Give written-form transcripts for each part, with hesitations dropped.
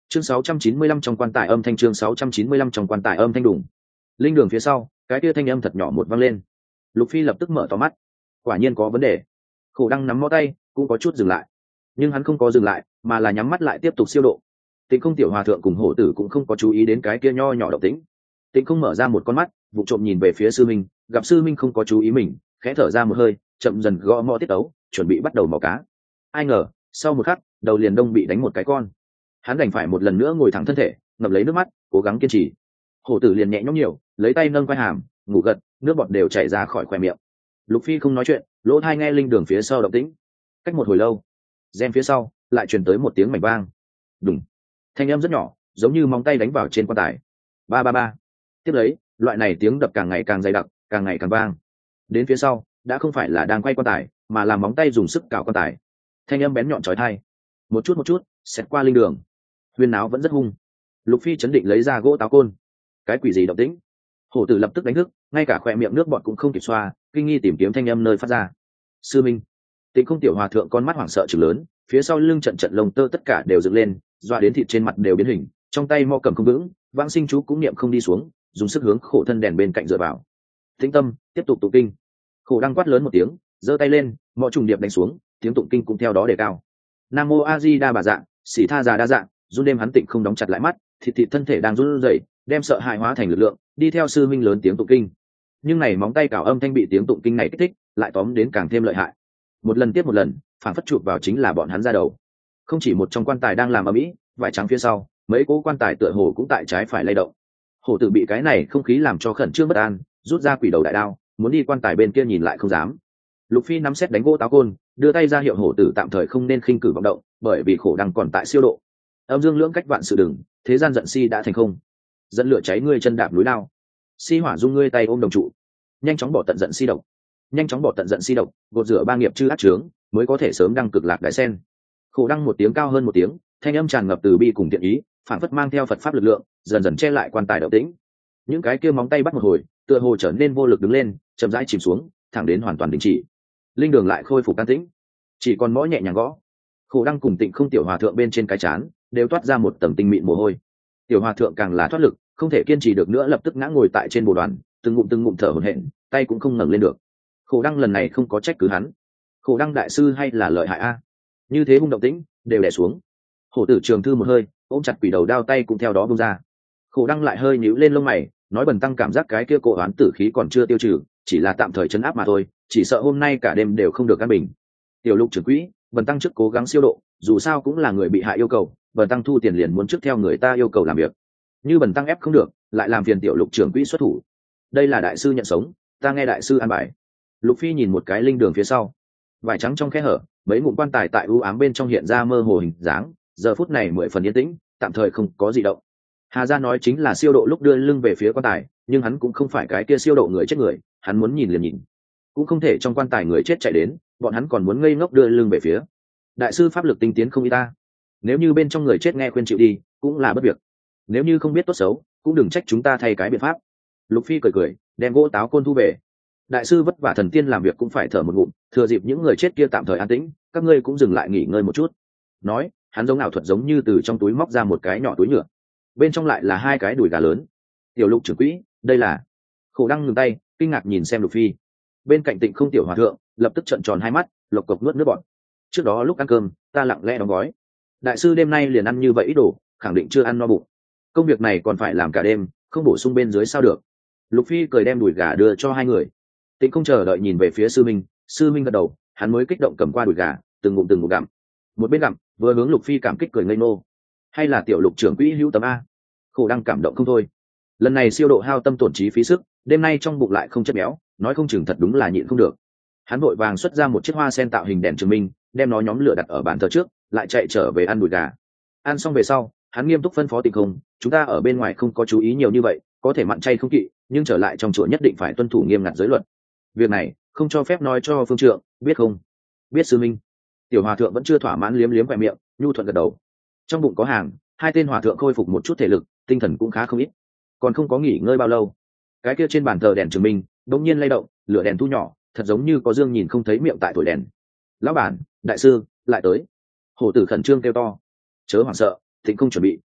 Chương 695 trong quan tài âm thanh, chương 695 trong quan tài âm thanh đùng. Linh đường phía sau, cái kia thanh âm thật nhỏ một vang lên. Lục Phi lập tức mở to mắt. Quả nhiên có vấn đề. Khổ Đăng nắm mõ tay, cũng có chút dừng lại. Nhưng hắn không có dừng lại, mà là nhắm mắt lại tiếp tục siêu độ. Tịnh Không tiểu hòa thượng cùng hổ tử cũng không có chú ý đến cái kia nho nhỏ động tĩnh. Tịnh Không mở ra một con mắt, vụ trộm nhìn về phía sư minh, gặp sư minh không có chú ý mình, khẽ thở ra một hơi, chậm dần gõ mõ tiết ấu, chuẩn bị bắt đầu mò cá. Ai ngờ, sau một khắc, đầu liền đông bị đánh một cái con. Hắn đành phải một lần nữa ngồi thẳng thân thể, ngậm lấy nước mắt, cố gắng kiên trì. Hổ tử liền nhẹ nhõm nhiều, lấy tay nâng quai hàm, ngủ gật, nước bọt đều chảy ra khỏi khóe miệng. Lục Phi không nói chuyện, lỗ tai nghe linh đường phía sau động tĩnh. Cách một hồi lâu, gen phía sau lại truyền tới một tiếng mảnh vang. Đùng. Thanh âm rất nhỏ, giống như móng tay đánh vào trên quan tài. Ba ba ba. Tiếp lấy, loại này tiếng đập càng ngày càng dày đặc, càng ngày càng vang. Đến phía sau, đã không phải là đang quay quan tài, mà là móng tay dùng sức cào quan tài. Thanh âm bén nhọn chói tai. Một chút, xẹt qua linh đường. Huyên náo vẫn rất hung. Lục Phi chấn định lấy ra gỗ táo côn. Cái quỷ gì động tĩnh? Hổ tử lập tức đánh thức, ngay cả khỏe miệng nước bọt cũng không kịp xoa, kinh nghi tìm kiếm thanh âm nơi phát ra. Sư minh. Tịnh Không tiểu hòa thượng con mắt hoảng sợ trừng lớn, phía sau lưng trận lông tơ tất cả đều dựng lên, doa đến thịt trên mặt đều biến hình, trong tay mo cầm không vững, vãng sinh chú cũng niệm không đi xuống, dùng sức hướng khổ thân đèn bên cạnh dựa vào. Tĩnh tâm, tiếp tục tụng kinh. Khổ Đăng quát lớn một tiếng, giơ tay lên, mõ trùng điệp đánh xuống, tiếng tụng kinh cũng theo đó đề cao. Nam mô A Di Đà bà dạng, xỉ tha già đa dạng, run đêm hắn Tịnh không đóng chặt lại mắt, thịt thân thể đang run rẩy, đem sợ hãi hóa thành lực lượng, đi theo sư minh lớn tiếng tụng kinh. Nhưng này móng tay cào âm thanh bị tiếng tụng kinh này kích thích, lại tóm đến càng thêm lợi hại. Một lần tiếp một lần, phản phất chụp vào chính là bọn hắn ra đầu. Không chỉ một trong quan tài đang làm ầm ĩ, vải trắng phía sau, mấy cố quan tài tựa hồ cũng tại trái phải lay động. Hổ tử bị cái này không khí làm cho khẩn trương bất an, rút ra quỷ đầu đại đao, muốn đi quan tài bên kia nhìn lại không dám. Lục Phi nắm xét đánh gỗ táo côn, đưa tay ra hiệu hổ tử tạm thời không nên khinh cử vọng động, bởi vì khổ đang còn tại siêu độ. Âm dương lưỡng cách vạn sự đừng, thế gian giận si đã thành không. Dẫn lửa cháy ngươi chân đạp núi lao, si hỏa dung ngươi tay ôm đồng trụ. Nhanh chóng bỏ tận giận si độc, nhanh chóng bỏ tận giận si độc, gột rửa ba nghiệp chư ác chướng, mới có thể sớm đăng cực lạc đại sen. Khổ Đăng một tiếng cao hơn một tiếng, thanh âm tràn ngập từ bi cùng thiện ý, phản phất mang theo Phật pháp lực lượng, dần dần che lại quan tài động tĩnh. Những cái kia móng tay bắt một hồi, tựa hồ trở nên vô lực đứng lên, chậm rãi chìm xuống, thẳng đến hoàn toàn đình chỉ. Linh đường lại khôi phục can tĩnh, chỉ còn mõ nhẹ nhàng gõ. Khổ Đăng cùng Tịnh Không tiểu hòa thượng bên trên cái chán đều toát ra một tầng tinh mịn mồ hôi. Tiểu hòa thượng càng là thoát lực, không thể kiên trì được nữa, lập tức ngã ngồi tại trên bồ đoàn, từng ngụm thở hổn hển, tay cũng không ngẩng lên được. Khổ Đăng lần này không có trách cứ hắn. Khổ Đăng đại sư hay là lợi hại a, như thế hung động tĩnh đều đè xuống. Hổ tử trường thư một hơi, ôm chặt quỷ đầu đao, tay cũng theo đó buông ra. Khổ Đăng lại hơi nhíu lên lông mày, nói Bần tăng cảm giác cái kia cổ oán tử khí còn chưa tiêu trừ, chỉ là tạm thời chấn áp mà thôi, chỉ sợ hôm nay cả đêm đều không được an bình. Tiểu Lục trưởng quỹ, Bần tăng trước cố gắng siêu độ, dù sao cũng là người bị hại yêu cầu, Bần tăng thu tiền liền muốn trước theo người ta yêu cầu làm việc. Như Bần tăng ép không được, lại làm phiền Tiểu Lục trưởng quỹ xuất thủ. Đây là đại sư nhận sống, ta nghe đại sư an bài. Lục Phi nhìn một cái linh đường phía sau, vải trắng trong khe hở, mấy ngụm quan tài tại u ám bên trong hiện ra mơ hồ hình dáng, giờ phút này 10 phần yên tĩnh, tạm thời không có gì động. Hà Gia nói chính là siêu độ lúc đưa lưng về phía quan tài, nhưng hắn cũng không phải cái kia siêu độ người chết người, hắn muốn nhìn liền nhìn, cũng không thể trong quan tài người chết chạy đến, bọn hắn còn muốn ngây ngốc đưa lưng về phía. Đại sư pháp lực tinh tiến không y ta, nếu như bên trong người chết nghe khuyên chịu đi, cũng là bất việc. Nếu như không biết tốt xấu, cũng đừng trách chúng ta thay cái biện pháp. Lục Phi cười, đem gỗ táo côn thu về. Đại sư vất vả thần tiên làm việc cũng phải thở một ngụm, thừa dịp những người chết kia tạm thời an tĩnh, các ngươi cũng dừng lại nghỉ ngơi một chút. Nói, hắn giống ảo thuật giống như từ trong túi móc ra một cái nhỏ túi nhựa, bên trong lại là 2 cái đùi gà lớn. Tiểu Lục trưởng quỹ, đây là. Khổ Đăng ngừng tay, kinh ngạc nhìn xem Lục Phi. Bên cạnh Tịnh Không tiểu hòa thượng lập tức trợn tròn 2 mắt, lộc cộc nuốt nước bọt. Trước đó lúc ăn cơm, ta lặng lẽ đóng gói. Đại sư đêm nay liền ăn như vậy ít đồ, khẳng định chưa ăn no bụng. Công việc này còn phải làm cả đêm, không bổ sung bên dưới sao được. Lục Phi cười đem đùi gà đưa cho 2 người. Tịnh Không chờ đợi nhìn về phía sư minh gật đầu, hắn mới kích động cầm qua đùi gà, từng ngụm gặm. Một bên gặm, vừa hướng Lục Phi cảm kích cười ngây ngô. Hay là Tiểu Lục trưởng quỹ hữu tấm a. Khổ Đăng cảm động không thôi. Lần này siêu độ hao tâm tổn trí phí sức, đêm nay trong bụng lại không chất béo, nói không chừng thật đúng là nhịn không được. Hắn vội vàng xuất ra một chiếc hoa sen tạo hình đèn chứng minh, đem nó nhóm lửa đặt ở bàn thờ trước, lại chạy trở về ăn đùi gà. Ăn xong về sau, hắn nghiêm túc phân phó Tịnh Không, chúng ta ở bên ngoài không có chú ý nhiều như vậy, có thể mặn chay không kỵ, nhưng trở lại trong chùa nhất định phải tuân thủ nghiêm ngặt giới luật. Việc này không cho phép nói cho phương trượng, biết không? Biết sư minh. Tiểu hòa thượng vẫn chưa thỏa mãn, liếm khóe miệng, nhu thuận gật đầu. Trong bụng có hàng, 2 tên hòa thượng khôi phục một chút thể lực, tinh thần cũng khá không ít. Còn không có nghỉ ngơi bao lâu, cái kia trên bàn thờ đèn chứng minh đột nhiên lay động, lửa đèn thu nhỏ, thật giống như có dương nhìn không thấy miệng tại thổi đèn. Lão bản, đại sư lại tới. Hổ tử khẩn trương kêu to. Chớ hoảng sợ, Tịnh Không chuẩn bị.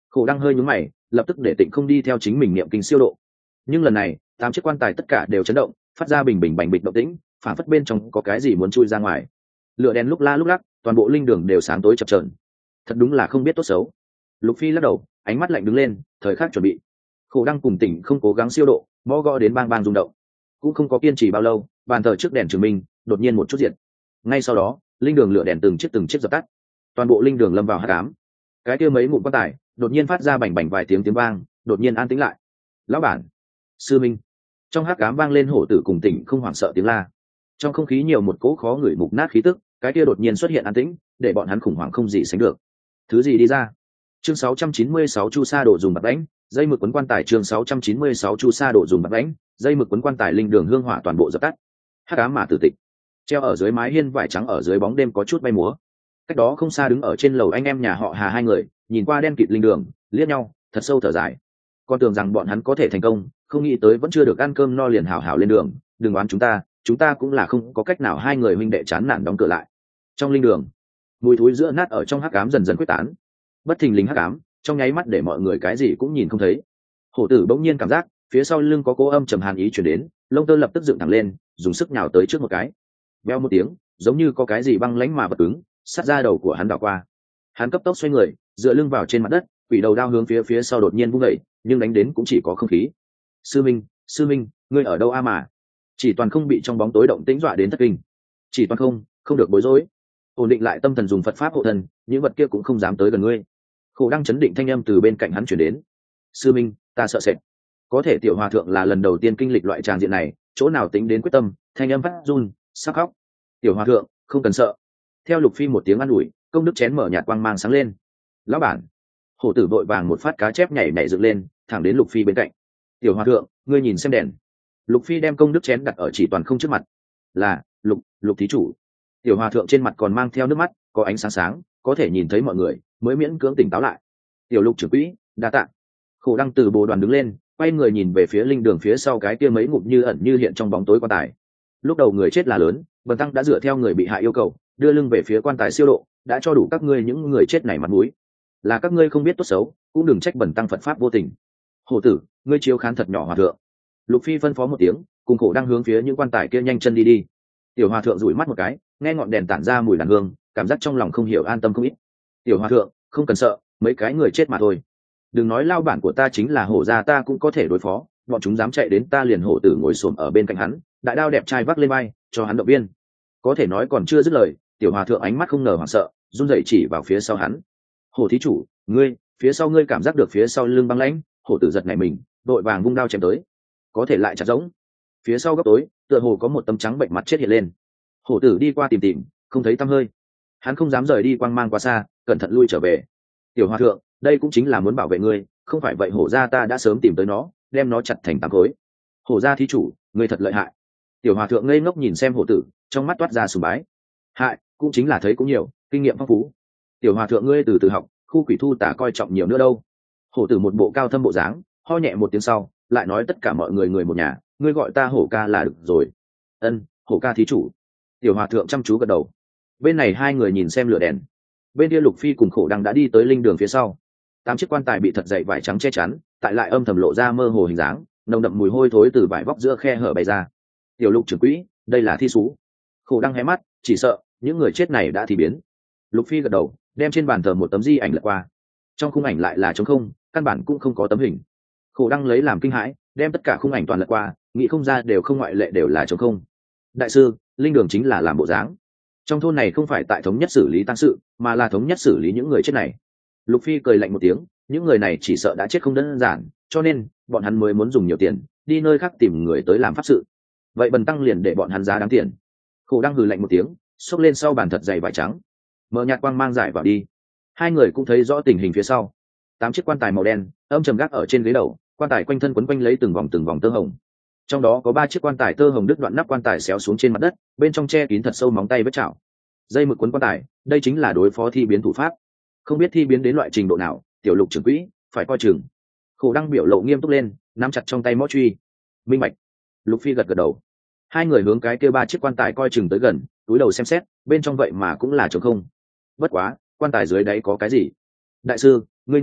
Khổ Đăng hơi nhún mày, lập tức để Tịnh không đi theo chính mình niệm kinh siêu độ. Nhưng lần này 8 chiếc quan tài tất cả đều chấn động, phát ra bình bình bành bịch động tĩnh, phản phất bên trong có cái gì muốn chui ra ngoài. Lửa đèn lúc la lúc lắc, toàn bộ linh đường đều sáng tối chập chờn. Thật đúng là không biết tốt xấu. Lục Phi lắc đầu, ánh mắt lạnh đứng lên, thời khắc chuẩn bị. Khổ Đăng cùng Tịnh không cố gắng siêu độ, mõ gõ đến bang bang rung động. Cũng không có kiên trì bao lâu, bàn thờ trước đèn chứng minh đột nhiên một chút diệt. Ngay sau đó, linh đường lửa đèn từng chiếc dập tắt. Toàn bộ linh đường lâm vào hắc ám. Cái kia mấy ngụm quan tài đột nhiên phát ra bành bành vài tiếng vang, đột nhiên an tĩnh lại. Lão bản, sư minh. Trong hắc ám vang lên hổ tử cùng Tịnh không hoảng sợ tiếng la. Trong không khí nhiều một cỗ khó ngửi mục nát khí tức, cái kia đột nhiên xuất hiện an tĩnh, để bọn hắn khủng hoảng không gì sánh được. Thứ gì đi ra? Chương 696 Chu Sa đổ dùng bạc đánh, dây mực quấn quan tài. Chương 696 Chu Sa đổ dùng bạc đánh, dây mực quấn quan tài. Linh đường hương hỏa toàn bộ dập tắt. Hắc ám mà tử tịch. Treo ở dưới mái hiên vải trắng ở dưới bóng đêm có chút bay múa. Cách đó không xa đứng ở trên lầu anh em nhà họ Hà hai người, nhìn qua đen kịt linh đường, liếc nhau, thật sâu thở dài. Con tưởng rằng bọn hắn có thể thành công, không nghĩ tới vẫn chưa được ăn cơm no liền hào hào lên đường. Đừng oán chúng ta cũng là không có cách nào. Hai người huynh đệ chán nản đóng cửa lại. Trong linh đường, mùi thối giữa nát ở trong hắc ám dần dần quyết tán. Bất thình lình hắc ám trong nháy mắt để mọi người cái gì cũng nhìn không thấy. Hổ tử bỗng nhiên cảm giác phía sau lưng có cỗ âm trầm hàn ý chuyển đến, lông tơ lập tức dựng thẳng lên, dùng sức nhào tới trước một cái. Veo một tiếng, giống như có cái gì băng lãnh mà bật cứng, sát ra đầu của hắn đảo qua. Hắn cấp tốc xoay người, dựa lưng vào trên mặt đất, quỷ đầu đao hướng phía sau đột nhiên vung dậy, nhưng đánh đến cũng chỉ có không khí. Sư minh, ngươi ở đâu a mà? Chỉ toàn không bị trong bóng tối động tĩnh dọa đến thất kinh. Chỉ toàn không được bối rối, ổn định lại tâm thần, dùng Phật pháp hộ thần, những vật kia cũng không dám tới gần ngươi. Khổ Đăng chấn định thanh âm từ bên cạnh hắn chuyển đến. Sư minh, ta sợ sệt. Có thể tiểu hòa thượng là lần đầu tiên kinh lịch loại tràng diện này, chỗ nào tính đến quyết tâm, thanh âm phát run, sắp khóc. Tiểu hòa thượng, không cần sợ. Theo Lục Phi một tiếng an ủi, công đức chén mở nhạt quang mang sáng lên. Lão bản. Hổ tử vội vàng một phát cá chép nhảy dựng lên, thẳng đến Lục Phi bên cạnh. Tiểu hòa thượng, ngươi nhìn xem đèn. Lục Phi đem công đức chén đặt ở chỉ toàn không trước mặt. Là lục thí chủ. Tiểu hòa thượng trên mặt còn mang theo nước mắt, có ánh sáng sáng, có thể nhìn thấy mọi người, mới miễn cưỡng tỉnh táo lại. Tiểu Lục trưởng quỹ, đa tạ. Khổ Đăng từ bồ đoàn đứng lên, quay người nhìn về phía linh đường phía sau cái kia mấy ngụm như ẩn như hiện trong bóng tối quan tài. Lúc đầu người chết là lớn, Bần tăng đã dựa theo người bị hại yêu cầu, đưa lưng về phía quan tài siêu độ, đã cho đủ các ngươi những người chết này mặt mũi. Là các ngươi không biết tốt xấu, cũng đừng trách Bần tăng Phật pháp vô tình. Hổ tử, ngươi chiếu khán thật nhỏ hòa thượng. Lục Phi phân phó một tiếng, cùng Khổ Đăng hướng phía những quan tài kia nhanh chân đi. Tiểu hòa thượng dụi mắt một cái, nghe ngọn đèn tản ra mùi đàn hương, cảm giác trong lòng không hiểu an tâm không ít. Tiểu hòa thượng, không cần sợ, mấy cái người chết mà thôi. Đừng nói lao bản của ta chính là hổ gia, ta cũng có thể đối phó. Bọn chúng dám chạy đến ta liền hổ tử ngồi xổm ở bên cạnh hắn, đại đao đẹp trai vác lên vai, cho hắn động viên. Có thể nói còn chưa dứt lời, tiểu hòa thượng ánh mắt không ngờ hoảng sợ, run rẩy chỉ vào phía sau hắn. Hổ thí chủ, ngươi, phía sau ngươi cảm giác được phía sau lưng băng lãnh. Hổ tử giật nảy mình, đội vàng vung đao chém tới. Có thể lại chặt giống. Phía sau góc tối, tựa hồ có một tấm trắng bệnh mặt chết hiện lên. Hổ tử đi qua tìm, không thấy tăm hơi. Hắn không dám rời đi quang mang quá xa, cẩn thận lui trở về. Tiểu hòa thượng, đây cũng chính là muốn bảo vệ ngươi, không phải vậy hổ gia ta đã sớm tìm tới nó, đem nó chặt thành tám khối. Hổ gia thí chủ, ngươi thật lợi hại. Tiểu hòa thượng ngây ngốc nhìn xem hổ tử, trong mắt toát ra sùng bái. Hại, cũng chính là thấy cũng nhiều, kinh nghiệm phong phú. Tiểu hòa thượng ngươi từ từ học, khu quỷ thu tả coi trọng nhiều nữa đâu. Hổ tử một bộ cao thâm bộ dáng, ho nhẹ một tiếng sau, lại nói tất cả mọi người người một nhà, ngươi gọi ta hổ ca là được rồi. Ân, hổ ca thí chủ. Tiểu hòa thượng chăm chú gật đầu. Bên này hai người nhìn xem lửa đèn. Bên kia Lục Phi cùng Khổ Đăng đã đi tới linh đường phía sau. 8 chiếc quan tài bị thật dày vải trắng che chắn, tại lại âm thầm lộ ra mơ hồ hình dáng, nồng đậm mùi hôi thối từ vải vóc giữa khe hở bay ra. Tiểu Lục trưởng quỹ, đây là thi sú. Khổ Đăng hé mắt, chỉ sợ những người chết này đã thì biến. Lục Phi gật đầu, đem trên bàn thờ một tấm di ảnh lật qua. Trong khung ảnh lại là trống không, căn bản cũng không có tấm hình. Khổ Đăng lấy làm kinh hãi, đem tất cả khung ảnh toàn lật qua, nghĩ không ra đều không ngoại lệ đều là trống không. Đại sư, linh đường chính là làm bộ dáng. Trong thôn này không phải tại thống nhất xử lý tang sự, mà là thống nhất xử lý những người chết này. Lục Phi cười lạnh một tiếng, những người này chỉ sợ đã chết không đơn giản, cho nên bọn hắn mới muốn dùng nhiều tiền đi nơi khác tìm người tới làm pháp sự. Vậy Bần tăng liền để bọn hắn giá đáng tiền. Khổ Đăng hừ lạnh một tiếng, xốc lên sau bàn thật dày vải trắng, mở nhạt quang mang giải vào đi. Hai người cũng thấy rõ tình hình phía sau. 8 chiếc quan tài màu đen âm trầm gác ở trên ghế đầu, quan tài quanh thân quấn quanh lấy từng vòng tơ hồng. Trong đó có 3 chiếc quan tài tơ hồng đứt đoạn, nắp quan tài xéo xuống trên mặt đất, bên trong che kín thật sâu móng tay vết chảo. Dây mực quấn quan tài, đây chính là đối phó thi biến thủ pháp. Không biết thi biến đến loại trình độ nào, Tiểu Lục trưởng quỹ phải coi chừng. Khổ Đăng biểu lộ nghiêm túc lên, nắm chặt trong tay mõ truy. Minh bạch. Lục Phi gật gật đầu. Hai người hướng cái kia 3 chiếc quan tài coi chừng tới gần, túi đầu xem xét, bên trong vậy mà cũng là trống không. Bất quá, quan tài dưới đáy có cái gì? Đại sư, ngươi nhìn,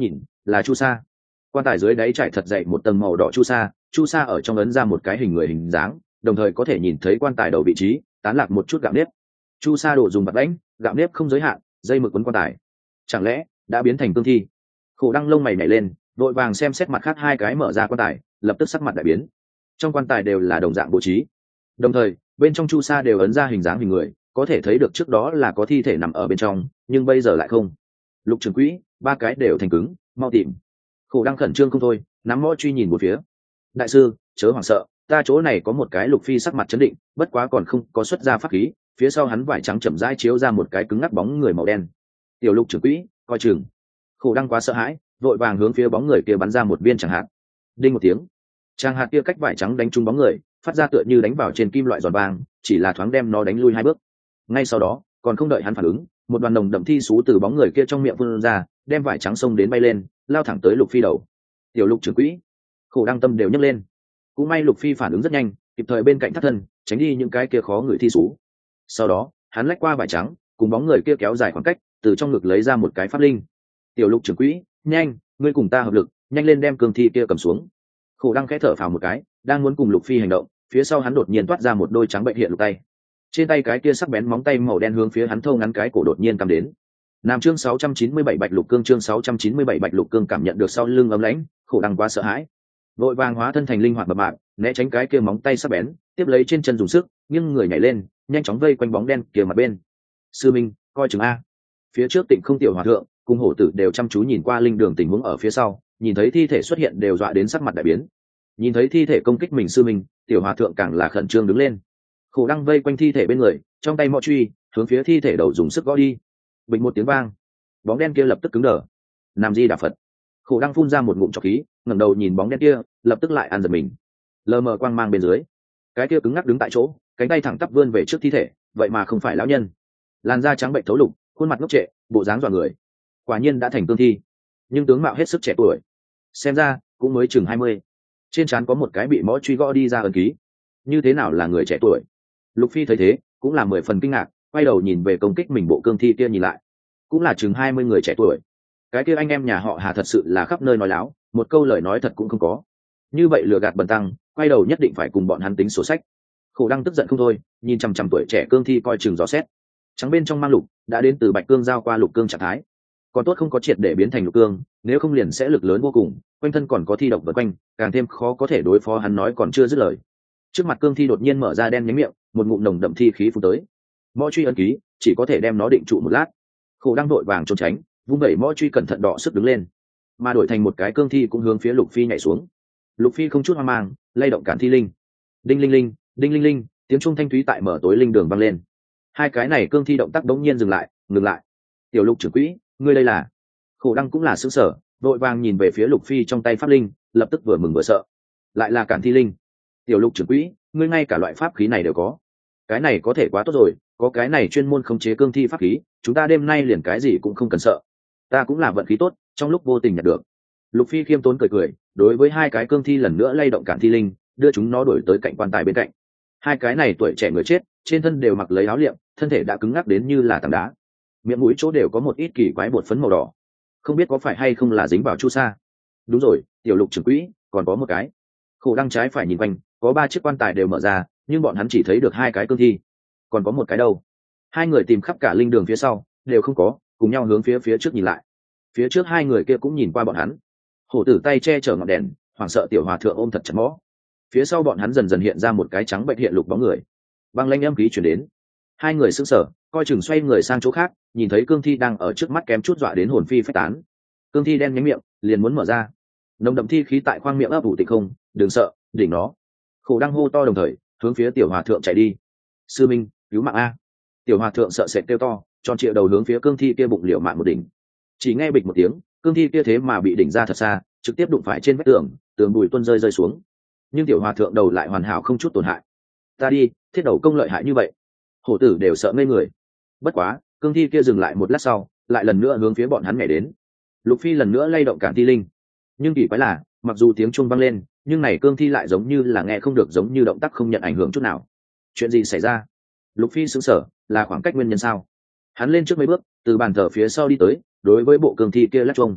là chu sa. Quan tài dưới đáy trải thật dậy một tầng màu đỏ chu sa ở trong ấn ra một cái hình người hình dáng, đồng thời có thể nhìn thấy quan tài đầu vị trí tán lạc một chút gạo nếp. Chu sa đồ dùng bạc lãnh, gạo nếp không giới hạn, dây mực quấn quan tài, chẳng lẽ đã biến thành cương thi? Khổ đăng lông mày nhảy lên, đội vàng xem xét mặt khác hai cái mở ra quan tài, lập tức sắc mặt đại biến. Trong quan tài đều là đồng dạng bố trí, đồng thời bên trong chu sa đều ấn ra hình dáng hình người, có thể thấy được trước đó là có thi thể nằm ở bên trong, nhưng bây giờ lại không. Lục trưởng quỹ, ba cái đều thành cứng, mau tìm. Khổ đăng khẩn trương không thôi, nắm mõ truy nhìn một phía. Đại sư, chớ hoảng sợ, ta chỗ này có một cái. Lục phi sắc mặt chấn định, bất quá còn không có xuất ra pháp khí. Phía sau hắn vải trắng chậm rãi chiếu ra một cái cứng ngắc bóng người màu đen. Tiểu Lục trưởng quỹ, coi chừng. Khổ đăng quá sợ hãi, vội vàng hướng phía bóng người kia bắn ra một viên chẳng hạt. Đinh một tiếng, tràng hạt kia cách vải trắng đánh trúng bóng người, phát ra tựa như đánh vào trên kim loại giòn vàng, chỉ là thoáng đem nó đánh lui hai bước. Ngay sau đó, còn không đợi hắn phản ứng, một đoàn nồng đậm thi sú từ bóng người kia trong miệng phun ra, đem vải trắng xông đến bay lên, lao thẳng tới Lục phi đầu. Tiểu Lục trưởng quỹ, Khổ đăng tâm đều nhấc lên. Cũng may Lục phi phản ứng rất nhanh, kịp thời bên cạnh thắt thân, tránh đi những cái kia khó ngửi thi sú. Sau đó, hắn lách qua vải trắng, cùng bóng người kia kéo dài khoảng cách, từ trong ngực lấy ra một cái pháp linh. Tiểu Lục trưởng quỹ, nhanh, ngươi cùng ta hợp lực, nhanh lên đem cương thi kia cầm xuống. Khổ đăng khẽ thở phào một cái, đang muốn cùng Lục phi hành động, phía sau hắn đột nhiên toát ra một đôi trắng bệnh hiện lục tay. Trên tay cái kia sắc bén móng tay màu đen hướng phía hắn thâu ngắn cái cổ đột nhiên cầm đến. Nam chương 697 Bạch Lục Cương chương 697 Bạch Lục Cương cảm nhận được sau lưng ấm lãnh, Khổ đăng quá sợ hãi, vội vàng hóa thân thành linh hoạt mập mạp, né tránh cái kia móng tay sắc bén, tiếp lấy trên chân dùng sức, nhưng người nhảy lên, nhanh chóng vây quanh bóng đen kia mặt bên. Sư minh, coi chừng a. Phía trước Tịnh Không tiểu hòa thượng cùng hổ tử đều chăm chú nhìn qua linh đường tình huống ở phía sau, nhìn thấy thi thể xuất hiện đều dọa đến sắc mặt đại biến. Nhìn thấy thi thể công kích mình sư minh, tiểu hòa thượng càng là khẩn trương đứng lên. Khổ đăng vây quanh thi thể bên người, trong tay mọ truy hướng phía thi thể đầu dùng sức gõ đi. Bình một tiếng vang, bóng đen kia lập tức cứng đờ. Nam Di Đà Phật. Khổ đăng phun ra một ngụm trọc khí, ngẩng đầu nhìn bóng đen kia, lập tức lại ăn giật mình. Lờ mờ quang mang bên dưới, cái kia cứng ngắc đứng tại chỗ, cánh tay thẳng tắp vươn về trước thi thể, vậy mà không phải lão nhân. Làn da trắng bệnh thấu lục, khuôn mặt ngốc trệ, bộ dáng dọa người, quả nhiên đã thành cương thi, nhưng tướng mạo hết sức trẻ tuổi, xem ra cũng mới chừng 20. Trên trán có một cái bị mõ truy gõ đi ra ẩn ký, như thế nào là người trẻ tuổi? Lục phi thấy thế cũng là 10 phần kinh ngạc, quay đầu nhìn về công kích mình bộ cương thi kia nhìn lại, cũng là chừng 20 người trẻ tuổi. Cái kia anh em nhà họ Hà thật sự là khắp nơi nói láo, một câu lời nói thật cũng không có. Như vậy lừa gạt bần tăng, quay đầu nhất định phải cùng bọn hắn tính sổ sách. Khổ đăng tức giận không thôi, nhìn chằm chằm tuổi trẻ cương thi coi chừng gió xét. Trắng bên trong mang lục đã đến từ bạch cương giao qua lục cương trạng thái, còn tốt không có triệt để biến thành lục cương, nếu không liền sẽ lực lớn vô cùng, quanh thân còn có thi độc vật quanh, càng thêm khó có thể đối phó. Hắn nói còn chưa dứt lời, trước mặt cương thi đột nhiên mở ra đen nhánh miệng, một ngụm nồng đậm thi khí phun tới. Mõ truy ấn ký chỉ có thể đem nó định trụ một lát. Khổ đăng đội vàng trốn tránh, vung vẩy mõ truy cẩn thận đọ sức đứng lên, mà đổi thành một cái cương thi cũng hướng phía Lục phi nhảy xuống. Lục phi không chút hoang mang, lay động cản thi linh. Đinh linh linh, đinh linh linh, tiếng trung thanh thúy tại mở tối linh đường vang lên. Hai cái này cương thi động tác đống nhiên dừng lại, ngừng lại. Tiểu Lục trưởng quỹ, ngươi đây là? Khổ đăng cũng là sững sờ, vội vàng nhìn về phía Lục phi trong tay pháp linh, lập tức vừa mừng vừa sợ. Lại là cản thi linh. Tiểu Lục trưởng quỹ, ngươi ngay cả loại pháp khí này đều có, cái này có thể quá tốt rồi, có cái này chuyên môn khống chế cương thi pháp khí, chúng ta đêm nay liền cái gì cũng không cần sợ. Ta cũng là vận khí tốt, trong lúc vô tình nhặt được. Lục phi khiêm tốn cười cười, đối với hai cái cương thi lần nữa lay động cản thi linh, đưa chúng nó đuổi tới cạnh quan tài bên cạnh. Hai cái này tuổi trẻ người chết, trên thân đều mặc lấy áo liệm, thân thể đã cứng ngắc đến như là tảng đá, miệng mũi chỗ đều có một ít kỳ quái bột phấn màu đỏ, không biết có phải hay không là dính vào chu sa. Đúng rồi, Tiểu Lục trưởng quỹ, còn có một cái. Khổ đăng trái phải nhìn quanh, có 3 chiếc quan tài đều mở ra, nhưng bọn hắn chỉ thấy được 2 cái cương thi, còn có một cái đâu? Hai người tìm khắp cả linh đường phía sau đều không có, cùng nhau hướng phía trước nhìn lại. Phía trước hai người kia cũng nhìn qua bọn hắn. Hổ tử tay che chở ngọn đèn, hoảng sợ tiểu hòa thượng ôm thật chặt mõ. Phía sau bọn hắn dần dần hiện ra một cái trắng bệnh hiện lục bóng người. Băng lanh âm khí chuyển đến, hai người sững sờ, coi chừng xoay người sang chỗ khác, nhìn thấy cương thi đang ở trước mắt kém chút dọa đến hồn phi phách tán. Cương thi đen nhánh miệng liền muốn mở ra, nồng đậm thi khí tại khoang miệng ấp ủ tịnh không, đừng sợ, đỉnh nó. Khổ đang hô to đồng thời hướng phía tiểu hòa thượng chạy đi. Sư minh, cứu mạng a! Tiểu hòa thượng sợ sệt kêu to, tròn trịa đầu hướng phía cương thi kia bụng liều mạng một đỉnh. Chỉ nghe bịch một tiếng, cương thi kia thế mà bị đỉnh ra thật xa, trực tiếp đụng phải trên vách tường, tường bụi tuôn rơi xuống. Nhưng tiểu hòa thượng đầu lại hoàn hảo không chút tổn hại. Ta đi, thiết đầu công lợi hại như vậy, hổ tử đều sợ ngây người. Bất quá cương thi kia dừng lại một lát sau, lại lần nữa hướng phía bọn hắn nhảy đến. Lục phi lần nữa lay động cản thi linh, nhưng kỳ quái là mặc dù tiếng chuông vang lên, nhưng này cương thi lại giống như là nghe không được, giống như động tác không nhận ảnh hưởng chút nào. Chuyện gì xảy ra? Lục phi sững sờ, là khoảng cách nguyên nhân sao? Hắn lên trước mấy bước, từ bàn thờ phía sau đi tới, đối với bộ cương thi kia lắc chuông.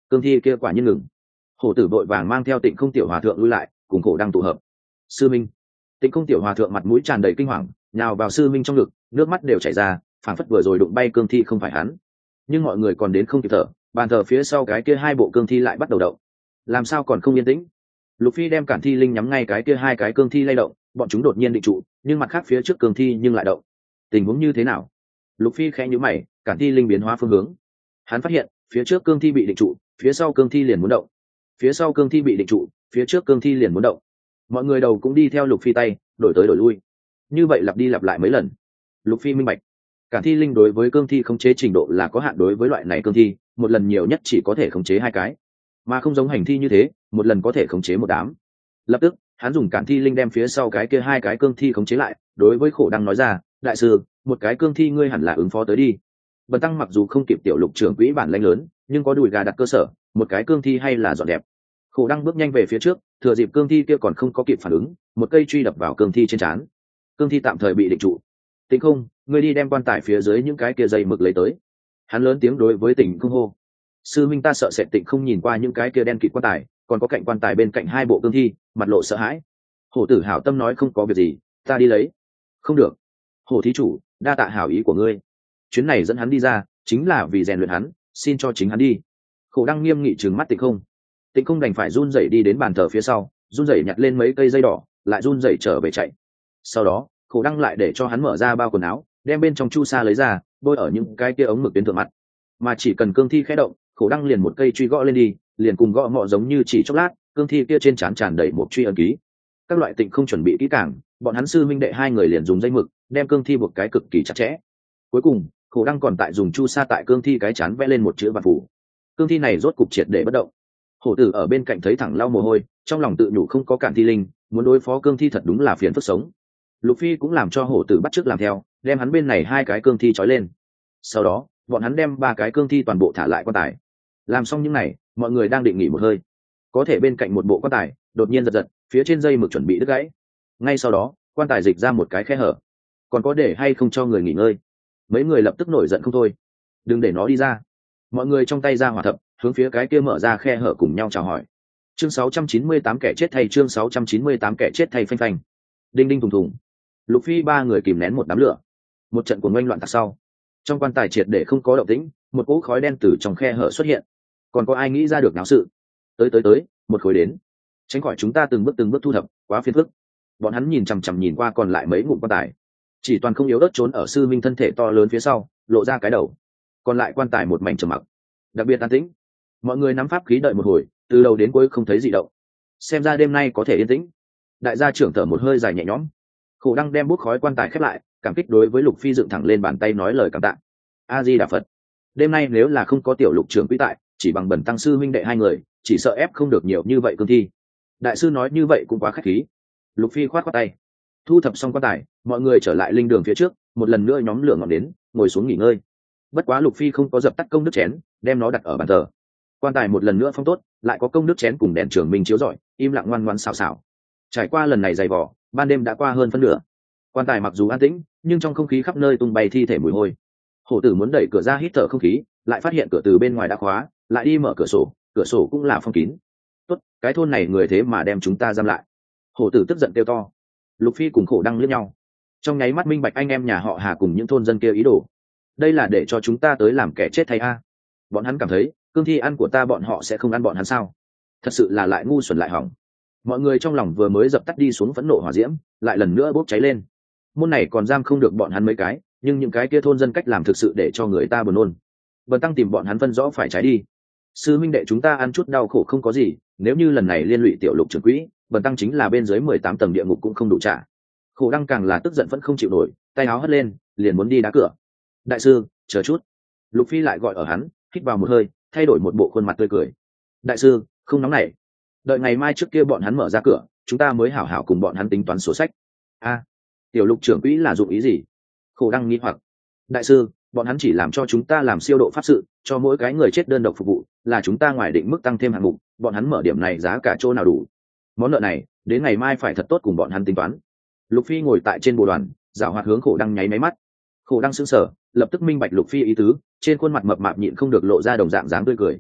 cương thi kia quả nhiên ngừng. Hổ tử vội vàng mang theo Tịnh Không tiểu hòa thượng lui lại, cùng Khổ Đăng tụ hợp. Sư minh. Tịnh Không tiểu hòa thượng mặt mũi tràn đầy kinh hoàng, nhào vào sư minh trong ngực, nước mắt đều chảy ra, phảng phất vừa rồi đụng bay cương thi không phải hắn. Nhưng mọi người còn đến không kịp thở, bàn thờ phía sau cái kia hai bộ cương thi lại bắt đầu động. Làm sao còn không yên tĩnh? Lục Phi đem Cản Thi Linh nhắm ngay cái kia hai cái cương thi lay động, bọn chúng đột nhiên định trụ, nhưng mặt khác phía trước cương thi nhưng lại động. Tình huống như thế nào? Lục Phi khẽ nhíu mày, Cản Thi Linh biến hóa phương hướng. Hắn phát hiện, phía trước cương thi bị định trụ, phía sau cương thi liền muốn động. Phía sau cương thi bị định trụ, phía trước cương thi liền muốn động. Mọi người đầu cũng đi theo Lục Phi tay, đổi tới đổi lui. Như vậy lặp đi lặp lại mấy lần. Lục Phi minh bạch, Cản Thi Linh đối với cương thi khống chế trình độ là có hạn, đối với loại này cương thi, một lần nhiều nhất chỉ có thể khống chế hai cái, mà không giống hành thi như thế, một lần có thể khống chế một đám. Lập tức, hắn dùng Cản Thi Linh đem phía sau cái kia hai cái cương thi khống chế lại, đối với Khổ Đăng nói ra, đại sư, một cái cương thi ngươi hẳn là ứng phó tới đi. Bần tăng mặc dù không kịp tiểu Lục trưởng quỹ bản lãnh lớn, nhưng có đùi gà đặt cơ sở, một cái cương thi hay là dọn đẹp. Khổ Đăng bước nhanh về phía trước, thừa dịp cương thi kia còn không có kịp phản ứng, một cây truy đập vào cương thi trên trán. Cương thi tạm thời bị định trụ. Tịnh Không, ngươi đi đem quan tài phía dưới những cái kia dây mực lấy tới. Hắn lớn tiếng đối với Tịnh Không hô. Sư minh ta sợ sệt. Tịnh Không nhìn qua những cái kia đen kịt quan tài, còn có cạnh quan tài bên cạnh hai bộ cương thi, mặt lộ sợ hãi. Hổ tử hảo tâm nói không có việc gì, ta đi lấy. Không được. Hổ thí chủ, đa tạ hảo ý của ngươi. Chuyến này dẫn hắn đi ra, chính là vì rèn luyện hắn, xin cho chính hắn đi. Khổ Đăng nghiêm nghị trừng mắt Tịnh Không. Tịnh Không đành phải run rẩy đi đến bàn thờ phía sau, run rẩy nhặt lên mấy cây dây đỏ, lại run rẩy trở về chạy. Sau đó, Khổ Đăng lại để cho hắn mở ra bao quần áo, đem bên trong chu sa lấy ra, bôi ở những cái kia ống mực tuyến thượng mặt. Mà chỉ cần cương thi khẽ động, Khổ Đăng liền một cây truy gõ lên đi, liền cùng gõ mọ giống như chỉ chốc lát, cương thi kia trên trán tràn đầy một truy ấn ký. Các loại Tịnh Không chuẩn bị kỹ càng, bọn hắn sư minh đệ hai người liền dùng dây mực đem cương thi buộc cái cực kỳ chặt chẽ. Cuối cùng, Khổ Đăng còn tại dùng chu sa tại cương thi cái chán vẽ lên một chữ vạn phủ. Cương thi này rốt cục triệt để bất động. Hổ tử ở bên cạnh thấy thẳng lau mồ hôi, trong lòng tự nhủ không có Cản Thi Linh, muốn đối phó cương thi thật đúng là phiền phức sống. Lục Phi cũng làm cho hổ tử bắt chước làm theo, đem hắn bên này hai cái cương thi trói lên. Sau đó, bọn hắn đem ba cái cương thi toàn bộ thả lại quan tài. Làm xong những này, mọi người đang định nghỉ một hơi. Có thể bên cạnh một bộ quan tài, đột nhiên giật giật, phía trên dây mực chuẩn bị đứt gãy. Ngay sau đó, quan tài dịch ra một cái khe hở. Còn có để hay không cho người nghỉ ngơi? Mấy người lập tức nổi giận không thôi. Đừng để nó đi ra. Mọi người trong tay ra hỏa thập, hướng phía cái kia mở ra khe hở cùng nhau chào hỏi. Chương 698 kẻ chết thay, chương 698 kẻ chết thay phanh phanh. Đinh đinh thùng thùng. Lục Phi ba người kìm nén một đám lửa. Một trận cuồng oanh loạn tạc sau, trong quan tài triệt để không có động tĩnh, một cỗ khói đen từ trong khe hở xuất hiện. Còn có ai nghĩ ra được náo sự? Tới, một khối đến. Tránh khỏi chúng ta từng bước thu thập, quá phiền phức. Bọn hắn nhìn chằm chằm nhìn qua còn lại mấy ngụm quan tài, chỉ toàn không yếu ớt trốn ở sư minh thân thể to lớn phía sau, lộ ra cái đầu. Còn lại quan tài một mảnh trầm mặc, đặc biệt an tĩnh. Mọi người nắm pháp khí đợi một hồi, từ đầu đến cuối không thấy gì động. Xem ra đêm nay có thể yên tĩnh. Đại gia trưởng thở một hơi dài nhẹ nhõm. Khổ Đăng đem bút khói quan tài khép lại, cảm kích đối với Lục Phi dựng thẳng lên bàn tay nói lời cảm tạ. A Di Đà Phật. Đêm nay nếu là không có tiểu Lục trưởng quý tại, chỉ bằng bẩn tăng sư huynh đệ hai người, chỉ sợ ép không được nhiều như vậy cương thi. Đại sư nói như vậy cũng quá khách khí. Lục Phi khoát khoát tay. Thu thập xong quan tài, mọi người trở lại linh đường phía trước, một lần nữa nhóm lửa ngọn đến, ngồi xuống nghỉ ngơi. Bất quá Lục Phi không có dập tắt công đức chén, đem nó đặt ở bàn thờ. Quan tài một lần nữa phong tốt, lại có công đức chén cùng đèn trường minh chiếu rọi, im lặng ngoan ngoãn xào xào. Trải qua lần này dày vò, ban đêm đã qua hơn phân nửa. Quan tài mặc dù an tĩnh, nhưng trong không khí khắp nơi tung bay thi thể mùi hôi. Hổ tử muốn đẩy cửa ra hít thở không khí, lại phát hiện cửa từ bên ngoài đã khóa, lại đi mở cửa sổ cũng là phong kín. Tốt, cái thôn này người thế mà đem chúng ta giam lại. Hổ tử tức giận kêu to. Lục Phi cùng Khổ Đăng liếc nhau, trong nháy mắt minh bạch anh em nhà họ Hà cùng những thôn dân kia ý đồ. Đây là để cho chúng ta tới làm kẻ chết thay a. Bọn hắn cảm thấy cương thi ăn của ta, bọn họ sẽ không ăn bọn hắn sao? Thật sự là lại ngu xuẩn lại hỏng. Mọi người trong lòng vừa mới dập tắt đi xuống phẫn nộ hỏa diễm, lại lần nữa bốc cháy lên. Môn này còn giam không được bọn hắn mấy cái, nhưng những cái kia thôn dân cách làm thực sự để cho người ta buồn nôn. Bần tăng tìm bọn hắn phân rõ phải trái đi. Sư minh đệ chúng ta ăn chút đau khổ không có gì, nếu như lần này liên lụy tiểu Lục trưởng quỹ, bần tăng chính là bên dưới 18 tầng địa ngục cũng không đủ trả. Khổ Đăng càng là tức giận vẫn không chịu nổi, tay áo hất lên, liền muốn đi đá cửa. Đại sư, chờ chút. Lục Phi lại gọi ở hắn, hít vào một hơi, thay đổi một bộ khuôn mặt tươi cười. Đại sư, không nóng nảy, đợi ngày mai trước kia bọn hắn mở ra cửa, chúng ta mới hảo hảo cùng bọn hắn tính toán sổ sách. A, tiểu Lục trưởng quỹ là dụng ý gì? Khổ Đăng nghi hoặc. Đại sư, bọn hắn chỉ làm cho chúng ta làm siêu độ pháp sự, cho mỗi cái người chết đơn độc phục vụ, là chúng ta ngoài định mức tăng thêm hạng mục, bọn hắn mở điểm này giá cả chỗ nào đủ. Món nợ này, đến ngày mai phải thật tốt cùng bọn hắn tính toán. Lục Phi ngồi tại trên bồ đoàn, giảo hoạt hướng Khổ Đăng nháy máy mắt. Khổ Đăng sững sờ, lập tức minh bạch Lục Phi ý tứ, trên khuôn mặt mập mạp nhịn không được lộ ra đồng dạng dáng tươi cười.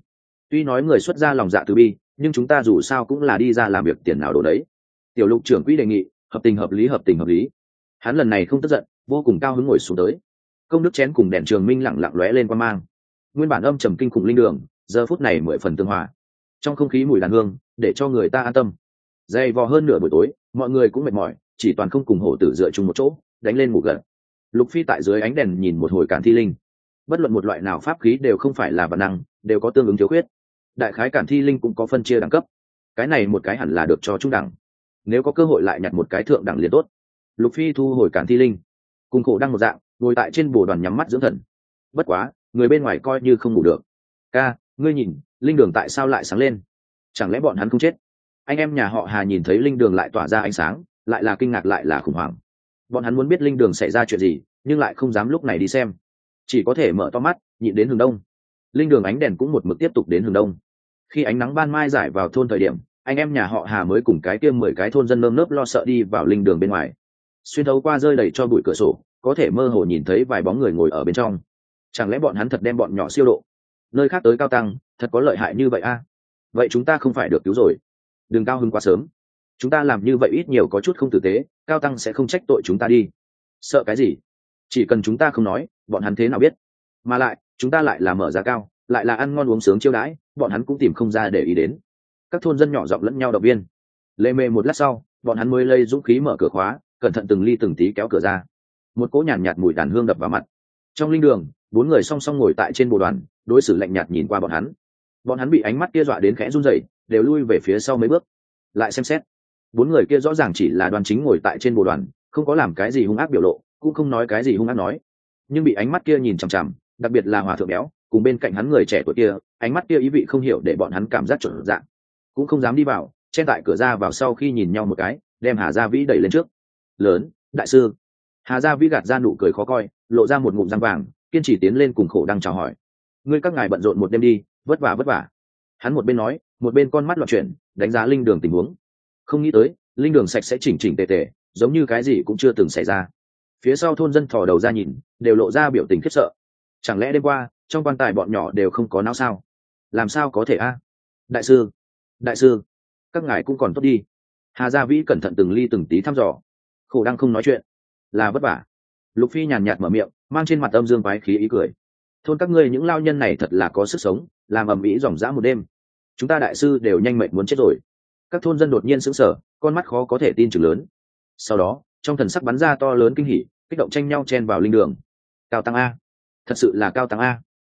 Tuy nói người xuất ra lòng dạ từ bi, nhưng chúng ta dù sao cũng là đi ra làm việc tiền nào đồ đấy. Tiểu Lục trưởng quỹ đề nghị, hợp tình hợp lý, hợp tình hợp lý. Hắn lần này không tức giận, vô cùng cao hứng ngồi xuống tới. Công đức chén cùng đèn trường minh lặng lặng lóe lên qua mang. Nguyên bản âm trầm kinh khủng linh đường, giờ phút này 10 phần tương hòa. Trong không khí mùi đàn hương, để cho người ta an tâm. Dày vò hơn nửa buổi tối, mọi người cũng mệt mỏi, chỉ toàn không cùng hổ tử dựa chung một chỗ, đánh lên ngủ gần. Lục Phi tại dưới ánh đèn nhìn một hồi Cản Thi Linh. Bất luận một loại nào pháp khí đều không phải là vật năng, đều có tương ứng thiếu khuyết. Đại khái Cản Thi Linh cũng có phân chia đẳng cấp. Cái này một cái hẳn là được cho trung đẳng. Nếu có cơ hội lại nhặt một cái thượng đẳng liền tốt. Lục Phi thu hồi Cản Thi Linh, cùng Khổ Đăng một dạng, ngồi tại trên bồ đoàn nhắm mắt dưỡng thần. Bất quá, người bên ngoài coi như không ngủ được. Ca, ngươi nhìn, linh đường tại sao lại sáng lên? Chẳng lẽ bọn hắn không chết? Anh em nhà họ Hà nhìn thấy linh đường lại tỏa ra ánh sáng, lại là kinh ngạc lại là khủng hoảng. Bọn hắn muốn biết linh đường xảy ra chuyện gì, nhưng lại không dám lúc này đi xem, chỉ có thể mở to mắt nhịn đến hướng đông. Linh đường ánh đèn cũng một mực tiếp tục đến hướng đông. Khi ánh nắng ban mai rải vào thôn thời điểm, anh em nhà họ Hà mới cùng cái kia 10 cái thôn dân nơm nớp lo sợ đi vào linh đường bên ngoài. Xuyên thấu qua rơi đầy cho bụi cửa sổ, có thể mơ hồ nhìn thấy vài bóng người ngồi ở bên trong. Chẳng lẽ bọn hắn thật đem bọn nhỏ siêu độ? Nơi khác tới cao tăng, thật có lợi hại như vậy a? Vậy chúng ta không phải được cứu rồi? Đừng cao hứng quá sớm. Chúng ta làm như vậy ít nhiều có chút không tử tế, cao tăng sẽ không trách tội chúng ta đi. Sợ cái gì? Chỉ cần chúng ta không nói, bọn hắn thế nào biết? Mà lại, chúng ta lại là mở giá cao, lại là ăn ngon uống sướng chiêu đãi, bọn hắn cũng tìm không ra để ý đến. Các thôn dân nhỏ giọng lẫn nhau động viên. Lê mê một lát sau, bọn hắn mới lây dũng khí mở cửa khóa, cẩn thận từng ly từng tí kéo cửa ra. Một cỗ nhàn nhạt mùi đàn hương đập vào mặt. Trong linh đường, 4 người song song ngồi tại trên bồ đoàn, đối xử lạnh nhạt nhìn qua bọn hắn. Bọn hắn bị ánh mắt kia dọa đến khẽ run rẩy, đều lui về phía sau mấy bước. Lại xem xét, 4 người kia rõ ràng chỉ là đoàn chính ngồi tại trên bồ đoàn, không có làm cái gì hung ác biểu lộ, cũng không nói cái gì hung ác nói, nhưng bị ánh mắt kia nhìn chằm chằm, đặc biệt là hòa thượng béo cùng bên cạnh hắn người trẻ tuổi kia, ánh mắt kia ý vị không hiểu để bọn hắn cảm giác trở dạng, cũng không dám đi vào, chen tại cửa ra vào sau khi nhìn nhau một cái, đem Hà Gia Vĩ đẩy lên trước. Lớn, đại sư. Hà Gia Vĩ gạt ra nụ cười khó coi, lộ ra một ngụm răng vàng, kiên trì tiến lên cùng Khổ Đăng chào hỏi. Ngươi các ngài bận rộn một đêm đi, vất vả vất vả. Hắn một bên nói, một bên con mắt loạn chuyển, đánh giá linh đường tình huống. Không nghĩ tới, linh đường sạch sẽ chỉnh chỉnh tề tề, giống như cái gì cũng chưa từng xảy ra. Phía sau thôn dân thò đầu ra nhìn, đều lộ ra biểu tình khiếp sợ. Chẳng lẽ đêm qua, trong quan tài bọn nhỏ đều không có não sao? Làm sao có thể a? Đại sư, đại sư, các ngài cũng còn tốt đi. Hà Gia Vĩ cẩn thận từng ly từng tí thăm dò. Khổ Đăng không nói chuyện, là vất vả. Lục Phi nhàn nhạt mở miệng, mang trên mặt âm dương quái khí ý cười. Thôn các ngươi những lao nhân này thật là có sức sống, làm ầm ĩ ròng rã một đêm. Chúng ta đại sư đều nhanh mệt muốn chết rồi. Các thôn dân đột nhiên sững sờ, con mắt khó có thể tin chừng lớn. Sau đó, trong thần sắc bắn ra to lớn kinh hỉ, kích động tranh nhau chen vào linh đường. Cao tăng a, thật sự là cao tăng a.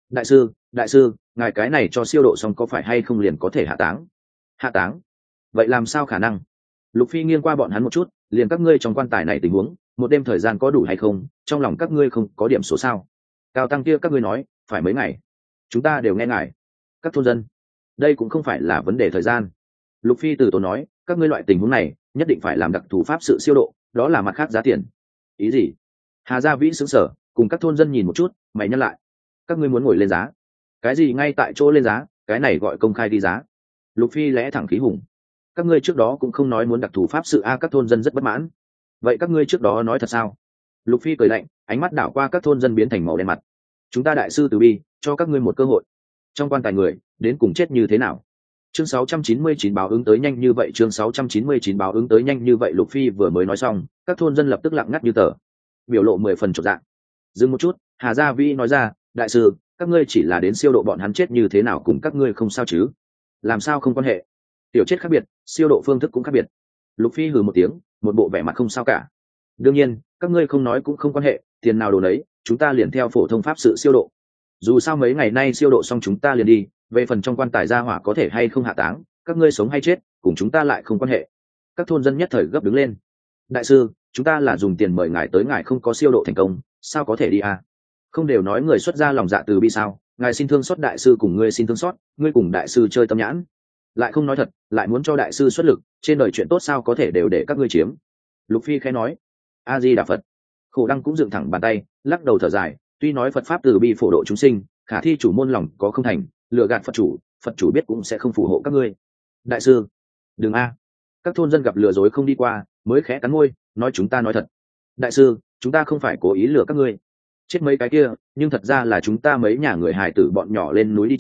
Đại sư, ngài cái này cho siêu độ xong có phải hay không liền có thể hạ táng? Hạ táng? Vậy làm sao khả năng? Lục Phi nghiêng qua bọn hắn một chút, liền các ngươi trong quan tài này tình huống, một đêm thời gian có đủ hay không? Trong lòng các ngươi không có điểm số sao? Cao tăng kia các ngươi nói, phải mấy ngày? Chúng ta đều nghe ngài. Các thôn dân, đây cũng không phải là vấn đề thời gian. Lục Phi từ tốn nói, các ngươi loại tình huống này nhất định phải làm đặc thù pháp sự siêu độ, đó là mặt khác giá tiền. Ý gì? Hà Gia Vĩ sững sờ, cùng các thôn dân nhìn một chút, mày nhắc lại. Các ngươi muốn ngồi lên giá? Cái gì ngay tại chỗ lên giá? Cái này gọi công khai đi giá. Lục Phi lẽ thẳng khí hùng. Các ngươi trước đó cũng không nói muốn đặc thù pháp sự a, các thôn dân rất bất mãn. Vậy các ngươi trước đó nói thật sao? Lục Phi cười lạnh, ánh mắt đảo qua các thôn dân biến thành màu đen mặt. Chúng ta đại sư từ bi, cho các ngươi một cơ hội. Trong quan tài người, đến cùng chết như thế nào? Chương 699 báo ứng tới nhanh như vậy, chương 699 báo ứng tới nhanh như vậy. Lục Phi vừa mới nói xong, các thôn dân lập tức lặng ngắt như tờ, biểu lộ 10 phần chột dạ. Dừng một chút, Hà Gia Vĩ nói ra, đại sư, các ngươi chỉ là đến siêu độ bọn hắn chết như thế nào cùng các ngươi không sao chứ? Làm sao không quan hệ? Tiểu chết khác biệt, siêu độ phương thức cũng khác biệt. Lục Phi hừ một tiếng, một bộ vẻ mặt không sao cả. Đương nhiên, các ngươi không nói cũng không quan hệ, tiền nào đồ đấy, chúng ta liền theo phổ thông pháp sự siêu độ. Dù sao mấy ngày nay siêu độ xong chúng ta liền đi, về phần trong quan tài gia hỏa có thể hay không hạ táng, các ngươi sống hay chết, cùng chúng ta lại không quan hệ. Các thôn dân nhất thời gấp đứng lên. Đại sư, chúng ta là dùng tiền mời ngài tới, ngài không có siêu độ thành công, sao có thể đi à? Không đều nói người xuất ra lòng dạ từ bi sao? Ngài xin thương xót đại sư cùng ngươi xin thương xót, ngươi cùng đại sư chơi tâm nhãn, lại không nói thật, lại muốn cho đại sư xuất lực, trên đời chuyện tốt sao có thể đều để các ngươi chiếm. Lục Phi khẽ nói, A Di Đà Phật. Khổ Đăng cũng dựng thẳng bàn tay, lắc đầu thở dài, tuy nói Phật pháp từ bi phổ độ chúng sinh, khả thi chủ môn lòng có không thành, lừa gạt Phật chủ biết cũng sẽ không phù hộ các ngươi. Đại sư, đừng a. Các thôn dân gặp lừa dối không đi qua, mới khẽ cắn môi, nói chúng ta nói thật. Đại sư, chúng ta không phải cố ý lừa các ngươi. Chết mấy cái kia, nhưng thật ra là chúng ta mấy nhà người hài tử bọn nhỏ lên núi đi chơi,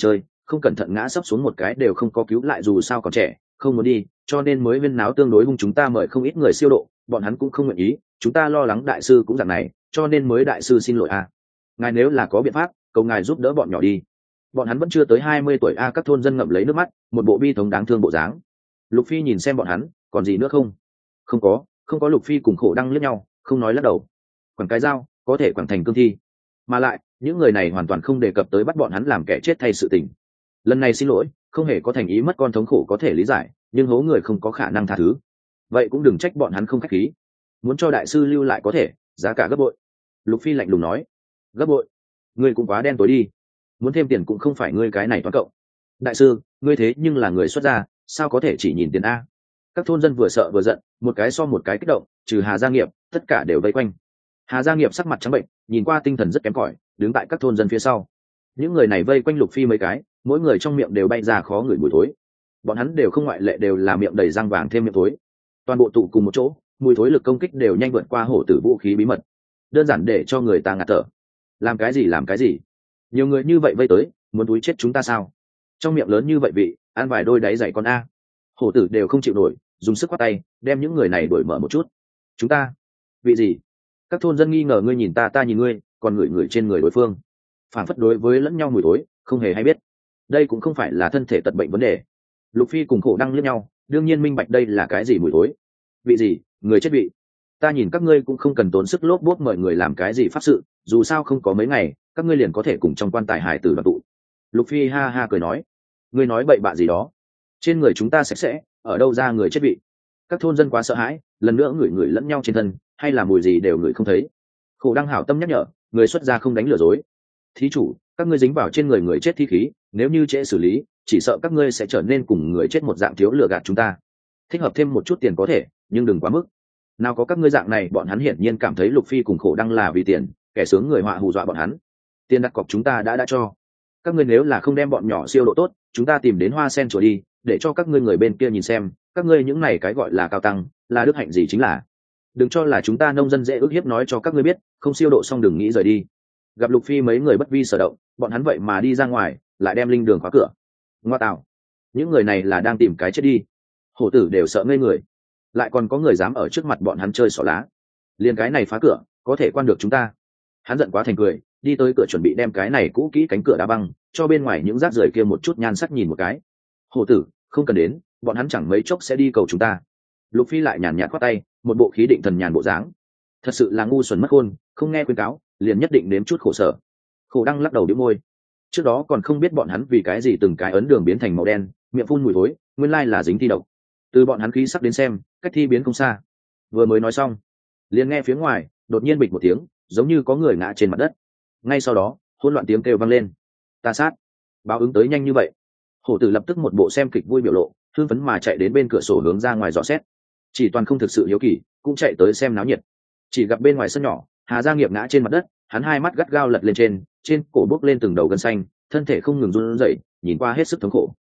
không cẩn thận ngã sấp xuống một cái đều không có cứu lại, dù sao còn trẻ không muốn đi, cho nên mới huyên náo tương đối hung. Chúng ta mời không ít người siêu độ, bọn hắn cũng không nguyện ý, chúng ta lo lắng đại sư cũng dạng này, cho nên mới đại sư xin lỗi a. Ngài nếu là có biện pháp, cầu ngài giúp đỡ bọn nhỏ đi. Bọn hắn vẫn chưa tới 20 tuổi a. Các thôn dân ngậm lấy nước mắt, một bộ bi thống đáng thương bộ dáng. Lục Phi nhìn xem bọn hắn, còn gì nữa không? Không có. Lục Phi cùng Khổ Đăng liếc nhau, không nói, lắc đầu. Quẳng cái dao có thể quẳng thành cương thi, mà lại những người này hoàn toàn không đề cập tới bắt bọn hắn làm kẻ chết thay sự tình. Lần này xin lỗi không hề có thành ý, mất con thống khổ có thể lý giải, nhưng hố người không có khả năng tha thứ, vậy cũng đừng trách bọn hắn không khách khí. Muốn cho đại sư lưu lại có thể, giá cả gấp bội. Lục Phi lạnh lùng nói. Gấp bội? Ngươi cũng quá đen tối đi, muốn thêm tiền cũng không phải ngươi cái này toán cộng. Đại sư, ngươi thế nhưng là người xuất gia, sao có thể chỉ nhìn tiền a? Các thôn dân vừa sợ vừa giận, một cái so một cái kích động, trừ Hà Gia Nghiệp, tất cả đều vây quanh. Hà Gia Nghiệp sắc mặt trắng bệnh, nhìn qua tinh thần rất kém cỏi, đứng tại các thôn dân phía sau. Những người này vây quanh Lục Phi mấy cái, mỗi người trong miệng đều bay ra khó ngửi mùi thối. Bọn hắn đều không ngoại lệ, đều là miệng đầy răng vàng thêm miệng thối. Toàn bộ tụ cùng một chỗ, mùi thối lực công kích đều nhanh vượt qua hổ tử vũ khí bí mật, đơn giản để cho người ta ngạt thở. Làm cái gì? Nhiều người như vậy vây tới, muốn túi chết chúng ta sao? Trong miệng lớn như vậy vị, ăn vài đôi đáy dày con a. Hổ tử đều không chịu nổi, dùng sức quát tay, đem những người này đuổi mở một chút. Chúng ta vị gì? Các thôn dân nghi ngờ, ngươi nhìn ta, ta nhìn ngươi, còn người trên người đối phương, phản phất đối với lẫn nhau mùi tối không hề hay biết. Đây cũng không phải là thân thể tật bệnh vấn đề. Lục Phi cùng Khổ Đăng liếc nhau, đương nhiên minh bạch đây là cái gì mùi tối. Vị gì? Người chết vị. Ta nhìn các ngươi cũng không cần tốn sức lốp bốp mời người làm cái gì pháp sự, dù sao không có mấy ngày các ngươi liền có thể cùng trong quan tài hải tử đoàn tụ. Lục Phi ha ha cười nói. Ngươi nói bậy bạ gì đó? Trên người chúng ta sạch sẽ, ở đâu ra người chết vị? Các thôn dân quá sợ hãi, lần nữa ngửi lẫn nhau trên thân, hay là mùi gì đều ngửi không thấy. Khổ Đăng hảo tâm nhắc nhở, người xuất gia không đánh lừa dối. Thí chủ, các ngươi dính vào trên người chết thi khí, nếu như trễ xử lý, chỉ sợ các ngươi sẽ trở nên cùng người chết một dạng, thiếu lừa gạt chúng ta. Thích hợp thêm một chút tiền có thể, nhưng đừng quá mức. Nào có các ngươi dạng này. Bọn hắn hiển nhiên cảm thấy Lục Phi cùng Khổ Đăng là vì tiền, kẻ sướng người họa hù dọa bọn hắn. Tiền đặt cọc chúng ta đã cho các ngươi, nếu là không đem bọn nhỏ siêu độ tốt, chúng ta tìm đến Hoa Sen chùa đi, để cho các ngươi người bên kia nhìn xem, các ngươi những này cái gọi là cao tăng là đức hạnh gì. Chính là đừng cho là chúng ta nông dân dễ ức hiếp, nói cho các ngươi biết, không siêu độ xong đừng nghĩ rời đi. Gặp Lục Phi mấy người bất vi sở động, bọn hắn vậy mà đi ra ngoài, lại đem linh đường khóa cửa. Ngoa tạo, những người này là đang tìm cái chết đi. Hổ tử đều sợ ngây người, lại còn có người dám ở trước mặt bọn hắn chơi xỏ lá. Liền cái này phá cửa có thể quan được chúng ta? Hắn giận quá thành cười, đi tới cửa chuẩn bị đem cái này cũ kỹ cánh cửa đá băng, cho bên ngoài những rác rưởi kia một chút nhan sắc nhìn một cái. Hổ tử, không cần đến, bọn hắn chẳng mấy chốc sẽ đi cầu chúng ta. Lục Phi lại nhàn nhạt khoát tay, một bộ khí định thần nhàn bộ dáng. Thật sự là ngu xuẩn mất khôn, không nghe khuyên cáo liền nhất định nếm chút khổ sở. Khổ Đăng lắc đầu đĩu môi, trước đó còn không biết bọn hắn vì cái gì từng cái ấn đường biến thành màu đen, miệng phun mùi thối, nguyên lai là dính thi độc. Từ bọn hắn khí sắc đến xem, cách thi biến không xa. Vừa mới nói xong, liền nghe phía ngoài đột nhiên bịch một tiếng, giống như có người ngã trên mặt đất. Ngay sau đó hỗn loạn tiếng kêu vang lên. Ta sát, báo ứng tới nhanh như vậy? Hổ tử lập tức một bộ xem kịch vui biểu lộ, hưng phấn mà chạy đến bên cửa sổ hướng ra ngoài dò xét. Chỉ toàn không thực sự hiếu kỳ, cũng chạy tới xem náo nhiệt. Chỉ gặp bên ngoài sân nhỏ, Hà Gia Nghiệp ngã trên mặt đất, hắn hai mắt gắt gao lật lên trên cổ bốc lên từng đầu gân xanh, thân thể không ngừng run rẩy, nhìn qua hết sức thống khổ.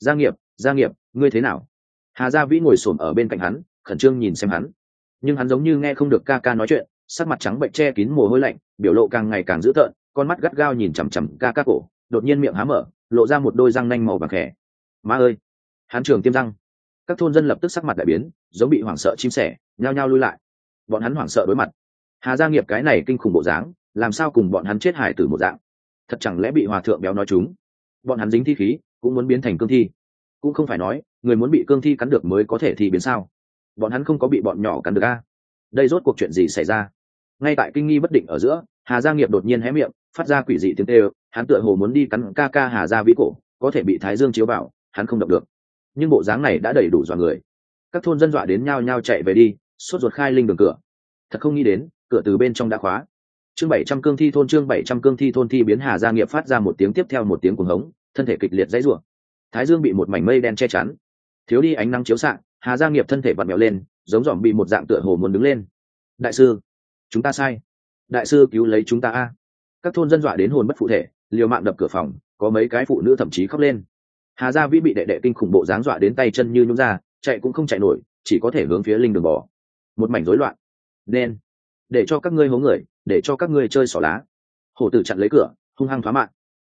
Gia Nghiệp, ngươi thế nào? Hà Gia Vĩ ngồi xổm ở bên cạnh hắn, khẩn trương nhìn xem hắn, nhưng hắn giống như nghe không được ca ca nói chuyện, sắc mặt trắng bệch che kín mồ hôi lạnh, biểu lộ càng ngày càng dữ tợn, con mắt gắt gao nhìn chằm chằm ca ca cổ, đột nhiên miệng há mở, lộ ra một đôi răng nanh màu vàng khè. Má ơi, hắn trường tiêm răng. Các thôn dân lập tức sắc mặt đại biến, giống bị hoảng sợ chim sẻ, nhao nhao lui lại. Bọn hắn hoảng sợ đối mặt. Hà Gia Nghiệp cái này kinh khủng bộ dáng, làm sao cùng bọn hắn chết hải tử một dạng? Thật chẳng lẽ bị hòa thượng béo nói chúng? Bọn hắn dính thi khí, cũng muốn biến thành cương thi? Cũng không phải nói, người muốn bị cương thi cắn được mới có thể thi biến sao? Bọn hắn không có bị bọn nhỏ cắn được a? Đây rốt cuộc chuyện gì xảy ra? Ngay tại kinh nghi bất định ở giữa, Hà Gia Nghiệp đột nhiên hé miệng, phát ra quỷ dị tiếng kêu, hắn tựa hồ muốn đi cắn ca ca Hà Gia Vĩ cổ, có thể bị thái dương chiếu vào, hắn không động được. Nhưng bộ dáng này đã đầy đủ dọa người. Các thôn dân dọa đến nhao nhao chạy về đi, sốt ruột khai linh đường cửa. Thật không nghĩ đến, cửa từ bên trong đã khóa. Chương 700 cương thi thôn thi biến. Hà Gia Nghiệp phát ra một tiếng tiếp theo một tiếng cuồng hống, thân thể kịch liệt dãy rủa. Thái dương bị một mảnh mây đen che chắn, thiếu đi ánh nắng chiếu xạ, Hà Gia Nghiệp thân thể vặn vẹo lên, giống dòm bị một dạng tựa hồ muốn đứng lên. Đại sư, chúng ta sai, đại sư cứu lấy chúng ta a! Các thôn dân dọa đến hồn bất phụ thể, liều mạng đập cửa phòng, có mấy cái phụ nữ thậm chí khóc lên. Hà Gia Vĩ bị đệ đệ kinh khủng bộ dáng dọa đến tay chân như nhũn ra, chạy cũng không chạy nổi, chỉ có thể hướng phía linh đường bò. Một mảnh rối loạn. Nên để cho các ngươi hố người, để cho các ngươi chơi xỏ lá. Hổ tử chặn lấy cửa, hung hăng phá mạng.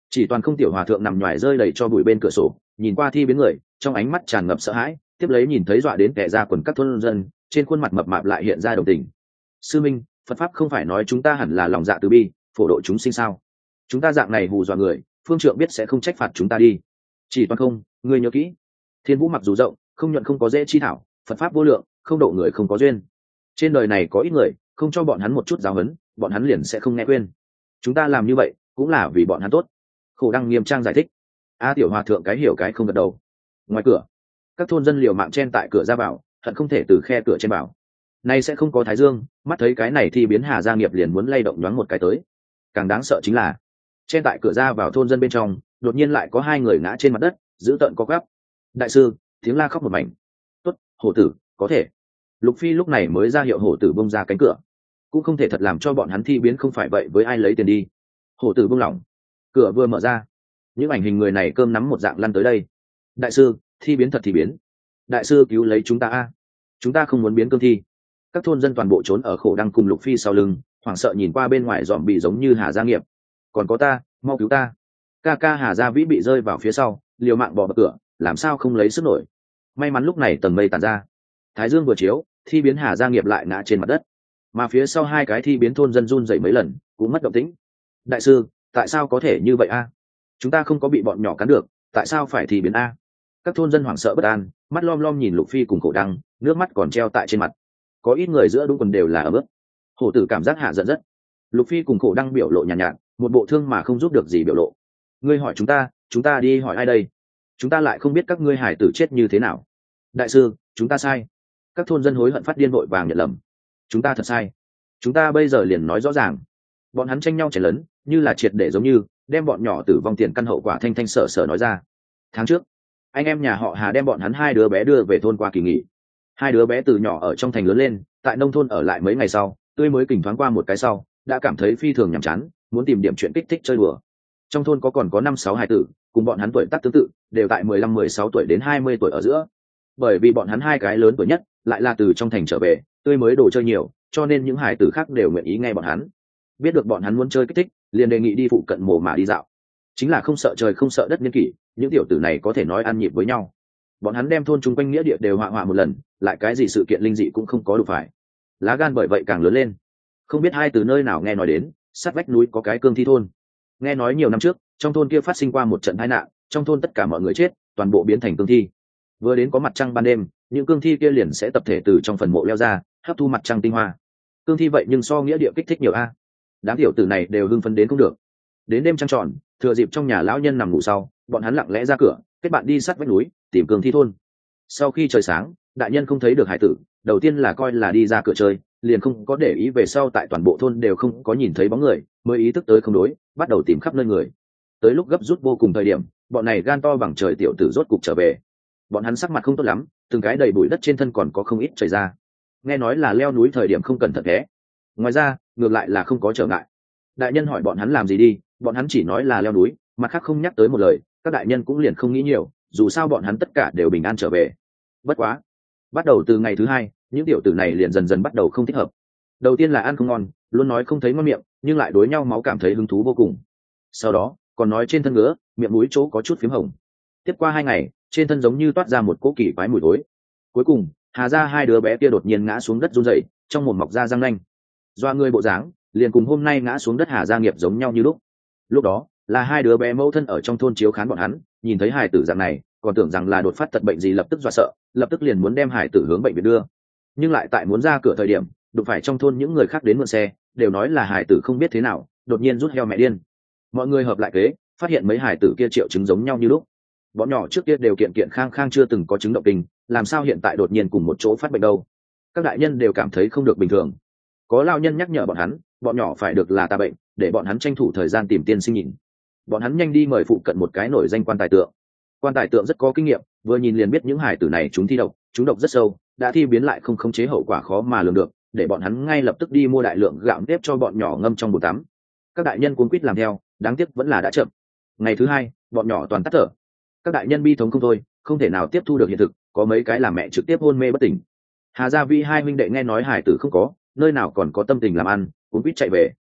Chỉ toàn không tiểu hòa thượng nằm nhoài rơi đầy cho bụi bên cửa sổ, nhìn qua thi biến người, trong ánh mắt tràn ngập sợ hãi, tiếp lấy nhìn thấy dọa đến kẻ ra quần các thôn dân, trên khuôn mặt mập mạp lại hiện ra đồng tình. Sư minh, Phật pháp không phải nói chúng ta hẳn là lòng dạ từ bi, phổ độ chúng sinh sao? Chúng ta dạng này hù dọa người, phương trượng biết sẽ không trách phạt chúng ta đi. Chỉ toàn không, ngươi nhớ kỹ, thiên vũ mặc dù rộng, không nhuận không có dễ chi thảo, Phật pháp vô lượng, không độ người không có duyên. Trên đời này có ít người, không cho bọn hắn một chút giáo huấn, bọn hắn liền sẽ không nghe khuyên. Chúng ta làm như vậy cũng là vì bọn hắn tốt. Khổ Đăng nghiêm trang giải thích. A tiểu hòa thượng cái hiểu cái không gật đầu. Ngoài cửa, các thôn dân liều mạng chen tại cửa ra vào, hận không thể từ khe cửa trên bảo. Nay sẽ không có thái dương, mắt thấy cái này thì biến Hà Gia Nghiệp liền muốn lay động nhoáng một cái tới. Càng đáng sợ chính là, chen tại cửa ra vào thôn dân bên trong, đột nhiên lại có hai người ngã trên mặt đất, giữ tợn co quắp. Đại sư, tiếng la khóc một mảnh. Tốt, hổ tử, có thể. Lục Phi lúc này mới ra hiệu hổ tử bông ra cánh cửa, cũng không thể thật làm cho bọn hắn thi biến không phải vậy với ai lấy tiền đi. Hổ tử buông lỏng, cửa vừa mở ra, những ảnh hình người này cơm nắm một dạng lăn tới đây. Đại sư, thi biến thật thì biến. Đại sư cứu lấy chúng ta a, chúng ta không muốn biến cương thi. Các thôn dân toàn bộ trốn ở Khổ Đăng cùng Lục Phi sau lưng, hoảng sợ nhìn qua bên ngoài dòm bị giống như Hà Gia Nghiệp. Còn có ta, mau cứu ta. Ca ca Hà Gia Vĩ bị rơi vào phía sau, liều mạng bỏ bật cửa, làm sao không lấy sức nổi. May mắn lúc này tầng mây tàn ra, thái dương vừa chiếu, thi biến Hà Gia Nghiệp lại ngã trên mặt đất, mà phía sau hai cái thi biến thôn dân run dậy mấy lần, cũng mất động tĩnh. Đại sư, tại sao có thể như vậy a? Chúng ta không có bị bọn nhỏ cắn được, tại sao phải thi biến a? Các thôn dân hoảng sợ bất an, mắt lom lom nhìn Lục Phi cùng Khổ Đăng, nước mắt còn treo tại trên mặt. Có ít người giữa đúng quần đều là ấm ức. Hổ tử cảm giác hạ giận rất. Lục Phi cùng Khổ Đăng biểu lộ nhàn nhạt, một bộ thương mà không giúp được gì biểu lộ. Ngươi hỏi chúng ta đi hỏi ai đây? Chúng ta lại không biết các ngươi hải tử chết như thế nào. Đại sư, chúng ta sai. Các thôn dân hối hận phát điên vội vàng nhận lầm. Chúng ta thật sai. Chúng ta bây giờ liền nói rõ ràng. Bọn hắn tranh nhau chảy lớn, như là triệt để giống như đem bọn nhỏ tử vong tiền căn hậu quả thanh thanh sở sở nói ra. Tháng trước, anh em nhà họ Hà đem bọn hắn hai đứa bé đưa về thôn qua kỳ nghỉ. Hai đứa bé từ nhỏ ở trong thành lớn lên, tại nông thôn ở lại mấy ngày sau, tươi mới kình thoáng qua một cái sau, đã cảm thấy phi thường nhàm chán, muốn tìm điểm chuyện kích thích chơi đùa. Trong thôn còn có 5-6 hài tử, cùng bọn hắn tuổi tác tương tự, đều tại 15-16 tuổi đến 20 tuổi ở giữa. Bởi vì bọn hắn hai cái lớn tuổi nhất, lại là từ trong thành trở về, tươi mới đồ chơi nhiều, cho nên những hài tử khác đều nguyện ý nghe bọn hắn. Biết được bọn hắn muốn chơi kích thích, liền đề nghị đi phụ cận mồ mà đi dạo. Chính là không sợ trời không sợ đất niên kỷ, những tiểu tử này có thể nói ăn nhịp với nhau. Bọn hắn đem thôn chung quanh nghĩa địa đều họa một lần, lại cái gì sự kiện linh dị cũng không có đủ phải. Lá gan bởi vậy càng lớn lên. Không biết hai từ nơi nào nghe nói đến, sát vách núi có cái cương thi thôn. Nghe nói nhiều năm trước, trong thôn kia phát sinh qua một trận tai nạn, trong thôn tất cả mọi người chết, toàn bộ biến thành cương thi. Vừa đến có mặt trăng ban đêm, những cương thi kia liền sẽ tập thể từ trong phần mộ leo ra, hấp thu mặt trăng tinh hoa. Cương thi vậy nhưng so nghĩa địa kích thích nhiều a. Đám tiểu tử này đều hưng phấn đến không được. Đến đêm trăng tròn, thừa dịp trong nhà lão nhân nằm ngủ sau, bọn hắn lặng lẽ ra cửa, kết bạn đi sát vách núi, tìm cương thi thôn. Sau khi trời sáng, đại nhân không thấy được hải tử, đầu tiên là coi là đi ra cửa chơi, liền không có để ý về sau tại toàn bộ thôn đều không có nhìn thấy bóng người, mới ý thức tới không đối, bắt đầu tìm khắp nơi người. Tới lúc gấp rút vô cùng thời điểm, bọn này gan to bằng trời tiểu tử rốt cục trở về. Bọn hắn sắc mặt không tốt lắm, từng cái đầy bụi đất trên thân còn có không ít chảy ra. Nghe nói là leo núi thời điểm không cẩn thận té. Ngoài ra, ngược lại là không có trở ngại. Đại nhân hỏi bọn hắn làm gì đi, bọn hắn chỉ nói là leo núi, mặt khác không nhắc tới một lời, các đại nhân cũng liền không nghĩ nhiều, dù sao bọn hắn tất cả đều bình an trở về. Bất quá, bắt đầu từ ngày thứ hai, những tiểu tử này liền dần dần bắt đầu không thích hợp. Đầu tiên là ăn không ngon, luôn nói không thấy ngon miệng, nhưng lại đối nhau máu cảm thấy hứng thú vô cùng. Sau đó, còn nói trên thân ngứa, miệng mũi chỗ có chút phím hồng. Tiếp qua 2 ngày, trên thân giống như toát ra một cỗ kỳ quái mùi thối. Cuối cùng, Hà ra hai đứa bé kia đột nhiên ngã xuống đất run rẩy, trong mồm mọc ra răng nanh. Doa người bộ dáng, liền cùng hôm nay ngã xuống đất Hà Gia Nghiệp giống nhau như lúc. Lúc đó, là hai đứa bé mẫu thân ở trong thôn chiếu khán bọn hắn, nhìn thấy hài tử dạng này, còn tưởng rằng là đột phát tật bệnh gì, lập tức dọa sợ, lập tức liền muốn đem hài tử hướng bệnh viện đưa. Nhưng lại tại muốn ra cửa thời điểm, đụng phải trong thôn những người khác đến mượn xe, đều nói là hài tử không biết thế nào, đột nhiên rút heo mẹ điên. Mọi người hợp lại kế, phát hiện mấy hài tử kia triệu chứng giống nhau như lúc. Bọn nhỏ trước kia đều kiện kiện khang khang chưa từng có chứng động kinh, làm sao hiện tại đột nhiên cùng một chỗ phát bệnh đâu? Các đại nhân đều cảm thấy không được bình thường. Có lao nhân nhắc nhở bọn hắn, bọn nhỏ phải được là tà bệnh, để bọn hắn tranh thủ thời gian tìm tiên sinh nhìn. Bọn hắn nhanh đi mời phụ cận một cái nổi danh quan tài tượng. Quan tài tượng rất có kinh nghiệm, vừa nhìn liền biết những hài tử này chúng thi độc, chúng độc rất sâu, đã thi biến lại không khống chế hậu quả khó mà lường được, để bọn hắn ngay lập tức đi mua đại lượng gạo nếp cho bọn nhỏ ngâm trong bồn tắm. Các đại nhân cuống quýt làm theo, đáng tiếc vẫn là đã chậm. Ngày thứ hai, bọn nhỏ toàn tắt thở. Các đại nhân bi thống không thôi, không thể nào tiếp thu được hiện thực, có mấy cái làm mẹ trực tiếp hôn mê bất tỉnh. Hà Gia Vi hai huynh đệ nghe nói hải tử không có, nơi nào còn có tâm tình làm ăn, cuống quýt chạy về.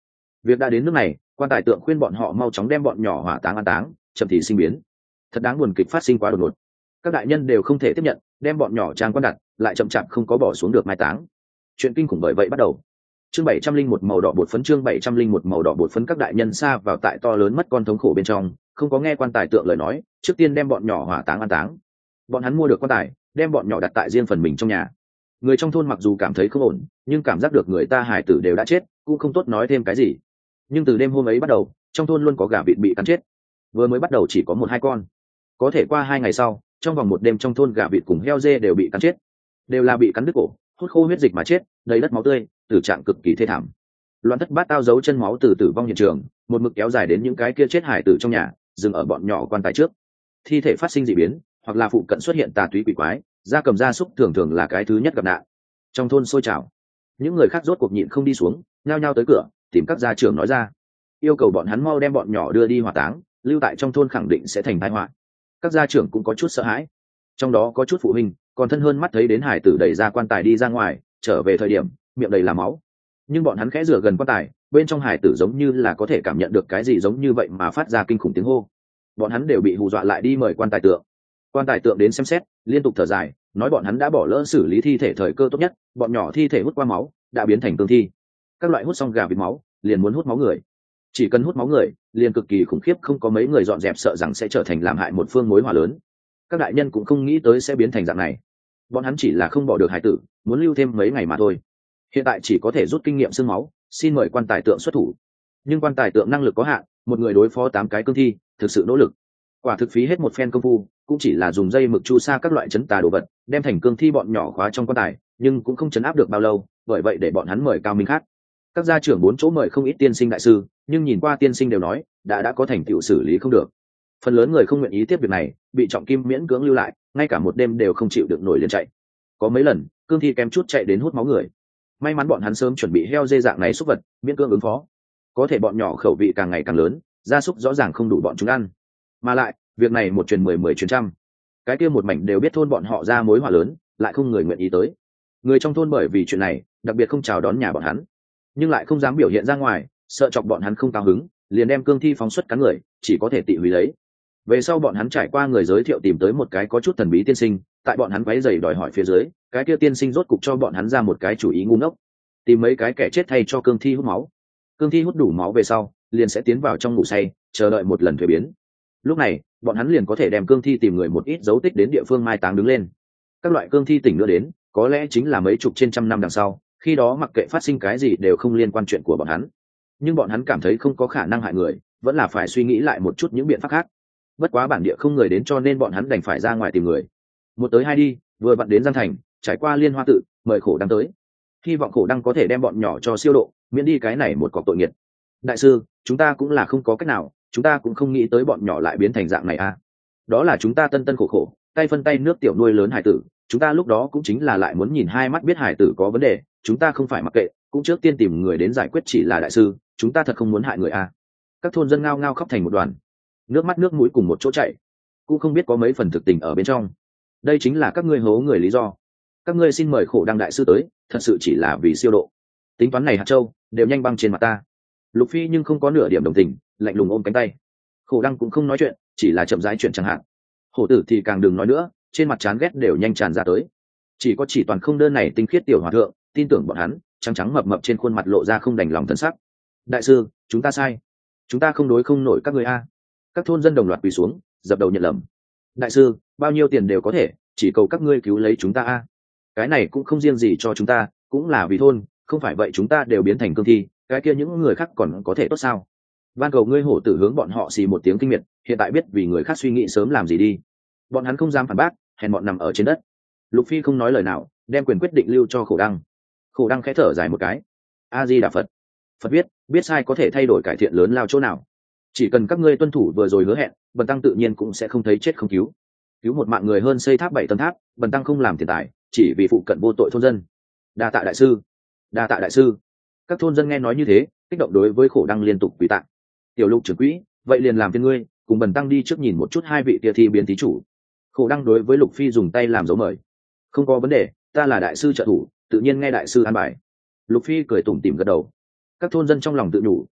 Việc đã đến nước này, quan tài tượng khuyên bọn họ mau chóng đem bọn nhỏ hỏa táng an táng, chậm thì sinh biến. Thật đáng buồn, kịch phát sinh quá đột ngột, các đại nhân đều không thể tiếp nhận, đem bọn nhỏ trang quan đặt lại chậm chạp không có bỏ xuống được mai táng. Chuyện kinh khủng bởi vậy bắt đầu. Chương 701 màu đỏ bột phấn. Chương 701 màu đỏ bột phấn. Các đại nhân xa vào tại to lớn mất con thống khổ bên trong, không có nghe quan tài tượng lời nói, trước tiên đem bọn nhỏ hỏa táng an táng. Bọn hắn mua được quan tài, đem bọn nhỏ đặt tại riêng phần mình trong nhà. Người trong thôn mặc dù cảm thấy không ổn, nhưng cảm giác được người ta hải tử đều đã chết, cũng không tốt nói thêm cái gì. Nhưng từ đêm hôm ấy bắt đầu, trong thôn luôn có gà vịt bị cắn chết. Vừa mới bắt đầu chỉ có 1-2 con, có thể qua 2 ngày sau, trong vòng một đêm trong thôn gà vịt cùng heo dê đều bị cắn chết, đều là bị cắn đứt cổ, hút khô huyết dịch mà chết, đầy đất máu tươi, tử trạng cực kỳ thê thảm. Loạn thất bát tao dấu chân máu từ tử vong hiện trường, một mực kéo dài đến những cái kia chết hải tử trong nhà, dừng ở bọn nhỏ quan tài trước. Thi thể phát sinh dị biến, hoặc là phụ cận xuất hiện tà túy quỷ quái, gia cầm gia súc thường thường là cái thứ nhất gặp nạn. Trong thôn sôi trào, những người khác rốt cuộc nhịn không đi xuống, nhao nhao tới cửa tìm các gia trưởng nói ra, yêu cầu bọn hắn mau đem bọn nhỏ đưa đi hỏa táng, lưu tại trong thôn khẳng định sẽ thành tai họa. Các gia trưởng cũng có chút sợ hãi, trong đó có chút phụ huynh còn thân hơn mắt thấy đến hải tử đẩy ra quan tài đi ra ngoài, trở về thời điểm miệng đầy là máu, nhưng bọn hắn khẽ rửa gần quan tài, bên trong hải tử giống như là có thể cảm nhận được cái gì giống như vậy mà phát ra kinh khủng tiếng hô. Bọn hắn đều bị hù dọa lại đi mời quan tài tượng. Quan tài tượng đến xem xét, liên tục thở dài, nói bọn hắn đã bỏ lỡ xử lý thi thể thời cơ tốt nhất, bọn nhỏ thi thể hút qua máu đã biến thành cương thi. Các loại hút xong gà vịt máu liền muốn hút máu người, chỉ cần hút máu người liền cực kỳ khủng khiếp, không có mấy người dọn dẹp sợ rằng sẽ trở thành làm hại một phương mối hỏa lớn. Các đại nhân cũng không nghĩ tới sẽ biến thành dạng này, bọn hắn chỉ là không bỏ được hải tử, muốn lưu thêm mấy ngày mà thôi. Hiện tại chỉ có thể rút kinh nghiệm xương máu, xin mời quan tài tượng xuất thủ. Nhưng quan tài tượng năng lực có hạn, một người đối phó 8 cái cương thi, thực sự nỗ lực. Quả thực phí hết một phen công phu, cũng chỉ là dùng dây mực chu sa các loại chấn tà đồ vật, đem thành cương thi bọn nhỏ khóa trong quan tài, nhưng cũng không chấn áp được bao lâu, bởi vậy để bọn hắn mời cao minh khác. Các gia trưởng 4 chỗ mời không ít tiên sinh đại sư, nhưng nhìn qua tiên sinh đều nói, đã có thành tựu xử lý không được. Phần lớn người không nguyện ý tiếp việc này, bị trọng kim miễn cưỡng lưu lại, ngay cả một đêm đều không chịu được nổi liền chạy. Có mấy lần, cương thi kém chút chạy đến hút máu người. May mắn bọn hắn sớm chuẩn bị heo dê dạng này súc vật, miễn cưỡng ứng phó. Có thể bọn nhỏ khẩu vị càng ngày càng lớn, gia súc rõ ràng không đủ bọn chúng ăn. Mà lại, việc này một truyền 10 truyền trăm. Cái kia một mảnh đều biết thôn bọn họ ra mối họa lớn, lại không người nguyện ý tới. Người trong thôn bởi vì chuyện này, đặc biệt không chào đón nhà bọn hắn, nhưng lại không dám biểu hiện ra ngoài, sợ chọc bọn hắn không cao hứng, liền đem cương thi phóng xuất cắn người, chỉ có thể tị hủy lấy. Về sau bọn hắn trải qua người giới thiệu tìm tới một cái có chút thần bí tiên sinh, tại bọn hắn quấy rầy đòi hỏi phía dưới, cái kia tiên sinh rốt cục cho bọn hắn ra một cái chủ ý ngu ngốc, tìm mấy cái kẻ chết thay cho cương thi hút máu. Cương thi hút đủ máu về sau, liền sẽ tiến vào trong ngủ say, chờ đợi một lần thuế biến. Lúc này, bọn hắn liền có thể đem cương thi tìm người một ít dấu tích đến địa phương mai táng đứng lên. Các loại cương thi tỉnh nữa đến, có lẽ chính là mấy chục trên trăm năm đằng sau, khi đó mặc kệ phát sinh cái gì đều không liên quan chuyện của bọn hắn. Nhưng bọn hắn cảm thấy không có khả năng hại người, vẫn là phải suy nghĩ lại một chút những biện pháp khác. Bất quá bản địa không người đến cho nên bọn hắn đành phải ra ngoài tìm người. Một tới hai đi, vừa vặn đến Giang Thành, trải qua Liên Hoa tự, mời Khổ Đăng tới. Hy vọng Khổ Đăng có thể đem bọn nhỏ cho siêu độ, miễn đi cái này một cọc tội nghiệt. Đại sư, chúng ta cũng là không có cách nào, chúng ta cũng không nghĩ tới bọn nhỏ lại biến thành dạng này à. Đó là chúng ta tân tân khổ khổ, tay phân tay nước tiểu nuôi lớn hải tử, chúng ta lúc đó cũng chính là lại muốn nhìn hai mắt biết hải tử có vấn đề, chúng ta không phải mặc kệ, cũng trước tiên tìm người đến giải quyết, chỉ là đại sư, chúng ta thật không muốn hại người à. Các thôn dân ngao ngao khóc thành một đoàn, nước mắt nước mũi cùng một chỗ chảy, cũng không biết có mấy phần thực tình ở bên trong. Đây chính là các ngươi hố người lý do. Các ngươi xin mời Khổ Đăng đại sư tới, thật sự chỉ là vì siêu độ. Tính toán này hạt châu đều nhanh băng trên mặt ta. Lục Phi nhưng không có nửa điểm đồng tình, lạnh lùng ôm cánh tay. Khổ Đăng cũng không nói chuyện, chỉ là chậm rãi chuyện chẳng hạn. Hổ tử thì càng đừng nói nữa, trên mặt chán ghét đều nhanh tràn ra tới. Chỉ toàn không đơn này tinh khiết tiểu hòa thượng, tin tưởng bọn hắn, trắng trắng mập mập trên khuôn mặt lộ ra không đành lòng thân sắc. Đại sư, chúng ta sai, chúng ta không đối không nổi các người a. Các thôn dân đồng loạt quỳ xuống, dập đầu nhận lầm. Đại sư, bao nhiêu tiền đều có thể, chỉ cầu các ngươi cứu lấy chúng ta a. Cái này cũng không riêng gì cho chúng ta, cũng là vì thôn, không phải vậy chúng ta đều biến thành cương thi, cái kia những người khác còn có thể tốt sao? Van cầu ngươi. Hổ tử hướng bọn họ xì một tiếng kinh miệt, hiện tại biết vì người khác suy nghĩ sớm làm gì đi. Bọn hắn không dám phản bác, hèn bọn nằm ở trên đất. Lục Phi không nói lời nào, đem quyền quyết định lưu cho Khổ Đăng. Khổ Đăng khẽ thở dài một cái. A Di Đà Phật. Phật biết sai có thể thay đổi cải thiện lớn lao chỗ nào. Chỉ cần các ngươi tuân thủ vừa rồi hứa hẹn, bần tăng tự nhiên cũng sẽ không thấy chết không cứu. Cứu một mạng người hơn xây tháp 7 tầng tháp, bần tăng không làm tiền tài, chỉ vì phụ cận vô tội thôn dân. Đa tạ đại sư, đa tạ đại sư. Các thôn dân nghe nói như thế, kích động đối với Khổ Đăng liên tục quỳ tạ. Tiểu Lục trưởng quỹ, vậy liền làm phiền ngươi, cùng bần tăng đi trước nhìn một chút hai vị kia thi biến thí chủ. Khổ Đăng đối với Lục Phi dùng tay làm dấu mời. Không có vấn đề, ta là đại sư trợ thủ, tự nhiên nghe đại sư an bài. Lục Phi cười tủm tỉm gật đầu. Các thôn dân trong lòng tự nhủ,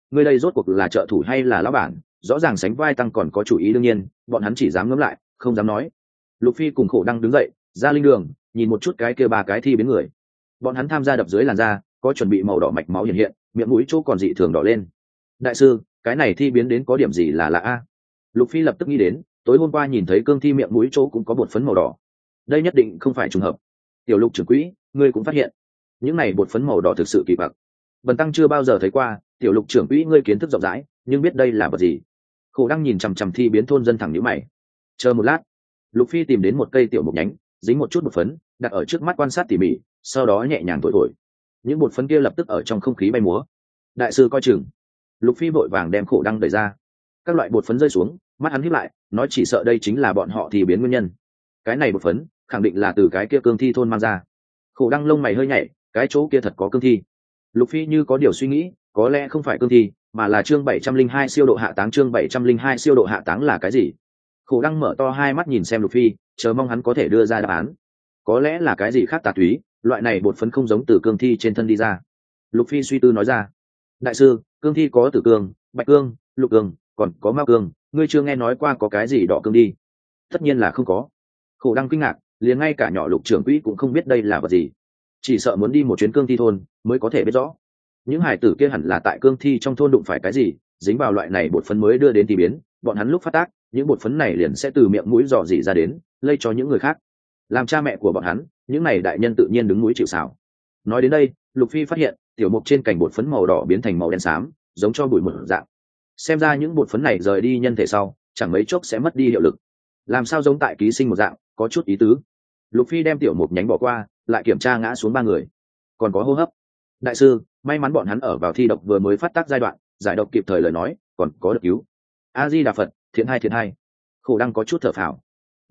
ngươi đây rốt cuộc là trợ thủ hay là lão bản? Rõ ràng sánh vai tăng còn có chủ ý, đương nhiên bọn hắn chỉ dám ngẫm lại không dám nói. Lục Phi cùng Khổ Đăng đứng dậy ra linh đường, nhìn một chút cái kia ba cái thi biến người. Bọn hắn tham gia đập dưới làn da có chuẩn bị màu đỏ mạch máu hiện hiện, miệng mũi chỗ còn dị thường đỏ lên. Đại sư, cái này thi biến đến có điểm gì là lạ a? Lục Phi lập tức nghĩ đến tối hôm qua nhìn thấy cương thi miệng mũi chỗ cũng có bột phấn màu đỏ, đây nhất định không phải trùng hợp. Tiểu Lục trưởng quỹ, ngươi cũng phát hiện những này bột phấn màu đỏ thực sự kỳ quặc. Bần tăng chưa bao giờ thấy qua. Tiểu Lục trưởng quỹ, ngươi kiến thức rộng rãi nhưng biết đây là vật gì? Khổ Đăng nhìn chằm chằm thi biến thôn dân thẳng nhíu mày. Chờ một lát, Lục Phi tìm đến một cây tiểu mục nhánh, dính một chút bột phấn, đặt ở trước mắt quan sát tỉ mỉ, sau đó nhẹ nhàng thổi thổi. Những bột phấn kia lập tức ở trong không khí bay múa. Đại sư coi chừng. Lục Phi vội vàng đem Khổ Đăng đẩy ra. Các loại bột phấn rơi xuống, mắt hắn híp lại, nói chỉ sợ đây chính là bọn họ thì biến nguyên nhân. Cái này bột phấn khẳng định là từ cái kia cương thi thôn mang ra. Khổ Đăng lông mày hơi nhảy, cái chỗ kia thật có cương thi. Lục Phi như có điều suy nghĩ, có lẽ không phải cương thi mà là chương 702 siêu độ hạ táng. Chương 702 siêu độ hạ táng là cái gì? Khổ Đăng mở to hai mắt nhìn xem Lục Phi, chờ mong hắn có thể đưa ra đáp án. Có lẽ là cái gì khác tà túy, loại này bột phấn không giống từ cương thi trên thân đi ra. Lục Phi suy tư nói ra. Đại sư, cương thi có tử cương, bạch cương, lục cương, còn có mao cương, ngươi chưa nghe nói qua có cái gì đỏ cương đi? Tất nhiên là không có. Khổ Đăng kinh ngạc, liền ngay cả nhỏ Lục trưởng quỹ cũng không biết đây là vật gì. Chỉ sợ muốn đi một chuyến cương thi thôn mới có thể biết rõ. Những hải tử kia hẳn là tại cương thi trong thôn đụng phải cái gì, dính vào loại này bột phấn mới đưa đến thì biến, bọn hắn lúc phát tác, những bột phấn này liền sẽ từ miệng mũi dò dỉ ra đến, lây cho những người khác. Làm cha mẹ của bọn hắn, những này đại nhân tự nhiên đứng mũi chịu sào. Nói đến đây, Lục Phi phát hiện tiểu mục trên cành bột phấn màu đỏ biến thành màu đen xám, giống cho bụi mực dạng. Xem ra những bột phấn này rời đi nhân thể sau, chẳng mấy chốc sẽ mất đi hiệu lực. Làm sao giống tại ký sinh một dạng, có chút ý tứ. Lục Phi đem tiểu mục nhánh bỏ qua, lại kiểm tra ngã xuống ba người, còn có hô hấp. Đại sư, may mắn bọn hắn ở vào thi độc vừa mới phát tác giai đoạn, giải độc kịp thời lời nói, còn có được cứu. A Di Đà Phật, thiện hai. Khổ Đăng có chút thở phào.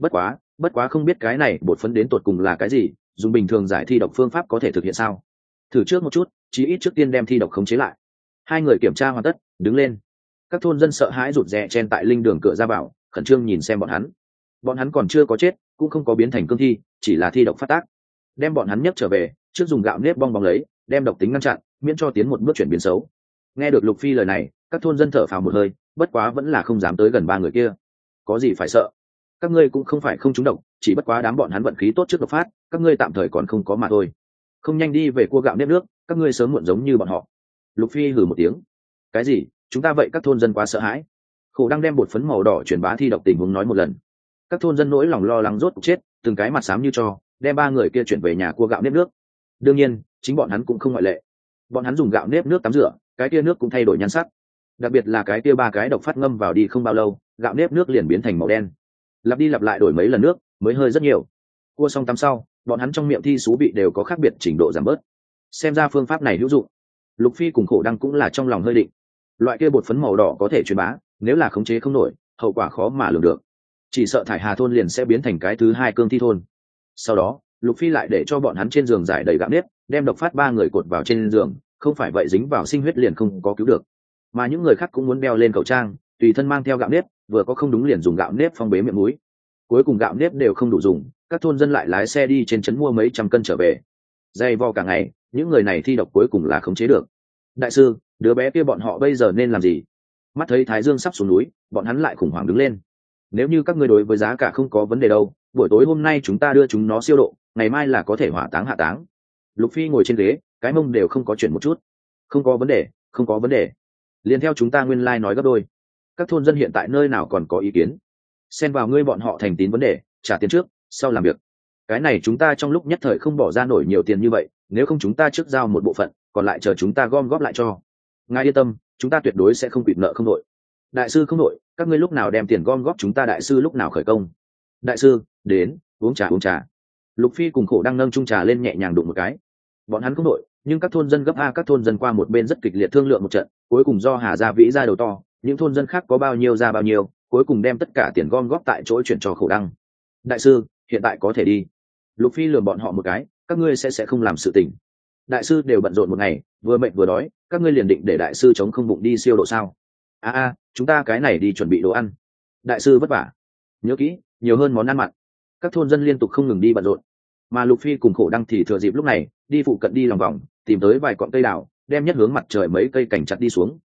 Bất quá không biết cái này bột phấn đến tột cùng là cái gì, dùng bình thường giải thi độc phương pháp có thể thực hiện sao? Thử trước một chút, chí ít trước tiên đem thi độc khống chế lại. Hai người kiểm tra hoàn tất, đứng lên. Các thôn dân sợ hãi rụt rè chen tại linh đường cửa ra vào, khẩn trương nhìn xem bọn hắn. Bọn hắn còn chưa có chết, cũng không có biến thành cương thi, chỉ là thi độc phát tác. Đem bọn hắn nhấc trở về, trước dùng gạo nếp bong bóng lấy, đem độc tính ngăn chặn, miễn cho tiến một bước chuyển biến xấu. Nghe được Lục Phi lời này, các thôn dân thở phào một hơi, bất quá vẫn là không dám tới gần ba người kia. Có gì phải sợ? Các ngươi cũng không phải không trúng độc, chỉ bất quá đám bọn hắn vận khí tốt trước độc phát, các ngươi tạm thời còn không có mà thôi. Không nhanh đi về cua gạo nếp nước, các ngươi sớm muộn giống như bọn họ. Lục Phi hừ một tiếng. Cái gì? Chúng ta vậy các thôn dân quá sợ hãi. Khổ Đăng đem bột phấn màu đỏ truyền bá thi độc tình huống nói một lần. Các thôn dân nỗi lòng lo lắng rốt cuộc chết, từng cái mặt xám như tro, đem ba người kia chuyển về nhà cua gạo nếp nước. Đương nhiên, chính bọn hắn cũng không ngoại lệ. Bọn hắn dùng gạo nếp nước tắm rửa, cái kia nước cũng thay đổi nhan sắc. Đặc biệt là cái kia ba cái độc phát ngâm vào đi không bao lâu, gạo nếp nước liền biến thành màu đen. Lặp đi lặp lại đổi mấy lần nước, mới hơi rất nhiều. Cua xong tắm sau, bọn hắn trong miệng thi xú vị đều có khác biệt trình độ giảm bớt. Xem ra phương pháp này hữu dụng. Lục Phi cùng Khổ Đăng cũng là trong lòng hơi định. Loại kia bột phấn màu đỏ có thể truyền bá, nếu là khống chế không nổi, hậu quả khó mà lường được. Chỉ sợ Thải Hà thôn liền sẽ biến thành cái thứ hai cương thi thôn. Sau đó, Lục Phi lại để cho bọn hắn trên giường giải đầy gạo nếp, đem độc phát ba người cột vào trên giường, không phải vậy dính vào sinh huyết liền không có cứu được. Mà những người khác cũng muốn đeo lên khẩu trang, tùy thân mang theo gạo nếp, vừa có không đúng liền dùng gạo nếp phong bế miệng mũi. Cuối cùng gạo nếp đều không đủ dùng, các thôn dân lại lái xe đi trên trấn mua mấy trăm cân trở về. Dày vò cả ngày, những người này thi độc cuối cùng là khống chế được. Đại sư, đứa bé kia bọn họ bây giờ nên làm gì? Mắt thấy Thái Dương sắp xuống núi, bọn hắn lại khủng hoảng đứng lên. Nếu như các ngươi đối với giá cả không có vấn đề đâu, buổi tối hôm nay chúng ta đưa chúng nó siêu độ, ngày mai là có thể hỏa táng hạ táng. Lục Phi ngồi trên ghế, cái mông đều không có chuyển một chút. Không có vấn đề. Liên theo chúng ta nguyên lai nói gấp đôi. Các thôn dân hiện tại nơi nào còn có ý kiến? Xen vào ngươi bọn họ thành tín vấn đề, trả tiền trước, sau làm việc. Cái này chúng ta trong lúc nhất thời không bỏ ra nổi nhiều tiền như vậy, nếu không chúng ta trước giao một bộ phận, còn lại chờ chúng ta gom góp lại cho. Ngài yên tâm, chúng ta tuyệt đối sẽ không quỵt nợ không đội. Đại sư không đội, các ngươi lúc nào đem tiền gom góp chúng ta đại sư lúc nào khởi công. Đại sư, đến, uống trà. Lục Phi cùng Khổ Đăng nâng chung trà lên nhẹ nhàng đụng một cái. Bọn hắn không đội, nhưng các thôn dân gấp a, các thôn dân qua một bên rất kịch liệt thương lượng một trận, cuối cùng do Hà Gia Vĩ ra đầu to, những thôn dân khác có bao nhiêu ra bao nhiêu, cuối cùng đem tất cả tiền gom góp tại chỗ chuyển cho Khổ Đăng. Đại sư, hiện tại có thể đi. Lục Phi lườm bọn họ một cái, các ngươi sẽ không làm sự tình. Đại sư đều bận rộn một ngày, vừa mệt vừa đói, các ngươi liền định để đại sư chống không bụng đi siêu độ sao? Chúng ta cái này đi chuẩn bị đồ ăn. Đại sư vất vả, nhớ kỹ, nhiều hơn món ăn mặn. Các thôn dân liên tục không ngừng đi bận rộn, mà Lục Phi cùng Khổ Đăng thì thừa dịp lúc này đi phụ cận đi lòng vòng, tìm tới vài cọn cây đào, đem nhất hướng mặt trời mấy cây cảnh chặt đi xuống,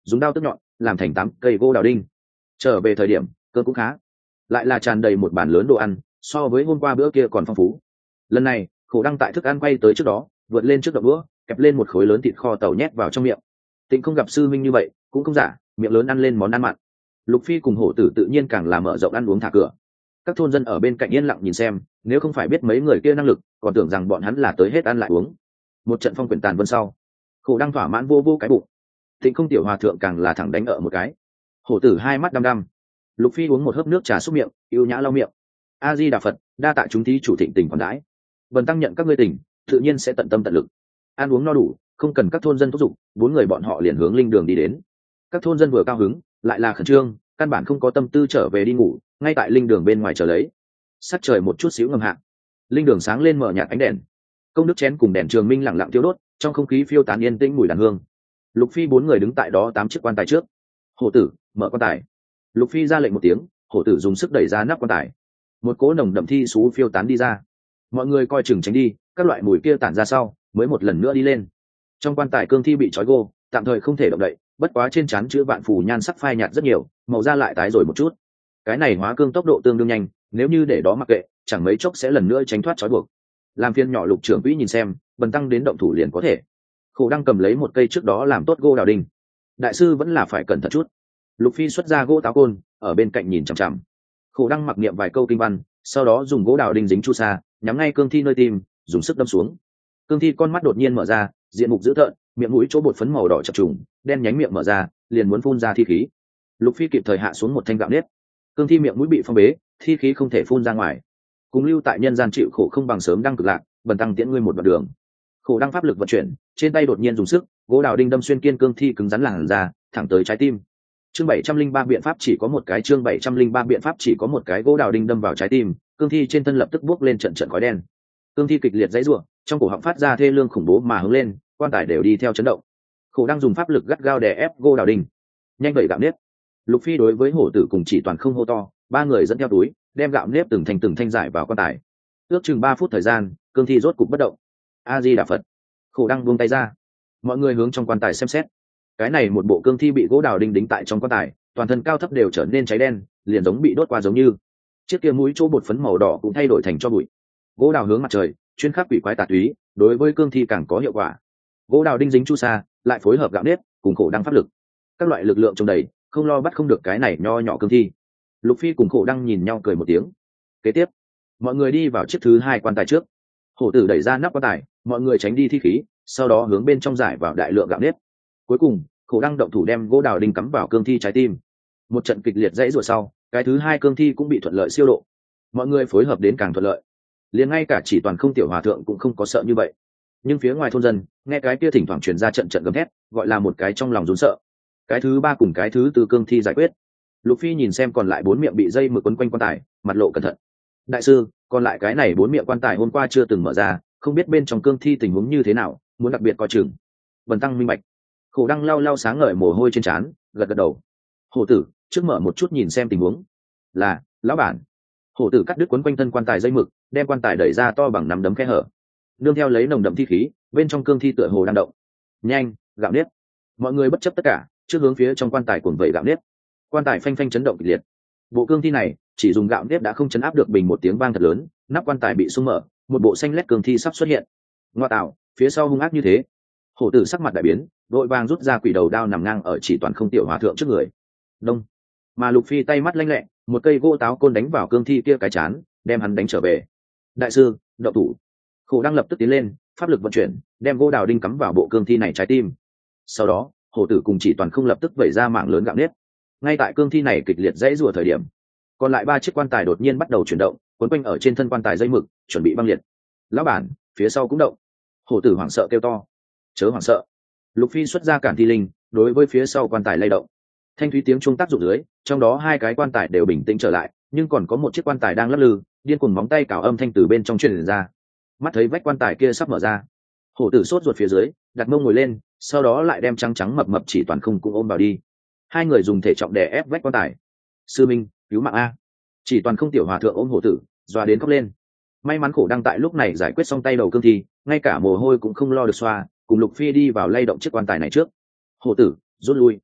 dùng đao tức nhọn làm thành 8 cây gỗ đào đinh. Trở về thời điểm cơm cũng khá, lại là tràn đầy một bàn lớn đồ ăn, so với hôm qua bữa kia còn phong phú. Lần này Khổ Đăng tại thức ăn quay tới trước đó vượt lên trước đập đũa, kẹp lên một khối lớn thịt kho tàu nhét vào trong miệng. Tịnh không gặp sư minh như vậy cũng không giả, miệng lớn ăn lên món ăn mặn. Lục Phi cùng Hổ Tử tự nhiên càng là mở rộng ăn uống thả cửa. Các thôn dân ở bên cạnh yên lặng nhìn xem, nếu không phải biết mấy người kia năng lực, còn tưởng rằng bọn hắn là tới hết ăn lại uống. Một trận phong quyển tàn vân sau, Khổ Đăng thỏa mãn vô vô cái bụng. Tịnh không tiểu hòa thượng càng là thẳng đánh ở một cái. Hổ Tử hai mắt đăm đăm. Lục Phi uống một hớp nước trà xúc miệng, yêu nhã lau miệng. A Di Đà Phật, đa tạ chúng thí chủ thịnh tình còn đãi. Vân tăng nhận các ngươi tình, tự nhiên sẽ tận tâm tận lực. Ăn uống no đủ, không cần các thôn dân thúc giục, 4 người bọn họ liền hướng linh đường đi đến. Các thôn dân vừa cao hứng, lại là khẩn trương, căn bản không có tâm tư trở về đi ngủ, ngay tại linh đường bên ngoài chờ lấy. Sắc trời một chút xíu ngầm hạ, linh đường sáng lên mở nhạt ánh đèn. Công đức chén cùng đèn trường minh lặng lặng tiêu đốt, trong không khí phiêu tán yên tĩnh mùi đàn hương. Lục Phi 4 người đứng tại đó 8 chiếc quan tài trước. Hổ Tử, mở quan tài. Lục Phi ra lệnh một tiếng, Hổ Tử dùng sức đẩy ra nắp quan tài. Một cỗ nồng đậm thi xú phiêu tán đi ra. Mọi người coi chừng tránh đi, các loại mùi kia tản ra sau, mới một lần nữa đi lên. Trong quan tài cương thi bị trói gô, tạm thời không thể động đậy, bất quá trên trán chữ vạn phù nhan sắc phai nhạt rất nhiều, màu da lại tái rồi một chút. Cái này hóa cương tốc độ tương đương nhanh, nếu như để đó mặc kệ, chẳng mấy chốc sẽ lần nữa tránh thoát trói buộc. Làm phiên nhỏ Lục trưởng quỹ nhìn xem, bần tăng đến động thủ liền có thể. Khổ Đăng cầm lấy một cây trước đó làm tốt gỗ đào đinh. Đại sư vẫn là phải cẩn thận chút. Lục Phi xuất ra gỗ táo côn, ở bên cạnh nhìn chằm chằm. Khổ Đăng mặc niệm vài câu kinh văn, sau đó dùng gỗ đào đinh dính chu sa, nhắm ngay cương thi nơi tim, dùng sức đâm xuống. Cương thi con mắt đột nhiên mở ra, diện mục dữ tợn, miệng mũi chỗ bột phấn màu đỏ chập trùng, đen nhánh miệng mở ra, liền muốn phun ra thi khí. Lục Phi kịp thời hạ xuống một thanh gạo nếp. Cương thi miệng mũi bị phong bế, thi khí không thể phun ra ngoài. Cùng lưu tại nhân gian chịu khổ không bằng sớm đăng cực lạc, bần tăng tiễn ngươi một đoạn đường. Khổ Đăng pháp lực vận chuyển, trên tay đột nhiên dùng sức, gỗ đào đinh đâm xuyên kiên cương thi cứng rắn làn ra, thẳng tới trái tim. Chương 703 biện pháp chỉ có một cái, chương 703 biện pháp chỉ có một cái, gỗ đào đinh đâm vào trái tim, cương thi trên thân lập tức bốc lên trận trận khói đen. Cương thi kịch liệt giãy giụa, trong cổ họng phát ra thê lương khủng bố mà hướng lên, quan tài đều đi theo chấn động. Khổ Đăng dùng pháp lực gắt gao đè ép gỗ đào đinh. Nhanh vậy gạo nếp. Lục Phi đối với Hổ Tử cùng Chỉ Toàn không hô to, 3 người dẫn theo túi, đem gạo nếp từng thanh giải vào quan tài. Ước chừng 3 phút thời gian, cương thi rốt cục bất động. A Di Đà Phật. Khổ Đăng buông tay ra. Mọi người hướng trong quan tài xem xét. Cái này một bộ cương thi bị gỗ đào đinh đính tại trong quan tài, toàn thân cao thấp đều trở nên cháy đen, liền giống bị đốt qua giống như. Chiếc kia mũi chỗ bột phấn màu đỏ cũng thay đổi thành tro bụi. Gỗ đào hướng mặt trời, chuyên khắc quỷ quái tà túy, đối với cương thi càng có hiệu quả. Gỗ đào đinh dính chu sa, lại phối hợp gạo nếp, cùng Khổ Đăng pháp lực, các loại lực lượng trong đầy, không lo bắt không được cái này nho nhỏ cương thi. Lục Phi cùng Khổ Đăng nhìn nhau cười một tiếng. Kế tiếp, mọi người đi vào chiếc thứ 2 quan tài trước. Hổ Tử đẩy ra nắp quan tài, mọi người tránh đi thi khí, sau đó hướng bên trong giải vào đại lượng gạo nếp. Cuối cùng, Khổ Đăng động thủ đem gỗ đào đinh cắm vào cương thi trái tim. Một trận kịch liệt dãy rủa sau, cái thứ 2 cương thi cũng bị thuận lợi siêu độ. Mọi người phối hợp đến càng thuận lợi, liền ngay cả Chỉ Toàn không tiểu hòa thượng cũng không có sợ như vậy. Nhưng phía ngoài thôn dân nghe cái kia thỉnh thoảng truyền ra trận trận gầm thét, gọi là một cái trong lòng run sợ. Cái thứ 3 cùng cái thứ 4 cương thi giải quyết. Lục Phi nhìn xem còn lại 4 miệng bị dây mực quấn quanh quan tài, mặt lộ cẩn thận. Đại sư, còn lại cái này 4 miệng quan tài hôm qua chưa từng mở ra, không biết bên trong cương thi tình huống như thế nào, muốn đặc biệt coi chừng. Bần tăng minh bạch. Khổ Đăng lau sáng ngời mồ hôi trên trán, gật gật đầu. Hổ Tử, trước mở một chút nhìn xem tình huống. Là, lão bản. Hổ Tử cắt đứt quấn quanh thân quan tài dây mực, đem quan tài đẩy ra to bằng nắm đấm khe hở. Nương theo lấy nồng đậm thi khí, bên trong cương thi tựa hồ đang động. Nhanh, gạo nếp. Mọi người bất chấp tất cả, trước hướng phía trong quan tài cuồng vẩy gạo nếp. Quan tài phanh phanh chấn động kịch liệt. Bộ cương thi này chỉ dùng gạo nếp đã không chấn áp được bình một tiếng vang thật lớn, nắp quan tài bị sung mở, một bộ xanh lét cương thi sắp xuất hiện. Ngoa tạo, phía sau hung ác như thế. Hổ Tử sắc mặt đại biến, vội vàng rút ra quỷ đầu đao nằm ngang ở Chỉ Toàn không tiểu hòa thượng trước người. Đông. Mà Lục Phi tay mắt lanh lẹ, một cây gỗ táo côn đánh vào cương thi kia cái chán, đem hắn đánh trở về. Đại sư, động thủ. Khổ Đăng lập tức tiến lên, pháp lực vận chuyển, đem gỗ đào đinh cắm vào bộ cương thi này trái tim. Sau đó, Hổ Tử cùng Chỉ Toàn không lập tức vẩy ra mảng lớn gạo nếp. Ngay tại cương thi này kịch liệt dãy rủa thời điểm, còn lại 3 chiếc quan tài đột nhiên bắt đầu chuyển động, quấn quanh ở trên thân quan tài dây mực, chuẩn bị băng liệt. Lão bản, phía sau cũng động. Hổ Tử hoảng sợ kêu to. Chớ hoảng sợ. Lục Phi xuất ra cản thi linh, đối với phía sau quan tài lay động. Thanh thúy tiếng chuông tác dụng dưới, trong đó 2 cái quan tài đều bình tĩnh trở lại, nhưng còn có một chiếc quan tài đang lắc lư, điên cuồng móng tay cào âm thanh từ bên trong truyền ra. Mắt thấy vách quan tài kia sắp mở ra, Hổ Tử sốt ruột phía dưới, đặt mông ngồi lên, sau đó lại đem trắng trắng mập mập Chỉ Toàn không cũng ôm vào đi. 2 người dùng thể trọng đè ép vách quan tài. Sư minh, cứu mạng a! Chỉ Toàn không tiểu hòa thượng ôm Hổ Tử, doa đến khóc lên. May mắn Khổ Đăng tại lúc này giải quyết xong tay đầu cương thi, ngay cả mồ hôi cũng không lo được xoa, cùng Lục Phi đi vào lay động chiếc quan tài này trước. Hổ Tử, rút lui.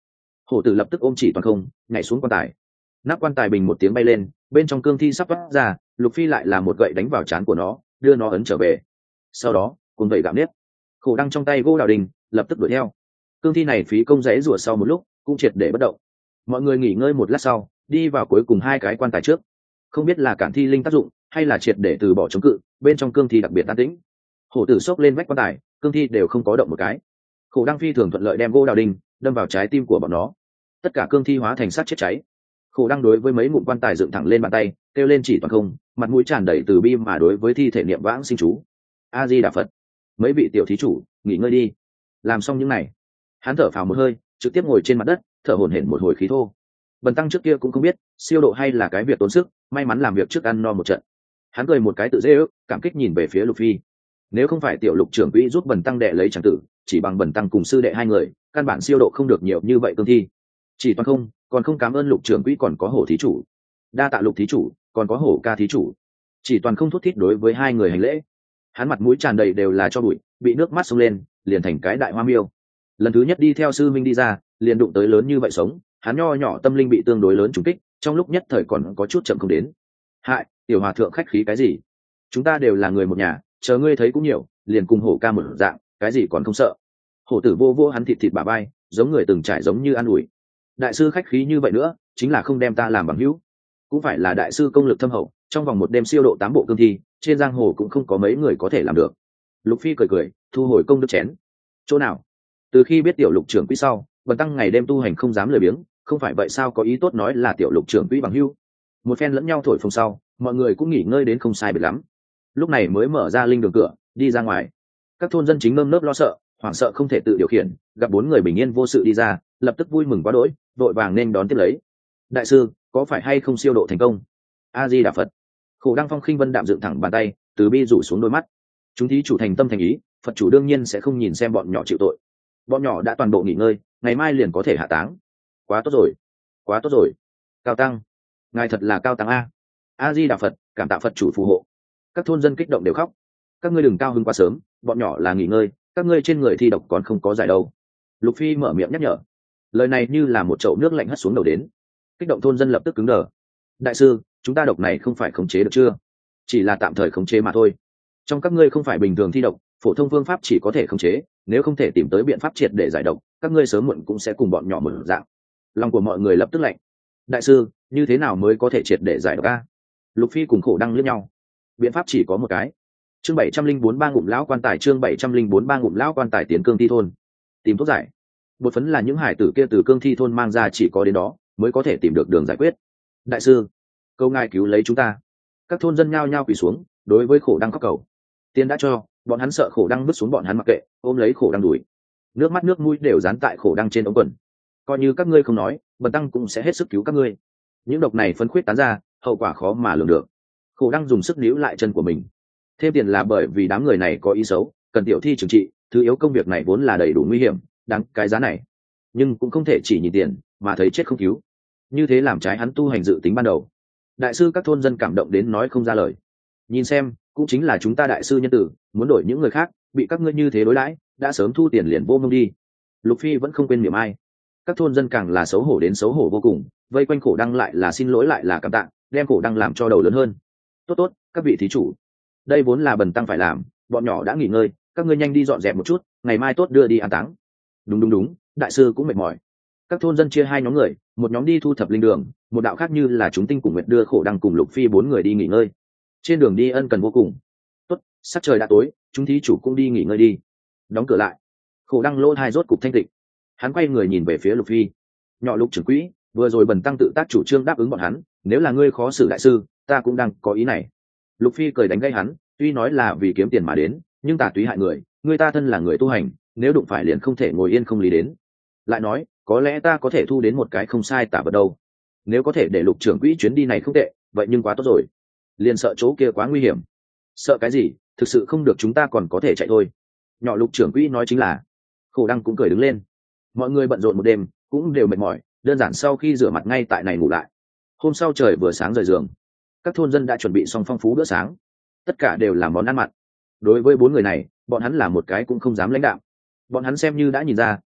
Hổ tử lập tức ôm chỉ toàn không nhảy xuống quan tài. Nắp quan tài bình một tiếng bay lên, bên trong cương thi sắp toát ra, Lục Phi lại là một gậy đánh vào trán của nó, đưa nó ấn trở về. Sau đó cùng vậy gạo nếp, Khổ Đăng trong tay gỗ đào đình lập tức đuổi theo. Cương thi này phí công rẽ rủa sau một lúc cũng triệt để bất động. Mọi người nghỉ ngơi một lát sau, đi vào cuối cùng hai cái quan tài trước. Không biết là cản thi linh tác dụng hay là triệt để từ bỏ chống cự, bên trong cương thi đặc biệt an tĩnh. Hổ tử xốc lên vách quan tài, cương thi đều không có động một cái. Khổ Đăng phi thường thuận lợi đem gỗ đào đình đâm vào trái tim của bọn nó. Tất cả cương thi hóa thành sát chết cháy. Khổ Đăng đối với mấy ngụm quan tài dựng thẳng lên bàn tay, kêu lên chỉ toàn không, mặt mũi tràn đầy từ bi mà đối với thi thể niệm vãng sinh chú. A Di Đà Phật. Mấy vị tiểu thí chủ nghỉ ngơi đi. Làm xong những này, hắn thở phào một hơi, trực tiếp ngồi trên mặt đất, thở hổn hển một hồi khí thô. Bần tăng trước kia cũng không biết siêu độ hay là cái việc tốn sức, may mắn làm việc trước ăn no một trận. Hắn cười một cái tự dễ ước, cảm kích nhìn về phía Lục Phi. Nếu không phải tiểu Lục trưởng quỹ giúp bần tăng đệ lấy tràng tử, chỉ bằng bần tăng cùng sư đệ hai người, căn bản siêu độ không được nhiều như vậy cương thi. Chỉ toàn không, còn không cảm ơn Lục trưởng quỹ, còn có Hổ thí chủ. Đa tạ Lục thí chủ, còn có Hổ ca thí chủ. Chỉ toàn không thút thít đối với hai người hành lễ. Hắn mặt mũi tràn đầy đều là cho bụi, bị nước mắt xông lên, liền thành cái đại hoa miêu. Lần thứ nhất đi theo sư minh đi ra, liền đụng tới lớn như vậy sống, hắn nho nhỏ tâm linh bị tương đối lớn trùng kích, trong lúc nhất thời còn có chút chậm không đến. Hại, tiểu hòa thượng khách khí cái gì? Chúng ta đều là người một nhà, chờ ngươi thấy cũng nhiều, liền cùng Hổ ca một dạng, cái gì còn không sợ. Hổ tử vô vô hắn thịt thịt bả vai, giống người từng trải giống như an ủi. Đại sư khách khí như vậy nữa, chính là không đem ta làm bằng hữu. Cũng phải là đại sư công lực thâm hậu, trong vòng một đêm siêu độ 8 bộ cương thi, trên giang hồ cũng không có mấy người có thể làm được. Lục Phi cười cười, thu hồi công đức chén. Chỗ nào? Từ khi biết tiểu Lục trưởng quỹ sau, bần tăng ngày đêm tu hành không dám lười biếng, không phải vậy sao có ý tốt nói là tiểu Lục trưởng quỹ bằng hữu. Một phen lẫn nhau thổi phồng sau, mọi người cũng nghỉ ngơi đến không sai biệt lắm. Lúc này mới mở ra linh đường cửa, đi ra ngoài. Các thôn dân chính nơm nớp lo sợ, hoảng sợ không thể tự điều khiển, gặp 4 người bình yên vô sự đi ra, lập tức vui mừng quá đỗi, vội vàng nên đón tiếp lấy. Đại sư, có phải hay không siêu độ thành công? A Di Đà Phật. Khổ Đăng phong khinh vân đạm dựng thẳng bàn tay, từ bi rủ xuống đôi mắt. Chúng thí chủ thành tâm thành ý, Phật chủ đương nhiên sẽ không nhìn xem bọn nhỏ chịu tội. Bọn nhỏ đã toàn bộ nghỉ ngơi, ngày mai liền có thể hạ táng. Quá tốt rồi, quá tốt rồi. Cao tăng, ngài thật là cao tăng a. A Di Đà Phật, cảm tạ Phật chủ phù hộ. Các thôn dân kích động đều khóc. Các ngươi đừng cao hứng quá sớm, bọn nhỏ là nghỉ ngơi, các ngươi trên người thi độc còn không có giải đâu. Lục Phi mở miệng nhắc nhở. Lời này như là một chậu nước lạnh hất xuống đầu đến. Kích động thôn dân lập tức cứng đờ. Đại sư, chúng ta độc này không phải khống chế được chưa? Chỉ là tạm thời khống chế mà thôi. Trong các ngươi không phải bình thường thi độc, phổ thông phương pháp chỉ có thể khống chế, nếu không thể tìm tới biện pháp triệt để giải độc, các ngươi sớm muộn cũng sẽ cùng bọn nhỏ mở dạng. Lòng của mọi người lập tức lạnh. Đại sư, như thế nào mới có thể triệt để giải độc a? Lục Phi cùng Khổ Đăng liếc nhau. Biện pháp chỉ có một cái. Chương 704 ba ngụm lão quan tài, chương 704 ba ngụm lão quan tài tiến cương thi thôn. Tìm thuốc giải. Một phấn là những hải tử kia từ cương thi thôn mang ra, chỉ có đến đó mới có thể tìm được đường giải quyết. Đại sư, câu ngài cứu lấy chúng ta. Các thôn dân nhao nhao quỳ xuống, đối với Khổ Đăng khóc cầu. Tiền đã cho, bọn hắn sợ Khổ Đăng vứt xuống bọn hắn mặc kệ, ôm lấy Khổ Đăng đuổi. Nước mắt nước mũi đều dán tại Khổ Đăng trên ống quần. Coi như các ngươi không nói, bần tăng cũng sẽ hết sức cứu các ngươi. Những độc này phấn khuyết tán ra, hậu quả khó mà lường được. Khổ Đăng dùng sức níu lại chân của mình. Thêm tiền là bởi vì đám người này có ý xấu, cần tiểu thi trừng trị, thứ yếu công việc này vốn là đầy đủ nguy hiểm, đáng cái giá này. Nhưng cũng không thể chỉ nhìn tiền mà thấy chết không cứu, như thế làm trái hắn tu hành dự tính ban đầu. Đại sư các thôn dân cảm động đến nói không ra lời. Nhìn xem, cũng chính là chúng ta đại sư nhân tử, muốn đổi những người khác, bị các ngươi như thế đối đãi, đã sớm thu tiền liền vô mông đi. Lục Phi vẫn không quên niệm ai. Các thôn dân càng là xấu hổ đến xấu hổ vô cùng, vây quanh Khổ Đăng lại là xin lỗi lại là cảm tạ, đem Khổ Đăng làm cho đầu lớn hơn. Tốt tốt, các vị thí chủ, đây vốn là bần tăng phải làm, bọn nhỏ đã nghỉ ngơi, các ngươi nhanh đi dọn dẹp một chút, ngày mai tốt đưa đi an táng. Đúng, đại sư cũng mệt mỏi. Các thôn dân chia hai nhóm người, một nhóm đi thu thập linh đường, một đạo khác như là chúng tinh cùng nguyệt đưa Khổ Đăng cùng Lục Phi 4 người đi nghỉ ngơi. Trên đường đi ân cần vô cùng. Tốt, sắc trời đã tối, chúng thí chủ cũng đi nghỉ ngơi đi. Đóng cửa lại. Khổ Đăng lỗ hai rốt cục thanh tịnh. Hắn quay người nhìn về phía Lục Phi. Nhỏ Lục trưởng quỹ, vừa rồi bần tăng tự tác chủ trương đáp ứng bọn hắn, nếu là ngươi khó xử đại sư, ta cũng đang có ý này. Lục Phi cười đánh gây hắn, tuy nói là vì kiếm tiền mà đến, nhưng tà túy hại người, người ta thân là người tu hành, nếu đụng phải liền không thể ngồi yên không lý đến. Lại nói, có lẽ ta có thể thu đến một cái không sai tả vật đâu. Nếu có thể để Lục trưởng quỹ chuyến đi này không tệ, vậy nhưng quá tốt rồi. Liền sợ chỗ kia quá nguy hiểm. Sợ cái gì, thực sự không được chúng ta còn có thể chạy thôi. Nhỏ Lục trưởng quỹ nói chính là. Khổ Đăng cũng cười đứng lên. Mọi người bận rộn một đêm, cũng đều mệt mỏi, đơn giản sau khi rửa mặt ngay tại này ngủ lại. Hôm sau trời vừa sáng rời giường, các thôn dân đã chuẩn bị xong phong phú bữa sáng, tất cả đều là món ăn mặn. Đối với 4 người này, bọn hắn là một cái cũng không dám lãnh đạo. Bọn hắn xem như đã nhìn ra,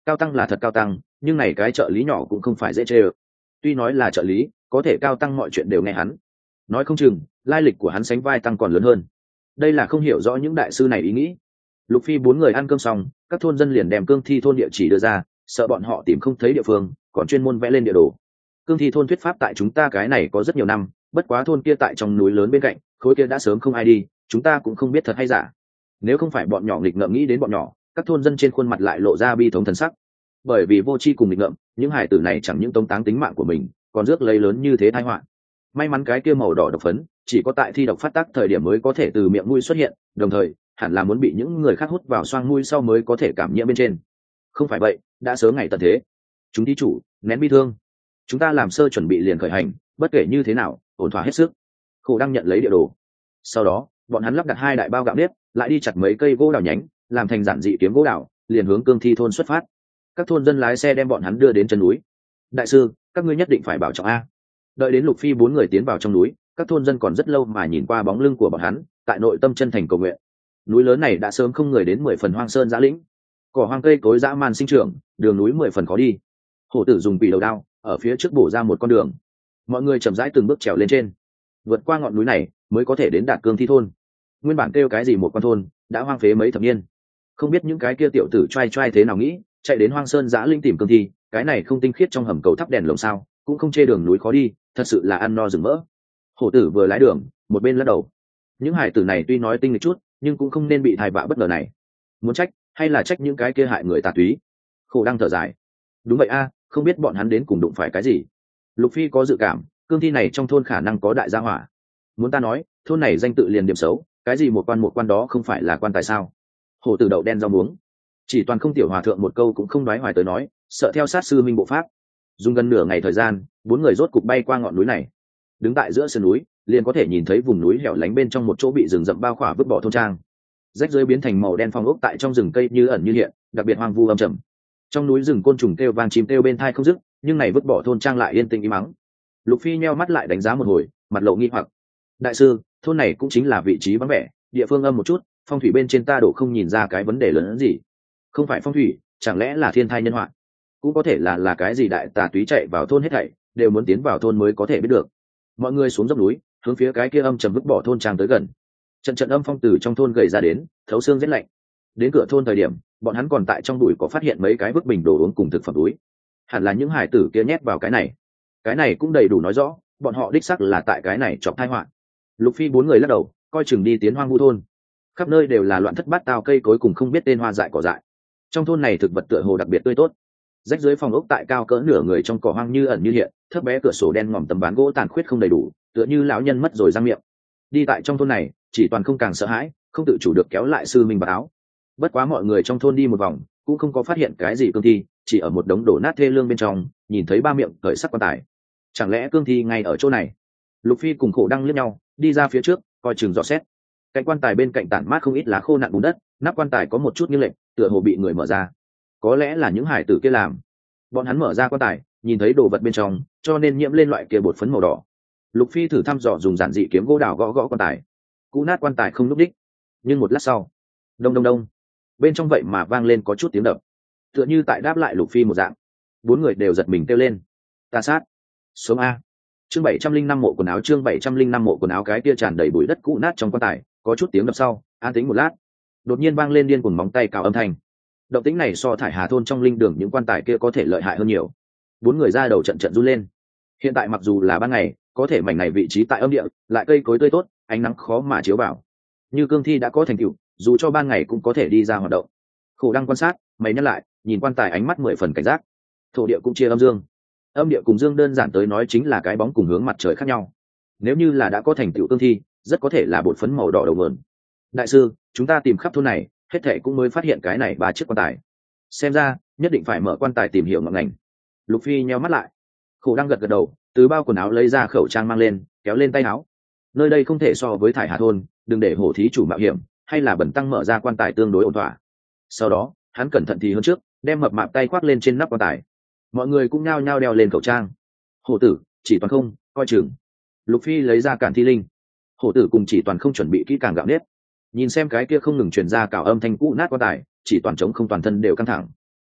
Cao tăng là thật cao tăng, nhưng này cái trợ lý nhỏ cũng không phải dễ chê ơ. Tuy nói là trợ lý, có thể cao tăng mọi chuyện đều nghe hắn. Nói không chừng lai lịch của hắn sánh vai tăng còn lớn hơn. Đây là không hiểu rõ những đại sư này ý nghĩ. Lục Phi bốn người ăn cơm xong, các thôn dân liền đem cương thi thôn địa chỉ đưa ra, sợ bọn họ tìm không thấy địa phương, còn chuyên môn vẽ lên địa đồ. Cương thi thôn thuyết pháp tại chúng ta cái này có rất nhiều năm, bất quá thôn kia tại trong núi lớn bên cạnh, khối kia đã sớm không ai đi, chúng ta cũng không biết thật hay giả. Nếu không phải bọn nhỏ nghịch ngợm nghĩ đến bọn nhỏ, các thôn dân trên khuôn mặt lại lộ ra bi thống thần sắc. Bởi vì vô tri cùng nghịch ngợm, những hải tử này chẳng những tống táng tính mạng của mình, còn rước lấy lớn như thế tai họa. May mắn cái kia màu đỏ độc phấn chỉ có tại thi độc phát tác thời điểm mới có thể từ miệng mũi xuất hiện, đồng thời hẳn là muốn bị những người khác hút vào xoang mũi sau mới có thể cảm nhiễm bên trên. Không phải vậy, đã sớm ngày tận thế. Chúng thí chủ nén bi thương, chúng ta làm sơ chuẩn bị liền khởi hành, bất kể như thế nào ổn thỏa hết sức. Khổ đang nhận lấy địa đồ, sau đó bọn hắn lắp đặt 2 đại bao gạo nếp, lại đi chặt mấy cây gỗ đào nhánh làm thành giản dị kiếm gỗ đào, liền hướng cương thi thôn xuất phát. Các thôn dân lái xe đem bọn hắn đưa đến chân núi. Đại sư, các ngươi nhất định phải bảo trọng a. Đợi đến Lục Phi 4 người tiến vào trong núi, các thôn dân còn rất lâu mà nhìn qua bóng lưng của bọn hắn, tại nội tâm chân thành cầu nguyện. Núi lớn này đã sớm không người đến 10 phần hoang sơn dã lĩnh, cỏ hoang cây cối dã man sinh trưởng, đường núi 10 phần khó đi. Hổ tử dùng quỷ đầu đao ở phía trước bổ ra một con đường, mọi người chậm rãi từng bước trèo lên trên, vượt qua ngọn núi này mới có thể đến đạt cương thi thôn. Nguyên bản kêu cái gì một con thôn đã hoang phế mấy thập niên, không biết những cái kia tiểu tử trai trai thế nào nghĩ, chạy đến hoang sơn dã linh tìm cương thi, cái này không tinh khiết trong hầm cầu thắp đèn lồng sao, cũng không chê đường núi khó đi, thật sự là ăn no rừng mỡ. Hổ tử vừa lái đường một bên lắc đầu, những hải tử này tuy nói tinh lịch chút nhưng cũng không nên bị thai vạ bất ngờ này. Muốn trách hay là trách những cái kia hại người tà túy. Khổ đang thở dài, đúng vậy a, không biết bọn hắn đến cùng đụng phải cái gì. Lục Phi có dự cảm cương thi này trong thôn khả năng có đại gia hỏa. Muốn ta nói, thôn này danh tự liền điểm xấu, cái gì một quan đó không phải là quan tài sao. Hổ tử đậu đen rau muống, chỉ toàn không tiểu hòa thượng một câu cũng không nói hoài tới nói, sợ theo sát sư minh bộ pháp. Dùng gần nửa ngày thời gian, 4 người rốt cục bay qua ngọn núi này. Đứng tại giữa sườn núi liền có thể nhìn thấy vùng núi hẻo lánh bên trong một chỗ bị rừng rậm bao khỏa vứt bỏ thôn trang. Rách rơi biến thành màu đen phong ốc tại trong rừng cây như ẩn như hiện, đặc biệt hoang vu âm trầm. Trong núi rừng côn trùng kêu vang, chim kêu bên thai không dứt, nhưng này vứt bỏ thôn trang lại yên tĩnh im mắng. Lục Phi nheo mắt lại đánh giá một hồi, mặt lộ nghi hoặc. Đại sư, thôn này cũng chính là vị trí vắng vẻ, địa phương âm một chút, phong thủy bên trên ta đổ không nhìn ra cái vấn đề lớn hơn gì. Không phải phong thủy, chẳng lẽ là thiên thai nhân họa? Cũng có thể là cái gì đại tà túy chạy vào thôn hết thảy, đều muốn tiến vào thôn mới có thể biết được. Mọi người xuống dốc núi, hướng phía cái kia âm trầm vứt bỏ thôn trang tới gần. Trận âm phong từ trong thôn gầy ra đến, thấu xương rét lạnh. Đến cửa thôn thời điểm, bọn hắn còn tại trong bụi có phát hiện mấy cái vứt bình đồ uống cùng thực phẩm túi. Hẳn là những hải tử kia nhét vào cái này cũng đầy đủ nói rõ bọn họ đích xác là tại cái này chọc tai họa. Lục Phi 4 người lắc đầu, coi chừng đi tiến hoang vu thôn. Khắp nơi đều là loạn thất bát tao cây cối cùng không biết tên hoa dại cỏ dại. Trong thôn này thực vật tựa hồ đặc biệt tươi tốt. Rách dưới phòng ốc tại cao cỡ nửa người trong cỏ hoang như ẩn như hiện, thấp bé cửa sổ đen ngòm tấm ván gỗ tàn khuyết không đầy đủ, tựa như lão nhân mất rồi răng miệng. Đi tại trong thôn này, chỉ toàn không càng sợ hãi, không tự chủ được kéo lại sư minh vào áo. Bất quá mọi người trong thôn đi một vòng, cũng không có phát hiện cái gì cương thi, chỉ ở một đống đổ nát thê lương bên trong, nhìn thấy 3 miệng cởi sắc quan tài. Chẳng lẽ cương thi ngay ở chỗ này? Lục Phi cùng Khổ Đăng liếc nhau, đi ra phía trước, coi chừng dò xét. Cạnh quan tài bên cạnh tản mát không ít lá khô nặn bùn đất, nắp quan tài có một chút nghiêng lệch, tựa hồ bị người mở ra. Có lẽ là những hải tử kia làm. Bọn hắn mở ra quan tài, nhìn thấy đồ vật bên trong, cho nên nhiễm lên loại kia bột phấn màu đỏ. Lục Phi thử thăm dò dùng giản dị kiếm gỗ đào gõ quan tài. Cú nát quan tài không lúc đích. Nhưng một lát sau, đông đông đông, bên trong vậy mà vang lên có chút tiếng đập, tựa như tại đáp lại Lục Phi một dạng. 4 người đều giật mình kêu lên. Ta sát. Sống a. Chương 705 mộ quần áo, chương 705 mộ quần áo, cái kia tràn đầy bụi đất cũ nát trong quan tài, có chút tiếng đập sau, an tĩnh một lát, đột nhiên vang lên điên cuồng móng tay cào âm thanh. Động tĩnh này so thải hà thôn trong linh đường những quan tài kia có thể lợi hại hơn nhiều. 4 người ra đầu trận trận run lên. Hiện tại mặc dù là ban ngày, có thể mảnh này vị trí tại âm địa, lại cây cối tươi tốt, ánh nắng khó mà chiếu vào. Như cương thi đã có thành tựu, dù cho ban ngày cũng có thể đi ra hoạt động. Khổ Đăng quan sát, mày nhắc lại, nhìn quan tài ánh mắt 10 phần cảnh giác. Thổ địa cũng chia âm dương. Âm địa cùng dương đơn giản tới nói chính là cái bóng cùng hướng mặt trời khác nhau. Nếu như là đã có thành tựu cương thi, rất có thể là bột phấn màu đỏ đầu nguồn. Đại sư, chúng ta tìm khắp thôn này, hết thảy cũng mới phát hiện cái này 3 chiếc quan tài. Xem ra, nhất định phải mở quan tài tìm hiểu ngọn ngành. Lục Phi nheo mắt lại. Khổ Đăng gật gật đầu, từ bao quần áo lấy ra khẩu trang mang lên, kéo lên tay áo. Nơi đây không thể so với thải hà thôn, đừng để hổ thí chủ mạo hiểm, hay là bẩn tăng mở ra quan tài tương đối ổn thỏa. Sau đó, hắn cẩn thận thì hơn trước, đem mập mạp tay khoác lên trên nắp quan tài. Mọi người cũng nhao nhao đeo lên khẩu trang. Hổ tử, chỉ toàn không, coi chừng. Lục Phi lấy ra cản thi linh. Hổ tử cùng chỉ toàn không chuẩn bị kỹ càng gạo nếp. Nhìn xem cái kia không ngừng truyền ra cào âm thanh cũ nát quan tài, chỉ toàn trống không toàn thân đều căng thẳng.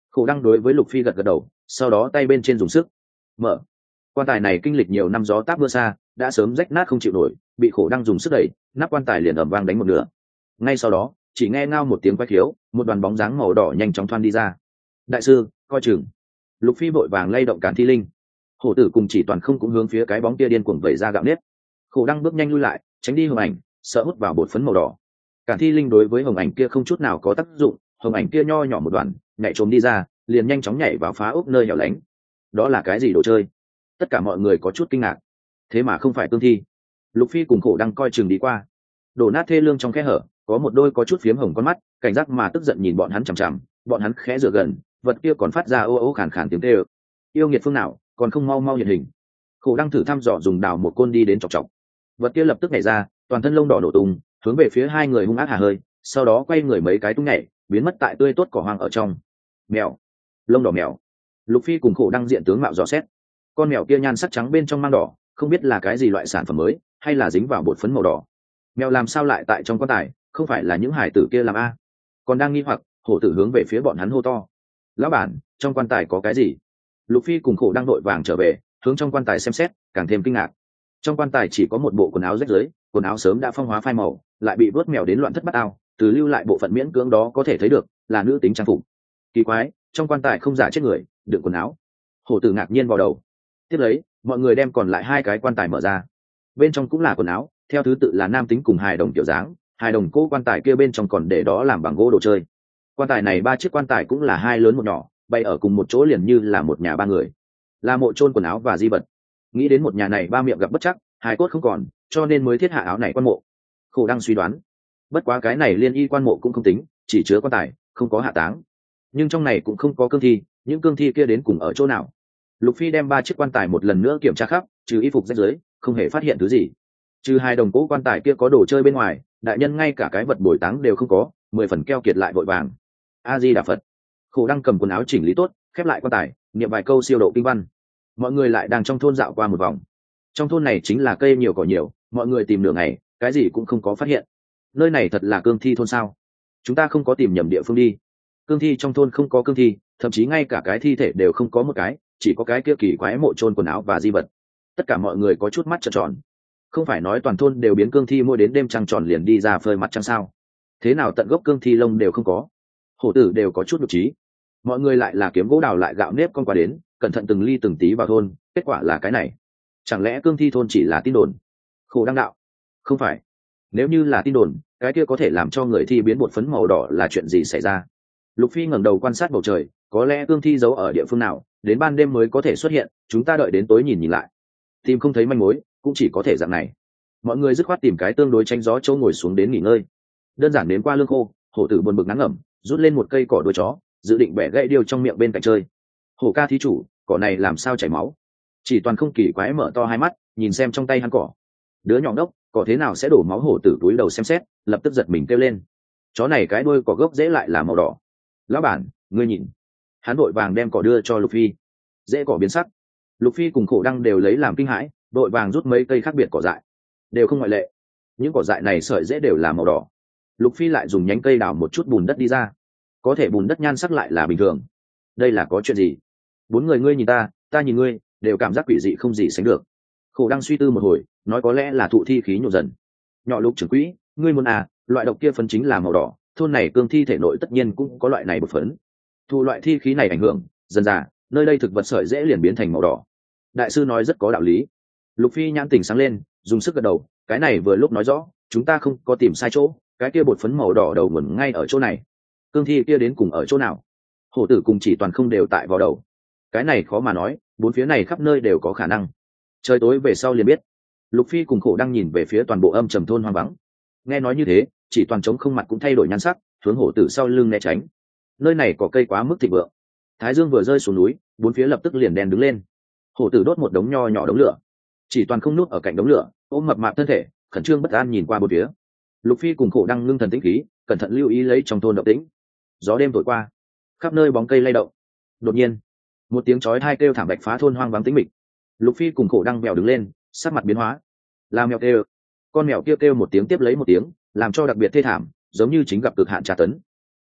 Khổ đăng đối với Lục Phi gật gật đầu, sau đó tay bên trên dùng sức mở. Quan tài này kinh lịch nhiều năm gió táp mưa xa, đã sớm rách nát không chịu nổi, bị Khổ đăng dùng sức đẩy, nắp quan tài liền ầm vang đánh một nửa. Ngay sau đó, chỉ nghe ngao một tiếng quái khiếu, một đoàn bóng dáng màu đỏ nhanh chóng thoăn đi ra. Đại sư, coi chừng! Lục Phi vội vàng lay động Càn Thi Linh. Hổ tử cùng Chỉ Toàn không cũng hướng phía cái bóng kia điên cuồng vẩy ra gạo nếp. Khổ đăng bước nhanh lui lại, tránh đi hồng ảnh, sợ hút vào bột phấn màu đỏ. Càn Thi Linh đối với hồng ảnh kia không chút nào có tác dụng, hồng ảnh kia nho nhỏ một đoạn, nhảy trốn đi ra, liền nhanh chóng nhảy vào phá ốc nơi hẻo lánh. Đó là cái gì đồ chơi? Tất cả mọi người có chút kinh ngạc. Thế mà không phải cương thi. Lục Phi cùng Khổ đăng coi chừng đi qua. Đổ nát thê lương trong khe hở, có một đôi có chút phiếm hồng con mắt, cảnh giác mà tức giận nhìn bọn hắn chằm chằm. Bọn hắn khẽ dựa gần, vật kia còn phát ra ô ô khàn khàn tiếng kêu. Yêu nghiệt phương nào, còn không mau mau hiện hình. Khổ đăng thử thăm dò dùng đào một côn đi đến chọc chọc. Vật kia lập tức nhảy ra, toàn thân lông đỏ nổ tung, hướng về phía hai người hung ác hà hơi, sau đó quay người mấy cái tung nhảy, biến mất tại tươi tốt cỏ hoang ở trong. Mèo, lông đỏ mèo. Lục Phi cùng Khổ đăng diện tướng mạo dò xét. Con mèo kia nhan sắc trắng bên trong mang đỏ, không biết là cái gì loại sản phẩm mới, hay là dính vào bột phấn màu đỏ. Mèo làm sao lại tại trong quan tài, không phải là những hải tử kia làm a? Còn đang nghi hoặc, hổ tử hướng về phía bọn hắn hô to. Lão bản, trong quan tài có cái gì? Lục Phi cùng Khổ đăng đội vàng trở về, hướng trong quan tài xem xét, càng thêm kinh ngạc. Trong quan tài chỉ có một bộ quần áo rách rưới, quần áo sớm đã phong hóa phai màu, lại bị vớt mèo đến loạn thất bát ao, từ lưu lại bộ phận miễn cưỡng đó có thể thấy được là nữ tính trang phục. Kỳ quái, trong quan tài không giả chết người, đựng quần áo. Hổ tử ngạc nhiên vào đầu. Tiếp lấy, mọi người đem còn lại hai cái quan tài mở ra. Bên trong cũng là quần áo, theo thứ tự là nam tính cùng hài đồng kiểu dáng, hài đồng cố quan tài kia bên trong còn để đó làm bằng gỗ đồ chơi. Quan tài này ba chiếc quan tài cũng là hai lớn một nhỏ, bày ở cùng một chỗ liền như là một nhà ba người, là mộ chôn quần áo và di vật. Nghĩ đến một nhà này ba miệng gặp bất chắc, hài cốt không còn, cho nên mới thiết hạ áo này quan mộ. Khổ đang suy đoán, bất quá cái này liên y quan mộ cũng không tính, chỉ chứa quan tài, không có hạ táng. Nhưng trong này cũng không có cương thi, những cương thi kia đến cùng ở chỗ nào? Lục Phi đem ba chiếc quan tài một lần nữa kiểm tra khắp, trừ y phục rách rưới, không hề phát hiện thứ gì. Trừ hai đồng cố quan tài kia có đồ chơi bên ngoài, đại nhân ngay cả cái vật bồi táng đều không có, 10 phần keo kiệt lại vội vàng. A Di Đà Phật. Khổ đang cầm quần áo chỉnh lý tốt, khép lại quan tài, niệm vài câu siêu độ kinh văn. Mọi người lại đang trong thôn dạo qua một vòng. Trong thôn này chính là cây nhiều cỏ nhiều, mọi người tìm nửa ngày, cái gì cũng không có phát hiện. Nơi này thật là cương thi thôn sao? Chúng ta không có tìm nhầm địa phương đi. Cương thi trong thôn không có cương thi, thậm chí ngay cả cái thi thể đều không có một cái, chỉ có cái kia kỳ quái mộ chôn quần áo và di vật. Tất cả mọi người có chút mắt trợn tròn. Không phải nói toàn thôn đều biến cương thi mỗi đến đêm trăng tròn liền đi ra phơi mặt trăng sao? Thế nào tận gốc cương thi lông đều không có? Hổ tử đều có chút nhục trí. Mọi người lại là kiếm gỗ đào lại gạo nếp con qua đến, cẩn thận từng ly từng tí vào thôn, kết quả là cái này. Chẳng lẽ cương thi thôn chỉ là tin đồn? Khổ đăng đạo. Không phải. Nếu như là tin đồn, cái kia có thể làm cho người thi biến bột phấn màu đỏ là chuyện gì xảy ra? Lục Phi ngẩng đầu quan sát bầu trời, có lẽ cương thi giấu ở địa phương nào, đến ban đêm mới có thể xuất hiện, chúng ta đợi đến tối nhìn nhìn lại. Tìm không thấy manh mối, cũng chỉ có thể dạng này. Mọi người dứt khoát tìm cái tương đối tránh gió chỗ ngồi xuống đến nghỉ ngơi. Đơn giản đến qua lương khô, hổ tử buồn bực nắng ẩm, rút lên một cây cỏ đuôi chó, dự định bẻ gãy điều trong miệng bên cạnh chơi. Hổ ca thí chủ, cỏ này làm sao chảy máu? Chỉ Toàn không kỳ quái mở to hai mắt, nhìn xem trong tay hắn cỏ. Đứa nhỏ đốc, cỏ thế nào sẽ đổ máu? Hổ tử túi đầu xem xét, lập tức giật mình kêu lên. Chó này cái đuôi cỏ gốc rễ lại là màu đỏ. Lão bản, ngươi nhìn. Hắn vội vàng đem cỏ đưa cho Lục Phi. Rễ cỏ biến sắc. Lục Phi cùng Khổ đăng đều lấy làm kinh hãi, vội vàng rút mấy cây khác biệt cỏ dại, đều không ngoại lệ. Những cỏ dại này sợi rễ đều là màu đỏ. Lục Phi lại dùng nhánh cây đào một chút bùn đất đi ra, có thể bùn đất nhan sắc lại là bình thường. Đây là có chuyện gì? Bốn người ngươi nhìn ta, ta nhìn ngươi, đều cảm giác quỷ dị không gì sánh được. Khổ đang suy tư một hồi, nói có lẽ là thụ thi khí nhộn dần. Nhỏ Lục trưởng quỹ, ngươi muốn à, loại độc kia phấn chính là màu đỏ, thôn này cương thi thể nội tất nhiên cũng có loại này bột phấn. Thụ loại thi khí này ảnh hưởng, dần dà, nơi đây thực vật sợi dễ liền biến thành màu đỏ. Đại sư nói rất có đạo lý. Lục Phi nhãn tình sáng lên, dùng sức gật đầu, cái này vừa lúc nói rõ, chúng ta không có tìm sai chỗ, cái kia bột phấn màu đỏ đầu nguồn ngay ở chỗ này. Cương thi kia đến cùng ở chỗ nào? Hổ tử cùng Chỉ Toàn không đều tại vào đầu. Cái này khó mà nói, bốn phía này khắp nơi đều có khả năng. Trời tối về sau liền biết. Lục Phi cùng Khổ đang nhìn về phía toàn bộ âm trầm thôn hoang vắng. Nghe nói như thế, Chỉ Toàn trống không mặt cũng thay đổi nhan sắc, hướng hổ tử sau lưng né tránh. Nơi này có cây quá mức thịnh vượng. Thái dương vừa rơi xuống núi, bốn phía lập tức liền đen đứng lên. Hổ tử đốt một đống nho nhỏ đống lửa. Chỉ Toàn không núp ở cạnh đống lửa, ôm mập mạp thân thể, khẩn trương bất an nhìn qua bốn phía. Lục Phi cùng Khổ đang ngưng thần tĩnh khí, cẩn thận lưu ý lấy trong thôn động tĩnh. Gió đêm thổi qua, khắp nơi bóng cây lay động. Đột nhiên, một tiếng chói tai kêu thảm bạch phá thôn hoang vắng tĩnh mịch. Lục Phi cùng Khổ đang mèo đứng lên, sắc mặt biến hóa. Là mèo kêu. Con mèo kia kêu một tiếng tiếp lấy một tiếng, làm cho đặc biệt thê thảm, giống như chính gặp cực hạn tra tấn.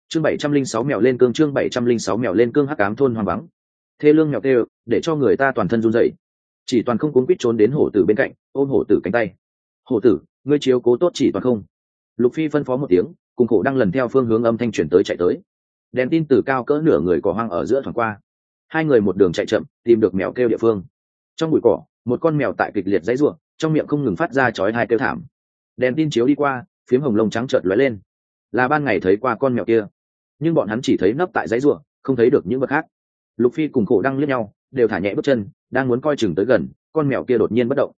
Chương 706 mèo lên cương, chương 706 mèo lên cương. Hắc ám thôn hoang vắng, thê lương mèo kêu để cho người ta toàn thân run rẩy. Chỉ toàn không cuống quýt trốn đến hổ tử bên cạnh, ôm hổ tử cánh tay. Hổ tử, ngươi chiếu cố tốt chỉ toàn không. Lục Phi phân phó một tiếng, cùng Khổ Đăng lần theo phương hướng âm thanh chuyển tới chạy tới. Đèn tin từ cao cỡ nửa người cỏ hoang ở giữa thoáng qua, hai người một đường chạy chậm tìm được mèo kêu địa phương. Trong bụi cỏ, một con mèo tại kịch liệt giãy giụa, trong miệng không ngừng phát ra chói tai kêu thảm. Đèn tin chiếu đi qua, phiếm hồng lông trắng chợt lóe lên, là ban ngày thấy qua con mèo kia, nhưng bọn hắn chỉ thấy nấp tại giãy giụa, không thấy được những vật khác. Lục Phi cùng Khổ Đăng liếc nhau, đều thả nhẹ bước chân, đang muốn coi chừng tới gần, con mèo kia đột nhiên bất động.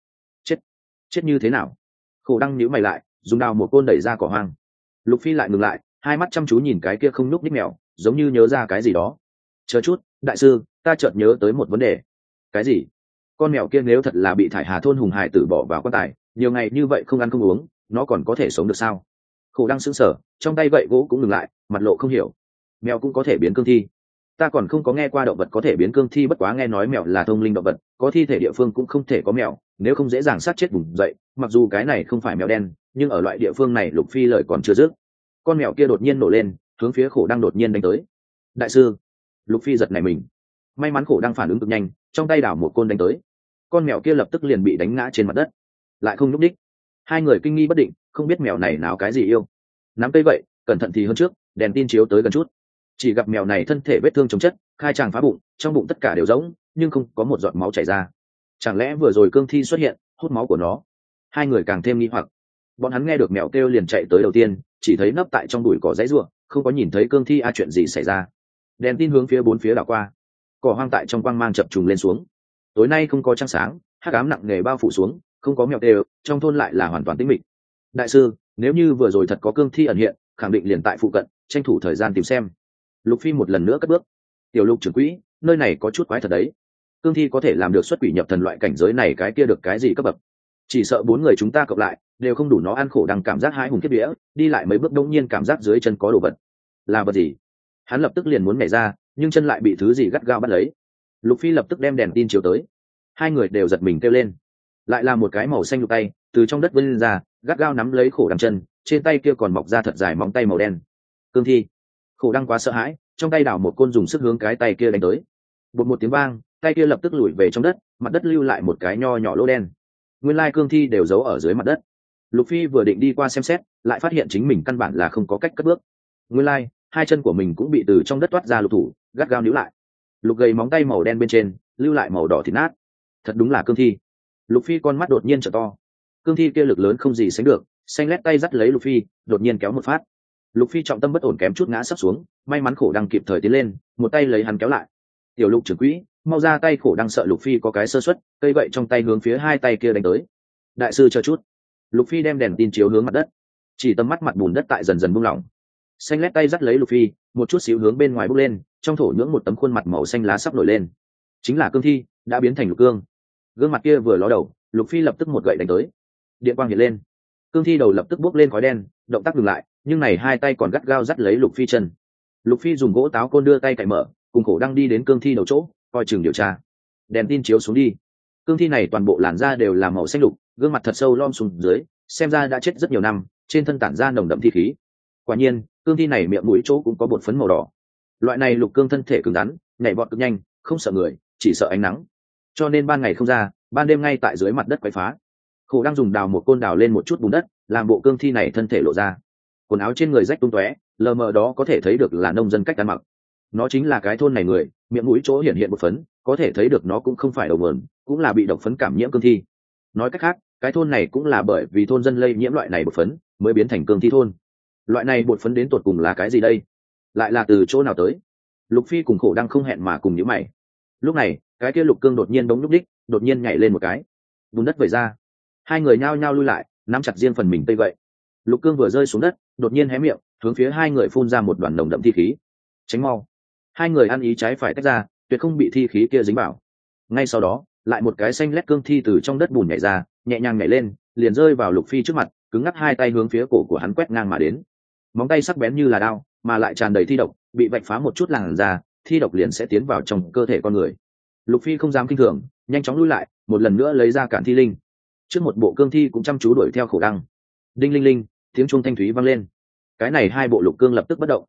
Chết như thế nào? Khổ Đăng nhíu mày lại, dùng đào một côn đẩy ra cỏ hoang. Lục Phi lại ngừng lại, hai mắt chăm chú nhìn cái kia không nhúc nhích mèo, giống như nhớ ra cái gì đó. Chờ chút, đại sư, ta chợt nhớ tới một vấn đề. Cái gì? Con mèo kia nếu thật là bị Thải Hà thôn hùng hải tử bỏ vào quan tài, nhiều ngày như vậy không ăn không uống, nó còn có thể sống được sao? Khổ Đăng sững sờ, trong tay gậy gỗ cũng ngừng lại, mặt lộ không hiểu. Mèo cũng có thể biến cương thi? Ta còn không có nghe qua động vật có thể biến cương thi, bất quá nghe nói mèo là thông linh động vật, có thi thể địa phương cũng không thể có mèo, nếu không dễ dàng sát chết vùng dậy. Mặc dù cái này không phải mèo đen, nhưng ở loại địa phương này Lục Phi lời còn chưa dứt, con mèo kia đột nhiên nổ lên, hướng phía Khổ Đăng đột nhiên đánh tới. Đại sư! Lục Phi giật nảy mình, may mắn Khổ Đăng phản ứng cực nhanh, trong tay đảo một côn đánh tới. Con mèo kia lập tức liền bị đánh ngã trên mặt đất, lại không nhúc nhích. Hai người kinh nghi bất định, không biết mèo này nào cái gì yêu. Nắm tay vậy, cẩn thận thì hơn trước, đèn tin chiếu tới gần chút, chỉ gặp mèo này thân thể vết thương chống chất, khai tràng phá bụng, trong bụng tất cả đều rỗng, nhưng không có một giọt máu chảy ra. Chẳng lẽ vừa rồi cương thi xuất hiện hút máu của nó? Hai người càng thêm nghi hoặc. Bọn hắn nghe được mèo kêu liền chạy tới đầu tiên, chỉ thấy nấp tại trong bụi cỏ dãy ruộng, không có nhìn thấy cương thi. Chuyện gì xảy ra? Đèn tin hướng phía bốn phía đảo qua, cỏ hoang tại trong quang mang chập trùng lên xuống. Tối nay không có trăng sáng, hắc ám nặng nề bao phủ xuống, không có mèo kêu, trong thôn lại là hoàn toàn tĩnh mịch. Đại sư, nếu như vừa rồi thật có cương thi ẩn hiện, khẳng định liền tại phụ cận, tranh thủ thời gian tìm xem. Lục Phi một lần nữa cất bước. Tiểu Lục trưởng quỹ, nơi này có chút quái thật đấy. Cương thi có thể làm được xuất quỷ nhập thần loại cảnh giới này, cái kia được cái gì cấp bậc? Chỉ sợ bốn người chúng ta cộng lại đều không đủ nó ăn. Khổ Đăng cảm giác hãi hùng kiếp vía, đi lại mấy bước đông nhiên cảm giác dưới chân có đồ vật. Là vật gì? Hắn lập tức liền muốn nhảy ra, nhưng chân lại bị thứ gì gắt gao bắt lấy. Lục Phi lập tức đem đèn tin chiếu tới, hai người đều giật mình kêu lên. Lại là một cái màu xanh lục tay từ trong đất vươn ra, gắt gao nắm lấy Khổ Đăng chân, trên tay kia còn mọc ra thật dài móng tay màu đen. Cương thi! Khổ Đăng quá sợ hãi, trong tay đảo một côn dùng sức hướng cái tay kia đánh tới. Bột một tiếng vang, tay kia lập tức lùi về trong đất, mặt đất lưu lại một cái nho nhỏ lỗ đen. Nguyên lai cương thi đều giấu ở dưới mặt đất. Lục Phi vừa định đi qua xem xét, lại phát hiện chính mình căn bản là không có cách cất bước. Nguyên lai hai chân của mình cũng bị từ trong đất toát ra lục thủ, gắt gao níu lại. Lục gầy móng tay màu đen bên trên lưu lại màu đỏ thịt nát. Thật đúng là cương thi. Lục Phi con mắt đột nhiên trở to. Cương thi kia lực lớn không gì sánh được, xanh lét tay dắt lấy Lục Phi, đột nhiên kéo một phát. Lục Phi trọng tâm bất ổn kém chút ngã sắp xuống, may mắn Khổ Đăng kịp thời tiến lên, một tay lấy hắn kéo lại. Tiểu Lục trưởng quỹ, mau ra tay! Khổ Đăng sợ Lục Phi có cái sơ suất, cây gậy trong tay hướng phía hai tay kia đánh tới. Đại sư chờ chút. Lục Phi đem đèn tin chiếu hướng mặt đất, chỉ tầm mắt mặt bùn đất tại dần dần buông lỏng. Xanh lét tay dắt lấy Lục Phi, một chút xíu hướng bên ngoài bốc lên, trong thổ nhưỡng một tấm khuôn mặt màu xanh lá sắp nổi lên. Chính là cương thi, đã biến thành lục cương. Gương mặt kia vừa ló đầu, Lục Phi lập tức một gậy đánh tới. Điện quang hiện lên, cương thi đầu lập tức bốc lên khói đen, động tác dừng lại, nhưng này hai tay còn gắt gao dắt lấy Lục Phi chân. Lục Phi dùng gỗ táo côn đưa tay cạy mở, cùng Khổ Đăng đi đến cương thi đầu chỗ, coi chừng điều tra. Đèn tin chiếu xuống đi, cương thi này toàn bộ làn da đều là màu xanh lục, gương mặt thật sâu lom xuống dưới, xem ra đã chết rất nhiều năm, trên thân tản ra nồng đậm thi khí. Quả nhiên cương thi này miệng mũi chỗ cũng có bột phấn màu đỏ. Loại này lục cương thân thể cứng rắn, nhảy vọt cực nhanh, không sợ người, chỉ sợ ánh nắng, cho nên ban ngày không ra, ban đêm ngay tại dưới mặt đất quấy phá. Khổ Đăng dùng đào một côn đào lên một chút bùn đất, làm bộ cương thi này thân thể lộ ra, quần áo trên người rách tung tóe, lờ mờ đó có thể thấy được là nông dân cách ăn mặc. Nó chính là cái thôn này người, miệng mũi chỗ hiện hiện bột phấn, có thể thấy được nó cũng không phải đầu nguồn, cũng là bị độc phấn cảm nhiễm cương thi. Nói cách khác, cái thôn này cũng là bởi vì thôn dân lây nhiễm loại này bột phấn mới biến thành cương thi thôn. Loại này bột phấn đến tột cùng là cái gì đây? Lại là từ chỗ nào tới? Lục Phi cùng Khổ Đăng không hẹn mà cùng nhíu mày. Lúc này cái kia lục cương đột nhiên đống nhúc đích, đột nhiên nhảy lên một cái, bùn đất vẩy ra. Hai người nhao nhao lui lại, nắm chặt riêng phần mình tay vậy. Lục cương vừa rơi xuống đất, đột nhiên hé miệng, hướng phía hai người phun ra một đoàn nồng đậm thi khí. Tránh mau! Hai người ăn ý trái phải tách ra, tuyệt không bị thi khí kia dính vào. Ngay sau đó lại một cái xanh lét cương thi từ trong đất bùn nhảy ra, nhẹ nhàng nhảy lên, liền rơi vào Lục Phi trước mặt, cứng ngắc hai tay hướng phía cổ của hắn quét ngang mà đến. Móng tay sắc bén như là đao, mà lại tràn đầy thi độc, bị vạch phá một chút làn da, thi độc liền sẽ tiến vào trong cơ thể con người. Lục Phi không dám kinh thường, nhanh chóng lui lại, một lần nữa lấy ra cản thi linh. Trước một bộ cương thi cũng chăm chú đuổi theo Khổ Đăng. Đinh linh linh, tiếng chuông thanh thúy vang lên. Cái này hai bộ lục cương lập tức bất động.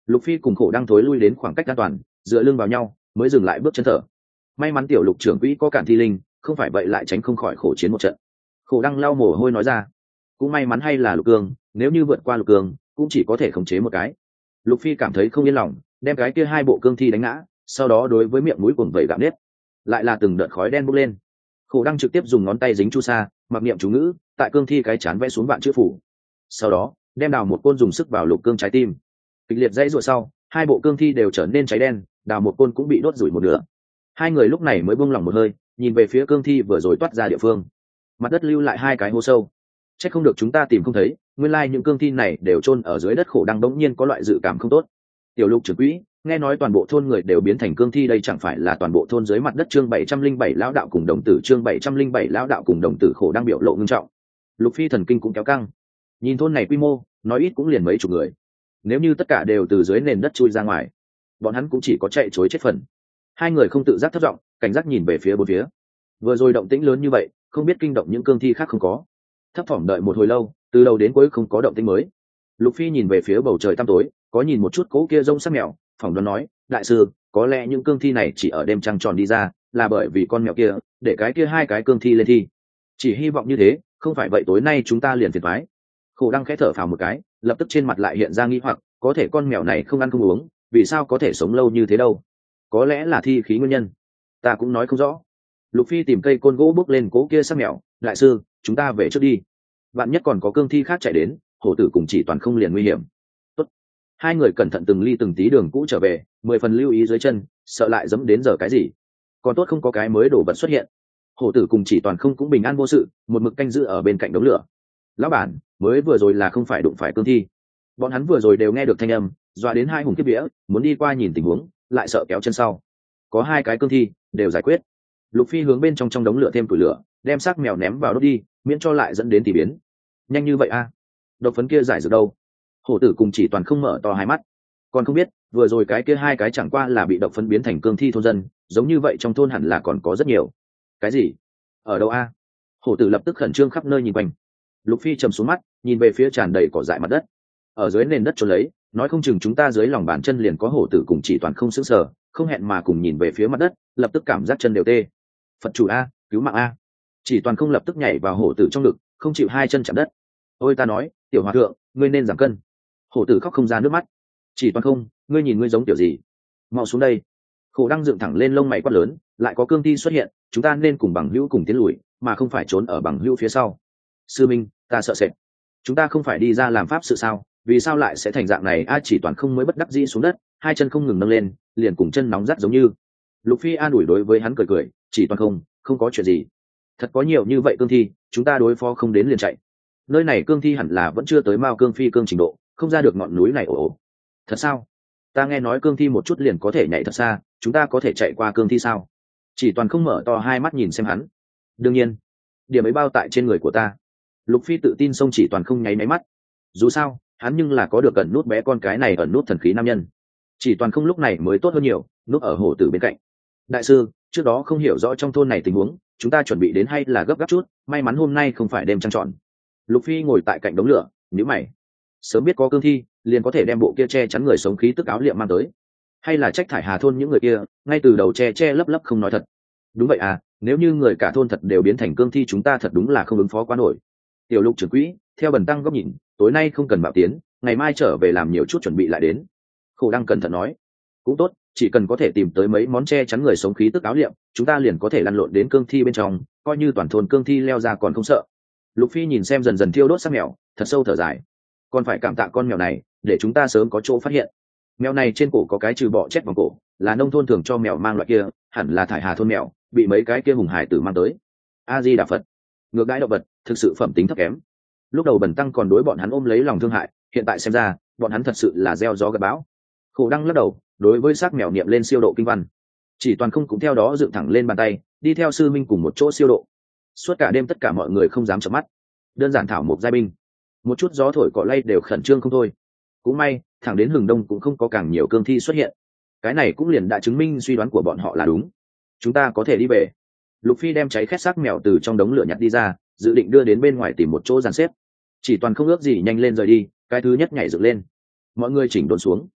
Lục Phi cùng Khổ Đăng thối lui đến khoảng cách an toàn, dựa lưng vào nhau mới dừng lại bước chân thở. May mắn tiểu Lục trưởng quỹ có cản thi linh, không phải vậy lại tránh không khỏi khổ chiến một trận. Khổ Đăng lau mồ hôi nói ra, cũng may mắn hay là Lục Cương, nếu như vượt qua Lục Cương cũng chỉ có thể khống chế một cái. Lục Phi cảm thấy không yên lòng, đem cái kia hai bộ cương thi đánh ngã, sau đó đối với miệng mũi cuồng vẩy gặm nết, lại là từng đợt khói đen bốc lên. Khổ Đăng trực tiếp dùng ngón tay dính chu sa, mặc niệm chú ngữ, tại cương thi cái chán vẽ xuống vạn chữ phủ, sau đó đem đào một côn dùng sức vào Lục Cương trái tim. Kịch liệt dãy ruột sau, hai bộ cương thi đều trở nên cháy đen, đào một côn cũng bị đốt rủi một nửa. Hai người lúc này mới buông lỏng một hơi, nhìn về phía cương thi vừa rồi toát ra địa phương. Mặt đất lưu lại hai cái hố sâu. Chắc không được chúng ta tìm không thấy, nguyên lai những cương thi này đều chôn ở dưới đất. Khổ Đăng đống nhiên có loại dự cảm không tốt. Tiểu Lục trưởng quỹ, nghe nói toàn bộ thôn người đều biến thành cương thi, đây chẳng phải là toàn bộ thôn dưới mặt đất. Chương 707 lão đạo cùng đồng tử, chương 707 lão đạo cùng đồng tử. Khổ Đăng biểu lộ ngưng trọng. Lục Phi thần kinh cũng kéo căng. Nhìn thôn này quy mô, nói ít cũng liền mấy chục người. Nếu như tất cả đều từ dưới nền đất chui ra ngoài, bọn hắn cũng chỉ có chạy chối chết phần. Hai người không tự giác thất vọng, cảnh giác nhìn về phía bốn phía. Vừa rồi động tĩnh lớn như vậy, không biết kinh động những cương thi khác không có. Thấp thỏm đợi một hồi lâu, từ đầu đến cuối không có động tĩnh mới. Lục Phi nhìn về phía bầu trời tăm tối, có nhìn một chút cố kia rông sắc mèo, phỏng đoán nói, đại sư, có lẽ những cương thi này chỉ ở đêm trăng tròn đi ra, là bởi vì con mèo kia để cái kia hai cái cương thi lên thi. Chỉ hy vọng như thế, không phải vậy tối nay chúng ta liền phiền toái. Khổ Đăng khẽ thở phào một cái, lập tức trên mặt lại hiện ra nghi hoặc, có thể con mèo này không ăn không uống, vì sao có thể sống lâu như thế đâu? Có lẽ là thi khí nguyên nhân, ta cũng nói không rõ. Lục Phi tìm cây côn gỗ bước lên cố kia sắc mèo, đại sư, chúng ta về trước đi. Vạn nhất còn có cương thi khác chạy đến, hổ tử cùng chỉ toàn không liền nguy hiểm. Tốt. Hai người cẩn thận từng ly từng tí đường cũ trở về, 10 phần lưu ý dưới chân, sợ lại dẫm đến giờ cái gì. Còn tốt không có cái mới đổ vật xuất hiện. Hổ tử cùng chỉ toàn không cũng bình an vô sự, một mực canh giữ ở bên cạnh đống lửa. Lão bản, mới vừa rồi là không phải đụng phải cương thi. Bọn hắn vừa rồi đều nghe được thanh âm, dọa đến hai hùng kiếp vía, muốn đi qua nhìn tình huống, lại sợ kéo chân sau. Có hai cái cương thi, đều giải quyết. Lục Phi hướng bên trong đống lửa thêm củi lửa, đem xác mèo ném vào đốt đi, miễn cho lại dẫn đến tỷ biến. Nhanh như vậy a? Độc phấn kia giải dược đâu? Hổ tử cùng chỉ toàn không mở to hai mắt, còn không biết, vừa rồi cái kia hai cái chẳng qua là bị độc phấn biến thành cương thi thôn dân, giống như vậy trong thôn hẳn là còn có rất nhiều. Cái gì? Ở đâu a? Hổ tử lập tức khẩn trương khắp nơi nhìn quanh. Lục Phi trầm xuống mắt, nhìn về phía tràn đầy cỏ dại mặt đất. Ở dưới nền đất trốn lấy, nói không chừng chúng ta dưới lòng bàn chân liền có. Hổ tử cùng chỉ toàn không sững sờ, không hẹn mà cùng nhìn về phía mặt đất, lập tức cảm giác chân đều tê. Phật chủ a, cứu mạng a! Chỉ toàn không lập tức nhảy vào hổ tử trong ngực, không chịu hai chân chạm đất. Ôi ta nói, tiểu hòa thượng, ngươi nên giảm cân. Hổ tử khóc không ra nước mắt. Chỉ toàn không, ngươi nhìn ngươi giống tiểu gì? Mau xuống đây! Khổ Đăng dựng thẳng lên lông mày quát lớn, lại có cương thi xuất hiện, chúng ta nên cùng bằng hữu cùng tiến lùi, mà không phải trốn ở bằng hữu phía sau. Sư minh, ta sợ sệt. Chúng ta không phải đi ra làm pháp sự sao? Vì sao lại sẽ thành dạng này? A chỉ toàn không mới bất đắc dĩ xuống đất, hai chân không ngừng nâng lên, liền cùng chân nóng rát giống như. Lục Phi an ủi đối với hắn cười cười, chỉ toàn không có chuyện gì. Thật có nhiều như vậy cương thi, chúng ta đối phó không đến liền chạy. Nơi này cương thi hẳn là vẫn chưa tới Mao cương phi cương trình độ, không ra được ngọn núi này. Ồ, thật sao? Ta nghe nói cương thi một chút liền có thể nhảy thật xa, chúng ta có thể chạy qua cương thi sao? Chỉ toàn không mở to hai mắt nhìn xem hắn. Đương nhiên, điểm ấy bao tại trên người của ta. Lục Phi tự tin xông chỉ toàn không nháy máy mắt. Dù sao, hắn nhưng là có được ẩn nút bé con cái này ẩn nút thần khí nam nhân. Chỉ toàn không lúc này mới tốt hơn nhiều, núp ở hổ tử bên cạnh. Đại sư, trước đó không hiểu rõ trong thôn này tình huống, chúng ta chuẩn bị đến hay là gấp gáp chút, may mắn hôm nay không phải đêm trăng tròn. Lục Phi ngồi tại cạnh đống lửa, nhíu mày. Sớm biết có cương thi, liền có thể đem bộ kia che chắn người sống khí tức áo liệm mang tới. Hay là trách thải Hà thôn những người kia, ngay từ đầu che lấp lấp không nói thật. Đúng vậy à, nếu như người cả thôn thật đều biến thành cương thi, chúng ta thật đúng là không ứng phó quá nổi. Tiểu Lục trưởng quỹ, theo Bần tăng góc nhìn, tối nay không cần bạo tiến, ngày mai trở về làm nhiều chút chuẩn bị lại đến. Khổ Đăng cẩn thận nói. Cũng tốt, chỉ cần có thể tìm tới mấy món che chắn người sống khí tức áo liệm, chúng ta liền có thể lăn lộn đến cương thi bên trong, coi như toàn thôn cương thi leo ra còn không sợ. Lục Phi nhìn xem dần dần thiêu đốt xác mèo, thật sâu thở dài. Còn phải cảm tạ con mèo này, để chúng ta sớm có chỗ phát hiện. Mèo này trên cổ có cái trừ bọ chét vòng cổ, là nông thôn thường cho mèo mang loại kia, hẳn là thải Hà thôn mèo, bị mấy cái kia hùng hải tử mang tới. A Di Đà Phật. Ngược đãi động vật, thực sự phẩm tính thấp kém. Lúc đầu Bần tăng còn đối bọn hắn ôm lấy lòng thương hại, hiện tại xem ra, bọn hắn thật sự là gieo gió gặt bão. Khổ Đăng lắc đầu, đối với xác mèo niệm lên siêu độ kinh văn. Chỉ toàn không cũng theo đó dựng thẳng lên bàn tay, đi theo sư minh cùng một chỗ siêu độ. Suốt cả đêm tất cả mọi người không dám chợp mắt. Đơn giản thảo một giai binh, một chút gió thổi cỏ lay đều khẩn trương không thôi. Cũng may, thẳng đến hừng đông cũng không có càng nhiều cương thi xuất hiện. Cái này cũng liền đã chứng minh suy đoán của bọn họ là đúng. Chúng ta có thể đi về. Lục Phi đem cháy khét xác mèo từ trong đống lửa nhặt đi ra, dự định đưa đến bên ngoài tìm một chỗ dàn xếp. Chỉ toàn không ước gì nhanh lên rời đi, cái thứ nhất nhảy dựng lên. Mọi người chỉnh đốn xuống.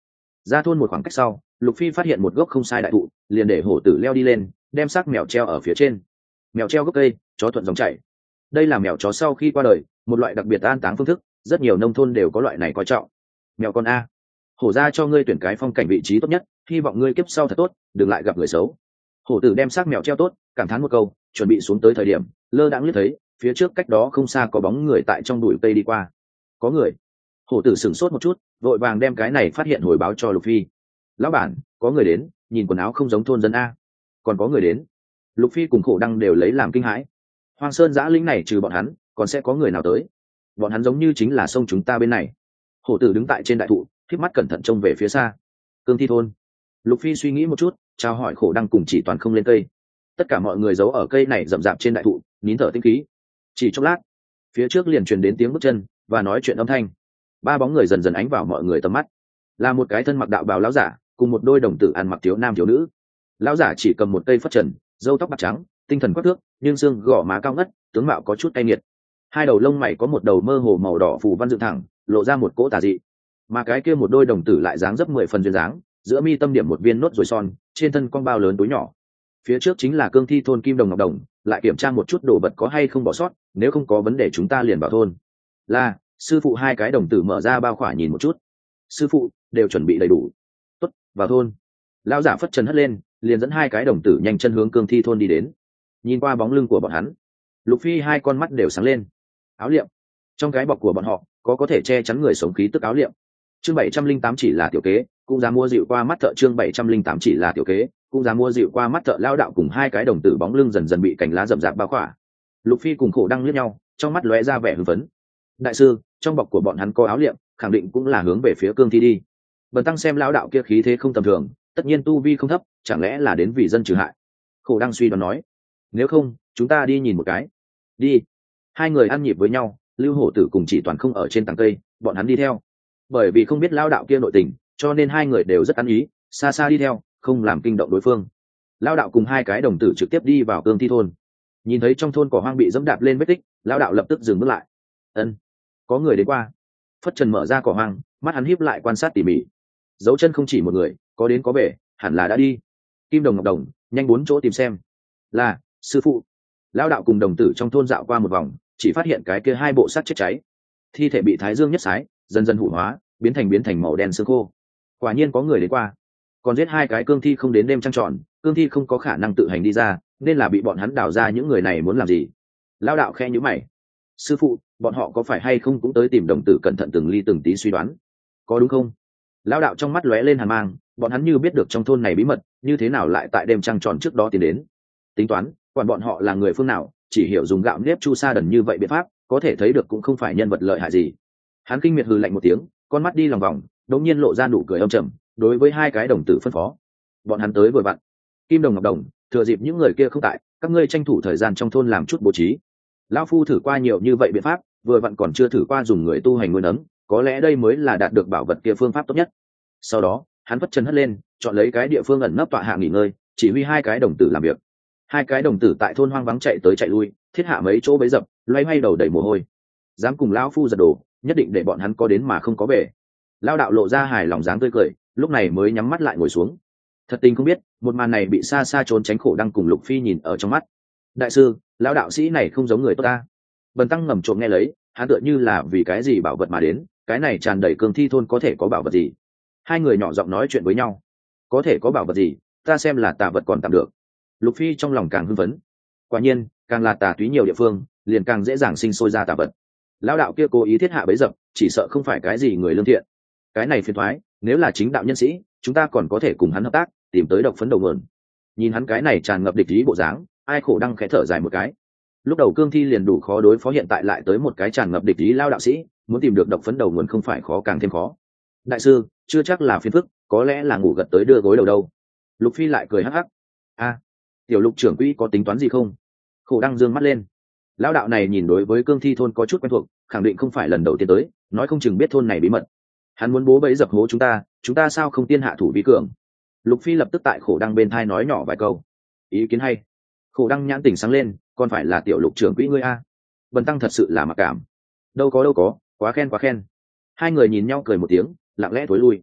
Ra thôn một khoảng cách sau, Lục Phi phát hiện một gốc không sai đại thụ, liền để hổ tử leo đi lên, đem xác mèo treo ở phía trên. Mèo treo gốc cây, chó thuận dòng chảy. Đây là mèo chó sau khi qua đời, một loại đặc biệt an táng phương thức, rất nhiều nông thôn đều có loại này coi trọng. Mèo con a, hổ ra cho ngươi tuyển cái phong cảnh vị trí tốt nhất, hy vọng ngươi kiếp sau thật tốt, đừng lại gặp người xấu. Hổ tử đem xác mèo treo tốt, cảm thán một câu, chuẩn bị xuống tới thời điểm, lơ đãng liếc thấy, phía trước cách đó không xa có bóng người tại trong bụi cây đi qua. Có người. Hổ tử sửng sốt một chút, vội vàng đem cái này phát hiện hồi báo cho Lục Phi. Lão bản, có người đến, nhìn quần áo không giống thôn dân a. Còn có người đến. Lục Phi cùng Khổ Đăng đều lấy làm kinh hãi. Hoang Sơn giã lĩnh này trừ bọn hắn, còn sẽ có người nào tới? Bọn hắn giống như chính là sông chúng ta bên này. Hổ tử đứng tại trên đại thụ, khép mắt cẩn thận trông về phía xa. Cương Thi thôn. Lục Phi suy nghĩ một chút, chào hỏi Khổ Đăng cùng Chỉ Toàn không lên cây. Tất cả mọi người giấu ở cây này rậm rạp trên đại thụ, nín thở tinh khí. Chỉ chốc lát, phía trước liền truyền đến tiếng bước chân và nói chuyện âm thanh. Ba bóng người dần dần ánh vào mọi người tầm mắt. Là một cái thân mặc đạo bào lão giả, cùng một đôi đồng tử ăn mặc thiếu nam thiếu nữ. Lão giả chỉ cầm một cây phất trần, râu tóc bạc trắng, tinh thần quắc thước, nhưng xương gò má cao ngất, tướng mạo có chút cay nghiệt. Hai đầu lông mày có một đầu mơ hồ màu đỏ phù văn dựng thẳng, lộ ra một cỗ tà dị. Mà cái kia một đôi đồng tử lại dáng dấp 10 phần duyên dáng, giữa mi tâm điểm một viên nốt ruồi son, trên thân con bao lớn túi nhỏ. Phía trước chính là Cương Thi thôn Kim Đồng Ngọc Đồng, lại kiểm tra một chút đồ vật có hay không bỏ sót, nếu không có vấn đề chúng ta liền vào thôn. Là, sư phụ. Hai cái đồng tử mở ra bao khỏa nhìn một chút. Sư phụ, đều chuẩn bị đầy đủ. Tốt, vào thôn. Lão giả phất trần hất lên, liền dẫn hai cái đồng tử nhanh chân hướng Cương Thi thôn đi đến. Nhìn qua bóng lưng của bọn hắn, Lục Phi hai con mắt đều sáng lên. Áo liệm. Trong cái bọc của bọn họ có thể che chắn người sống khí tức áo liệm. Chương 708 chỉ là tiểu kế, cũng dám mua dịu qua mắt thợ. Chương 708 chỉ là tiểu kế, cũng dám mua dịu qua mắt thợ. Lao đạo cùng hai cái đồng tử bóng lưng dần dần bị cành lá rậm rạp bao khỏa. Lục Phi cùng Khổ Đăng liếc nhau, trong mắt lóe ra vẻ hưng phấn. Đại sư, trong bọc của bọn hắn có áo liệm, khẳng định cũng là hướng về phía Cương Thi đi. Bần tăng xem lão đạo kia khí thế không tầm thường, tất nhiên tu vi không thấp, chẳng lẽ là đến vì dân trừ hại? Khổ Đăng suy đoán nói. Nếu không, chúng ta đi nhìn một cái. Đi. Hai người ăn nhịp với nhau, Lưu Hổ Tử cùng Chỉ Toàn không ở trên tầng cây, bọn hắn đi theo. Bởi vì không biết lão đạo kia nội tình, cho nên hai người đều rất ăn ý, xa xa đi theo, không làm kinh động đối phương. Lão đạo cùng hai cái đồng tử trực tiếp đi vào Cương Thi thôn. Nhìn thấy trong thôn cỏ hoang bị dẫm đạp lên vết tích, lão đạo lập tức dừng bước lại. Ân, có người đến qua. Phất trần mở ra cỏ hoang, mắt hắn híp lại quan sát tỉ mỉ. Dấu chân không chỉ một người, có đến có về, hẳn là đã đi. Kim Đồng Ngọc Đồng, nhanh 4 chỗ tìm xem. Là, sư phụ. Lão đạo cùng đồng tử trong thôn dạo qua một vòng, chỉ phát hiện cái kia hai bộ xác chết cháy, thi thể bị thái dương nhất sái, dần dần hủ hóa, biến thành màu đen xương khô. Quả nhiên có người đến qua. Còn giết hai cái cương thi không đến đêm trăng tròn, cương thi không có khả năng tự hành đi ra, nên là bị bọn hắn đào ra. Những người này muốn làm gì? Lão đạo khe nhíu mày. Sư phụ, bọn họ có phải hay không cũng tới tìm đồng tử cẩn thận từng ly từng tí suy đoán, có đúng không? Lão đạo trong mắt lóe lên hàn mang, bọn hắn như biết được trong thôn này bí mật, như thế nào lại tại đêm trăng tròn trước đó tiến đến? Tính toán, quản bọn họ là người phương nào, chỉ hiểu dùng gạo nếp chu sa đần như vậy biện pháp, có thể thấy được cũng không phải nhân vật lợi hại gì. Hắn kinh miệt hừ lạnh một tiếng, con mắt đi lòng vòng, đột nhiên lộ ra nụ cười âm trầm, đối với hai cái đồng tử phân phó. Bọn hắn tới vừa vặn. Kim Đồng Ngọc Đồng, thừa dịp những người kia không tại, các ngươi tranh thủ thời gian trong thôn làm chút bố trí. Lão phu thử qua nhiều như vậy biện pháp, vừa vặn còn chưa thử qua dùng người tu hành nuôi nấng, có lẽ đây mới là đạt được bảo vật kia phương pháp tốt nhất. Sau đó, hắn vất chân hất lên, chọn lấy cái địa phương ẩn nấp tọa hạ nghỉ ngơi, chỉ huy hai cái đồng tử làm việc. Hai cái đồng tử tại thôn hoang vắng chạy tới chạy lui, thiết hạ mấy chỗ bấy dập, loay hoay đầu đầy mồ hôi. Dám cùng lão phu giật đồ, nhất định để bọn hắn có đến mà không có về. Lão đạo lộ ra hài lòng dáng tươi cười, lúc này mới nhắm mắt lại ngồi xuống. Thật tình không biết, một màn này bị xa xa trốn tránh Khổ Đăng cùng Lục Phi nhìn ở trong mắt. Đại sư, lão đạo sĩ này không giống người tốt ta. Bần tăng ngầm trộm nghe lấy, hắn tựa như là vì cái gì bảo vật mà đến, cái này tràn đầy Cương Thi thôn có thể có bảo vật gì? Hai người nhỏ giọng nói chuyện với nhau. Có thể có bảo vật gì, ta xem là tà vật còn tạm được. Lục Phi trong lòng càng hưng phấn. Quả nhiên, càng là tà túy nhiều địa phương, liền càng dễ dàng sinh sôi ra tà vật. Lão đạo kia cố ý thiết hạ bấy dập, chỉ sợ không phải cái gì người lương thiện. Cái này phiền toái, nếu là chính đạo nhân sĩ, chúng ta còn có thể cùng hắn hợp tác, tìm tới độc phấn đầu nguồn. Nhìn hắn cái này tràn ngập địch ý bộ dáng, ai Khổ Đăng khẽ thở dài một cái. Lúc đầu Cương Thi liền đủ khó đối phó, hiện tại lại tới một cái tràn ngập địch ý lao đạo sĩ, muốn tìm được độc phấn đầu nguồn không phải khó càng thêm khó. Đại sư, chưa chắc là phiền phức, có lẽ là ngủ gật tới đưa gối đầu đâu. Lục Phi lại cười hắc hắc. A, tiểu Lục trưởng quỹ có tính toán gì không? Khổ Đăng dương mắt lên. Lão đạo này nhìn đối với Cương Thi thôn có chút quen thuộc, khẳng định không phải lần đầu tiên tới, nói không chừng biết thôn này bí mật. Hắn muốn bố bẫy dập hố chúng ta sao không tiên hạ thủ vi cường? Lục Phi lập tức tại Khổ Đăng bên thai nói nhỏ vài câu. Ý kiến hay. Khổ Đăng nhãn tỉnh sáng lên, còn phải là tiểu Lục trưởng quỹ ngươi a? Bần tăng thật sự là mặc cảm. Đâu có, quá khen. Hai người nhìn nhau cười một tiếng, lặng lẽ thối lui.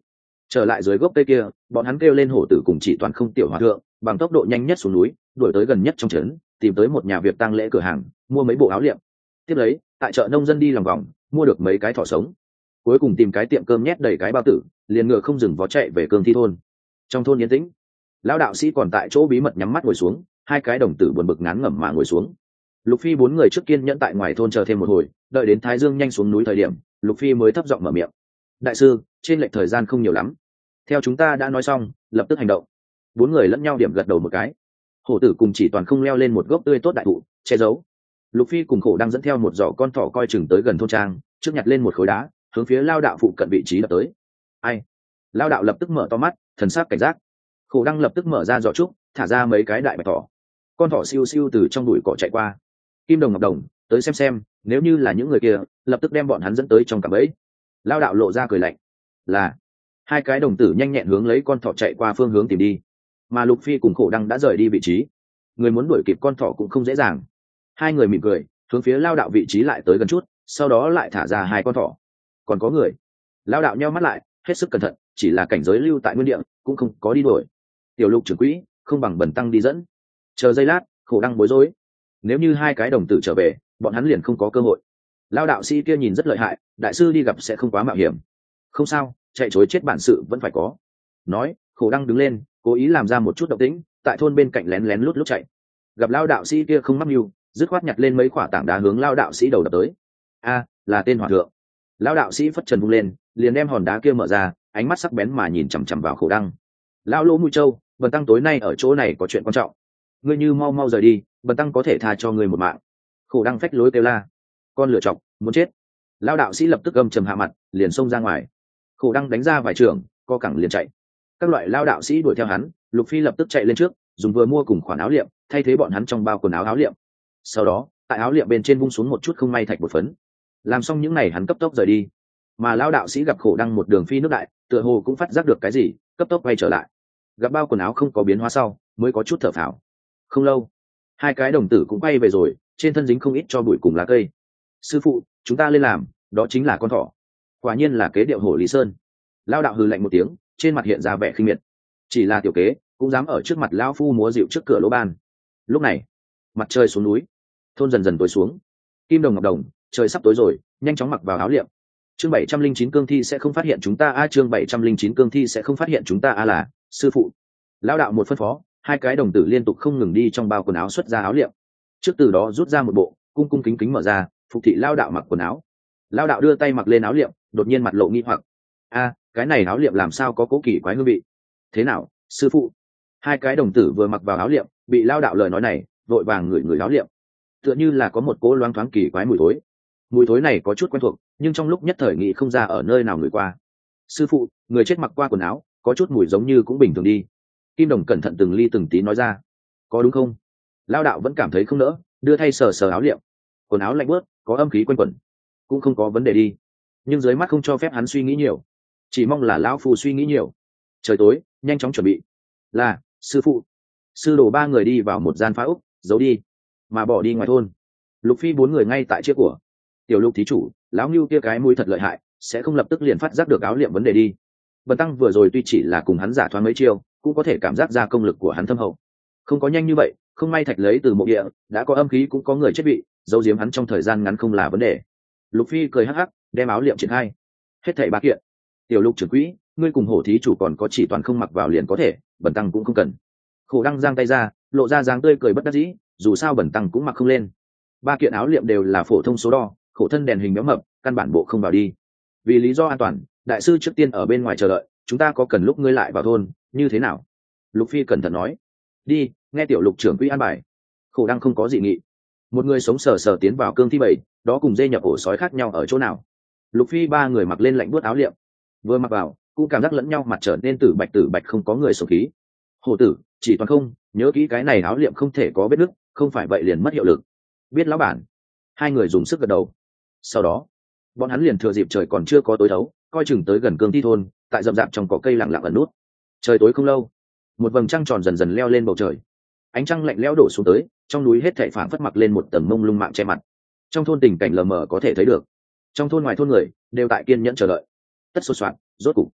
Trở lại dưới gốc cây kia, bọn hắn kêu lên hổ tử cùng chỉ toàn không tiểu hòa thượng, bằng tốc độ nhanh nhất xuống núi, đuổi tới gần nhất trong trấn, tìm tới một nhà việc tang lễ cửa hàng, mua mấy bộ áo liệm. Tiếp lấy, tại chợ nông dân đi lòng vòng, mua được mấy cái thỏ sống. Cuối cùng tìm cái tiệm cơm nhét đầy cái bao tử, liền ngựa không dừng vó chạy về Cương Thi thôn. Trong thôn yên tĩnh, lão đạo sĩ còn tại chỗ bí mật nhắm mắt ngồi xuống, hai cái đồng tử buồn bực ngán ngẩm mà ngồi xuống. Lục Phi bốn người trước kiên nhẫn tại ngoài thôn chờ thêm một hồi, đợi đến Thái Dương nhanh xuống núi thời điểm, Lục Phi mới thấp giọng mở miệng. Đại sư, trên lệch thời gian không nhiều lắm. Theo chúng ta đã nói xong, lập tức hành động. Bốn người lẫn nhau điểm gật đầu một cái. Hổ tử cùng chỉ toàn không leo lên một gốc tươi tốt đại thụ, che giấu. Lục Phi cùng Khổ đang dẫn theo một giỏ con thỏ coi chừng tới gần thôn trang, trước nhặt lên một khối đá, hướng phía lao đạo phụ cận vị trí đập tới. Ai? Lao đạo lập tức mở to mắt, thần sắc cảnh giác. Khổ đang lập tức mở ra giỏ trúc, thả ra mấy cái đại bạch thỏ. Con thỏ siêu siêu từ trong bụi cỏ chạy qua. Kim Đồng Ngọc Đồng, tới xem, nếu như là những người kia, lập tức đem bọn hắn dẫn tới trong cạm bẫy. Lao đạo lộ ra cười lạnh. Là. Hai cái đồng tử nhanh nhẹn hướng lấy con thỏ chạy qua phương hướng tìm đi, mà Lục Phi cùng Khổ Đăng đã rời đi vị trí. Người muốn đuổi kịp con thỏ cũng không dễ dàng. Hai người mỉm cười, hướng phía lao đạo vị trí lại tới gần chút, sau đó lại thả ra hai con thỏ. Còn có người. Lao đạo nheo mắt lại, hết sức cẩn thận, chỉ là cảnh giới lưu tại nguyên địa, cũng không có đi đuổi. Tiểu Lục trưởng quỹ, không bằng Bần tăng đi dẫn. Chờ giây lát, Khổ Đăng bối rối. Nếu như hai cái đồng tử trở về, bọn hắn liền không có cơ hội. Lao đạo sĩ kia nhìn rất lợi hại, đại sư đi gặp sẽ không quá mạo hiểm. Không sao, chạy chối chết bản sự vẫn phải có. Nói, Khổ Đăng đứng lên, cố ý làm ra một chút động tĩnh, tại thôn bên cạnh lén lén lút lút chạy. Gặp lao đạo sĩ kia không mắc mưu, dứt khoát nhặt lên mấy quả tảng đá hướng lao đạo sĩ đầu đập tới. A, là tên hòa thượng. Lao đạo sĩ phất trần vung lên, liền đem hòn đá kia mở ra, ánh mắt sắc bén mà nhìn chằm chằm vào Khổ Đăng. Lao Lỗ Mũi Châu, Bần tăng tối nay ở chỗ này có chuyện quan trọng, ngươi như mau mau rời đi, Bần tăng có thể tha cho ngươi một mạng. Khổ Đăng phách lối kêu la. Con lửa chọc, muốn chết. Lao đạo sĩ lập tức gầm trầm hạ mặt, liền xông ra ngoài. Khổ Đăng đánh ra vài trường, co cẳng liền chạy. Các loại lao đạo sĩ đuổi theo hắn, Lục Phi lập tức chạy lên trước, dùng vừa mua cùng khoản áo liệm thay thế bọn hắn trong bao quần áo liệm. Sau đó, tại áo liệm bên trên vung xuống một chút không may thạch bột phấn. Làm xong những này hắn cấp tốc rời đi. Mà lao đạo sĩ gặp Khổ Đăng một đường phi nước đại, tựa hồ cũng phát giác được cái gì, cấp tốc quay trở lại. Gặp bao quần áo không có biến hóa sau, mới có chút thở phào. Không lâu, hai cái đồng tử cũng quay về rồi, trên thân dính không ít cho bụi cùng lá cây. Sư phụ, chúng ta lên làm, đó chính là con thỏ. Quả nhiên là kế điệu hổ Lý Sơn. Lao đạo hừ lạnh một tiếng, trên mặt hiện ra vẻ khinh miệt. Chỉ là tiểu kế, cũng dám ở trước mặt lão phu múa dịu trước cửa lỗ ban. Lúc này, mặt trời xuống núi, thôn dần dần tối xuống. Kim Đồng Ngọc Đồng, trời sắp tối rồi, nhanh chóng mặc vào áo liệm. Chương 709 cương thi sẽ không phát hiện chúng ta a, chương 709 cương thi sẽ không phát hiện chúng ta a là sư phụ. Lão đạo một phân phó, hai cái đồng tử liên tục không ngừng đi trong bao quần áo xuất ra áo liệm. Trước từ đó rút ra một bộ, cung cung kính kính mở ra, phục thị lão đạo mặc quần áo. Lão đạo đưa tay mặc lên áo liệm, đột nhiên mặt lộ nghi hoặc. A, cái này áo liệm làm sao có cố kỳ quái hương vị? Thế nào, sư phụ? Hai cái đồng tử vừa mặc vào áo liệm, bị lão đạo lời nói này, vội vàng ngửi áo liệm. Tựa như là có một cỗ loáng thoáng kỳ quái mùi thối. Mùi thối này có chút quen thuộc, nhưng trong lúc nhất thời nghĩ không ra ở nơi nào ngửi qua. Sư phụ, người chết mặc qua quần áo, có chút mùi giống như cũng bình thường đi. Kim Đồng cẩn thận từng ly từng tí nói ra. Có đúng không? Lão đạo vẫn cảm thấy không nỡ, đưa thay sờ sờ áo liệm. Quần áo lạnh bớt, có âm khí quanh quẩn, cũng không có vấn đề đi. Nhưng dưới mắt không cho phép hắn suy nghĩ nhiều, chỉ mong là lão phu suy nghĩ nhiều. Trời tối, nhanh chóng chuẩn bị. Là sư phụ. Sư đồ ba người đi vào một gian phá úc, giấu đi, mà bỏ đi ngoài thôn. Lục Phi bốn người ngay tại chiếc của Tiểu Lục thí chủ, lão Ngưu kia cái mũi thật lợi hại, sẽ không lập tức liền phát giác được áo liệm vấn đề đi. Bần tăng vừa rồi tuy chỉ là cùng hắn giả thoáng mấy chiêu, cũng có thể cảm giác ra công lực của hắn thâm hậu. Không có nhanh như vậy, không may thạch lấy từ mộ địa, đã có âm khí cũng có người chết bị, giấu giếm hắn trong thời gian ngắn không là vấn đề. Lục Phi cười hắc hắc, đem áo liệm triển khai. Hết thảy ba kiện. Tiểu Lục trưởng quỹ, ngươi cùng hổ thí chủ còn có chỉ toàn không mặc vào liền có thể, bần tăng cũng không cần. Khổ Đăng giang tay ra, lộ ra dáng tươi cười bất đắc dĩ, dù sao bần tăng cũng mặc không lên. Ba kiện áo liệm đều là phổ thông số đo, khổ thân đèn hình béo mập, căn bản bộ không vào đi. Vì lý do an toàn, đại sư trước tiên ở bên ngoài chờ đợi, chúng ta có cần lúc ngươi lại vào thôn, như thế nào? Lục Phi cẩn thận nói. Đi, nghe Tiểu Lục trưởng quỹ an bài. Khổ Đăng không có dị nghị. Một người sống sờ sờ tiến vào cương thi bảy, đó cùng dê nhập ổ sói khác nhau ở chỗ nào? Lục Phi ba người mặc lên lạnh buốt áo liệm, vừa mặc vào cũng cảm giác lẫn nhau mặt trở nên tử bạch không có người sổ khí. Hổ tử, chỉ toàn không, nhớ kỹ cái này áo liệm không thể có vết nứt, không phải vậy liền mất hiệu lực. Biết lão bản. Hai người dùng sức gật đầu. Sau đó, bọn hắn liền thừa dịp trời còn chưa có tối thấu, coi chừng tới gần cương thi thôn, tại rậm rạp trong cỏ cây lặng lặng ẩn nút. Trời tối không lâu, một vầng trăng tròn dần dần leo lên bầu trời. Ánh trăng lạnh lẽo đổ xuống tới, trong núi hết thảy phảng phất mặc lên một tầng mông lung mạng che mặt. Trong thôn tình cảnh lờ mờ có thể thấy được. Trong thôn ngoài thôn người đều tại kiên nhẫn chờ đợi. Tất sột soạn, rốt cục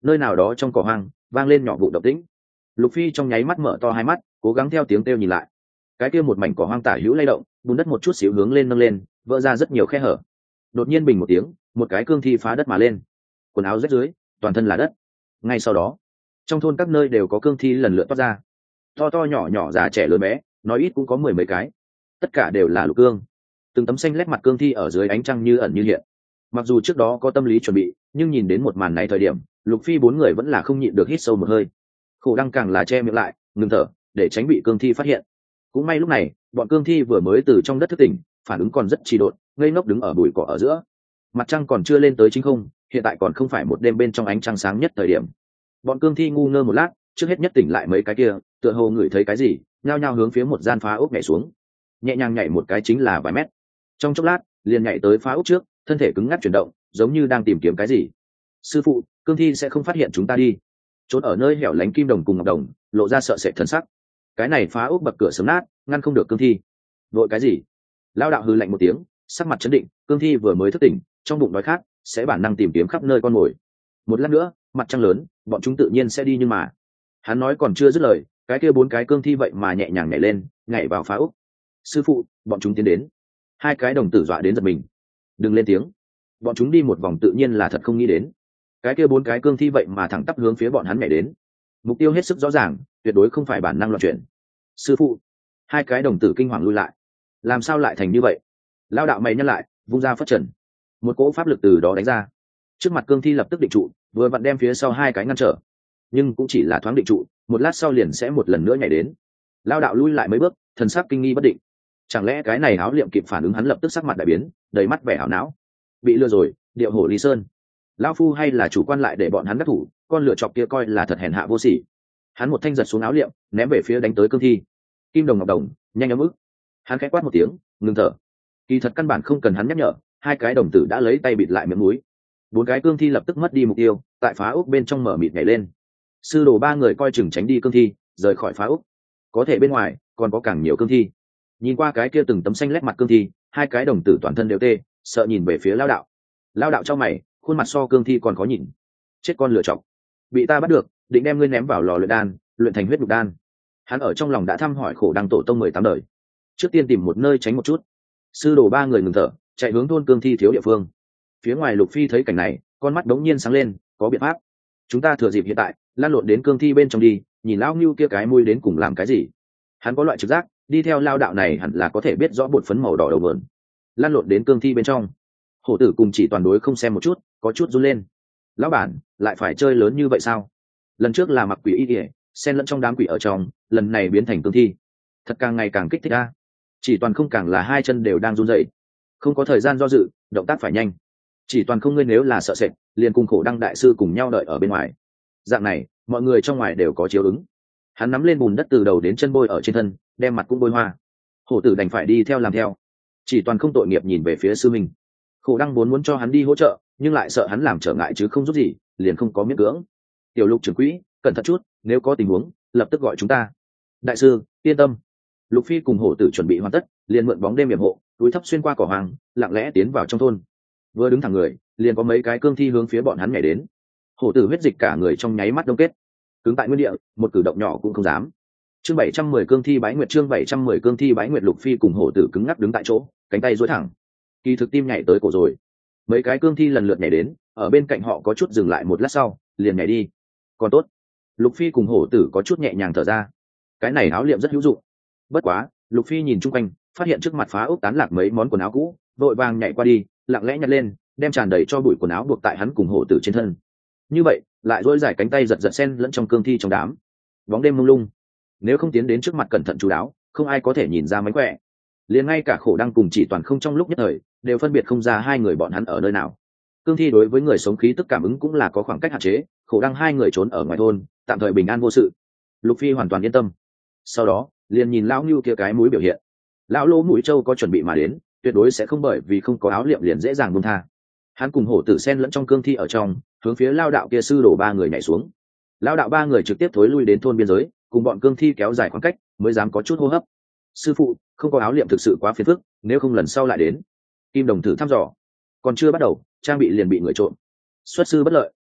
nơi nào đó trong cỏ hoang vang lên nhỏ vụ động tĩnh. Lục Phi trong nháy mắt mở to hai mắt, cố gắng theo tiếng kêu nhìn lại. Cái kia một mảnh cỏ hoang tả hữu lay động, bùn đất một chút xíu hướng lên nâng lên, vỡ ra rất nhiều khe hở. Đột nhiên bình một tiếng, một cái cương thi phá đất mà lên, quần áo rách rưới, toàn thân là đất. Ngay sau đó, trong thôn các nơi đều có cương thi lần lượt toát ra, to to nhỏ nhỏ, già trẻ lớn bé, nói ít cũng có 10 mấy cái, tất cả đều là lục cương. Từng tấm xanh lét mặt cương thi ở dưới ánh trăng như ẩn như hiện. Mặc dù trước đó có tâm lý chuẩn bị, nhưng nhìn đến một màn này thời điểm, Lục Phi bốn người vẫn là không nhịn được hít sâu một hơi. Khổ Đăng càng là che miệng lại, ngừng thở, để tránh bị cương thi phát hiện. Cũng may lúc này, bọn cương thi vừa mới từ trong đất thức tỉnh, phản ứng còn rất trì độn, ngây ngốc đứng ở bụi cỏ ở giữa. Mặt trăng còn chưa lên tới chính không, hiện tại còn không phải một đêm bên trong ánh trăng sáng nhất thời điểm. Bọn cương thi ngu ngơ một lát, trước hết nhất tỉnh lại mấy cái kia, tựa hồ ngửi thấy cái gì, nhao nhao hướng phía một gian phá ốc nhảy xuống. Nhẹ nhàng nhảy một cái chính là vài mét. Trong chốc lát, liền nhảy tới phá ốc trước, thân thể cứng ngắc chuyển động, giống như đang tìm kiếm cái gì. Sư phụ, cương thi sẽ không phát hiện chúng ta đi. Trốn ở nơi hẻo lánh Kim Đồng cùng Ngọc Đồng lộ ra sợ sệt thần sắc. Cái này phá ốc bậc cửa sớm nát, ngăn không được cương thi. Vội cái gì? Lao đạo hừ lạnh một tiếng, sắc mặt chấn định, cương thi vừa mới thức tỉnh, trong bụng đói khát, sẽ bản năng tìm kiếm khắp nơi con mồi. Một lát nữa, mặt trăng lớn, bọn chúng tự nhiên sẽ đi, nhưng mà hắn nói còn chưa dứt lời, cái kia 4 cái cương thi vậy mà nhẹ nhàng nhảy lên, nhảy vào phá ốc. Sư phụ, bọn chúng tiến đến. Hai cái đồng tử dọa đến giật mình. Đừng lên tiếng. Bọn chúng đi một vòng tự nhiên là thật không nghĩ đến, cái kia 4 cái cương thi vậy mà thẳng tắp hướng phía bọn hắn nhảy đến. Mục tiêu hết sức rõ ràng, tuyệt đối không phải bản năng loạn chuyển. Sư phụ. Hai cái đồng tử kinh hoàng lui lại. Làm sao lại thành như vậy? Lao đạo mày nhăn lại, vung ra phất trần, một cỗ pháp lực từ đó đánh ra. Trước mặt cương thi lập tức định trụ, vừa vặn đem phía sau hai cái ngăn trở, nhưng cũng chỉ là thoáng định trụ, một lát sau liền sẽ một lần nữa nhảy đến. Lao đạo lui lại mấy bước, thần sắc kinh nghi bất định. Chẳng lẽ cái này áo liệm kịp phản ứng? Hắn lập tức sắc mặt đại biến, đầy mắt vẻ ảo não. Bị lừa rồi, điệu hổ Lý Sơn. Lão phu hay là chủ quan lại để bọn hắn đắc thủ, con lựa chọc kia coi là thật hèn hạ vô sỉ. Hắn một thanh giật xuống áo liệm, ném về phía đánh tới cương thi. Kim Đồng Ngọc Đồng nhanh ấm ức. Hắn khẽ quát một tiếng, ngừng thở. Kỳ thật căn bản không cần hắn nhắc nhở, hai cái đồng tử đã lấy tay bịt lại miệng mũi. 4 cái cương thi lập tức mất đi mục tiêu, tại phá ốc bên trong mở mịt nhảy lên. Sư đồ 3 người coi chừng tránh đi cương thi, rời khỏi phá ốc. Có thể bên ngoài còn có càng nhiều cương thi. Nhìn qua cái kia từng tấm xanh lét mặt cương thi, hai cái đồng tử toàn thân đều tê, sợ nhìn về phía Lao đạo. Lao đạo trong mày, khuôn mặt so cương thi còn khó nhìn. Chết con lựa chọc, bị ta bắt được, định đem ngươi ném vào lò luyện đan, luyện thành huyết nhục đan. Hắn ở trong lòng đã thăm hỏi Khổ Đăng tổ tông 18 đời, trước tiên tìm một nơi tránh một chút. Sư đồ 3 người ngừng thở, chạy hướng thôn cương thi thiếu địa phương. Phía ngoài Lục Phi thấy cảnh này, con mắt đống nhiên sáng lên, có biện pháp. Chúng ta thừa dịp hiện tại, lan lộn đến cương thi bên trong đi, nhìn lão ngưu kia cái mũi đến cùng làm cái gì. Hắn có loại trực giác, đi theo Lao đạo này hẳn là có thể biết rõ bột phấn màu đỏ đầu vườn. Lan lộn đến cương thi bên trong. Hổ tử cùng chỉ toàn đối không xem một chút, có chút run lên. Lão bản, lại phải chơi lớn như vậy sao? Lần trước là mặc quỷ y kỉa, xen lẫn trong đám quỷ ở trong, lần này biến thành cương thi, thật càng ngày càng kích thích a. Chỉ toàn không càng là hai chân đều đang run rẩy, không có thời gian do dự, động tác phải nhanh. Chỉ toàn không, ngươi nếu là sợ sệt, liền cùng Khổ Đăng đại sư cùng nhau đợi ở bên ngoài. Dạng này, mọi người trong ngoài đều có chiếu ứng. Hắn nắm lên bùn đất từ đầu đến chân bôi ở trên thân, đem mặt cũng bôi hoa. Hổ tử đành phải đi theo làm theo. Chỉ toàn không tội nghiệp nhìn về phía sư minh. Khổ Đăng muốn cho hắn đi hỗ trợ, nhưng lại sợ hắn làm trở ngại chứ không giúp gì, liền không có miễn cưỡng. Tiểu Lục trưởng quỹ, cẩn thận chút, nếu có tình huống lập tức gọi chúng ta. Đại sư yên tâm. Lục Phi cùng Hổ tử chuẩn bị hoàn tất, liền mượn bóng đêm yểm hộ, túi thấp xuyên qua cỏ hoang, lặng lẽ tiến vào trong thôn. Vừa đứng thẳng người, liền có mấy cái cương thi hướng phía bọn hắn nhảy đến. Hổ tử huyết dịch cả người trong nháy mắt đông kết, cứng tại nguyên địa, một cử động nhỏ cũng không dám. Chương 710 cương thi bái nguyệt, chương 710 cương thi bái nguyệt. Lục Phi cùng Hổ tử cứng ngắc đứng tại chỗ, cánh tay duỗi thẳng. Kỳ thực tim nhảy tới cổ rồi. Mấy cái cương thi lần lượt nhảy đến, ở bên cạnh họ có chút dừng lại một lát sau, liền nhảy đi. Còn tốt, Lục Phi cùng Hổ tử có chút nhẹ nhàng thở ra. Cái này áo liệm rất hữu dụng. Bất quá, Lục Phi nhìn chung quanh, phát hiện trước mặt phá ốc tán lạc mấy món quần áo cũ, vội vàng nhảy qua đi, lặng lẽ nhặt lên, đem tràn đầy cho bụi quần áo buộc tại hắn cùng Hổ tử trên thân. Như vậy, lại duỗi dài cánh tay giật giật xen lẫn trong cương thi trong đám. Bóng đêm mông lung, nếu không tiến đến trước mặt cẩn thận chú đáo, không ai có thể nhìn ra mánh khỏe. Liền ngay cả Khổ Đăng cùng Chỉ toàn không trong lúc nhất thời đều phân biệt không ra hai người bọn hắn ở nơi nào. Cương thi đối với người sống khí tức cảm ứng cũng là có khoảng cách hạn chế, Khổ Đăng hai người trốn ở ngoài thôn, tạm thời bình an vô sự. Lục Phi hoàn toàn yên tâm. Sau đó, liền nhìn lão Nưu kia cái mũi biểu hiện. Lão lỗ mũi trâu có chuẩn bị mà đến, tuyệt đối sẽ không bởi vì không có áo liệm liền dễ dàng buông tha. Hắn cùng Hổ tử xen lẫn trong cương thi ở trong, hướng phía Lao đạo kia sư đổ 3 người nhảy xuống. Lao đạo 3 người trực tiếp thối lui đến thôn biên giới, cùng bọn cương thi kéo dài khoảng cách, mới dám có chút hô hấp. Sư phụ, không có áo liệm thực sự quá phiền phức, nếu không lần sau lại đến. Kim Đồng thử thăm dò. Còn chưa bắt đầu, trang bị liền bị người trộm. Xuất sư bất lợi.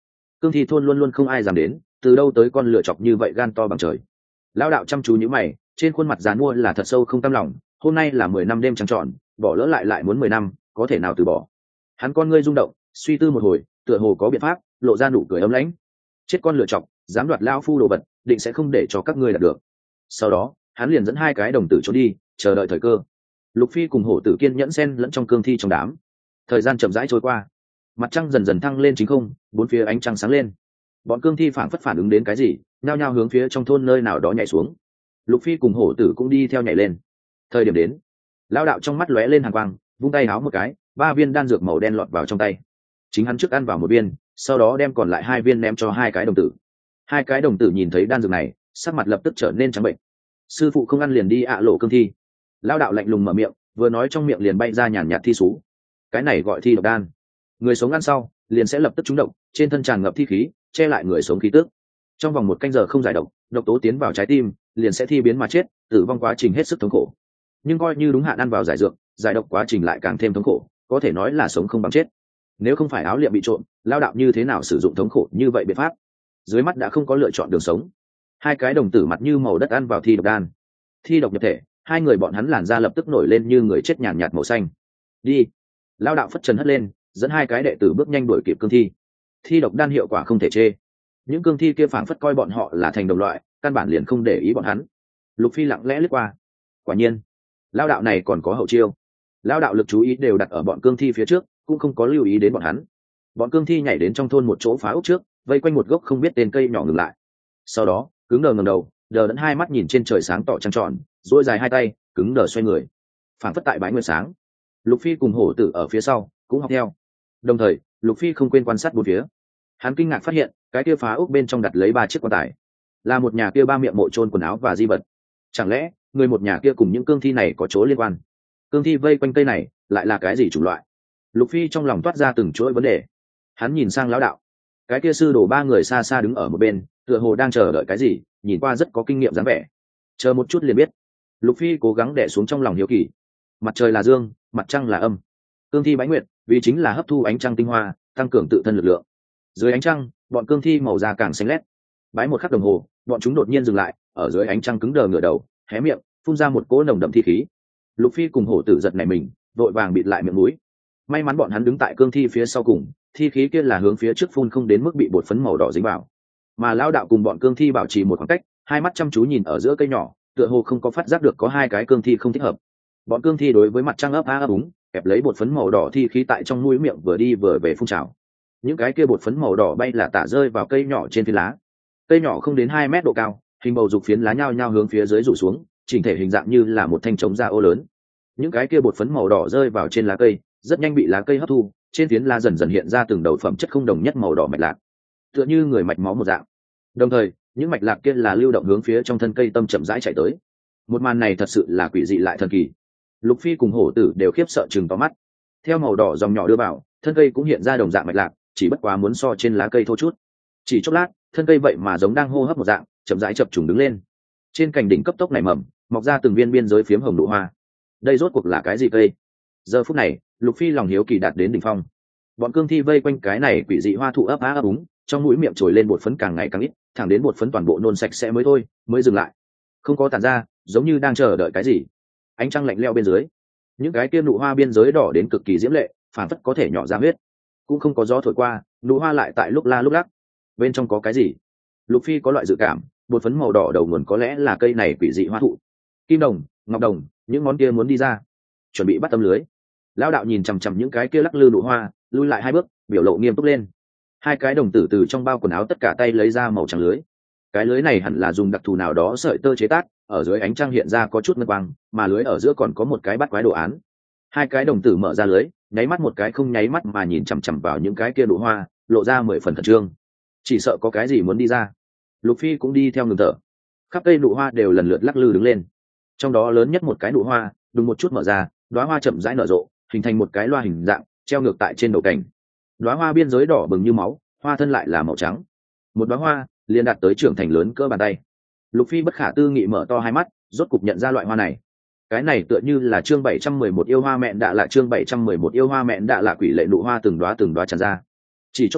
cương thi thôn luôn luôn không ai dám đến, từ đâu tới con lựa chọc như vậy gan to bằng trời. Lão đạo chăm chú nhíu mày, trên khuôn mặt dàn mua là thật sâu không cam lòng. Hôm nay là 10 năm đêm trăng tròn, bỏ lỡ lại muốn 10 năm, có thể nào từ bỏ. Hắn con ngươi rung động, suy tư một hồi, tựa hồ có biện pháp, lộ ra nụ cười ấm lãnh. Chết con lựa chọc, dám đoạt lão phu đồ vật, định sẽ không để cho các ngươi đạt được. Sau đó hắn liền dẫn hai cái đồng tử trốn đi, chờ đợi thời cơ. Lục Phi cùng hổ tử kiên nhẫn xen lẫn trong cương thi trong đám. Thời gian chậm rãi trôi qua, mặt trăng dần dần thăng lên chính không, bốn phía ánh trăng sáng lên. Bọn cương thi phảng phất phản ứng đến cái gì, nhao nhao hướng phía trong thôn nơi nào đó nhảy xuống. Lục Phi cùng hổ tử cũng đi theo nhảy lên. Thời điểm đến, lão đạo trong mắt lóe lên hàn quang, vung tay háo một cái, 3 viên đan dược màu đen lọt vào trong tay. Chính hắn trước ăn vào một viên, sau đó đem còn lại 2 viên ném cho hai cái đồng tử. Hai cái đồng tử nhìn thấy đan dược này, sắc mặt lập tức trở nên trắng bệnh. Sư phụ không ăn liền đi lộ cương thi. Lão đạo lạnh lùng mở miệng, vừa nói trong miệng liền bay ra nhàn nhạt thi sú. Cái này gọi thi độc đan. Người sống ăn sau, liền sẽ lập tức trúng độc, trên thân tràn ngập thi khí, che lại người sống khí tức. Trong vòng 1 canh giờ không giải độc, độc tố tiến vào trái tim, liền sẽ thi biến mà chết, tử vong quá trình hết sức thống khổ. Nhưng coi như đúng hạn ăn vào giải dược, giải độc quá trình lại càng thêm thống khổ, có thể nói là sống không bằng chết. Nếu không phải áo liệm bị trộn, lao đạo như thế nào sử dụng thống khổ như vậy biện pháp? Dưới mắt đã không có lựa chọn đường sống. Hai cái đồng tử mặt như màu đất ăn vào thi độc đan. Thi độc nhập thể, hai người bọn hắn làn da lập tức nổi lên như người chết nhàn nhạt màu xanh. Đi. Lao đạo phất trần hất lên, dẫn hai cái đệ tử bước nhanh đuổi kịp cương thi. Thi độc đan hiệu quả không thể chê. Những cương thi kia phảng phất coi bọn họ là thành đồng loại, căn bản liền không để ý bọn hắn. Lục Phi lặng lẽ lướt qua. Quả nhiên, lao đạo này còn có hậu chiêu. Lao đạo lực chú ý đều đặt ở bọn cương thi phía trước, cũng không có lưu ý đến bọn hắn. Bọn cương thi nhảy đến trong thôn một chỗ phá ốc trước, vây quanh một gốc không biết tên cây nhỏ ngừng lại. Sau đó cứng đờ ngẩng đầu, đờ đẫn hai mắt nhìn trên trời sáng tỏ trăng tròn, duỗi dài hai tay, cứng đờ xoay người, phảng phất tại bãi nguyên sáng. Lục Phi cùng hổ tử ở phía sau cũng học theo. Đồng thời Lục Phi không quên quan sát bốn phía. Hắn kinh ngạc phát hiện cái kia phá ốc bên trong đặt lấy 3 chiếc quan tài, là một nhà kia 3 miệng mộ chôn quần áo và di vật. Chẳng lẽ người một nhà kia cùng những cương thi này có chỗ liên quan? Cương thi vây quanh cây này lại là cái gì chủng loại? Lục Phi trong lòng toát ra từng chuỗi vấn đề. Hắn nhìn sang lão đạo, cái kia sư đồ 3 người xa xa đứng ở một bên, tựa hồ đang chờ đợi cái gì, nhìn qua rất có kinh nghiệm dáng vẻ. Chờ một chút liền biết. Lục Phi cố gắng đè xuống trong lòng hiếu kỳ. Mặt trời là dương, mặt trăng là âm. Cương thi bái nguyệt vì chính là hấp thu ánh trăng tinh hoa, tăng cường tự thân lực lượng. Dưới ánh trăng, bọn cương thi màu da càng xanh lét. Bái một khắc đồng hồ, bọn chúng đột nhiên dừng lại, ở dưới ánh trăng cứng đờ ngửa đầu, hé miệng, phun ra một cỗ nồng đậm thi khí. Lục Phi cùng hổ tử giật nảy mình, vội vàng bịt lại miệng mũi. May mắn bọn hắn đứng tại cương thi phía sau cùng, thi khí kia là hướng phía trước phun, không đến mức bị bột phấn màu đỏ dính vào. Mà lão đạo cùng bọn cương thi bảo trì một khoảng cách, hai mắt chăm chú nhìn ở giữa cây nhỏ, tựa hồ không có phát giác được có 2 cái cương thi không thích hợp. Bọn cương thi đối với mặt trăng ấp úng, kẹp lấy bột phấn màu đỏ thi khí tại trong mũi miệng vừa đi vừa về phun trào. Những cái kia bột phấn màu đỏ bay là tả rơi vào cây nhỏ trên phiến lá. Cây nhỏ không đến 2 mét độ cao, hình bầu dục phiến lá nhao nhao hướng phía dưới rủ xuống, chỉnh thể hình dạng như là một thanh trống da ô lớn. Những cái kia bột phấn màu đỏ rơi vào trên lá cây, rất nhanh bị lá cây hấp thu, trên phiến lá dần dần hiện ra từng đầu phẩm chất không đồng nhất màu đỏ mạch lạc, tựa như người mạch máu một dạng. Đồng thời những mạch lạc kia là lưu động hướng phía trong thân cây tâm chậm rãi chạy tới. Một màn này thật sự là quỷ dị lại thần kỳ. Lục Phi cùng hổ tử đều khiếp sợ chừng to mắt. Theo màu đỏ dòng nhỏ đưa vào, thân cây cũng hiện ra đồng dạng mạch lạc, chỉ bất quá muốn so trên lá cây thô chút. Chỉ chốc lát, thân cây vậy mà giống đang hô hấp một dạng, chậm rãi chập trùng đứng lên. Trên cành đỉnh cấp tốc nảy mầm, mọc ra từng viên biên giới phiếm hồng nụ hoa. Đây rốt cuộc là cái gì cây? Giờ phút này, Lục Phi lòng hiếu kỳ đạt đến đỉnh phong. Bọn cương thi vây quanh cái này quỷ dị hoa thụ ấp úng, trong mũi miệng trồi lên bột phấn càng ngày càng ít, thẳng đến bột phấn toàn bộ nôn sạch sẽ mới thôi, mới dừng lại. Không có tản ra, giống như đang chờ đợi cái gì. Ánh trăng lạnh lẽo bên dưới, những cái kia nụ hoa biên giới đỏ đến cực kỳ diễm lệ, phản phất có thể nhỏ ra huyết. Cũng không có gió thổi qua, nụ hoa lại tại lúc la lúc lắc. Bên trong có cái gì? Lục Phi có loại dự cảm, bột phấn màu đỏ đầu nguồn có lẽ là cây này quỷ dị hoa thụ. Kim đồng, ngọc đồng, những món kia muốn đi ra, chuẩn bị bắt tấm lưới. Lão đạo nhìn chằm chằm những cái kia lắc lư nụ hoa, lui lại 2 bước, biểu lộ nghiêm túc lên. 2 cái đồng tử từ trong bao quần áo tất cả tay lấy ra màu trắng lưới. Cái lưới này hẳn là dùng đặc thù nào đó sợi tơ chế tác, ở dưới ánh trăng hiện ra có chút ngân quang, mà lưới ở giữa còn có một cái bắt quái đồ án. 2 cái đồng tử mở ra lưới, nháy mắt một cái không nháy mắt mà nhìn chằm chằm vào những cái kia nụ hoa, lộ ra 10 phần khẩn trương. Chỉ sợ có cái gì muốn đi ra. Lục Phi cũng đi theo ngừng thở. Khắp cây nụ hoa đều lần lượt lắc lư đứng lên. Trong đó lớn nhất một cái nụ hoa, đùng một chút mở ra, đóa hoa chậm rãi nở rộ, hình thành một cái loa hình dạng, treo ngược tại trên đầu cành. Đóa hoa biên giới đỏ bừng như máu, hoa thân lại là màu trắng. Một đóa hoa liền đạt tới trưởng thành lớn cỡ bàn tay. Lục Phi bất khả tư nghị mở to 2 mắt, rốt cục nhận ra loại hoa này. Cái này tựa như là chương 711 yêu hoa mẹn đạ lạ, chương 711 yêu hoa mẹn đạ lạ, quỷ lệ nụ hoa từng đóa tràn ra. Chỉ chốc lát,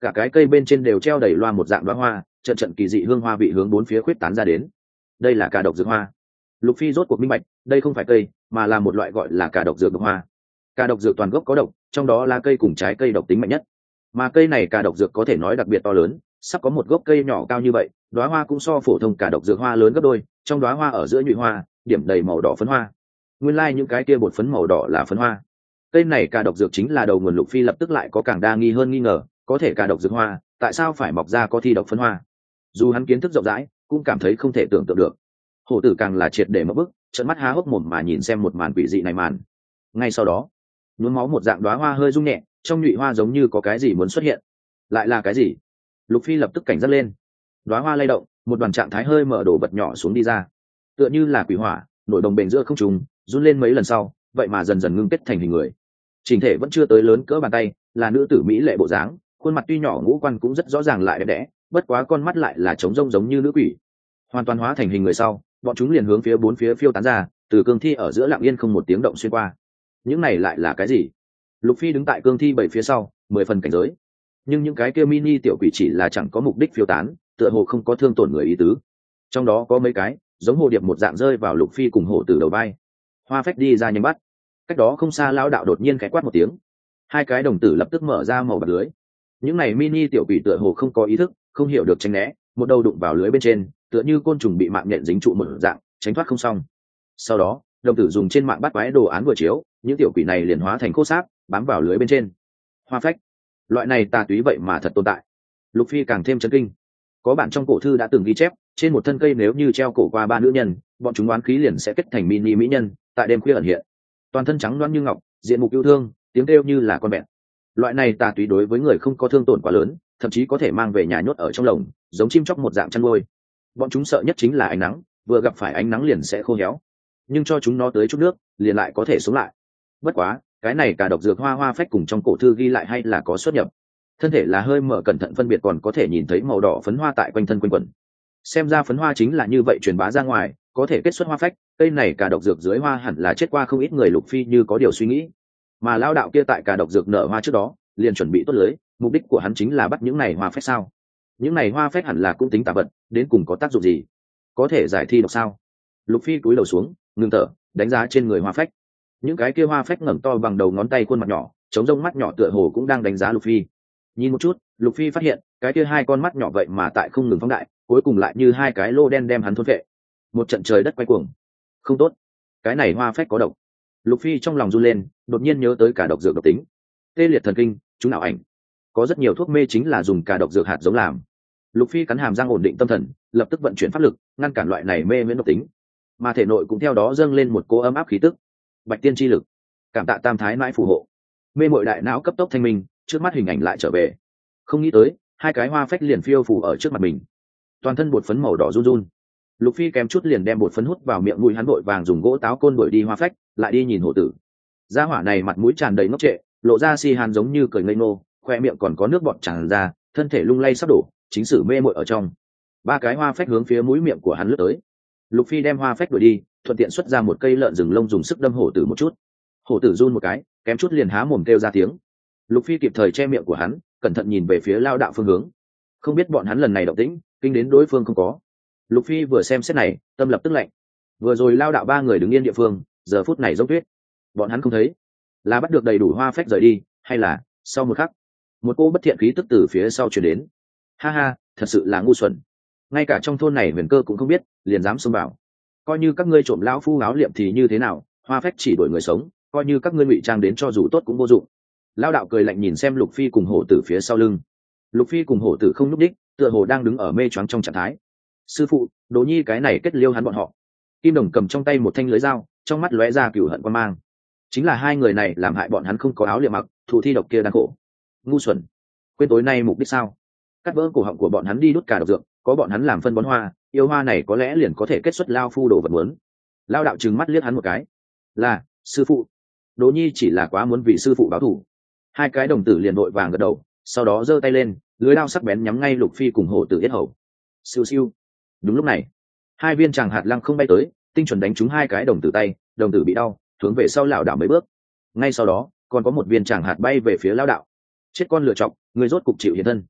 cả cái cây bên trên đều treo đầy loa một dạng đoá hoa, trận trận kỳ dị hương hoa vị hướng bốn phía khuyết tán ra đến. Đây là cả độc dược hoa. Lục Phi rốt cuộc minh bạch, đây không phải cây mà là một loại gọi là cả độc dược độc hoa. Cả độc dược toàn gốc có độc, trong đó là cây cùng trái cây độc tính mạnh nhất, mà cây này cả độc dược có thể nói đặc biệt to lớn, sắp có một gốc cây nhỏ cao như vậy, đóa hoa cũng so phổ thông cả độc dược hoa lớn gấp đôi, trong đóa hoa ở giữa nhụy hoa điểm đầy màu đỏ phấn hoa. Nguyên lai những cái kia bột phấn màu đỏ là phấn hoa. Cây này cả độc dược chính là đầu nguồn. Lục Phi lập tức lại có càng đa nghi hơn nghi ngờ, có thể cả độc dược hoa tại sao phải mọc ra có thi độc phấn hoa? Dù hắn kiến thức rộng rãi cũng cảm thấy không thể tưởng tượng được. Hổ tử càng là triệt để mất bức, trợn mắt há hốc mồm mà nhìn xem một màn quỷ dị này màn. Ngay sau đó, nhuốm máu một dạng đóa hoa hơi rung nhẹ, trong nhụy hoa giống như có cái gì muốn xuất hiện. Lại là cái gì? Lục Phi lập tức cảnh giác lên. Đóa hoa lay động, một đoàn trạng thái hơi mở đổ bật nhỏ xuống đi ra, tựa như là quỷ hỏa nổi đồng bền giữa không trung, run lên mấy lần sau vậy mà dần dần ngưng kết thành hình người. Trình thể vẫn chưa tới lớn cỡ bàn tay, là nữ tử mỹ lệ bộ dáng, khuôn mặt tuy nhỏ ngũ quan cũng rất rõ ràng lại đẹp đẽ, bất quá con mắt lại là trống rông giống như nữ quỷ. Hoàn toàn hóa thành hình người sau, bọn chúng liền hướng phía bốn phía phiêu tán ra, từ cương thi ở giữa lặng yên không một tiếng động xuyên qua. Những này lại là cái gì? Lục Phi đứng tại cương thi bảy phía sau, 10 phần cảnh giới. Nhưng những cái kia mini tiểu quỷ chỉ là chẳng có mục đích phiêu tán, tựa hồ không có thương tổn người ý tứ. Trong đó có mấy cái giống hồ điệp một dạng rơi vào Lục Phi cùng hổ tử đầu vai. Hoa phách đi ra nhanh bắt. Cách đó không xa lão đạo đột nhiên khẽ quát một tiếng, hai cái đồng tử lập tức mở ra màu bạc lưới. Những này mini tiểu quỷ tựa hồ không có ý thức, không hiểu được tránh né, một đầu đụng vào lưới bên trên, tựa như côn trùng bị mạng nhện dính trụ một dạng, tránh thoát không xong. Sau đó đồng tử dùng trên mạng bắt quái đồ án vừa chiếu, những tiểu quỷ này liền hóa thành khô xác bám vào lưới bên trên. Hoa phách, loại này tà túy vậy mà thật tồn tại. Lục Phi càng thêm chấn kinh. Có bản trong cổ thư đã từng ghi chép, trên một thân cây nếu như treo cổ qua 3 nữ nhân, bọn chúng oán khí liền sẽ kết thành mini mỹ nhân, tại đêm khuya ẩn hiện, toàn thân trắng loáng như ngọc, diện mục yêu thương, tiếng kêu như là con bẹt. Loại này tà túy đối với người không có thương tổn quá lớn, thậm chí có thể mang về nhà nhốt ở trong lồng, giống chim chóc một dạng chăn nuôi. Bọn chúng sợ nhất chính là ánh nắng, vừa gặp phải ánh nắng liền sẽ khô héo, nhưng cho chúng nó tới chút nước liền lại có thể sống lại. Bất quá cái này cả độc dược hoa hoa phách cùng trong cổ thư ghi lại hay là có xuất nhập. Thân thể là hơi mở cẩn thận phân biệt còn có thể nhìn thấy màu đỏ phấn hoa tại quanh thân quanh quẩn. Xem ra phấn hoa chính là như vậy truyền bá ra ngoài, có thể kết xuất hoa phách. Cây này cả độc dược dưới hoa hẳn là chết qua không ít người. Lục Phi như có điều suy nghĩ, mà lao đạo kia tại cả độc dược nở hoa trước đó liền chuẩn bị tốt lưới, mục đích của hắn chính là bắt những này hoa phách sao? Những này hoa phách hẳn là cũng tính tà vật, đến cùng có tác dụng gì? Có thể giải thi độc sao? Lục Phi cúi đầu xuống ngưng thở, đánh giá trên người hoa phách. Những cái kia hoa phách ngẩng to bằng đầu ngón tay, khuôn mặt nhỏ trống rông mắt nhỏ tựa hồ cũng đang đánh giá Lục Phi. Nhìn một chút, Lục Phi phát hiện cái kia hai con mắt nhỏ vậy mà tại không ngừng phóng đại, cuối cùng lại như hai cái lô đen đem hắn thôn phệ. Một trận trời đất quay cuồng. Không tốt, cái này hoa phách có độc. Lục Phi trong lòng run lên, đột nhiên nhớ tới cả độc dược độc tính. Tê liệt thần kinh, chúng nào ảnh. Có rất nhiều thuốc mê chính là dùng cả độc dược hạt giống làm. Lục Phi cắn hàm răng ổn định tâm thần, lập tức vận chuyển pháp lực ngăn cản loại này mê miễn độc tính, mà thể nội cũng theo đó dâng lên một cỗ ấm áp khí tức. Bạch tiên chi lực, cảm tạ tam thái mãi phù hộ. Mê mội đại não cấp tốc thanh minh, trước mắt hình ảnh lại trở về. Không nghĩ tới hai cái hoa phách liền phiêu phù ở trước mặt mình, toàn thân bột phấn màu đỏ run run. Lục Phi kém chút liền đem bột phấn hút vào miệng mũi, hắn vội vàng dùng gỗ táo côn đuổi đi hoa phách, lại đi nhìn hổ tử. Gia hỏa này mặt mũi tràn đầy ngốc trệ, lộ ra si hàn giống như cười ngây ngô, khoe miệng còn có nước bọt tràn ra, thân thể lung lay sắp đổ, chính sử mê mội ở trong. Ba cái hoa phách hướng phía mũi miệng của hắn lướt tới. Lục Phi đem hoa phách đuổi đi, thuận tiện xuất ra một cây lợn rừng lông dùng sức đâm hổ tử một chút. Hổ tử run một cái, kém chút liền há mồm kêu ra tiếng. Lục Phi kịp thời che miệng của hắn, cẩn thận nhìn về phía lao đạo phương hướng. Không biết bọn hắn lần này động tĩnh kinh đến đối phương không có. Lục Phi vừa xem xét này, tâm lập tức lạnh. Vừa rồi lao đạo ba người đứng yên địa phương, giờ phút này giống tuyết. Bọn hắn không thấy, là bắt được đầy đủ hoa phách rời đi, hay là sau một khắc một cô bất thiện khí tức từ phía sau truyền đến. Ha ha, thật sự là ngu xuẩn, ngay cả trong thôn này Huyền Cơ cũng không biết, liền dám xông vào. Coi như các ngươi trộm lão phu áo liệm thì như thế nào, hoa phách chỉ đuổi người sống, coi như các ngươi ngụy trang đến cho dù tốt cũng vô dụng. Lao đạo cười lạnh nhìn xem Lục Phi cùng hổ tử phía sau lưng. Lục Phi cùng hổ tử không nhúc đích, tựa hồ đang đứng ở mê choáng trong trạng thái. Sư phụ, Đỗ Nhi cái này kết liêu hắn bọn họ. Kim Đồng cầm trong tay một thanh lưới dao, trong mắt lóe ra cừu hận quan mang. Chính là hai người này làm hại bọn hắn không có áo liệm mặc, thụ thi độc kia đang khổ. Ngu xuẩn, quên tối nay mục đích sao? Cắt vỡ cổ họng của bọn hắn đi đút cả độc dược, có bọn hắn làm phân bón hoa, yêu hoa này có lẽ liền có thể kết xuất lao phu đồ vật muốn. Lao đạo trừng mắt liếc hắn một cái. Là, sư phụ. Đỗ Nhi chỉ là quá muốn vì sư phụ báo thù. Hai cái đồng tử liền vội vàng gật đầu, sau đó giơ tay lên, lưới đao sắc bén nhắm ngay Lục Phi cùng hổ tử yết hầu. Siêu siêu. Đúng lúc này, hai viên tràng hạt lăng không bay tới, tinh chuẩn đánh trúng hai cái đồng tử tay, đồng tử bị đau, hướng về sau lảo đảo mấy bước. Ngay sau đó, còn có một viên tràng hạt bay về phía lao đạo. Chết con lựa chọc, người rốt cục chịu hiện thân.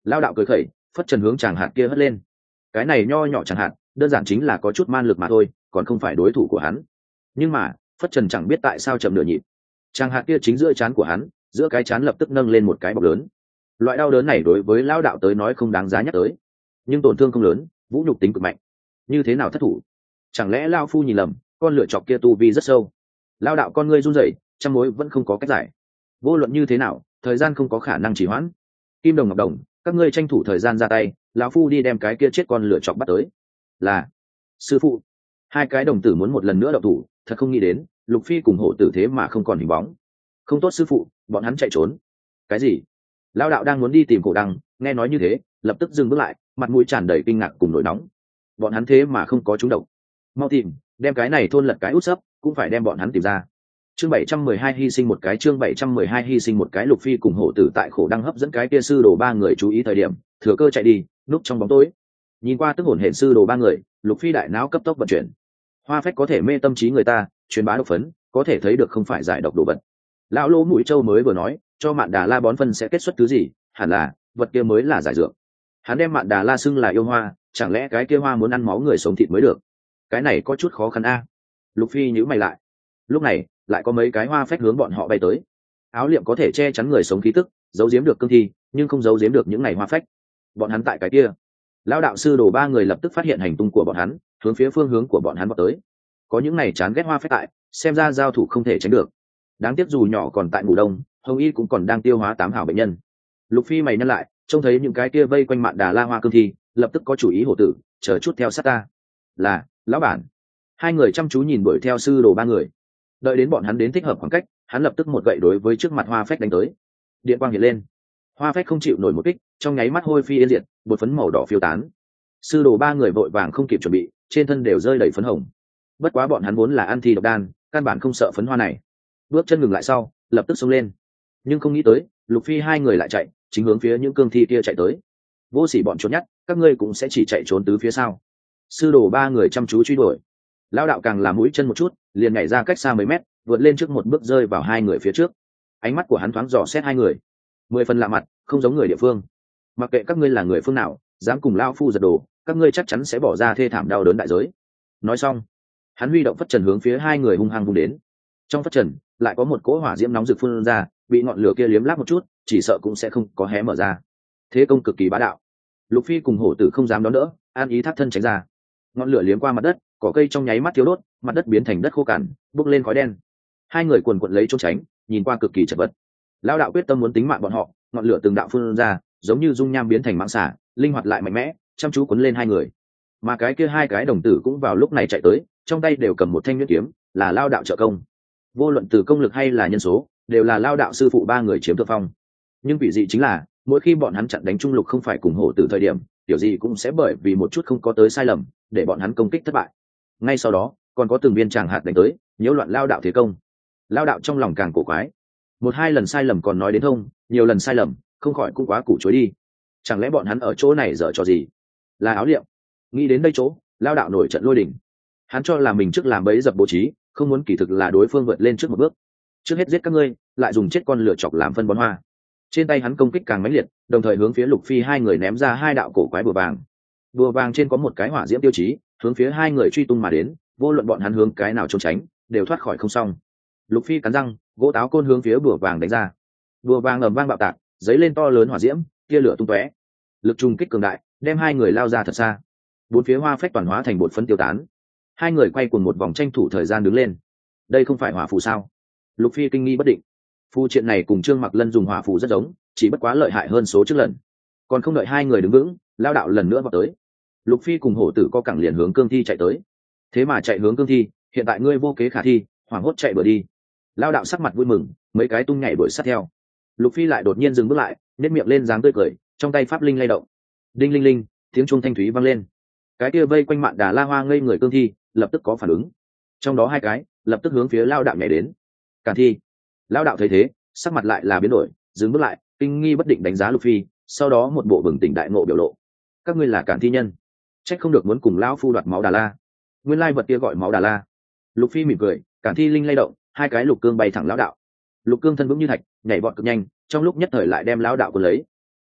Lao đạo cười khẩy, phất trần hướng chàng hạt kia hất lên. Cái này nho nhỏ chẳng hạn, đơn giản chính là có chút man lực mà thôi, còn không phải đối thủ của hắn. Nhưng mà phất trần chẳng biết tại sao chậm nửa nhịp, chàng hạt kia chính giữa trán của hắn, giữa cái trán lập tức nâng lên một cái bọc lớn. Loại đau đớn này đối với Lao đạo tới nói không đáng giá nhắc tới, nhưng tổn thương không lớn, vũ nhục tính cực mạnh. Như thế nào thất thủ? Chẳng lẽ Lao phu nhìn lầm, con lựa chọc kia tu vi rất sâu? Lao đạo con ngươi run rẩy, trăm mối vẫn không có cách giải. Vô luận như thế nào, thời gian không có khả năng trì hoãn. Kim đồng ngọc đồng, các ngươi tranh thủ thời gian ra tay, lão phu đi đem cái kia chết con lựa chọc bắt tới. Là sư phụ. Hai cái đồng tử muốn một lần nữa động thủ, thật không nghĩ đến Lục Phi cùng hổ tử thế mà không còn hình bóng. Không tốt sư phụ, bọn hắn chạy trốn. Cái gì? Lao đạo đang muốn đi tìm cổ đăng, nghe nói như thế lập tức dừng bước lại, mặt mũi tràn đầy kinh ngạc cùng nổi nóng. Bọn hắn thế mà không có trúng độc. Mau tìm, đem cái này thôn lật cái út sấp, cũng phải đem bọn hắn tìm ra. Chương 712 hy sinh một cái, chương 712 hy sinh một cái. Lục Phi cùng hổ tử tại khổ đăng hấp dẫn cái kia sư đồ ba người chú ý thời điểm, thừa cơ chạy đi, núp trong bóng tối. Nhìn qua tức hổn hển sư đồ ba người, Lục Phi đại não cấp tốc vận chuyển. Hoa phách có thể mê tâm trí người ta, truyền bá độc phấn, có thể thấy được không phải giải độc đồ vật. Lão Lỗ Mũi Châu mới vừa nói, cho Mạn Đà La bón phân sẽ kết xuất thứ gì, hẳn là vật kia mới là giải dược. Hắn đem Mạn Đà La xưng là yêu hoa, chẳng lẽ cái kia hoa muốn ăn máu người sống thịt mới được? Cái này có chút khó khăn a. Lục Phi nhíu mày lại. Lúc này lại có mấy cái hoa phách hướng bọn họ bay tới. Áo liệm có thể che chắn người sống khí tức, giấu giếm được cương thi, nhưng không giấu giếm được những này hoa phách. Bọn hắn tại cái kia. Lão đạo sư đồ ba người lập tức phát hiện hành tung của bọn hắn, hướng phía phương hướng của bọn hắn vọt tới. Có những này chán ghét hoa phách tại, xem ra giao thủ không thể tránh được. Đáng tiếc dù nhỏ còn tại ngủ đông, Hồng Y cũng còn đang tiêu hóa 8 hảo bệnh nhân. Lục Phi mày nhăn lại, trông thấy những cái kia vây quanh Mạn Đà La hoa cương thi, lập tức có chủ ý hổ tử, chờ chút theo sát ta. Là lão bản. Hai người chăm chú nhìn đuổi theo sư đồ ba người. Đợi đến bọn hắn đến thích hợp khoảng cách, hắn lập tức một gậy đối với trước mặt hoa phách đánh tới. Điện quang hiện lên, hoa phách không chịu nổi một kích, trong nháy mắt hôi phi yên diệt, bột phấn màu đỏ phiêu tán. Sư đồ ba người vội vàng không kịp chuẩn bị, trên thân đều rơi đầy phấn hồng. Bất quá bọn hắn vốn là ăn thi độc đan, căn bản không sợ phấn hoa này. Bước chân ngừng lại sau, lập tức xông lên. Nhưng không nghĩ tới, Lục Phi hai người lại chạy, chính hướng phía những cương thi kia chạy tới. Vô sỉ bọn trốn nhát, các ngươi cũng sẽ chỉ chạy trốn tứ phía sau. Sư đồ ba người chăm chú truy đuổi. Lão đạo càng làm mũi chân một chút, liền nhảy ra cách xa mấy mét, vượt lên trước một bước rơi vào hai người phía trước. Ánh mắt của hắn thoáng dò xét hai người, 10 phần lạ mặt, không giống người địa phương. Mặc kệ các ngươi là người phương nào, dám cùng lão phu giật đồ, các ngươi chắc chắn sẽ bỏ ra thê thảm đau đớn đại giới. Nói xong, hắn huy động phất trần hướng phía hai người hung hăng vung đến. Trong phất trần lại có một cỗ hỏa diễm nóng rực phun ra, bị ngọn lửa kia liếm láp một chút, chỉ sợ cũng sẽ không có hé mở ra. Thế công cực kỳ bá đạo. Lục Phi cùng hổ tử không dám đón đỡ, an ý thác thân tránh ra. Ngọn lửa liếm qua mặt đất, cỏ cây trong nháy mắt thiếu đốt, mặt đất biến thành đất khô cằn, bốc lên khói đen. Hai người quần quật lấy trốn tránh, nhìn qua cực kỳ chật vật. Lão đạo quyết tâm muốn tính mạng bọn họ, ngọn lửa từng đạo phun ra, giống như dung nham biến thành mãng xà, linh hoạt lại mạnh mẽ, chăm chú cuốn lên hai người. Mà cái kia hai cái đồng tử cũng vào lúc này chạy tới, trong tay đều cầm một thanh nhuyễn kiếm, là Lão đạo trợ công. Vô luận từ công lực hay là nhân số, đều là Lão đạo sư phụ ba người chiếm thượng phong. Nhưng vị dị chính là, mỗi khi bọn hắn chặn đánh trung lục không phải cùng hổ tử thời điểm, tiểu gì cũng sẽ bởi vì một chút không có tới sai lầm, để bọn hắn công kích thất bại. Ngay sau đó, còn có từng viên tràng hạt đánh tới, nhiễu loạn Lão đạo thế công. Lão đạo trong lòng càng cổ quái. Một hai lần sai lầm còn nói đến thông, nhiều lần sai lầm, không khỏi cũng quá củ chối đi. Chẳng lẽ bọn hắn ở chỗ này dở trò gì? Là áo liệm. Nghĩ đến đây chỗ, Lão đạo nổi trận lôi đình. Hắn cho là mình trước làm bẫy dập bố trí, không muốn kỳ thực là đối phương vượt lên trước một bước. Trước hết giết các ngươi, lại dùng chết con lửa chọc làm phân bón hoa. Trên tay hắn công kích càng mãnh liệt, đồng thời hướng phía Lục Phi hai người ném ra hai đạo cổ quái bùa vàng. Bùa vàng trên có một cái hỏa diễm tiêu chí, hướng phía hai người truy tung mà đến, vô luận bọn hắn hướng cái nào trốn tránh, đều thoát khỏi không xong. Lục Phi cắn răng, gỗ táo côn hướng phía bùa vàng đánh ra. Bùa vàng ầm vang bạo tạc, giấy lên to lớn hỏa diễm, tia lửa tung tóe. Lực trùng kích cường đại, đem hai người lao ra thật xa. Bốn phía hoa phách toàn hóa thành bột phấn tiêu tán. Hai người quay cuồng một vòng tranh thủ thời gian đứng lên. Đây không phải hỏa phù sao? Lục Phi kinh nghi bất định. Phù triện này cùng Trương Mặc Lân dùng hỏa phù rất giống, chỉ bất quá lợi hại hơn số trước lần. Còn không đợi hai người đứng vững, Lão đạo lần nữa vọt tới. Lục Phi cùng hổ tử co cẳng liền hướng cương thi chạy tới. Thế mà chạy hướng cương thi, hiện tại ngươi vô kế khả thi, hoảng hốt chạy bừa đi. Lão đạo sắc mặt vui mừng, mấy cái tung nhảy đuổi sát theo. Lục Phi lại đột nhiên dừng bước lại, nhếch miệng lên dáng tươi cười, trong tay pháp linh lay động. Đinh linh linh, tiếng chuông thanh thúy vang lên. Cái kia vây quanh Mạn Đà La hoa ngây người cương thi, lập tức có phản ứng. Trong đó hai cái, lập tức hướng phía Lão đạo nhảy đến. Cản thi. Lão đạo thấy thế, sắc mặt lại là biến đổi, dừng bước lại, kinh nghi bất định đánh giá Lục Phi, sau đó một bộ bừng tỉnh đại ngộ biểu lộ. Các ngươi là cản thi nhân, trách không được muốn cùng lão phu đoạt máu Đà La. Nguyên lai vật kia gọi máu Đà La. Lục Phi mỉm cười, cản thi linh lay động, hai cái lục cương bay thẳng Lão đạo. Lục cương thân vững như thạch, nhảy vọt cực nhanh, trong lúc nhất thời lại đem Lão đạo cuốn lấy.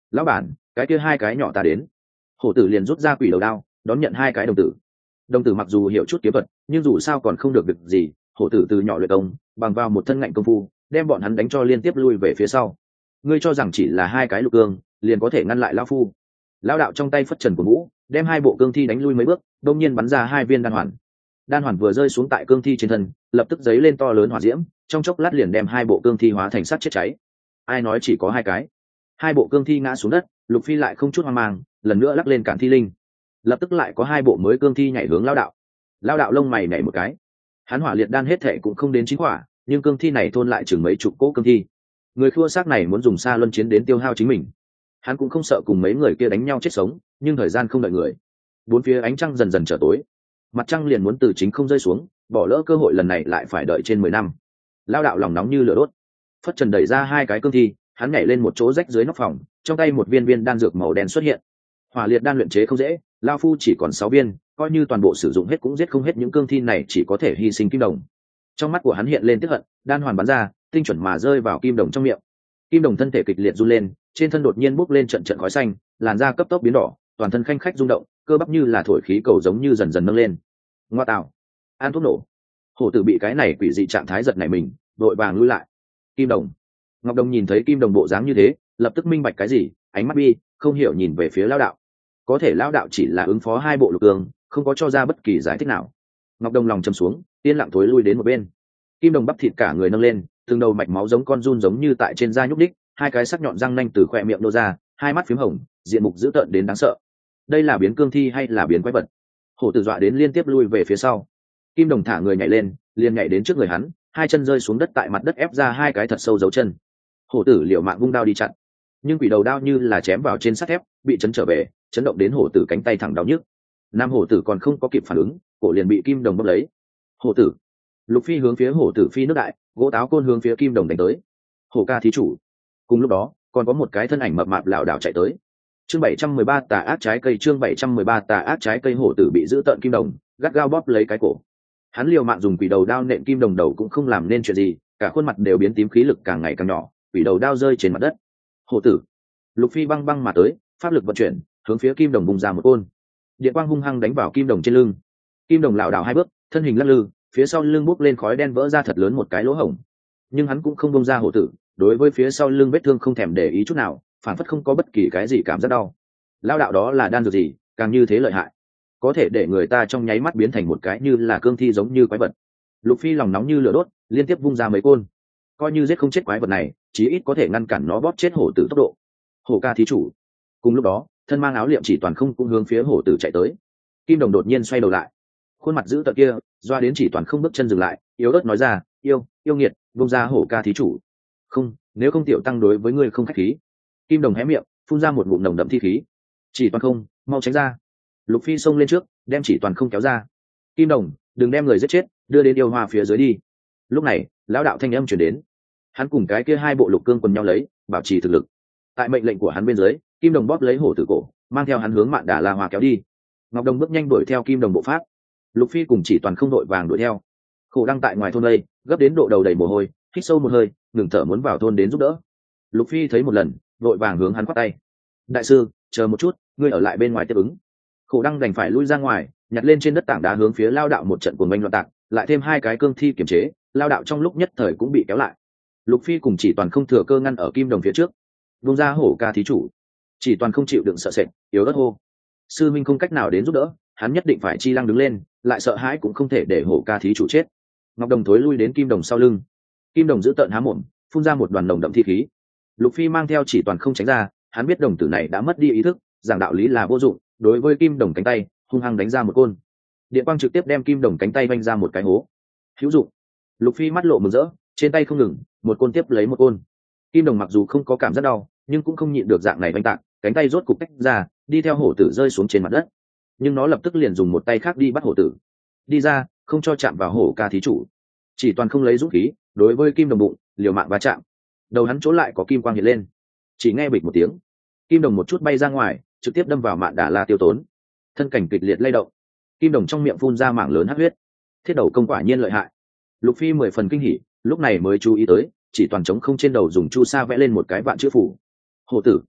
lão bản, cái kia hai cái nhỏ ta đến. Hổ tử liền rút ra quỷ đầu đao đón nhận hai cái đồng tử mặc dù hiểu chút kiếm thuật nhưng dù sao còn không được việc gì. Hổ tử từ nhỏ luyện công bằng vào một thân ngạnh công phu đem bọn hắn đánh cho liên tiếp lui về phía sau. Ngươi cho rằng chỉ là hai cái lục cương liền có thể ngăn lại lão phu? Lão đạo trong tay phất trần của vũ đem hai bộ cương thi đánh lui mấy bước, đông nhiên bắn ra hai viên đan hoàn vừa rơi xuống tại cương thi trên thân lập tức dấy lên to lớn hỏa diễm, trong chốc lát liền đem hai bộ cương thi hóa thành sắt chết cháy. Ai nói chỉ có hai cái? Hai bộ cương thi ngã xuống đất, Lục Phi lại không chút hoang mang lần nữa lắc lên cản thi linh, lập tức lại có hai bộ mới cương thi nhảy hướng Lão đạo. Lão đạo lông mày nhảy một cái, hắn hỏa liệt đan hết thệ cũng không đến 9 quả, nhưng cương thi này thôn lại chừng mấy chục cỗ cương thi. Người khua xác này muốn dùng xa luân chiến đến tiêu hao chính mình, hắn cũng không sợ cùng mấy người kia đánh nhau chết sống, nhưng thời gian không đợi người. Bốn phía ánh trăng dần dần trở tối, mặt trăng liền muốn từ chính không rơi xuống, bỏ lỡ cơ hội lần này lại phải đợi trên 10 năm. Lao đạo lòng nóng như lửa đốt, phất trần đẩy ra hai cái cương thi, hắn nhảy lên một chỗ rách dưới nóc phòng, trong tay một viên đan dược màu đen xuất hiện. Hỏa liệt đan luyện chế không dễ, lao phu chỉ còn 6 viên, coi như toàn bộ sử dụng hết cũng giết không hết những cương thi này, chỉ có thể hy sinh kim đồng. Trong mắt của hắn hiện lên tức hận, đan hoàn bắn ra, tinh chuẩn mà rơi vào kim đồng trong miệng. Kim đồng thân thể kịch liệt run lên, trên thân đột nhiên bốc lên trận trận khói xanh, làn da cấp tốc biến đỏ, toàn thân khanh khách rung động, cơ bắp như là thổi khí cầu giống như dần dần nâng lên. Ngoa tạo, an thuốc nổ. Hổ tử bị cái này quỷ dị trạng thái giật nảy mình, đội vàng lui lại. Kim đồng, Ngọc Đồng nhìn thấy kim đồng bộ dáng như thế, lập tức minh bạch cái gì, ánh mắt bi không hiểu nhìn về phía Lão đạo. Có thể Lão đạo chỉ là ứng phó hai bộ lục cương, không có cho ra bất kỳ giải thích nào. Ngọc Đồng lòng trầm xuống, yên lặng thối lui đến một bên. Kim đồng bắp thịt cả người nâng lên, từng đầu mạch máu giống con giun giống như tại trên da nhúc đích, hai cái sắc nhọn răng nanh từ khoe miệng nô ra, hai mắt phím hồng, diện mục dữ tợn đến đáng sợ. Đây là biến cương thi hay là biến quái vật? Hổ tử dọa đến liên tiếp lui về phía sau. Kim đồng thả người nhảy lên, liền nhảy đến trước người hắn, hai chân rơi xuống đất, tại mặt đất ép ra hai cái thật sâu dấu chân. Hổ tử liều mạng vung đao đi chặn, nhưng quỷ đầu đao như là chém vào trên sắt thép, bị chấn trở về, chấn động đến hổ tử cánh tay thẳng đau nhức. Nam hổ tử còn không có kịp phản ứng, cổ liền bị kim đồng bóp lấy. Hổ tử, Lục Phi hướng phía hổ tử phi nước đại, gỗ táo côn hướng phía kim đồng đánh tới. Hổ ca thí chủ. Cùng lúc đó, còn có một cái thân ảnh mập mạp lảo đảo chạy tới. Chương 713 tà ác trái cây, chương 713 tà ác trái cây. Hổ tử bị giữ tợn kim đồng gắt gao bóp lấy cái cổ. Hắn liều mạng dùng quỷ đầu đao nện kim đồng đầu cũng không làm nên chuyện gì, cả khuôn mặt đều biến tím, khí lực càng ngày càng nhỏ, quỷ đầu đao rơi trên mặt đất. Hổ tử, Lục Phi băng băng mà tới, pháp lực vận chuyển, hướng phía kim đồng bùng ra một côn. Điện quang hung hăng đánh vào kim đồng trên lưng. Kim đồng lảo đảo hai bước, thân hình lắc lư, phía sau lưng bốc lên khói đen, vỡ ra thật lớn một cái lỗ hổng. Nhưng hắn cũng không bông ra hổ tử, đối với phía sau lưng vết thương không thèm để ý chút nào, phản phất không có bất kỳ cái gì cảm giác đau. Lao đạo đó là đan dược gì, càng như thế lợi hại, có thể để người ta trong nháy mắt biến thành một cái như là cương thi giống như quái vật. Lục Phi lòng nóng như lửa đốt, liên tiếp vung ra mấy côn, coi như giết không chết quái vật này, chí ít có thể ngăn cản nó bóp chết hổ tử tốc độ. Hổ ca thí chủ. Cùng lúc đó, thân mang áo liệm Chỉ Toàn không cũng hướng phía hổ tử chạy tới. Kim đồng đột nhiên xoay đầu lại, khuôn mặt dữ tợn kia doa đến Chỉ Toàn không bước chân dừng lại, yếu ớt nói ra, yêu nghiệt, vung ra hổ ca thí chủ. Không, nếu không tiểu tăng đối với ngươi không khách khí. Kim đồng hé miệng, phun ra một ngụm nồng đậm thi khí. Chỉ Toàn không, mau tránh ra. Lục Phi xông lên trước, đem Chỉ Toàn không kéo ra. Kim đồng, đừng đem người giết chết, đưa đến yêu hoa phía dưới đi. Lúc này, lão đạo thanh âm truyền đến, hắn cùng cái kia hai bộ lục cương quần nhau lấy, bảo trì thực lực. Tại mệnh lệnh của hắn bên dưới, kim đồng bóp lấy hổ tử cổ, mang theo hắn hướng Mạn Đà La Hoa kéo đi. Ngọc Đồng bước nhanh đuổi theo kim đồng bộ pháp. Lục Phi cùng Chỉ Toàn không đội vàng đuổi theo. Khổ đang tại ngoài thôn đây, gấp đến độ đầu đầy mồ hôi, hít sâu một hơi, ngừng thở muốn vào thôn đến giúp đỡ. Lục Phi thấy một lần, vội vàng hướng hắn quát tay, đại sư, chờ một chút, ngươi ở lại bên ngoài tiếp ứng. Khổ đăng đành phải lui ra ngoài, nhặt lên trên đất tảng đá hướng phía lao đạo một trận cuồng oanh loạn tạc, lại thêm hai cái cương thi kiểm chế, lao đạo trong lúc nhất thời cũng bị kéo lại. Lục Phi cùng Chỉ Toàn không thừa cơ ngăn ở kim đồng phía trước. Vung ra hổ ca thí chủ. Chỉ Toàn không chịu đựng sợ sệt, yếu ớt hô, sư minh không cách nào đến giúp đỡ, hắn nhất định phải chi lăng đứng lên, lại sợ hãi cũng không thể để hổ ca thí chủ chết. Ngọc Đồng thối lui đến kim đồng sau lưng. Kim đồng giữ tợn há mồm, phun ra một đoàn nồng đậm thi khí. Lục Phi mang theo Chỉ Toàn không tránh ra, hắn biết đồng tử này đã mất đi ý thức, giảng đạo lý là vô dụng, đối với kim đồng cánh tay hung hăng đánh ra một côn. Điện quang trực tiếp đem kim đồng cánh tay vanh ra một cái hố. Hữu dụng. Lục Phi mắt lộ mừng rỡ, trên tay không ngừng, một côn tiếp lấy một côn. Kim đồng mặc dù không có cảm giác đau, nhưng cũng không nhịn được dạng này vanh tạc, cánh tay rốt cục tách ra, đi theo hổ tử rơi xuống trên mặt đất. Nhưng nó lập tức liền dùng một tay khác đi bắt hổ tử. Đi ra, không cho chạm vào hổ ca thí chủ. Chỉ Toàn không lấy dũng khí, đối với kim đồng bụng liều mạng va chạm. Đầu hắn chỗ lại có kim quang hiện lên, chỉ nghe bịch một tiếng, kim đồng một chút bay ra ngoài, trực tiếp đâm vào Mạn Đà La Tiêu Tốn. Thân cảnh kịch liệt lay động, kim đồng trong miệng phun ra mảng lớn hắc huyết. Thiết đầu công quả nhiên lợi hại. Lục Phi 10 phần kinh hỉ, lúc này mới chú ý tới, Chỉ Toàn trống không trên đầu dùng chu sa vẽ lên một cái vạn chữ phủ. Hổ tử,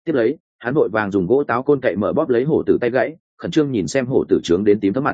Tiếp lấy hắn vội vàng dùng gỗ táo côn cậy mở bóp lấy hổ tử tay gãy, khẩn trương nhìn xem hổ tử trướng đến tím thấm mặt.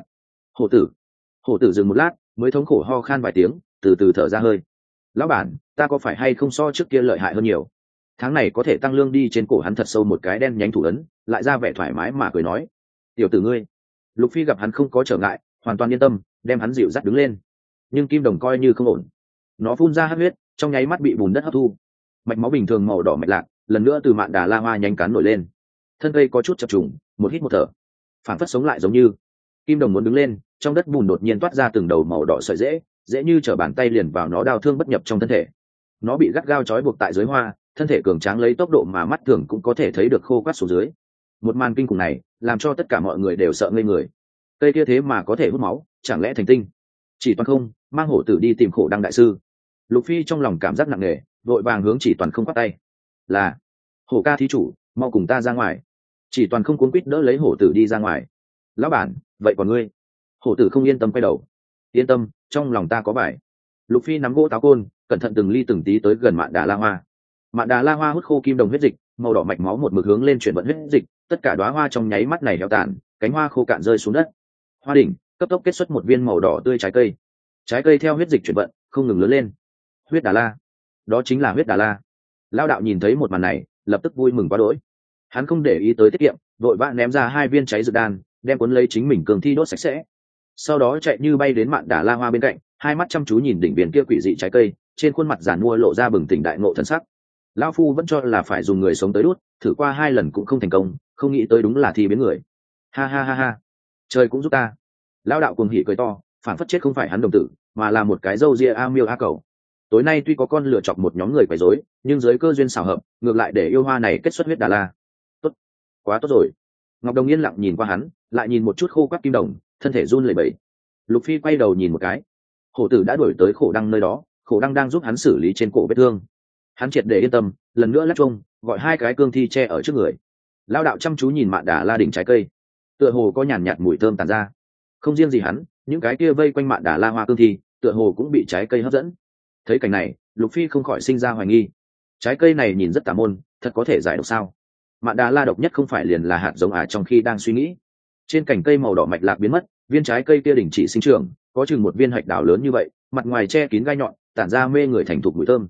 Hổ tử dừng một lát mới thống khổ ho khan vài tiếng, từ từ thở ra hơi. Lão bản, ta có phải hay không so trước kia lợi hại hơn nhiều? Tháng này có thể tăng lương đi. Trên cổ hắn thật sâu một cái đen nhánh thủ ấn, lại ra vẻ thoải mái mà cười nói: tiểu tử ngươi. Lục Phi gặp hắn không có trở ngại, hoàn toàn yên tâm, đem hắn dịu dắt đứng lên. Nhưng kim đồng coi như không ổn, nó phun ra hắc huyết, trong nháy mắt bị bùn đất hấp thu. Mạch máu bình thường màu đỏ mạch lạc lần nữa từ Mạn Đà La Hoa nhánh cán nổi lên, thân cây có chút chập trùng, một hít một thở, phản phất sống lại giống như. Kim đồng muốn đứng lên, trong đất bùn đột nhiên toát ra từng đầu màu đỏ sợi dễ, dễ như trở bàn tay liền vào nó đau thương bất nhập trong thân thể. Nó bị gắt gao trói buộc tại dưới hoa, thân thể cường tráng lấy tốc độ mà mắt thường cũng có thể thấy được khô quắt xuống dưới. Một màn kinh khủng này làm cho tất cả mọi người đều sợ ngây người. Cây kia thế mà có thể hút máu, chẳng lẽ thành tinh? Chỉ Toàn không mang hổ tử đi tìm Khổ Đăng đại sư. Lục Phi trong lòng cảm giác nặng nề, vội vàng hướng Chỉ Toàn không quát tay: là hổ ca thí chủ, mau cùng ta ra ngoài. Chỉ Toàn không cuống quýt đỡ lấy hổ tử đi ra ngoài. Lão bản, vậy còn ngươi? Hổ tử không yên tâm quay đầu. Yên tâm, trong lòng ta có bài. Lục Phi nắm gỗ táo côn, cẩn thận từng ly từng tí tới gần Mạn Đà La Hoa. Mạn Đà La Hoa hút khô kim đồng huyết dịch, màu đỏ mạch máu một mực hướng lên chuyển vận huyết dịch, tất cả đóa hoa trong nháy mắt này héo tàn, cánh hoa khô cạn rơi xuống đất. Hoa đỉnh cấp tốc kết xuất một viên màu đỏ tươi trái cây. Trái cây theo huyết dịch chuyển vận không ngừng lớn lên. Huyết Đà La, đó chính là huyết Đà La. Lao đạo nhìn thấy một màn này, lập tức vui mừng quá đỗi. Hắn không để ý tới tiết kiệm, vội vã ném ra 2 viên cháy dược đan, đem cuốn lấy chính mình cường thi đốt sạch sẽ. Sau đó chạy như bay đến Mạn Đà La Hoa bên cạnh, hai mắt chăm chú nhìn đỉnh viền kia quỷ dị trái cây, trên khuôn mặt giàn mua lộ ra bừng tỉnh đại ngộ thần sắc. Lão phu vẫn cho là phải dùng người sống tới đốt, thử qua 2 lần cũng không thành công, không nghĩ tới đúng là thi biến người. Ha ha ha ha, trời cũng giúp ta. Lão đạo cuồng hỉ cười to, phản phất chết không phải hắn đồng tử, mà là một cái râu ria a miêu a cầu. Tối nay tuy có con lựa chọc một nhóm người quấy rối, nhưng dưới cơ duyên xảo hợp, ngược lại để yêu hoa này kết xuất huyết Đà La. Tốt, quá tốt rồi. Ngọc Đồng yên lặng nhìn qua hắn, lại nhìn một chút khô quắt kim đồng, thân thể run lẩy bẩy. Lục Phi quay đầu nhìn một cái, hổ tử đã đuổi tới Khổ Đăng nơi đó, Khổ Đăng đang giúp hắn xử lý trên cổ vết thương. Hắn triệt để yên tâm, lần nữa lắc chung, gọi 2 cái cương thi che ở trước người. Lao đạo chăm chú nhìn Mạn Đà La đỉnh trái cây, tựa hồ có nhàn nhạt mùi thơm tàn ra. Không riêng gì hắn, những cái kia vây quanh Mạn Đà La hoa cương thi, tựa hồ cũng bị trái cây hấp dẫn. Thấy cảnh này, Lục Phi không khỏi sinh ra hoài nghi. Trái cây này nhìn rất tà môn, thật có thể giải độc sao? Mạn Đà La độc nhất không phải liền là hạt giống à? Trong khi đang suy nghĩ, trên cành cây màu đỏ mạch lạc biến mất, viên trái cây kia đình chỉ sinh trưởng, có chừng một viên hạch đào lớn như vậy, mặt ngoài che kín gai nhọn, tản ra mê người thành thục mùi thơm.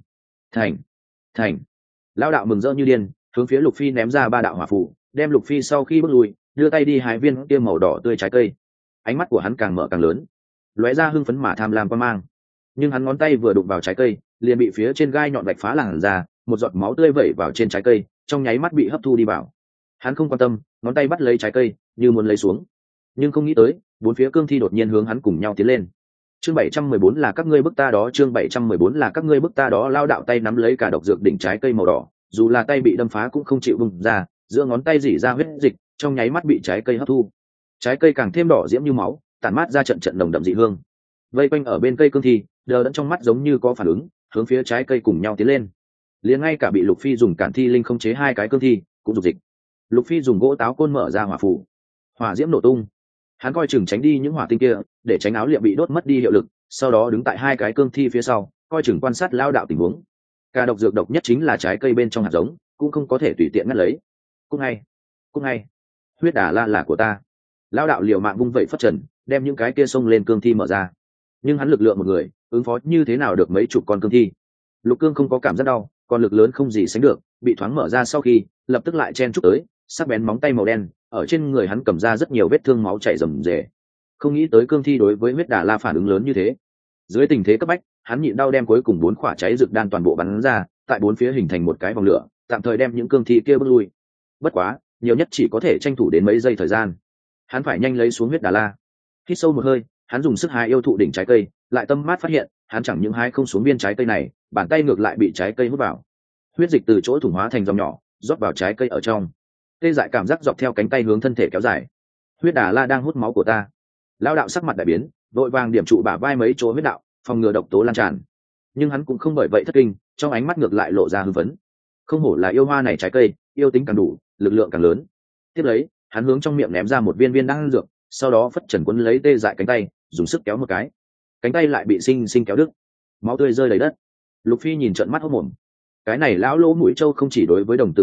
Thành. Lão đạo mừng rỡ như điên, hướng phía Lục Phi ném ra 3 đạo hỏa phù, đem Lục Phi sau khi bước lui, đưa tay đi hái viên kia màu đỏ tươi trái cây. Ánh mắt của hắn càng mở càng lớn, lóe ra hưng phấn mà tham lam quan mang. Nhưng hắn ngón tay vừa đụng vào trái cây, liền bị phía trên gai nhọn vạch phá làn ra, một giọt máu tươi vẩy vào trên trái cây, trong nháy mắt bị hấp thu đi vào. Hắn không quan tâm, ngón tay bắt lấy trái cây, như muốn lấy xuống. Nhưng không nghĩ tới, 4 phía cương thi đột nhiên hướng hắn cùng nhau tiến lên. Chương 714 là các ngươi bức ta đó, chương 714 là các ngươi bức ta đó. Lao đạo tay nắm lấy cả độc dược đỉnh trái cây màu đỏ, dù là tay bị đâm phá cũng không chịu bung ra, giữa ngón tay rỉ ra huyết dịch, trong nháy mắt bị trái cây hấp thu. Trái cây càng thêm đỏ diễm như máu, tản mát ra trận trận nồng đậm dị hương. Vây quanh ở bên cây cương thi, đờ đẫn trong mắt giống như có phản ứng, hướng phía trái cây cùng nhau tiến lên. Liền ngay cả bị Lục Phi dùng cản thi linh không chế 2 cái cương thi, cũng dục dịch. Lục Phi dùng gỗ táo côn mở ra hỏa phù, hỏa diễm nổ tung. Hắn coi chừng tránh đi những hỏa tinh kia, để tránh áo liệm bị đốt mất đi hiệu lực, sau đó đứng tại 2 cái cương thi phía sau, coi chừng quan sát lao đạo tình huống. Cả độc dược độc nhất chính là trái cây bên trong hạt giống, cũng không có thể tùy tiện ngắt lấy. Cúc ngay, huyết Đà La là của ta. Lao đạo liều mạng vung vẩy phất trần, đem những cái kia xông lên cương thi mở ra. Nhưng hắn lực lượng một người, ứng phó như thế nào được mấy chục con cương thi. Lục Cương không có cảm giác đau, còn lực lớn không gì sánh được, bị thoáng mở ra sau khi, lập tức lại chen chúc tới, sắc bén móng tay màu đen, ở trên người hắn cầm ra rất nhiều vết thương máu chảy rầm rề. Không nghĩ tới cương thi đối với huyết Đà La phản ứng lớn như thế. Dưới tình thế cấp bách, hắn nhịn đau đem cuối cùng 4 quả cháy rực đan toàn bộ bắn ra, tại 4 phía hình thành một cái vòng lửa, tạm thời đem những cương thi kia bước lui. Bất quá, nhiều nhất chỉ có thể tranh thủ đến mấy giây thời gian. Hắn phải nhanh lấy xuống huyết Đà La. Hít sâu một hơi, hắn dùng sức hái yêu thụ đỉnh trái cây, lại tâm mát phát hiện, hắn chẳng những hái không xuống viên trái cây này, bàn tay ngược lại bị trái cây hút vào. Huyết dịch từ chỗ thủng hóa thành dòng nhỏ, rót vào trái cây ở trong. Tê dại cảm giác dọc theo cánh tay hướng thân thể kéo dài. Huyết Đà La đang hút máu của ta. Lão đạo sắc mặt đại biến, vội vàng điểm trụ bả vai mấy chỗ huyết đạo, phòng ngừa độc tố lan tràn. Nhưng hắn cũng không bởi vậy thất kinh, trong ánh mắt ngược lại lộ ra hưng phấn. Không hổ là yêu hoa này trái cây, yêu tính càng đủ, lực lượng càng lớn. Tiếp lấy, hắn hướng trong miệng ném ra một viên viên đan dược, sau đó phất trần quấn lấy tê dại cánh tay, dùng sức kéo một cái. Cánh tay lại bị sinh kéo đứt, máu tươi rơi đầy đất. Lục Phi nhìn trợn mắt hốt mồm. Cái này lão lỗ mũi trâu không chỉ đối với đồng tử hung ác,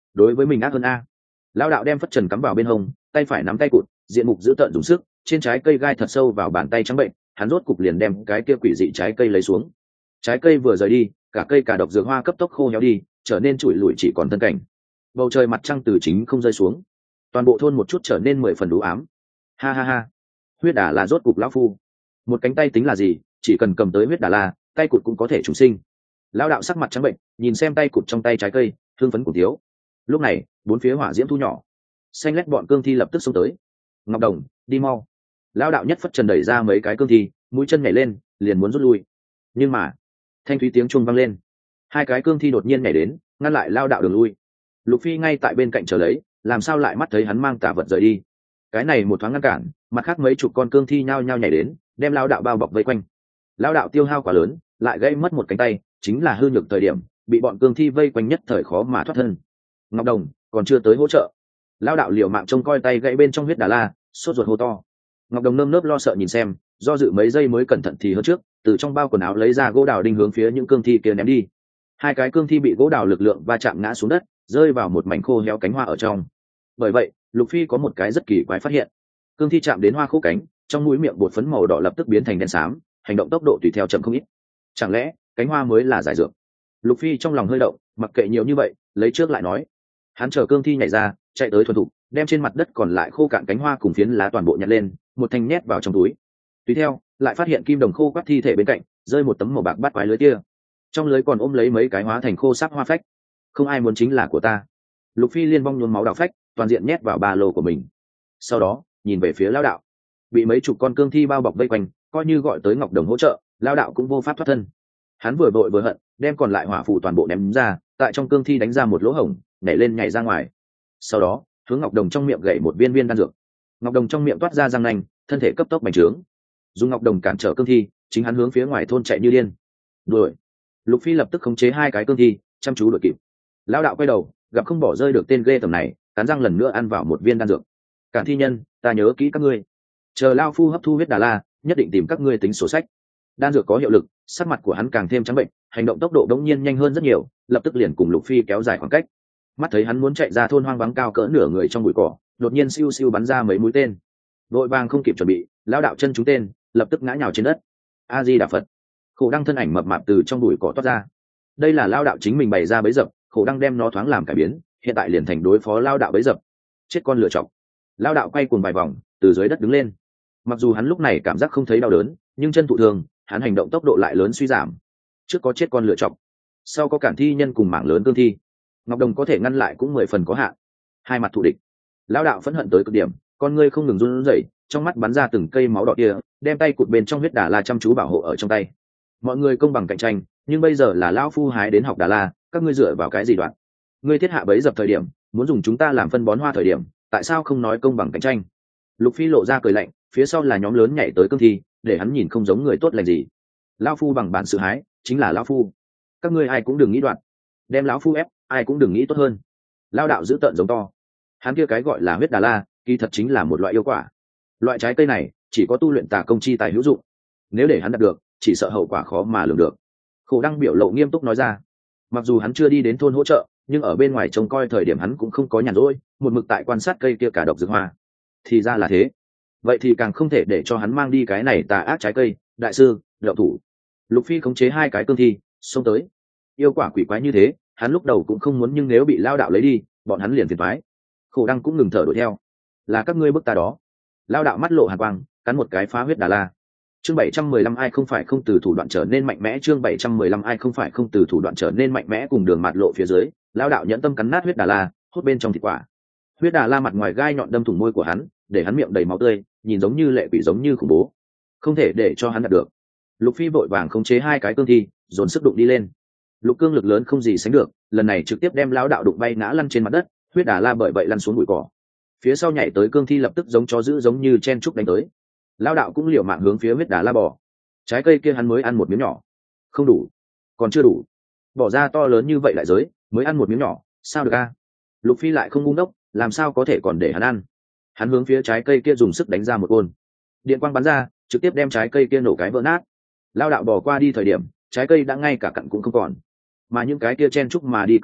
đối với mình ác hơn a. Lão đạo đem phất trần cắm vào bên hông, tay phải nắm tay cụt, diện mục giữ tợn dùng sức, trên trái cây gai thật sâu vào bàn tay trắng bệnh, hắn rốt cục liền đem cái kia quỷ dị trái cây lấy xuống. Trái cây vừa rời đi, cả cây cả độc dược hoa cấp tốc khô héo đi, trở nên trụi lủi chỉ còn thân cảnh. Bầu trời mặt trăng từ chính không rơi xuống, toàn bộ thôn một chút trở nên 10 phần u ám. Ha ha ha, huyết đà là rốt cục lão phu. Một cánh tay tính là gì, chỉ cần cầm tới huyết đà la, tay cụt cũng có thể trùng sinh. Lão đạo sắc mặt trắng bệnh, nhìn xem tay cụt trong tay trái cây, thương phấn cùng thiếu. Lúc này, bốn phía hỏa diễm thu nhỏ, xanh lét bọn cương thi lập tức xông tới. Ngọc Đồng, đi mau. Lão đạo nhất phất trần đẩy ra mấy cái cương thi, mũi chân nhảy lên, liền muốn rút lui. Nhưng mà, thanh thúy tiếng chuông vang lên, hai cái cương thi đột nhiên nhảy đến, ngăn lại Lão đạo đường lui. Lục Phi ngay tại bên cạnh chờ lấy, làm sao lại mắt thấy hắn mang tà vật rời đi. Cái này một thoáng ngăn cản, mặt khác mấy chục con cương thi nhao nhao nhảy đến, đem Lão đạo bao bọc vây quanh. Lão đạo tiêu hao quá lớn, lại gây mất một cánh tay, chính là hư nhược thời điểm, bị bọn cương thi vây quanh nhất thời khó mà thoát thân. Ngọc Đồng còn chưa tới hỗ trợ. Lão đạo liều mạng trông coi tay gãy bên trong huyết đà la, sốt ruột hô to. Ngọc Đồng nơm nớp lo sợ nhìn xem, do dự mấy giây mới cẩn thận thì hơn trước, từ trong bao quần áo lấy ra gỗ đào đinh hướng phía những cương thi kia ném đi. Hai cái cương thi bị gỗ đào lực lượng va chạm ngã xuống đất, rơi vào một mảnh khô héo cánh hoa ở trong. Bởi vậy, Lục Phi có một cái rất kỳ quái phát hiện. Cương thi chạm đến hoa khô cánh, trong mũi miệng bột phấn màu đỏ lập tức biến thành đen xám, hành động tốc độ tùy theo chậm không ít. Chẳng lẽ cánh hoa mới là giải dược? Lục Phi trong lòng hơi động, mặc kệ nhiều như vậy, lấy trước lại nói. Hắn chờ cương thi nhảy ra, chạy tới thuần thục, đem trên mặt đất còn lại khô cạn cánh hoa cùng phiến lá toàn bộ nhặt lên, một thanh nhét vào trong túi. Tùy theo, lại phát hiện kim đồng khô quắt thi thể bên cạnh, rơi một tấm màu bạc bắt quái lưới tia. Trong lưới còn ôm lấy mấy cái hóa thành khô sắc hoa phách. Không ai muốn chính là của ta. Lục Phi liên vong nhuốm máu đào phách, toàn diện nhét vào ba lô của mình. Sau đó, nhìn về phía lão đạo, bị mấy chục con cương thi bao bọc vây quanh, coi như gọi tới Ngọc Đồng hỗ trợ, lão đạo cũng vô pháp thoát thân. Hắn vừa vội vừa hận, đem còn lại hỏa phù toàn bộ ném ra, tại trong cương thi đánh ra một lỗ hổng, nhảy lên nhảy ra ngoài. Sau đó, hướng Ngọc Đồng trong miệng gậy một viên đan dược. Ngọc Đồng trong miệng toát ra răng nanh, thân thể cấp tốc bành trướng. Dùng Ngọc Đồng cản trở cương thi, chính hắn hướng phía ngoài thôn chạy như điên. Đuổi. Lục Phi lập tức khống chế hai cái cương thi, chăm chú đuổi kịp. Lão đạo quay đầu, gặp không bỏ rơi được tên ghê tởm này, cắn răng lần nữa ăn vào một viên đan dược. Cản thi nhân, ta nhớ kỹ các ngươi. Chờ lao phu hấp thu huyết đà la, nhất định tìm các ngươi tính sổ sách. Đan dược có hiệu lực, sắc mặt của hắn càng thêm trắng bệnh, hành động tốc độ đống nhiên nhanh hơn rất nhiều, lập tức liền cùng Lục Phi kéo dài khoảng cách. Mắt thấy hắn muốn chạy ra thôn hoang vắng cao cỡ nửa người trong bụi cỏ, đột nhiên siêu siêu bắn ra mấy mũi tên. Vội vàng không kịp chuẩn bị, lão đạo chân trúng tên, lập tức ngã nhào trên đất. A Di Đà Phật. Khổ Đăng thân ảnh mập mạp từ trong bụi cỏ toát ra. Đây là lão đạo chính mình bày ra bẫy dập, Khổ Đăng đem nó thoáng làm cải biến, hiện tại liền thành đối phó lão đạo bẫy dập. Chết con lựa chọc. Lão đạo quay cuồng vài vòng, từ dưới đất đứng lên. Mặc dù hắn lúc này cảm giác không thấy đau đớn, nhưng chân thụ thương, hắn hành động tốc độ lại lớn suy giảm. Trước có chết con lựa chọc, sau có cản thi nhân cùng mảng lớn cương thi. Ngọc Đồng có thể ngăn lại cũng 10 phần có hạn. Hai mặt thù địch, lão đạo phẫn hận tới cực điểm, con ngươi không ngừng run rẩy, trong mắt bắn ra từng cây máu đỏ kia, đem tay cụt bên trong huyết đà la chăm chú bảo hộ ở trong tay. Mọi người công bằng cạnh tranh, nhưng bây giờ là lão phu hái đến học đà la, các ngươi dựa vào cái gì đoạn? Ngươi thiết hạ bấy dập thời điểm, muốn dùng chúng ta làm phân bón hoa thời điểm, tại sao không nói công bằng cạnh tranh? Lục Phi lộ ra cười lạnh, phía sau là nhóm lớn nhảy tới cương thi, để hắn nhìn không giống người tốt lành gì. Lão phu bằng bản sự hái, chính là lão phu. Các ngươi ai cũng đừng nghĩ đoạn, đem lão phu ép, ai cũng đừng nghĩ tốt hơn. Lão đạo giữ tợn giống to. Hắn kia cái gọi là huyết đà la, kỳ thật chính là một loại yêu quả. Loại trái cây này chỉ có tu luyện tà công chi tài hữu dụng, nếu để hắn đạt được, chỉ sợ hậu quả khó mà lường được. Khổ Đăng biểu lộ nghiêm túc nói ra. Mặc dù hắn chưa đi đến thôn hỗ trợ, nhưng ở bên ngoài trông coi thời điểm hắn cũng không có nhàn rỗi, một mực tại quan sát cây kia cả độc dược hoa. Thì ra là thế, vậy thì càng không thể để cho hắn mang đi cái này tà ác trái cây. Đại sư, đậu thủ. Lục Phi khống chế hai cái cương thi, xông tới. Yêu quả quỷ quái như thế, hắn lúc đầu cũng không muốn, nhưng nếu bị lao đạo lấy đi, bọn hắn liền phiền toái. Khổ Đăng cũng ngừng thở đuổi theo. Là các ngươi bức ta đó. Lao đạo mắt lộ hàn quang, cắn một cái phá huyết đà la. Chương 715 ai không phải không từ thủ đoạn trở nên mạnh mẽ. Chương 715 ai không phải không từ thủ đoạn trở nên mạnh mẽ. Cùng đường mạt lộ phía dưới, lao đạo nhẫn tâm cắn nát huyết đà la, hút bên trong thịt quả. Huyết đà la mặt ngoài gai nhọn đâm thủng môi của hắn, để hắn miệng đầy máu tươi, nhìn giống như lệ quỷ, giống như khủng bố. Không thể để cho hắn đạt được. Lục Phi vội vàng khống chế hai cái cương thi, dồn sức đụng đi lên. Lục cương lực lớn không gì sánh được, lần này trực tiếp đem lão đạo đụng bay ngã lăn trên mặt đất. Huyết đà la bởi vậy lăn xuống bụi cỏ. Phía sau nhảy tới cương thi lập tức giống chó dữ giống như chen trúc đánh tới. Lão đạo cũng liều mạng hướng phía huyết đà la bò. Trái cây kia hắn mới ăn một miếng nhỏ, không đủ, còn chưa đủ. Bỏ ra to lớn như vậy lại giới, mới ăn một miếng nhỏ, sao được a? Lục Phi lại không ngu ngốc, làm sao có thể còn để hắn ăn. Hắn hướng phía trái cây kia dùng sức đánh ra một côn, điện quang bắn ra, trực tiếp đem trái cây kia nổ cái vỡ nát. Lão đạo bò qua đi thời điểm, trái cây đã ngay cả cặn cũng không còn, mà những cái kia chen chúc mà đi cương thi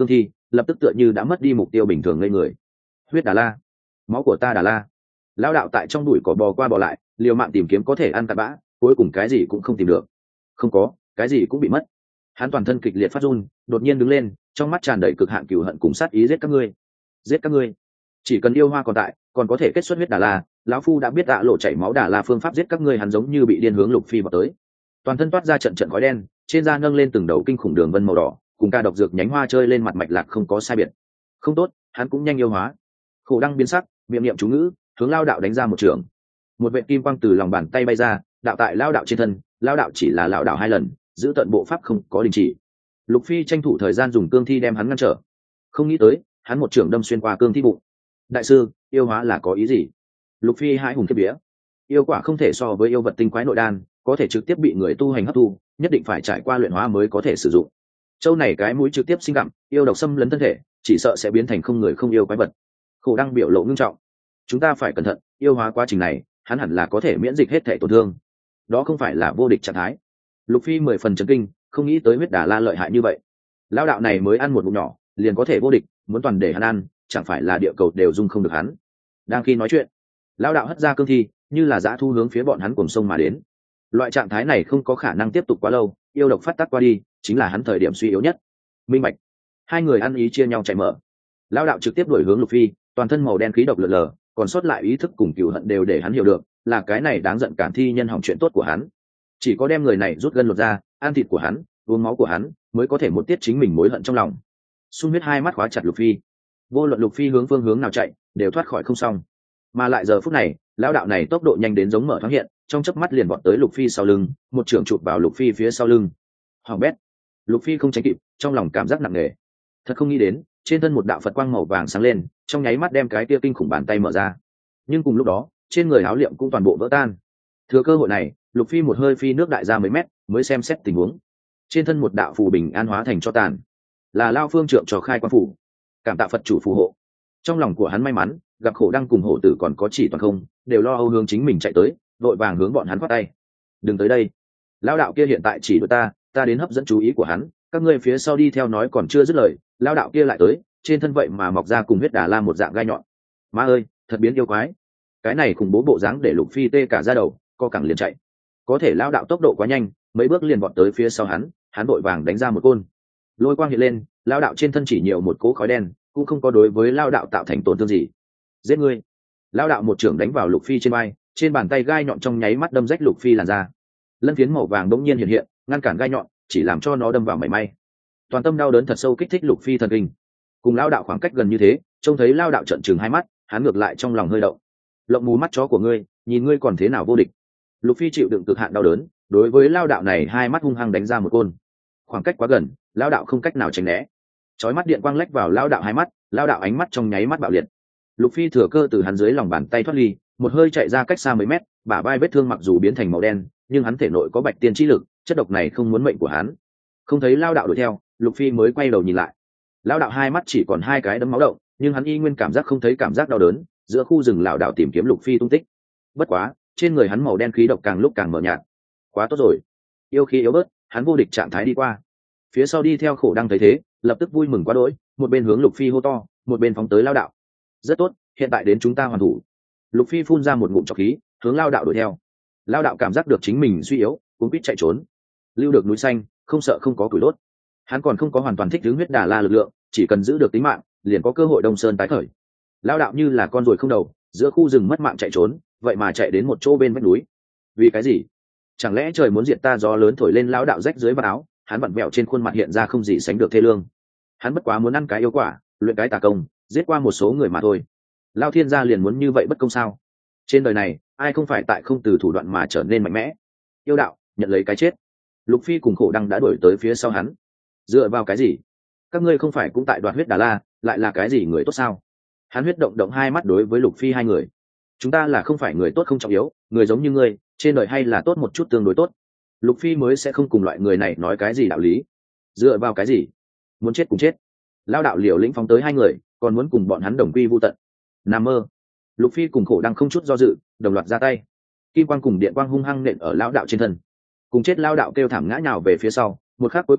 lập tức tựa như đã mất đi mục tiêu bình thường ngây người. Huyết Đà La, máu của ta Đà La. Lão đạo tại trong bụi cỏ bò qua bò lại, liều mạng tìm kiếm có thể ăn tạt bã, cuối cùng cái gì cũng không tìm được. Không có, cái gì cũng bị mất. Hắn toàn thân kịch liệt phát run, đột nhiên đứng lên, trong mắt tràn đầy cực hạn cừu hận cùng sát ý. Giết các ngươi, giết các ngươi. Chỉ cần yêu hoa còn tại, còn có thể kết xuất huyết Đà La, lão phu đã biết lộ chảy máu Đà La phương pháp giết các ngươi. Hắn giống như bị điên hướng Lục Phi vào tới, toàn thân toát ra trận trận khói đen, trên da nâng lên từng đầu kinh khủng đường vân màu đỏ, cùng ca độc dược nhánh hoa chơi lên mặt mạch lạc không có sai biệt. Không tốt, hắn cũng nhanh yêu hóa. Khổ Đăng biến sắc, miệng niệm chú ngữ, hướng lao đạo đánh ra một trường. Một vệt kim quang từ lòng bàn tay bay ra, đạo tại lao đạo trên thân. Lao đạo chỉ là lảo đảo 2 lần, giữ tận bộ pháp không có đình chỉ. Lục Phi tranh thủ thời gian dùng cương thi đem hắn ngăn trở. Không nghĩ tới, hắn một trường đâm xuyên qua cương thi bụng. Đại sư, yêu hóa là có ý gì? Lục Phi hãi hùng kiếp vía. Yêu quả không thể so với yêu vật tinh quái nội đan, có thể trực tiếp bị người tu hành hấp thu, nhất định phải trải qua luyện hóa mới có thể sử dụng. Châu này cái mũi trực tiếp sinh gặm, yêu độc xâm lấn thân thể, chỉ sợ sẽ biến thành không người không yêu quái vật. Khổ Đăng biểu lộ ngưng trọng. Chúng ta phải cẩn thận, yêu hóa quá trình này, hắn hẳn là có thể miễn dịch hết thể tổn thương. Đó không phải là vô địch trạng thái. Lục Phi 10 phần chấn kinh, không nghĩ tới huyết Đà La lợi hại như vậy. Lão đạo này mới ăn một ngụm nhỏ, liền có thể vô địch, muốn toàn để hắn ăn, chẳng phải là địa cầu đều dung không được hắn. Đang khi nói chuyện, lão đạo hất ra cương thi, như là dã thu hướng phía bọn hắn cùng sông mà đến. Loại trạng thái này không có khả năng tiếp tục quá lâu, yêu độc phát tác qua đi, chính là hắn thời điểm suy yếu nhất. Minh bạch. Hai người ăn ý chia nhau chạy mở. Lão đạo trực tiếp đuổi hướng Lục Phi, toàn thân màu đen khí độc lờ lờ, còn sót lại ý thức cùng cừu hận đều để hắn hiểu được, là cái này đáng giận cản thi nhân hỏng chuyện tốt của hắn. Chỉ có đem người này rút gân lột ra, ăn thịt của hắn, uống máu của hắn, mới có thể một tiết chính mình mối hận trong lòng. Xung huyết 2 mắt khóa chặt Lục Phi. Vô luận Lục Phi hướng phương hướng nào chạy, đều thoát khỏi không xong. Mà lại giờ phút này, lão đạo này tốc độ nhanh đến giống mở thoáng hiện, trong chớp mắt liền vọt tới Lục Phi sau lưng, một trường chụp vào Lục Phi phía sau lưng. Hoàng bét. Lục Phi không tránh kịp, trong lòng cảm giác nặng nề. Thật không nghĩ đến, trên thân một đạo Phật quang màu vàng sáng lên, trong nháy mắt đem cái kia kinh khủng bàn tay mở ra. Nhưng cùng lúc đó, trên người áo liệm cũng toàn bộ vỡ tan. Thừa cơ hội này, Lục Phi một hơi phi nước đại ra mấy mét, mới xem xét tình huống. Trên thân một đạo phù bình an hóa thành cho tàn, là Lao Phương Trượng trò khai quan phủ. Cảm tạ Phật chủ phù hộ. Trong lòng của hắn may mắn, gặp Khổ Đăng cùng hổ tử còn có chỉ toàn không, đều lo âu hướng chính mình chạy tới, vội vàng hướng bọn hắn khoát tay. Đừng tới đây, lão đạo kia hiện tại chỉ đuổi ta đến hấp dẫn chú ý của hắn, các ngươi phía sau đi theo nói còn chưa dứt lời, lão đạo kia lại tới, trên thân vậy mà mọc ra cùng huyết Đà La một dạng gai nhọn. Má ơi, thật biến yêu quái. Cái này khủng bố bộ dáng để Lục Phi tê cả da đầu, co cẳng liền chạy. Có thể lão đạo tốc độ quá nhanh, mấy bước liền vọt tới phía sau hắn vội vàng đánh ra một côn. Lôi quang hiện lên, lão đạo trên thân chỉ nhiều một cỗ khói đen, cũng không có đối với lão đạo tạo thành tổn thương gì. Giết ngươi. Lão đạo một trưởng đánh vào Lục Phi trên vai, trên bàn tay gai nhọn trong nháy mắt đâm rách Lục Phi làn da. Lân phiến màu vàng bỗng nhiên hiện, ngăn cản gai nhọn, chỉ làm cho nó đâm vào mảy may. Toàn tâm đau đớn thật sâu kích thích Lục Phi thần kinh. Cùng lão đạo khoảng cách gần như thế, trông thấy lão đạo trợn trừng 2 mắt, hắn ngược lại trong lòng hơi động. Lộng mù mắt chó của ngươi, nhìn ngươi còn thế nào vô địch. Lục Phi chịu đựng cực hạn đau đớn, đối với lão đạo này 2 mắt hung hăng đánh ra một côn. Khoảng cách quá gần, lão đạo không cách nào tránh né. Chói mắt điện quang lách vào lão đạo 2 mắt, lão đạo ánh mắt trong nháy mắt bạo liệt. Lục Phi thừa cơ từ hắn dưới lòng bàn tay thoát ly, một hơi chạy ra cách xa mấy mét, bả vai vết thương mặc dù biến thành màu đen, nhưng hắn thể nội có bạch tiên chi lực, chất độc này không muốn mệnh của hắn. Không thấy lão đạo đuổi theo, Lục Phi mới quay đầu nhìn lại. Lão đạo 2 mắt chỉ còn 2 cái đấm máu động, nhưng hắn y nguyên cảm giác không thấy cảm giác đau đớn, giữa khu rừng lão đạo tìm kiếm Lục Phi tung tích. Bất quá, trên người hắn màu đen khí độc càng lúc càng mờ nhạt. Quá tốt rồi, yêu khí yếu bớt, hắn vô địch trạng thái đi qua. Phía sau đi theo Khổ Đăng thấy thế, lập tức vui mừng quá đỗi, một bên hướng Lục Phi hô to, một bên phóng tới lão đạo. Rất tốt, hiện tại đến chúng ta hoàn thủ. Lục Phi phun ra một ngụm trọc khí, hướng lão đạo đuổi theo. Lão đạo cảm giác được chính mình suy yếu, cũng quýt chạy trốn. Lưu được núi xanh, không sợ không có củi đốt. Hắn còn không có hoàn toàn thích ứng huyết Đà La lực lượng, chỉ cần giữ được tính mạng, liền có cơ hội Đông Sơn tái khởi. Lão đạo như là con ruồi không đầu, giữa khu rừng mất mạng chạy trốn, vậy mà chạy đến một chỗ bên vách núi. Vì cái gì? Chẳng lẽ trời muốn diệt ta? Gió lớn thổi lên, lão đạo rách dưới vạt áo, hắn vặn vẹo trên khuôn mặt hiện ra không gì sánh được thê lương. Hắn bất quá muốn ăn cái yêu quả, luyện cái tà công, giết qua một số người mà thôi. Lao thiên gia liền muốn như vậy bất công sao? Trên đời này, ai không phải tại không từ thủ đoạn mà trở nên mạnh mẽ? Yêu đạo, nhận lấy cái chết. Lục Phi cùng Khổ Đăng đã đuổi tới phía sau hắn. Dựa vào cái gì? Các ngươi không phải cũng tại đoạt huyết Đà La, lại là cái gì người tốt sao? Hắn huyết động động 2 mắt đối với Lục Phi 2 người. Chúng ta là không phải người tốt không trọng yếu, người giống như ngươi, trên đời hay là tốt một chút tương đối tốt. Lục Phi mới sẽ không cùng loại người này nói cái gì đạo lý. Dựa vào cái gì? Muốn chết cùng chết. Lao đạo liều lĩnh phóng tới 2 người, còn muốn cùng bọn hắn đồng quy vu tận. Nằm mơ. Lục Phi cùng Khổ Đăng không chút do dự, đồng loạt ra tay. Kim quang cùng điện quang hung hăng nện ở lão đạo trên thân. Cùng chết lao đạo kêu thảm ngã nhào về phía sau, một khắc cuối cùng,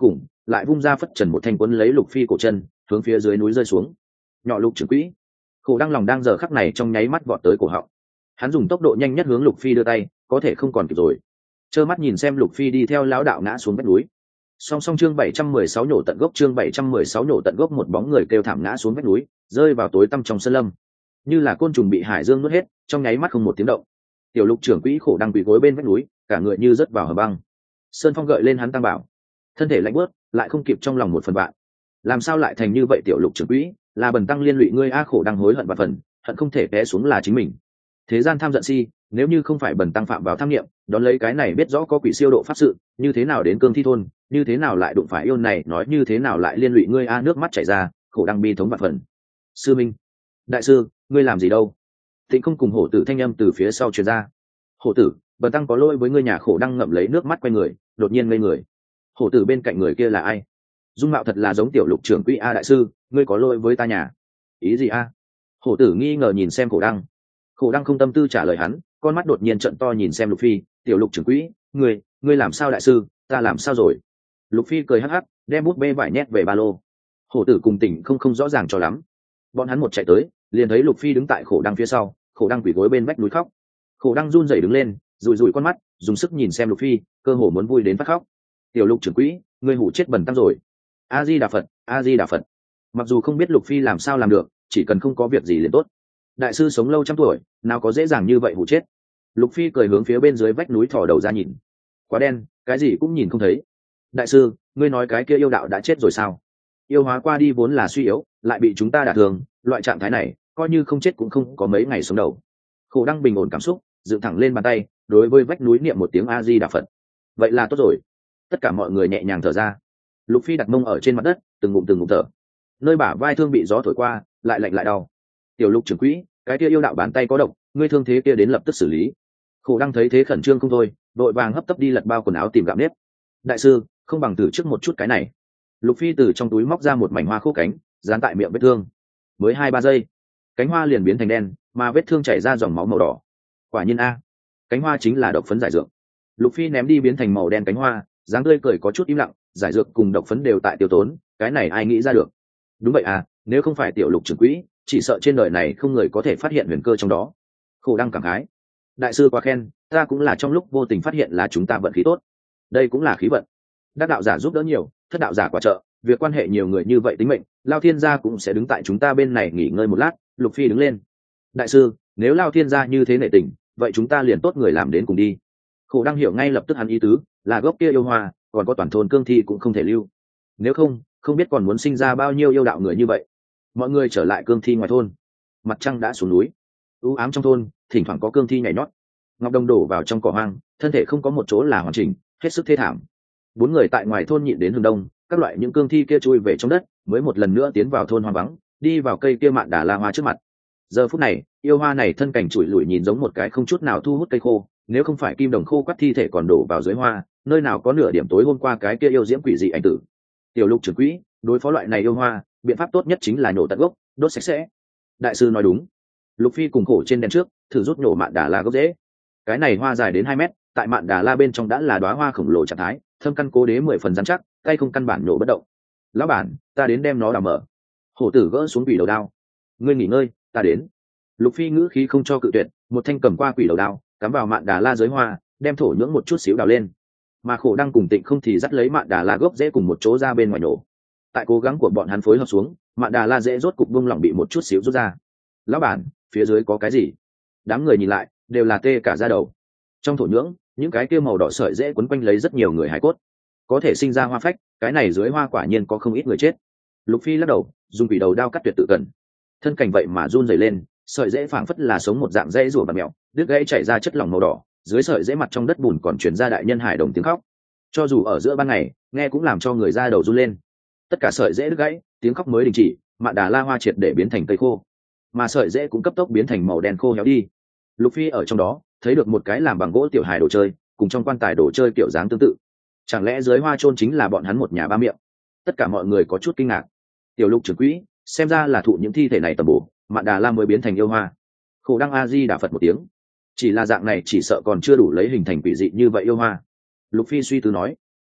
lại vung ra phất trần một thanh quấn lấy Lục Phi cổ chân, hướng phía dưới núi rơi xuống. Nhỏ Lục trưởng quỹ, Khổ Đăng lòng đang giờ khắc này trong nháy mắt vọt tới cổ họng. Hắn dùng tốc độ nhanh nhất hướng Lục Phi đưa tay, có thể không còn kịp rồi. Trơ mắt nhìn xem Lục Phi đi theo lão đạo ngã xuống vách núi. Song song chương 716 nhổ tận gốc, chương 716 nhổ tận gốc, một bóng người kêu thảm ngã xuống vách núi, rơi vào tối tăm trong sơn lâm. Như là côn trùng bị hải dương nuốt hết, trong nháy mắt không một tiếng động. Tiểu Lục trưởng quỹ Khổ Đăng quỳ gối bên vách núi, cả người như rớt vào hầm băng. Sơn phong gợi lên hắn tăng bảo, thân thể lạnh bớt, lại không kịp trong lòng một phần bạn. Làm sao lại thành như vậy Tiểu Lục trưởng quỹ, là bần tăng liên lụy ngươi a. Khổ Đăng hối hận và phần, hận không thể té xuống là chính mình. Thế gian tham giận si, nếu như không phải bần tăng phạm vào tham nghiệm, đón lấy cái này biết rõ có quỷ siêu độ pháp sự, như thế nào đến cương thi thôn, như thế nào lại đụng phải yêu này, nói như thế nào lại liên lụy ngươi a. Nước mắt chảy ra, Khổ Đăng bi thống và phần. Sư minh, đại sư, ngươi làm gì đâu? Tịnh không cùng hổ tử thanh âm từ phía sau truyền ra. Hổ tử, bần tăng có lỗi với ngươi. Nhà Khổ Đăng ngậm lấy nước mắt quay người, đột nhiên ngây người. Hổ tử bên cạnh người kia là ai? Dung mạo thật là giống Tiểu Lục trưởng quỹ a. Đại sư, ngươi có lỗi với ta nhà. Ý gì a? Hổ tử nghi ngờ nhìn xem Khổ Đăng. Khổ Đăng không tâm tư trả lời hắn, con mắt đột nhiên trợn to nhìn xem Lục Phi. Tiểu Lục trưởng quỹ, ngươi làm sao đại sư? Ta làm sao rồi? Lục Phi cười hắc hắc, đem bút bê vải nhét về ba lô. Hổ tử cùng Tỉnh không rõ ràng cho lắm. Bọn hắn một chạy tới, liền thấy Lục Phi đứng tại Khổ Đăng phía sau. Khổ Đăng quỳ gối bên vách núi khóc. Khổ Đăng run rẩy đứng lên, rủi con mắt, dùng sức nhìn xem Lục Phi, cơ hồ muốn vui đến phát khóc. Tiểu Lục trưởng quỹ, ngươi hủ chết bần tăng rồi. A Di Đà Phật, A Di Đà Phật. Mặc dù không biết Lục Phi làm sao làm được, chỉ cần không có việc gì liền tốt. Đại sư sống lâu trăm tuổi, nào có dễ dàng như vậy hủ chết. Lục Phi cười hướng phía bên dưới vách núi thò đầu ra nhìn. Quá đen, cái gì cũng nhìn không thấy. Đại sư, ngươi nói cái kia yêu đạo đã chết rồi sao? Yêu hóa qua đi vốn là suy yếu, lại bị chúng ta đả thương, loại trạng thái này, coi như không chết cũng không có mấy ngày sống đầu. Khổ Đăng bình ổn cảm xúc, dựng thẳng lên bàn tay, đối với vách núi niệm một tiếng A Di Đà Phật. Vậy là tốt rồi. Tất cả mọi người nhẹ nhàng thở ra. Lục Phi đặt mông ở trên mặt đất, từng ngụm thở. Nơi bả vai thương bị gió thổi qua, lại lạnh lại đau. Tiểu Lục trưởng quỹ, cái kia yêu đạo bàn tay có độc, ngươi thương thế kia đến lập tức xử lý. Khổ Đăng thấy thế khẩn trương không thôi, đội vàng hấp tấp đi lật bao quần áo tìm gạm nếp. Đại sư, không bằng thử trước một chút cái này. Lục Phi từ trong túi móc ra một mảnh hoa khô cánh, dán tại miệng vết thương. Mới 2-3 giây, cánh hoa liền biến thành đen, mà vết thương chảy ra dòng máu màu đỏ. Quả nhiên a, cánh hoa chính là độc phấn giải dược. Lục Phi ném đi biến thành màu đen cánh hoa, dáng tươi cười có chút im lặng. Giải dược cùng độc phấn đều tại tiêu tốn, cái này ai nghĩ ra được? Đúng vậy à, nếu không phải Tiểu Lục trưởng quỹ, chỉ sợ trên đời này không người có thể phát hiện huyền cơ trong đó. Khổ Đăng cảm khái. Đại sư quá khen, ta cũng là trong lúc vô tình phát hiện là chúng ta vận khí tốt. Đây cũng là khí vận. Đắc đạo giả giúp đỡ nhiều, thất đạo giả quả trợ, việc quan hệ nhiều người như vậy tính mệnh, Lao Thiên gia cũng sẽ đứng tại chúng ta bên này nghỉ ngơi một lát. Lục Phi đứng lên. Đại sư, nếu Lao Thiên gia như thế nể tình, vậy chúng ta liền tốt người làm đến cùng đi. Khổ Đăng hiểu ngay lập tức hắn ý tứ, là gốc kia yêu hoa, còn có toàn thôn cương thi cũng không thể lưu. Nếu không biết còn muốn sinh ra bao nhiêu yêu đạo người như vậy. Mọi người trở lại cương thi ngoài thôn. Mặt trăng đã xuống núi, u ám trong thôn, thỉnh thoảng có cương thi nhảy nhót. Ngọc Đồng đổ vào trong cỏ hoang, thân thể không có một chỗ là hoàn chỉnh, hết sức thê thảm. 4 người tại ngoài thôn nhịn đến hướng đông, các loại những cương thi kia chui về trong đất, mới một lần nữa tiến vào thôn hoang vắng, đi vào cây kia mạn đà la hoa trước mặt. Giờ phút này, yêu hoa này thân cảnh trụi lủi nhìn giống một cái không chút nào thu hút cây khô, nếu không phải kim đồng khô quắt thi thể còn đổ vào dưới hoa, nơi nào có nửa điểm tối hôm qua cái kia yêu diễm quỷ dị ảnh tử. Tiểu Lục trưởng quỹ, đối phó loại này yêu hoa, biện pháp tốt nhất chính là nhổ tận gốc, đốt sạch sẽ. Đại sư nói đúng. Lục Phi cùng Khổ trên đèn trước, thử rút nhổ mạn đà la gốc rễ. Cái này hoa dài đến 2 mét, tại mạn đà la bên trong đã là đóa hoa khổng lồ trạng thái, thâm căn cố đế 10 phần rắn chắc, tay không căn bản nhổ bất động. Lão bản, ta đến đem nó đào mở. Hổ tử gỡ xuống quỷ đầu đao. Ngươi nghỉ ngơi, ta đến. Lục Phi ngữ khí không cho cự tuyệt, một thanh cầm qua quỷ đầu đao, cắm vào mạn đà la dưới hoa, đem thổ nhưỡng một chút xíu đào lên. Mà Khổ Đăng cùng Tịnh không thì dắt lấy mạn đà la gốc rễ cùng một chỗ ra bên ngoài nổ. Tại cố gắng của bọn hắn phối hợp xuống, mạn đà la rễ rốt cục buông lỏng bị một chút xíu rút ra. Lão bản, phía dưới có cái gì? Đám người nhìn lại, đều là tê cả da đầu. Trong thổ nhưỡng, những cái kia màu đỏ sợi rễ quấn quanh lấy rất nhiều người hài cốt, có thể sinh ra hoa phách. Cái này dưới hoa quả nhiên có không ít người chết. Lục Phi lắc đầu, dùng quỷ đầu đao cắt tuyệt tự cẩn. Thân cảnh vậy mà run rẩy lên, sợi rễ phảng phất là sống một dạng rễ rùa và mèo, đứt gãy chảy ra chất lỏng màu đỏ, dưới sợi rễ mặt trong đất bùn còn truyền ra đại nhân hải đồng tiếng khóc. Cho dù ở giữa ban ngày, nghe cũng làm cho người da đầu run lên. Tất cả sợi rễ đứt gãy, tiếng khóc mới đình chỉ, mạn đà la hoa triệt để biến thành cây khô, mà sợi rễ cũng cấp tốc biến thành màu đen khô héo đi. Lục Phi ở trong đó thấy được một cái làm bằng gỗ tiểu hài đồ chơi, cùng trong quan tài đồ chơi kiểu dáng tương tự. Chẳng lẽ dưới hoa chôn chính là bọn hắn một nhà ba miệng? Tất cả mọi người có chút kinh ngạc. Tiểu Lục trưởng quỹ, xem ra là thụ những thi thể này tầm bổ, mạn đà la mới biến thành yêu hoa. Khổ Đăng A Di Đà Phật một tiếng. Chỉ là dạng này chỉ sợ còn chưa đủ lấy hình thành quỷ dị như vậy yêu hoa. Lục Phi suy tư nói.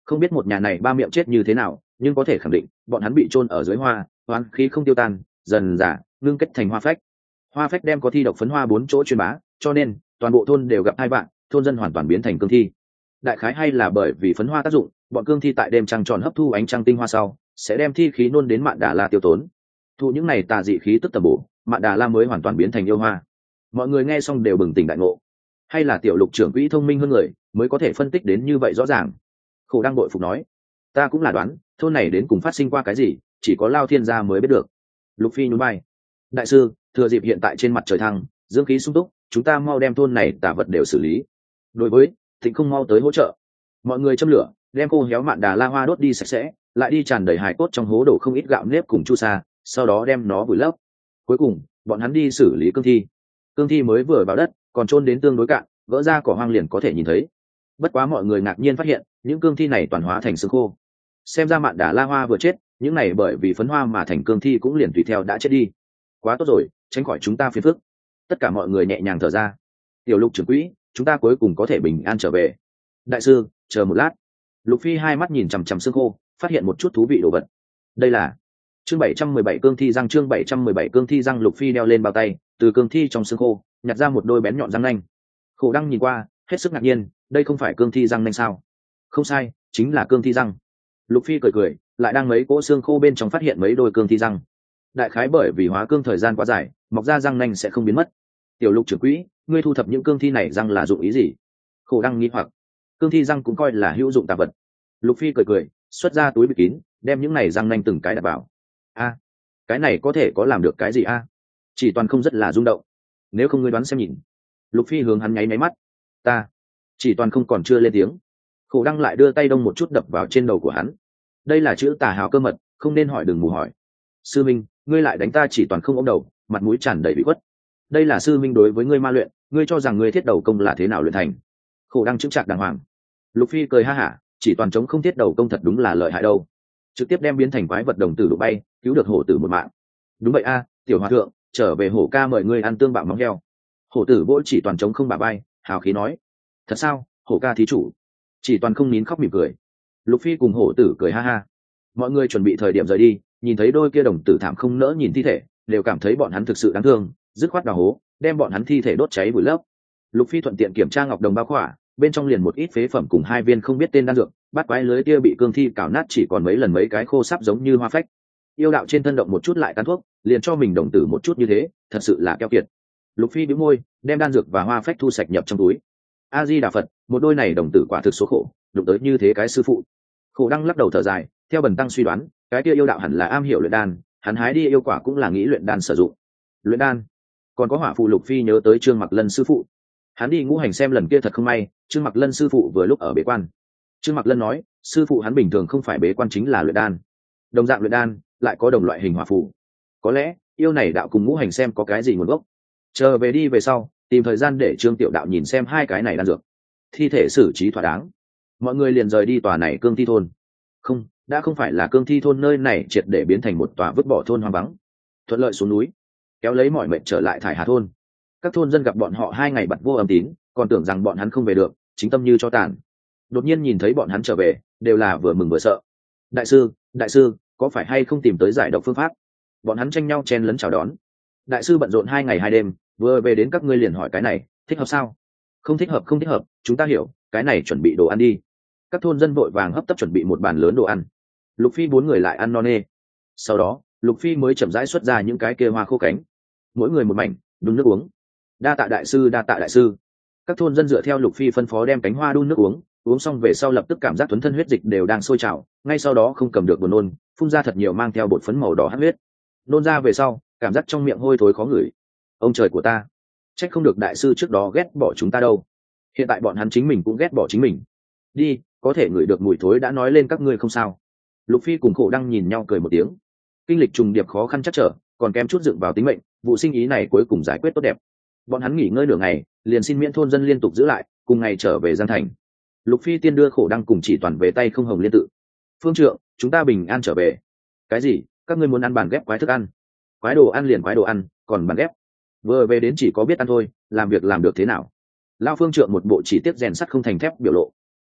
Không biết một nhà này ba miệng chết như thế nào, nhưng có thể khẳng định bọn hắn bị chôn ở dưới hoa, oán khí không tiêu tan, dần dà ngưng kết thành hoa phách. Hoa phách đem có thi độc phấn hoa 4 chỗ truyền bá, cho nên toàn bộ thôn đều gặp hai vạn, thôn dân hoàn toàn biến thành cương thi. Đại khái hay là bởi vì phấn hoa tác dụng, bọn cương thi tại đêm trăng tròn hấp thu ánh trăng tinh hoa sau, sẽ đem thi khí nôn đến Mạn Đà La tiêu tốn. Thu những này tà dị khí tức tầm bổ, Mạn Đà La mới hoàn toàn biến thành yêu hoa. Mọi người nghe xong đều bừng tỉnh đại ngộ. Hay là tiểu Lục trưởng quỹ thông minh hơn người, mới có thể phân tích đến như vậy rõ ràng. Khổ đang bội phục nói, ta cũng là đoán, thôn này đến cùng phát sinh qua cái gì, chỉ có Lao Thiên gia mới biết được. Lục Phi nhún vai, đại sư, thừa dịp hiện tại trên mặt trời thăng, dương khí sung túc, chúng ta mau đem thôn này tà vật đều xử lý. Đối với Thịnh không mau tới hỗ trợ. Mọi người châm lửa, đem khô héo Mạn Đà La hoa đốt đi sạch sẽ, lại đi tràn đầy hài cốt trong hố đổ không ít gạo nếp cùng chu sa, sau đó đem nó vùi lấp. Cuối cùng bọn hắn đi xử lý cương thi. Cương thi mới vừa vào đất, còn chôn đến tương đối cạn, vỡ ra cỏ hoang liền có thể nhìn thấy. Bất quá mọi người ngạc nhiên phát hiện, những cương thi này toàn hóa thành xương khô. Xem ra Mạn Đà La hoa vừa chết, những này bởi vì phấn hoa mà thành cương thi cũng liền tùy theo đã chết đi. Quá tốt rồi, tránh khỏi chúng ta phiền phức. Tất cả mọi người nhẹ nhàng thở ra. Tiểu Lục trưởng quỹ, chúng ta cuối cùng có thể bình an trở về. Đại sư, chờ một lát. Lục Phi hai mắt nhìn chằm chằm xương khô, phát hiện một chút thú vị đồ vật. Đây là chương 717 cương thi răng. Chương 717 cương thi răng. Lục Phi đeo lên bao tay, từ cương thi trong xương khô nhặt ra một đôi bén nhọn răng nanh. Khổ Đăng nhìn qua, hết sức ngạc nhiên, đây không phải cương thi răng nanh sao? Không sai, chính là cương thi răng. Lục Phi cười cười, lại đang mấy cỗ xương khô bên trong phát hiện mấy đôi cương thi răng. Đại khái bởi vì hóa cương thời gian quá dài, mọc ra răng nanh sẽ không biến mất. Tiểu Lục trưởng quỹ, ngươi thu thập những cương thi này răng là dụng ý gì? Khổ Đăng nghi hoặc. Cương thi răng cũng coi là hữu dụng tạp vật. Lục Phi cười cười, xuất ra túi bịt kín, đem những này răng nanh từng cái đặt vào. A, cái này có thể có làm được cái gì a? Chỉ toàn không rất là rung động. Nếu không ngươi đoán xem nhìn. Lục Phi hướng hắn nháy máy mắt. Ta. Chỉ toàn không còn chưa lên tiếng. Khổ Đăng lại đưa tay đông một chút đập vào trên đầu của hắn. Đây là chữ tà hào cơ mật, không nên hỏi đừng mù hỏi. Sư Minh, ngươi lại đánh ta chỉ toàn không ôm đầu, mặt mũi tràn đầy bị khuất. Đây là sư Minh đối với ngươi ma luyện, ngươi cho rằng ngươi thiết đầu công là thế nào luyện thành? Khổ Đăng chững chạc đàng hoàng. Lục Phi cười ha hả, chỉ toàn chống không thiết đầu công thật đúng là lợi hại đâu, trực tiếp đem biến thành quái vật đồng tử đụng bay, cứu được hổ tử một mạng. Đúng vậy a, tiểu hòa thượng, trở về hổ ca mời ngươi ăn tương bạo móng heo. Hổ tử vỗ chỉ toàn chống không bả bay, hào khí nói, thật sao, hổ ca thí chủ? Chỉ toàn không nín khóc mỉm cười. Lục Phi cùng hổ tử cười ha ha. Mọi người chuẩn bị thời điểm rời đi, nhìn thấy đôi kia đồng tử thảm không nỡ nhìn thi thể, đều cảm thấy bọn hắn thực sự đáng thương, dứt khoát đào hố, đem bọn hắn thi thể đốt cháy vùi lấp. Lục Phi thuận tiện kiểm tra ngọc đồng bao khỏa, bên trong liền một ít phế phẩm cùng 2 viên không biết tên đan dược, bát quái lưới kia bị cương thi cào nát chỉ còn mấy lần mấy cái khô sắp giống như hoa phách. Yêu đạo trên thân động một chút lại tán thuốc, liền cho mình đồng tử một chút như thế, thật sự là keo kiệt. Lục Phi bĩu môi, đem đan dược và hoa phách thu sạch nhập trong túi. A Di Đà Phật, một đôi này đồng tử quả thực số khổ, đụng tới như thế cái sư phụ. Khổ Đăng lắc đầu thở dài, theo Bần tăng suy đoán, cái kia yêu đạo hẳn là am hiểu luyện đan, hắn hái đi yêu quả cũng là nghĩ luyện đan sử dụng. Luyện đan? Còn có hỏa phù. Lục Phi nhớ tới Trương Mặc Lân sư phụ. Hắn đi ngũ hành xem lần kia thật không may, Trương Mặc Lân sư phụ vừa lúc ở bế quan. Trương Mặc Lân nói, sư phụ hắn bình thường không phải bế quan chính là luyện đan. Đồng dạng luyện đan, lại có đồng loại hình hỏa phù. Có lẽ, yêu này đạo cùng ngũ hành xem có cái gì nguồn gốc. Chờ về đi về sau, tìm thời gian để Trương Tiểu đạo nhìn xem hai cái này đan dược. Thi thể xử trí thỏa đáng. Mọi người liền rời đi tòa này cương thi thôn. Không, đã không phải là cương thi thôn, nơi này triệt để biến thành một tòa vứt bỏ thôn hoang vắng. Thuận lợi xuống núi, kéo lấy mọi mệnh trở lại Thải Hà thôn. Các thôn dân gặp bọn họ 2 ngày bặt vô âm tín, còn tưởng rằng bọn hắn không về được, chính tâm như cho tàn. Đột nhiên nhìn thấy bọn hắn trở về, đều là vừa mừng vừa sợ. Đại sư, có phải hay không tìm tới giải độc phương pháp? Bọn hắn tranh nhau chen lấn chào đón. Đại sư bận rộn 2 ngày 2 đêm, vừa về đến các ngươi liền hỏi cái này, thích hợp sao? Không thích hợp, chúng ta hiểu, cái này chuẩn bị đồ ăn đi. Các thôn dân vội vàng hấp tấp chuẩn bị một bàn lớn đồ ăn. Lục Phi 4 người lại ăn no nê. Sau đó, Lục Phi mới chậm rãi xuất ra những cái kia hoa khô cánh. Mỗi người một mảnh, đun nước uống. Đa tạ đại sư. Các thôn dân dựa theo Lục Phi phân phó đem cánh hoa đun nước uống, uống xong về sau lập tức cảm giác tuấn thân huyết dịch đều đang sôi trào, ngay sau đó không cầm được buồn nôn, phun ra thật nhiều mang theo bột phấn màu đỏ hắc huyết. Nôn ra về sau, cảm giác trong miệng hôi thối khó ngửi. Ông trời của ta, trách không được đại sư trước đó ghét bỏ chúng ta đâu. Hiện tại bọn hắn chính mình cũng ghét bỏ chính mình. Đi, có thể ngửi được mùi thối đã nói lên các ngươi không sao. Lục Phi cùng Khổ Đăng nhìn nhau cười một tiếng. Kinh lịch trùng điệp khó khăn chắc trở, còn kém chút dựng vào tính mệnh, vụ sinh ý này cuối cùng giải quyết tốt đẹp. Bọn hắn nghỉ ngơi nửa ngày, liền xin miễn thôn dân liên tục giữ lại, cùng ngày trở về Giang Thành. Lục Phi tiên đưa Khổ Đăng cùng chỉ toàn về tay không hồng liên tự. Phương trượng, chúng ta bình an trở về. Cái gì? Các ngươi muốn ăn bàn ghép quái thức ăn? Quái đồ ăn liền quái đồ ăn, còn bàn ghép? Vừa về đến chỉ có biết ăn thôi, làm việc làm được thế nào? Lao Phương trượng một bộ chỉ tiếc rèn sắt không thành thép biểu lộ.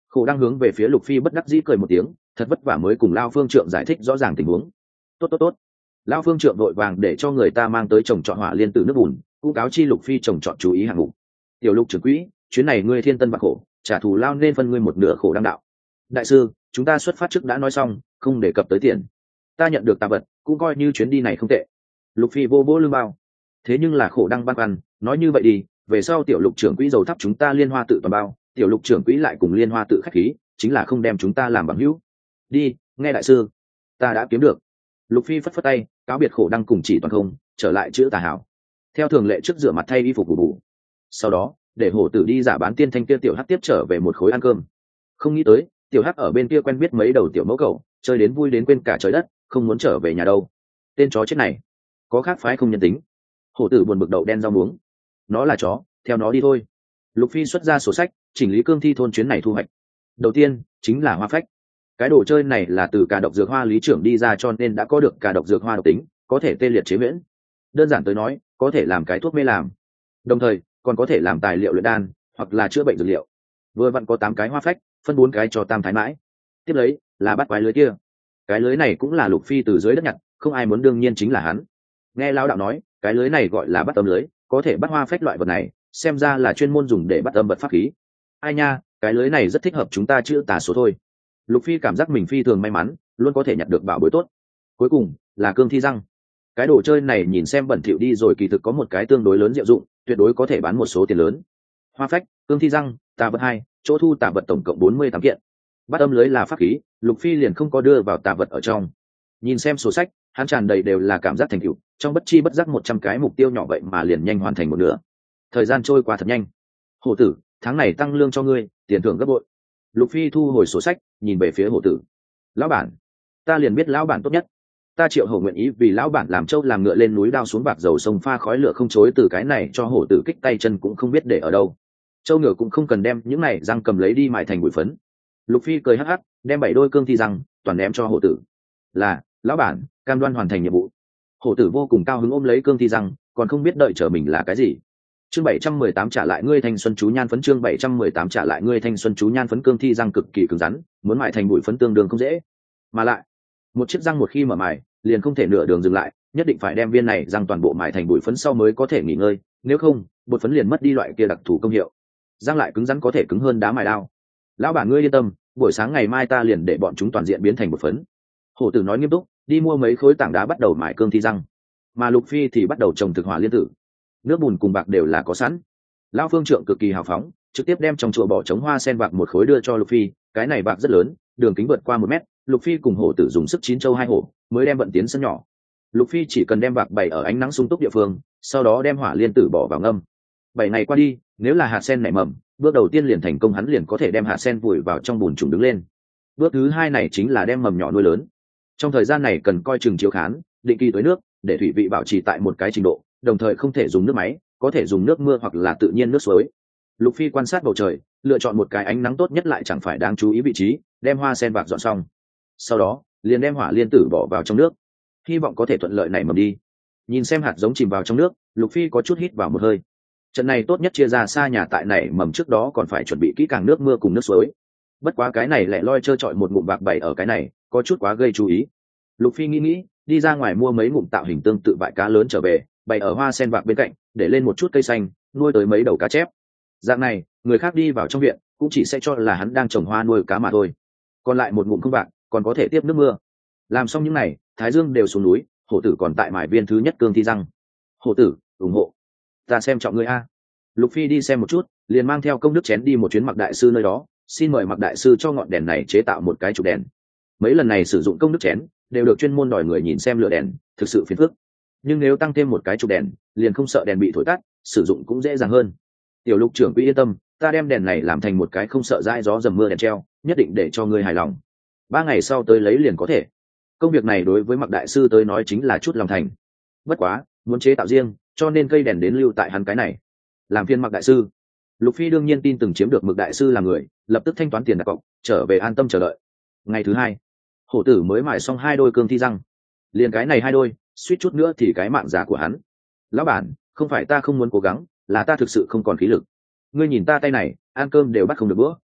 Khổ đang hướng về phía Lục Phi bất đắc dĩ cười một tiếng, thật vất vả mới cùng Lao Phương Trượng giải thích rõ ràng tình huống. Tốt. Lao Phương Trượng vội vàng để cho người ta mang tới trồng trọt hỏa liên tử nước bùn, cũng cáo chi Lục Phi trồng trọt chú ý hạng mục. Tiểu Lục trưởng quỹ, chuyến này ngươi thiên tân vạn khổ, trả thù lao nên phân ngươi một nửa khổ đang đạo. Đại sư, chúng ta xuất phát trước đã nói xong, không đề cập tới tiền. Ta nhận được tà vật, cũng coi như chuyến đi này không tệ. Lục Phi vô bố lưng bao. Thế nhưng là khổ đang băn khoăn, nói như vậy đi, về sau Tiểu Lục trưởng quỹ dầu thắp chúng ta Liên Hoa tự toàn bao, Tiểu Lục trưởng quỹ lại cùng Liên Hoa tự khách khí, chính là không đem chúng ta làm bằng hữu. Đi, nghe đại sư, ta đã kiếm được. Lục Phi phất phất tay, cáo biệt khổ đăng cùng chỉ toàn không, trở lại chữ Tà Hảo. Theo thường lệ trước rửa mặt thay y phục bù. Sau đó, để hổ tử đi giả bán tiên thanh kia tiểu hắc tiếp trở về một khối ăn cơm. Không nghĩ tới, tiểu hắc ở bên kia quen biết mấy đầu tiểu mẫu cậu, chơi đến vui đến quên cả trời đất, không muốn trở về nhà đâu. Tên chó chết này, có khác phái không nhân tính. Hổ tử buồn bực đậu đen rau muống. Nó là chó, theo nó đi thôi. Lục Phi xuất ra sổ sách, chỉnh lý cương thi thôn chuyến này thu hoạch. Đầu tiên chính là hoa phách. Cái đồ chơi này là từ cả độc dược hoa lý trưởng đi ra cho nên đã có được cả độc dược hoa độc tính, có thể tê liệt chế miễn. Đơn giản tới nói, có thể làm cái thuốc mê làm. Đồng thời, còn có thể làm tài liệu luyện đan, hoặc là chữa bệnh dược liệu. Vừa vặn có 8 cái hoa phách, phân 4 cái cho Tam Thái mãi. Tiếp lấy là bắt quái lưới kia. Cái lưới này cũng là Lục Phi từ dưới đất nhặt, không ai muốn đương nhiên chính là hắn. Nghe lão đạo nói, cái lưới này gọi là bắt âm lưới, có thể bắt hoa phách loại vật này, xem ra là chuyên môn dùng để bắt âm vật pháp khí. Ai nha, cái lưới này rất thích hợp chúng ta chữa tà số thôi. Lục Phi cảm giác mình phi thường may mắn, luôn có thể nhặt được bảo bối tốt. Cuối cùng là cương thi răng. Cái đồ chơi này nhìn xem bẩn thỉu đi rồi kỳ thực có một cái tương đối lớn diệu dụng, tuyệt đối có thể bán một số tiền lớn. Hoa phách, cương thi răng, tà vật 2, chỗ thu tà vật tổng cộng 48 kiện. Bắt âm lưới là pháp khí, Lục Phi liền không có đưa vào tà vật ở trong. Nhìn xem sổ sách, hắn tràn đầy đều là cảm giác thành tựu, trong bất chi bất giác 100 cái mục tiêu nhỏ vậy mà liền nhanh hoàn thành một nửa. Thời gian trôi qua thật nhanh. Hổ tử, tháng này tăng lương cho ngươi, tiền thưởng gấp bội. Lục Phi thu hồi sổ sách, nhìn về phía hổ tử. Lão bản, ta liền biết lão bản tốt nhất. Ta Triệu Hổ nguyện ý vì lão bản làm trâu làm ngựa lên núi đao xuống bạc dầu sông pha khói lửa không chối từ cái này cho hổ tử kích tay chân cũng không biết để ở đâu. Trâu ngựa cũng không cần đem những này răng cầm lấy đi mài thành bụi phấn. Lục Phi cười hắc hắc, đem 7 đôi cương thi răng toàn ném cho hổ tử. Là, lão bản, cam đoan hoàn thành nhiệm vụ. Hổ tử vô cùng cao hứng ôm lấy cương thi răng, còn không biết đợi chờ mình là cái gì. Chương 718 trả lại ngươi thanh xuân chú nhan phấn, chương 718 trả lại ngươi thanh xuân chú nhan phấn. Cương thi răng cực kỳ cứng rắn, muốn mài thành bụi phấn tương đương không dễ. Mà lại, một chiếc răng một khi mở mài, liền không thể nửa đường dừng lại, nhất định phải đem viên này răng toàn bộ mài thành bụi phấn sau mới có thể nghỉ ngơi, nếu không, bột phấn liền mất đi loại kia đặc thù công hiệu. Răng lại cứng rắn có thể cứng hơn đá mài đao. Lão bản ngươi yên tâm, buổi sáng ngày mai ta liền để bọn chúng toàn diện biến thành bột phấn. Hổ tử nói nghiêm túc, đi mua mấy khối tảng đá bắt đầu mài cương thi răng, mà Lục Phi thì bắt đầu trồng thực hỏa liên tử. Nước bùn cùng bạc đều là có sẵn. Lão phương trượng cực kỳ hào phóng, trực tiếp đem trong chùa bỏ trống hoa sen bạc một khối đưa cho Lục Phi, cái này bạc rất lớn, đường kính vượt qua 1 mét. Lục Phi cùng hổ tử dùng sức 9 châu 2 hổ mới đem vận tiến sân nhỏ. Lục Phi chỉ cần đem bạc bày ở ánh nắng sung túc địa phương, sau đó đem hỏa liên tử bỏ vào ngâm. 7 ngày qua đi, nếu là hạt sen nảy mầm, bước đầu tiên liền thành công, hắn liền có thể đem hạt sen vùi vào trong bùn trùng đứng lên. Bước thứ 2 này chính là đem mầm nhỏ nuôi lớn. Trong thời gian này cần coi chừng chiếu khán, định kỳ tưới nước, để thủy vị bảo trì tại một cái trình độ, đồng thời không thể dùng nước máy, có thể dùng nước mưa hoặc là tự nhiên nước suối. Lục Phi quan sát bầu trời, lựa chọn một cái ánh nắng tốt nhất lại chẳng phải đáng chú ý vị trí, đem hoa sen bạc dọn xong. Sau đó, liền đem hỏa liên tử bỏ vào trong nước, hy vọng có thể thuận lợi nảy mầm đi. Nhìn xem hạt giống chìm vào trong nước, Lục Phi có chút hít vào một hơi. Trận này tốt nhất chia ra xa nhà tại nảy mầm trước đó còn phải chuẩn bị kỹ càng nước mưa cùng nước suối. Bất quá cái này lại loi trơ trọi một ngụm bạc bày ở cái này, có chút quá gây chú ý. Lục Phi nghĩ, đi ra ngoài mua mấy ngụm tạo hình tương tự bãi cá lớn trở về, bày ở hoa sen bạc bên cạnh, để lên một chút cây xanh, nuôi tới mấy đầu cá chép. Dạng này, người khác đi vào trong viện cũng chỉ sẽ cho là hắn đang trồng hoa nuôi cá mà thôi. Còn lại một ngụm không bạc, còn có thể tiếp nước mưa. Làm xong những này, Thái Dương đều xuống núi, hổ tử còn tại mải viên thứ nhất cương thi răng. Hổ tử, ủng hộ. Ta xem trọng ngươi a. Lục Phi đi xem một chút, liền mang theo công đức chén đi một chuyến Mặc đại sư nơi đó, xin mời Mặc đại sư cho ngọn đèn này chế tạo một cái trục đèn. Mấy lần này sử dụng công đức chén, đều được chuyên môn đòi người nhìn xem lửa đèn, thực sự phiền phức. Nhưng nếu tăng thêm một cái trục đèn, liền không sợ đèn bị thổi tắt, sử dụng cũng dễ dàng hơn. Tiểu Lục trưởng quỹ yên tâm, ta đem đèn này làm thành một cái không sợ dãi gió dầm mưa đèn treo, nhất định để cho ngươi hài lòng. 3 ngày sau tới lấy liền có thể. Công việc này đối với Mặc đại sư tới nói chính là chút lòng thành. Bất quá, muốn chế tạo riêng, cho nên cây đèn đến lưu tại hắn cái này. Làm phiên Mặc đại sư. Lục Phi đương nhiên tin từng chiếm được Mực đại sư làm người, lập tức thanh toán tiền đặt cọc, trở về an tâm chờ đợi. Ngày thứ 2, hổ tử mới mài xong 2 đôi cương thi răng. Liền cái này 2 đôi, suýt chút nữa thì cái mạng giá của hắn. Lão bản, không phải ta không muốn cố gắng, là ta thực sự không còn khí lực. Ngươi nhìn ta tay này, ăn cơm đều bắt không được bữa.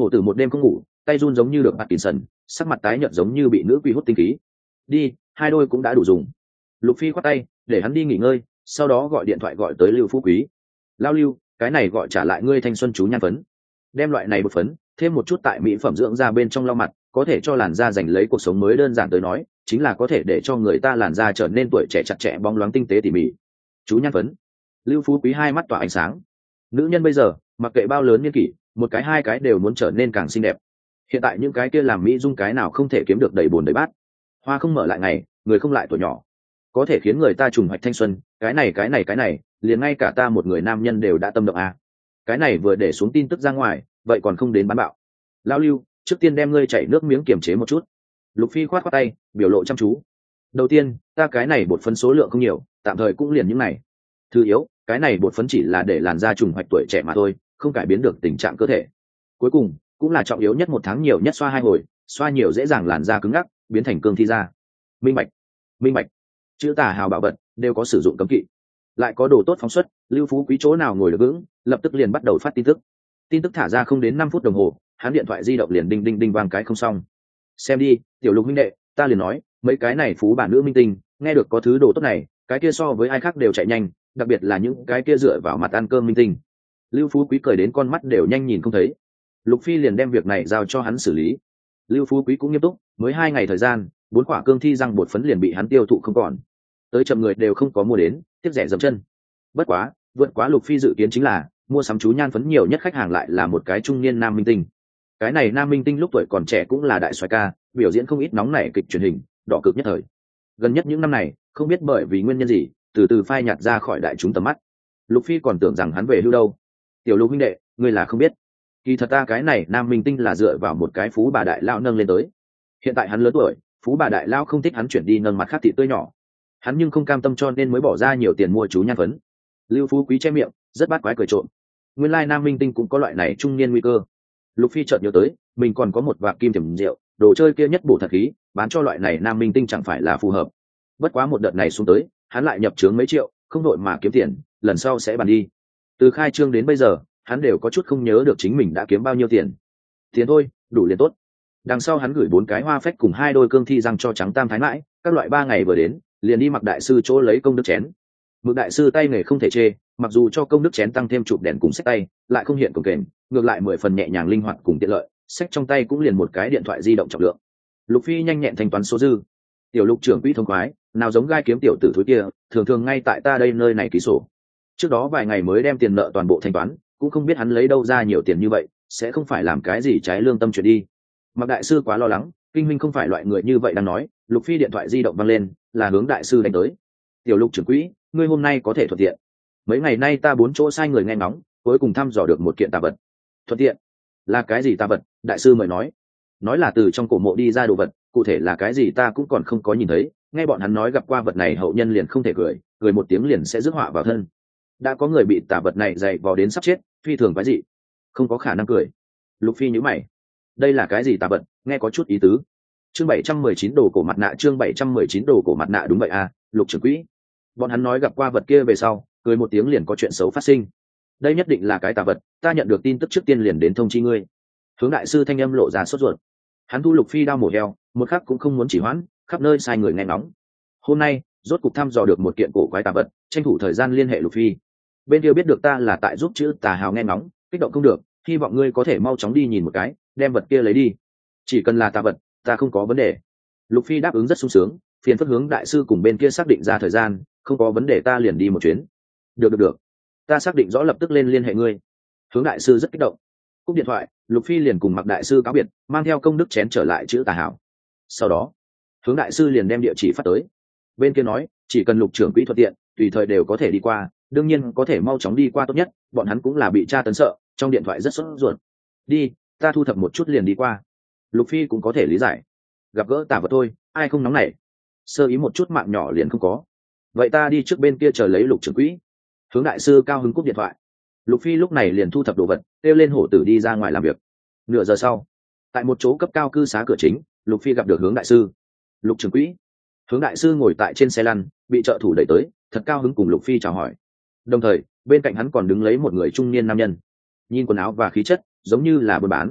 hổ tử một đêm không ngủ, tay run giống như được Parkinson, sắc mặt tái nhợt giống như bị nữ quỷ hút tinh khí. Đi, hai đôi cũng đã đủ dùng. Lục Phi khoát tay để hắn đi nghỉ ngơi, sau đó gọi điện thoại gọi tới Lưu Phú Quý. Lao Lưu, cái này gọi trả lại ngươi thanh xuân chú nhan phấn, đem loại này bột phấn thêm một chút tại mỹ phẩm dưỡng da bên trong lau mặt, có thể cho làn da giành lấy cuộc sống mới. Đơn giản tới nói chính là có thể để cho người ta làn da trở nên tuổi trẻ chặt chẽ bóng loáng tinh tế tỉ mỉ. Chú nhan phấn. Lưu Phú Quý hai mắt tỏa ánh sáng. Nữ nhân bây giờ mặc kệ bao lớn niên kỷ, một cái hai cái đều muốn trở nên càng xinh đẹp. Hiện tại những cái kia làm mỹ dung cái nào không thể kiếm được đầy bồn đầy bát. Hoa không mở lại ngày, người không lại tuổi nhỏ, có thể khiến người ta trùng hoạch thanh xuân. Cái này liền ngay cả ta một người nam nhân đều đã tâm động à. Cái này vừa để xuống tin tức ra ngoài, vậy còn không đến bán bạo. Lao Lưu, trước tiên đem ngươi chảy nước miếng kiềm chế một chút. Lục Phi khoát khoát tay biểu lộ chăm chú. Đầu tiên, ta cái này bột phấn số lượng không nhiều, tạm thời cũng liền những này. Thứ yếu, cái này bột phấn chỉ là để làn da trùng hoạch tuổi trẻ mà thôi, không cải biến được tình trạng cơ thể. Cuối cùng cũng là trọng yếu nhất, 1 tháng nhiều nhất xoa 2 hồi, xoa nhiều dễ dàng làn da cứng ngắc biến thành cương thi da. Minh bạch. Chữ tà hào bảo vật đều có sử dụng cấm kỵ, lại có đồ tốt phóng xuất. Lưu Phú Quý chỗ nào ngồi được vững, lập tức liền bắt đầu phát tin tức thả ra không đến 5 phút đồng hồ, hắn điện thoại di động liền đinh đinh đinh vang cái không xong. Xem đi, tiểu Lục huynh đệ, ta liền nói mấy cái này phú bản nữ minh tinh nghe được có thứ đồ tốt này, cái kia so với ai khác đều chạy nhanh, đặc biệt là những cái kia dựa vào mặt ăn cơm minh tinh. Lưu Phú Quý cười đến con mắt đều nhanh nhìn không thấy. Lục Phi liền đem việc này giao cho hắn xử lý. Lưu Phú Quý cũng nghiêm túc, mới 2 ngày thời gian, 4 quả cương thi răng bột phấn liền bị hắn tiêu thụ không còn, tới chậm người đều không có mua đến, tiếp rẻ dậm chân. Bất quá vượt quá Lục Phi dự kiến chính là mua sắm chú nhan phấn nhiều nhất khách hàng lại là một cái trung niên nam minh tinh. Cái này nam minh tinh lúc tuổi còn trẻ cũng là đại soái ca, biểu diễn không ít nóng nảy kịch truyền hình, đỏ cực nhất thời. Gần nhất những năm này không biết bởi vì nguyên nhân gì, từ từ phai nhạt ra khỏi đại chúng tầm mắt. Lục Phi còn tưởng rằng hắn về hưu đâu. Tiểu Lục huynh đệ, ngươi là không biết, kỳ thật ta cái này nam minh tinh là dựa vào một cái phú bà đại lao nâng lên tới. Hiện tại hắn lớn tuổi, phú bà đại lao không thích hắn chuyển đi nâng mặt khác thị tươi nhỏ, hắn nhưng không cam tâm cho nên mới bỏ ra nhiều tiền mua chú nhan phấn. Lưu Phú Quý che miệng rất bát quái cười trộm. Nguyên lai nam minh tinh cũng có loại này trung niên nguy cơ. Lục Phi chợt nhớ tới mình còn có một vạc kim thiểm rượu, đồ chơi kia nhất bổ thật khí, bán cho loại này nam minh tinh chẳng phải là phù hợp. Bất quá một đợt này xuống tới hắn lại nhập trướng mấy triệu, không đội mà kiếm tiền, lần sau sẽ bàn đi. Từ khai trương đến bây giờ hắn đều có chút không nhớ được chính mình đã kiếm bao nhiêu tiền. Tiền thôi đủ liền tốt. Đằng sau hắn gửi 4 cái hoa phách cùng 2 đôi cương thi răng cho trắng tam thái mãi, các loại 3 ngày vừa đến liền đi Mặc đại sư chỗ lấy công đức chén. Mực đại sư tay nghề không thể chê, mặc dù cho công đức chén tăng thêm chụp đèn cùng sách tay, lại không hiện cồng kềnh, ngược lại 10 phần nhẹ nhàng linh hoạt cùng tiện lợi, sách trong tay cũng liền một cái điện thoại di động trọng lượng. Lục Phi nhanh nhẹn thanh toán số dư. Tiểu Lục trưởng quỹ thông khoái, nào giống gai kiếm tiểu tử thúi kia, thường thường ngay tại ta đây nơi này ký sổ. Trước đó vài ngày mới đem tiền nợ toàn bộ thanh toán, cũng không biết hắn lấy đâu ra nhiều tiền như vậy, sẽ không phải làm cái gì trái lương tâm chuyện đi. Mặc đại sư quá lo lắng, kinh huynh không phải loại người như vậy đang nói. Lục Phi điện thoại di động vang lên, là hướng đại sư đánh tới. Tiểu Lục trưởng quỹ, ngươi hôm nay có thể thuận tiện. Mấy ngày nay ta 4 chỗ sai người nghe ngóng, cuối cùng thăm dò được một kiện tà vật. Thuận tiện? Là cái gì tà vật? Đại sư mời nói là từ trong cổ mộ đi ra đồ vật, cụ thể là cái gì ta cũng còn không có nhìn thấy. Nghe bọn hắn nói gặp qua vật này hậu nhân liền không thể cười một tiếng liền sẽ rước họa vào thân. Đã có người bị tà vật này dày vò đến sắp chết, phi thường cái gì không có khả năng cười. Lục Phi nhíu mày, đây là cái gì tà vật, nghe có chút ý tứ. Chương 719 đồ cổ mặt nạ, chương 719 đồ cổ mặt nạ. Đúng vậy à, Lục trưởng quỹ, bọn hắn nói gặp qua vật kia về sau cười một tiếng liền có chuyện xấu phát sinh. Đây nhất định là cái tà vật, ta nhận được tin tức trước tiên liền đến thông chi ngươi. Hướng đại sư thanh âm lộ ra sốt ruột. Hắn thu Lục Phi đao mổ heo, một khắc cũng không muốn chỉ hoãn, khắp nơi sai người nghe ngóng. Hôm nay rốt cục thăm dò được một kiện cổ quái tà vật, tranh thủ thời gian liên hệ Lục Phi. Bên kia biết được ta là tại giúp chữ tà hào nghe ngóng, kích động không được, hy vọng ngươi có thể mau chóng đi nhìn một cái, đem vật kia lấy đi. Chỉ cần là tà vật ta không có vấn đề. Lục Phi đáp ứng rất sung sướng, phiền phức hướng đại sư cùng bên kia xác định ra thời gian, không có vấn đề ta liền đi một chuyến. Được, ta xác định rõ lập tức lên liên hệ ngươi. Hướng đại sư rất kích động. Cúp điện thoại, Lục Phi liền cùng Mặc đại sư cáo biệt, mang theo công đức chén trở lại chữ tà hảo. Sau đó hướng đại sư liền đem địa chỉ phát tới. Bên kia nói chỉ cần Lục trưởng quỹ thuận tiện, tùy thời đều có thể đi qua, đương nhiên có thể mau chóng đi qua tốt nhất, bọn hắn cũng là bị tra tấn sợ, trong điện thoại rất sốt ruột. Đi, ta thu thập một chút liền đi qua. Lục Phi cũng có thể lý giải, gặp gỡ tà vật thôi, ai không nóng nảy, sơ ý một chút mạng nhỏ liền không có. Vậy ta đi trước bên kia chờ lấy Lục trưởng quỹ. Hướng đại sư cao hứng cúp điện thoại. Lục Phi lúc này liền thu thập đồ vật, kêu lên hổ tử đi ra ngoài làm việc. Nửa giờ sau, tại một chỗ cấp cao cư xá cửa chính, Lục Phi gặp được hướng đại sư. Lục trưởng quỹ. Hướng đại sư ngồi tại trên xe lăn, bị trợ thủ đẩy tới, thật cao hứng cùng Lục Phi chào hỏi. Đồng thời bên cạnh hắn còn đứng lấy một người trung niên nam nhân, nhìn quần áo và khí chất giống như là buôn bán.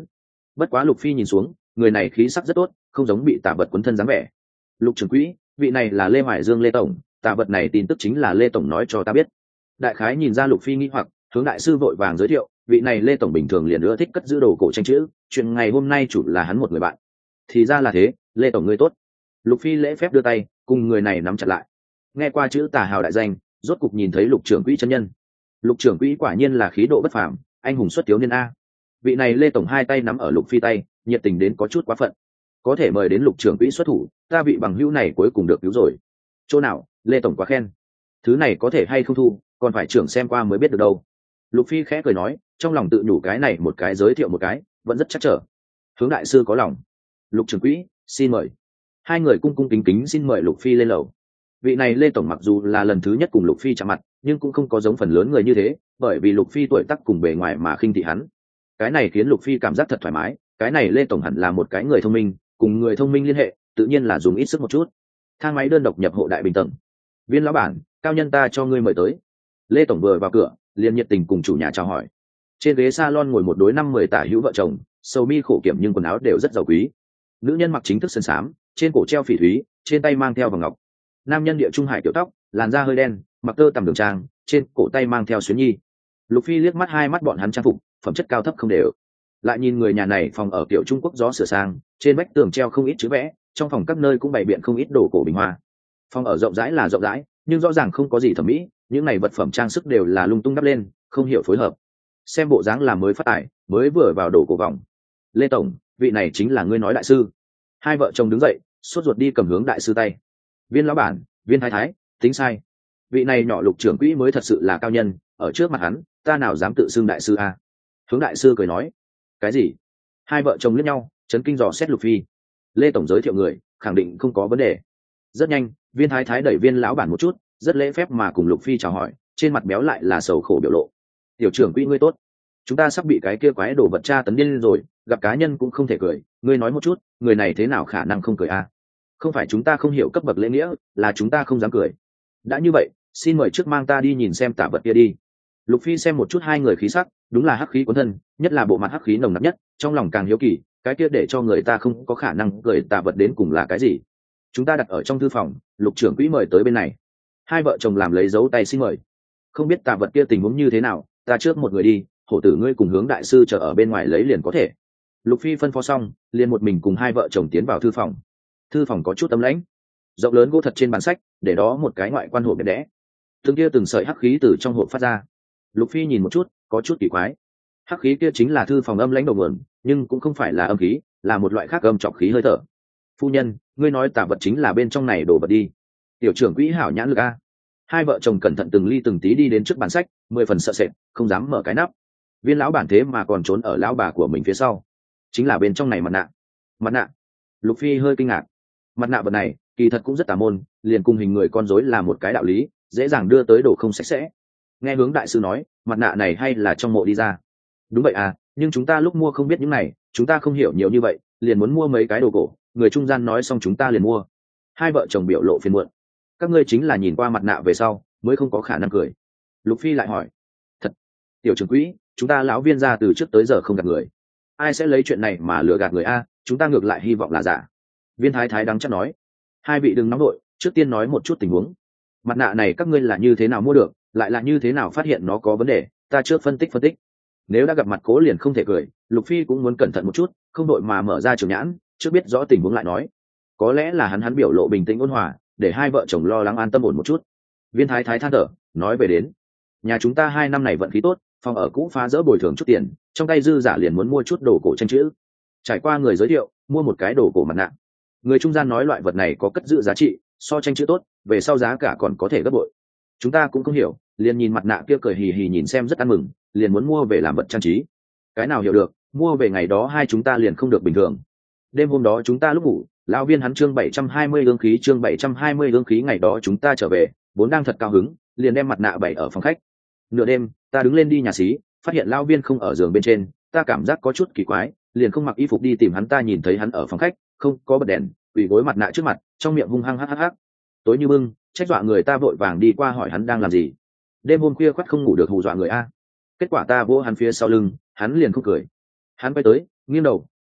Bất quá Lục Phi nhìn xuống, người này khí sắc rất tốt, không giống bị tà vật quấn thân dáng vẻ. Lục trưởng quỹ, vị này là Lê Hoài Dương Lê tổng, tà vật này tin tức chính là Lê tổng nói cho ta biết. Đại khái nhìn ra Lục Phi nghi hoặc, hướng đại sư vội vàng giới thiệu, vị này Lê tổng bình thường liền ưa thích cất giữ đồ cổ tranh chữ, chuyện ngày hôm nay chủ là hắn một người bạn. Thì ra là thế, Lê tổng ngươi tốt. Lục Phi lễ phép đưa tay, cùng người này nắm chặt lại. Nghe qua chữ tà hào đại danh, rốt cục nhìn thấy Lục trưởng quỹ chân nhân. Lục trưởng quỹ quả nhiên là khí độ bất phàm, anh hùng xuất thiếu niên a. Vị này Lê tổng hai tay nắm ở Lục Phi tay, nhiệt tình đến có chút quá phận. Có thể mời đến Lục trưởng quỹ xuất thủ, ta vị bằng hữu này cuối cùng được cứu rồi. Chỗ nào, Lê tổng quá khen. Thứ này có thể hay không thu, còn phải trưởng xem qua mới biết được đâu. Lục Phi khẽ cười nói, trong lòng tự nhủ cái này một cái giới thiệu một cái, vẫn rất chắc trở. Hướng đại sư có lòng. Lục trưởng quỹ, xin mời. Hai người cung cung kính kính xin mời Lục Phi lên lầu. Vị này Lê tổng mặc dù là lần thứ nhất cùng Lục Phi chạm mặt, nhưng cũng không có giống phần lớn người như thế, bởi vì Lục Phi tuổi tác cùng bề ngoài mà khinh thị hắn. Cái này khiến Lục Phi cảm giác thật thoải mái, cái này Lê tổng hẳn là một cái người thông minh, cùng người thông minh liên hệ, tự nhiên là dùng ít sức một chút. Thang máy đơn độc nhập hộ đại bình tầng. Viên lão bản, cao nhân ta cho ngươi mời tới. Lê tổng vừa vào cửa, liền nhiệt tình cùng chủ nhà chào hỏi. Trên ghế salon ngồi một đối 5-10 tả hữu vợ chồng, sầu mi khổ kiểm nhưng quần áo đều rất giàu quý. Nữ nhân mặc chính thức sơn xám, trên cổ treo phỉ thúy, trên tay mang theo vòng ngọc. Nam nhân địa trung hải tiểu tóc, làn da hơi đen, mặc tơ tằm đường trang, trên cổ tay mang theo xuyến nhi. Lục Phi liếc mắt hai mắt bọn hắn trang phục, phẩm chất cao thấp không đều. Lại nhìn người nhà này phòng ở kiểu Trung Quốc gió sửa sang, trên vách tường treo không ít chữ vẽ, trong phòng các nơi cũng bày biện không ít đồ cổ bình hoa. Phòng ở rộng rãi là rộng rãi, nhưng rõ ràng không có gì thẩm mỹ, những này vật phẩm trang sức đều là lung tung đắp lên, không hiểu phối hợp. Xem bộ dáng là mới phát tài, mới vừa vào đồ cổ vòng. Lê tổng, vị này chính là ngươi nói đại sư. Hai vợ chồng đứng dậy, sốt ruột đi cầm hướng đại sư tay. Viên lão bản, Viên thái thái, tính sai. Vị này nhỏ Lục trưởng quỹ mới thật sự là cao nhân, ở trước mặt hắn, ta nào dám tự xưng đại sư a. Hướng đại sư cười nói, cái gì? Hai vợ chồng liếc nhau, chấn kinh dò xét Lục Phi. Lê tổng giới thiệu người, khẳng định không có vấn đề. Rất nhanh, Viên thái thái đẩy Viên lão bản một chút, rất lễ phép mà cùng Lục Phi chào hỏi, trên mặt béo lại là sầu khổ biểu lộ. Tiểu trưởng quỹ ngươi tốt, chúng ta sắp bị cái kia quái đồ vật tra tấn điên rồi, gặp cá nhân cũng không thể cười, ngươi nói một chút, người này thế nào khả năng không cười a? Không phải chúng ta không hiểu cấp bậc lễ nghĩa, là chúng ta không dám cười. Đã như vậy, xin mời trước mang ta đi nhìn xem tả vật kia đi. Lục Phi xem một chút hai người khí sắc, đúng là hắc khí cuốn thân, nhất là bộ mặt hắc khí nồng nặc nhất, trong lòng càng hiếu kỳ, cái kia để cho người ta không có khả năng cười tả vật đến cùng là cái gì. Chúng ta đặt ở trong thư phòng, Lục trưởng quỹ mời tới bên này. Hai vợ chồng làm lấy dấu tay xin mời. Không biết tả vật kia tình huống như thế nào, ta trước một người đi, hổ tử ngươi cùng hướng đại sư chờ ở bên ngoài lấy liền có thể. Lục Phi phân phó xong, liền một mình cùng hai vợ chồng tiến vào thư phòng. Thư phòng có chút tấm lãnh, rộng lớn gỗ thật trên bàn sách, để đó một cái ngoại quan hộp đẹp đẽ. Từng kia từng sợi hắc khí từ trong hộp phát ra. Lục Phi nhìn một chút, có chút kỳ quái. Hắc khí kia chính là thư phòng âm lãnh đầu nguồn, nhưng cũng không phải là âm khí, là một loại khác âm trọng khí hơi thở. Phu nhân, ngươi nói tả vật chính là bên trong này đổ vật đi. Tiểu trưởng quỹ hảo nhãn lực a. Hai vợ chồng cẩn thận từng ly từng tí đi đến trước bàn sách, 10 phần sợ sệt, không dám mở cái nắp. Viên lão bản thế mà còn trốn ở lão bà của mình phía sau, chính là bên trong này mặt nạ. Mặt nạ? Lục Phi hơi kinh ngạc. Mặt nạ vật này kỳ thật cũng rất tà môn, liền cùng hình người con rối là một cái đạo lý, dễ dàng đưa tới đồ không sạch sẽ. Nghe hướng đại sư nói, mặt nạ này hay là trong mộ đi ra? Đúng vậy à, nhưng chúng ta lúc mua không biết những này, chúng ta không hiểu nhiều như vậy, liền muốn mua mấy cái đồ cổ, người trung gian nói xong chúng ta liền mua. Hai vợ chồng biểu lộ phiền muộn. Các ngươi chính là nhìn qua mặt nạ về sau mới không có khả năng cười. Lục Phi lại hỏi, thật? Tiểu trưởng quỹ, chúng ta lão Viên gia từ trước tới giờ không gạt người, ai sẽ lấy chuyện này mà lừa gạt người a? Chúng ta ngược lại hy vọng là giả. Viên thái thái đắng chắc nói, hai vị đừng nóng đội, trước tiên nói một chút tình huống. Mặt nạ này các ngươi là như thế nào mua được, lại là như thế nào phát hiện nó có vấn đề, ta trước phân tích. Nếu đã gặp mặt cố liền không thể cười, Lục Phi cũng muốn cẩn thận một chút, không đội mà mở ra trường nhãn, trước biết rõ tình huống lại nói. Có lẽ là hắn biểu lộ bình tĩnh ôn hòa, để hai vợ chồng lo lắng an tâm ổn một chút. Viên thái thái than thở, nói về đến, nhà chúng ta 2 năm này vận khí tốt, phòng ở cũ phá dỡ bồi thường chút tiền, trong tay dư giả liền muốn mua chút đồ cổ tranh chữ. Trải qua người giới thiệu, mua một cái đồ cổ mặt nạ. Người trung gian nói loại vật này có cất giữ giá trị, so tranh chữ tốt, về sau giá cả còn có thể gấp bội. Chúng ta cũng không hiểu, liền nhìn mặt nạ kia cười hì hì nhìn xem rất ăn mừng, liền muốn mua về làm vật trang trí. Cái nào hiểu được, mua về ngày đó hai chúng ta liền không được bình thường. Đêm hôm đó chúng ta lúc ngủ, lão Viên hắn chương 720 ương khí, chương 720 ương khí, ngày đó chúng ta trở về, vốn đang thật cao hứng, liền đem mặt nạ bày ở phòng khách. Nửa đêm, ta đứng lên đi nhà xí, phát hiện lão Viên không ở giường bên trên, ta cảm giác có chút kỳ quái, liền không mặc y phục đi tìm hắn, ta nhìn thấy hắn ở phòng khách, không có bật đèn, quỳ gối mặt nạ trước mặt, trong miệng hung hăng hắc. Tối như bưng, trách dọa người, ta vội vàng đi qua hỏi hắn đang làm gì. Đêm hôm khuya khoắt không ngủ được hù dọa người a. Kết quả ta vỗ hắn phía sau lưng, hắn liền không cười. Hắn quay tới, nghiêng đầu,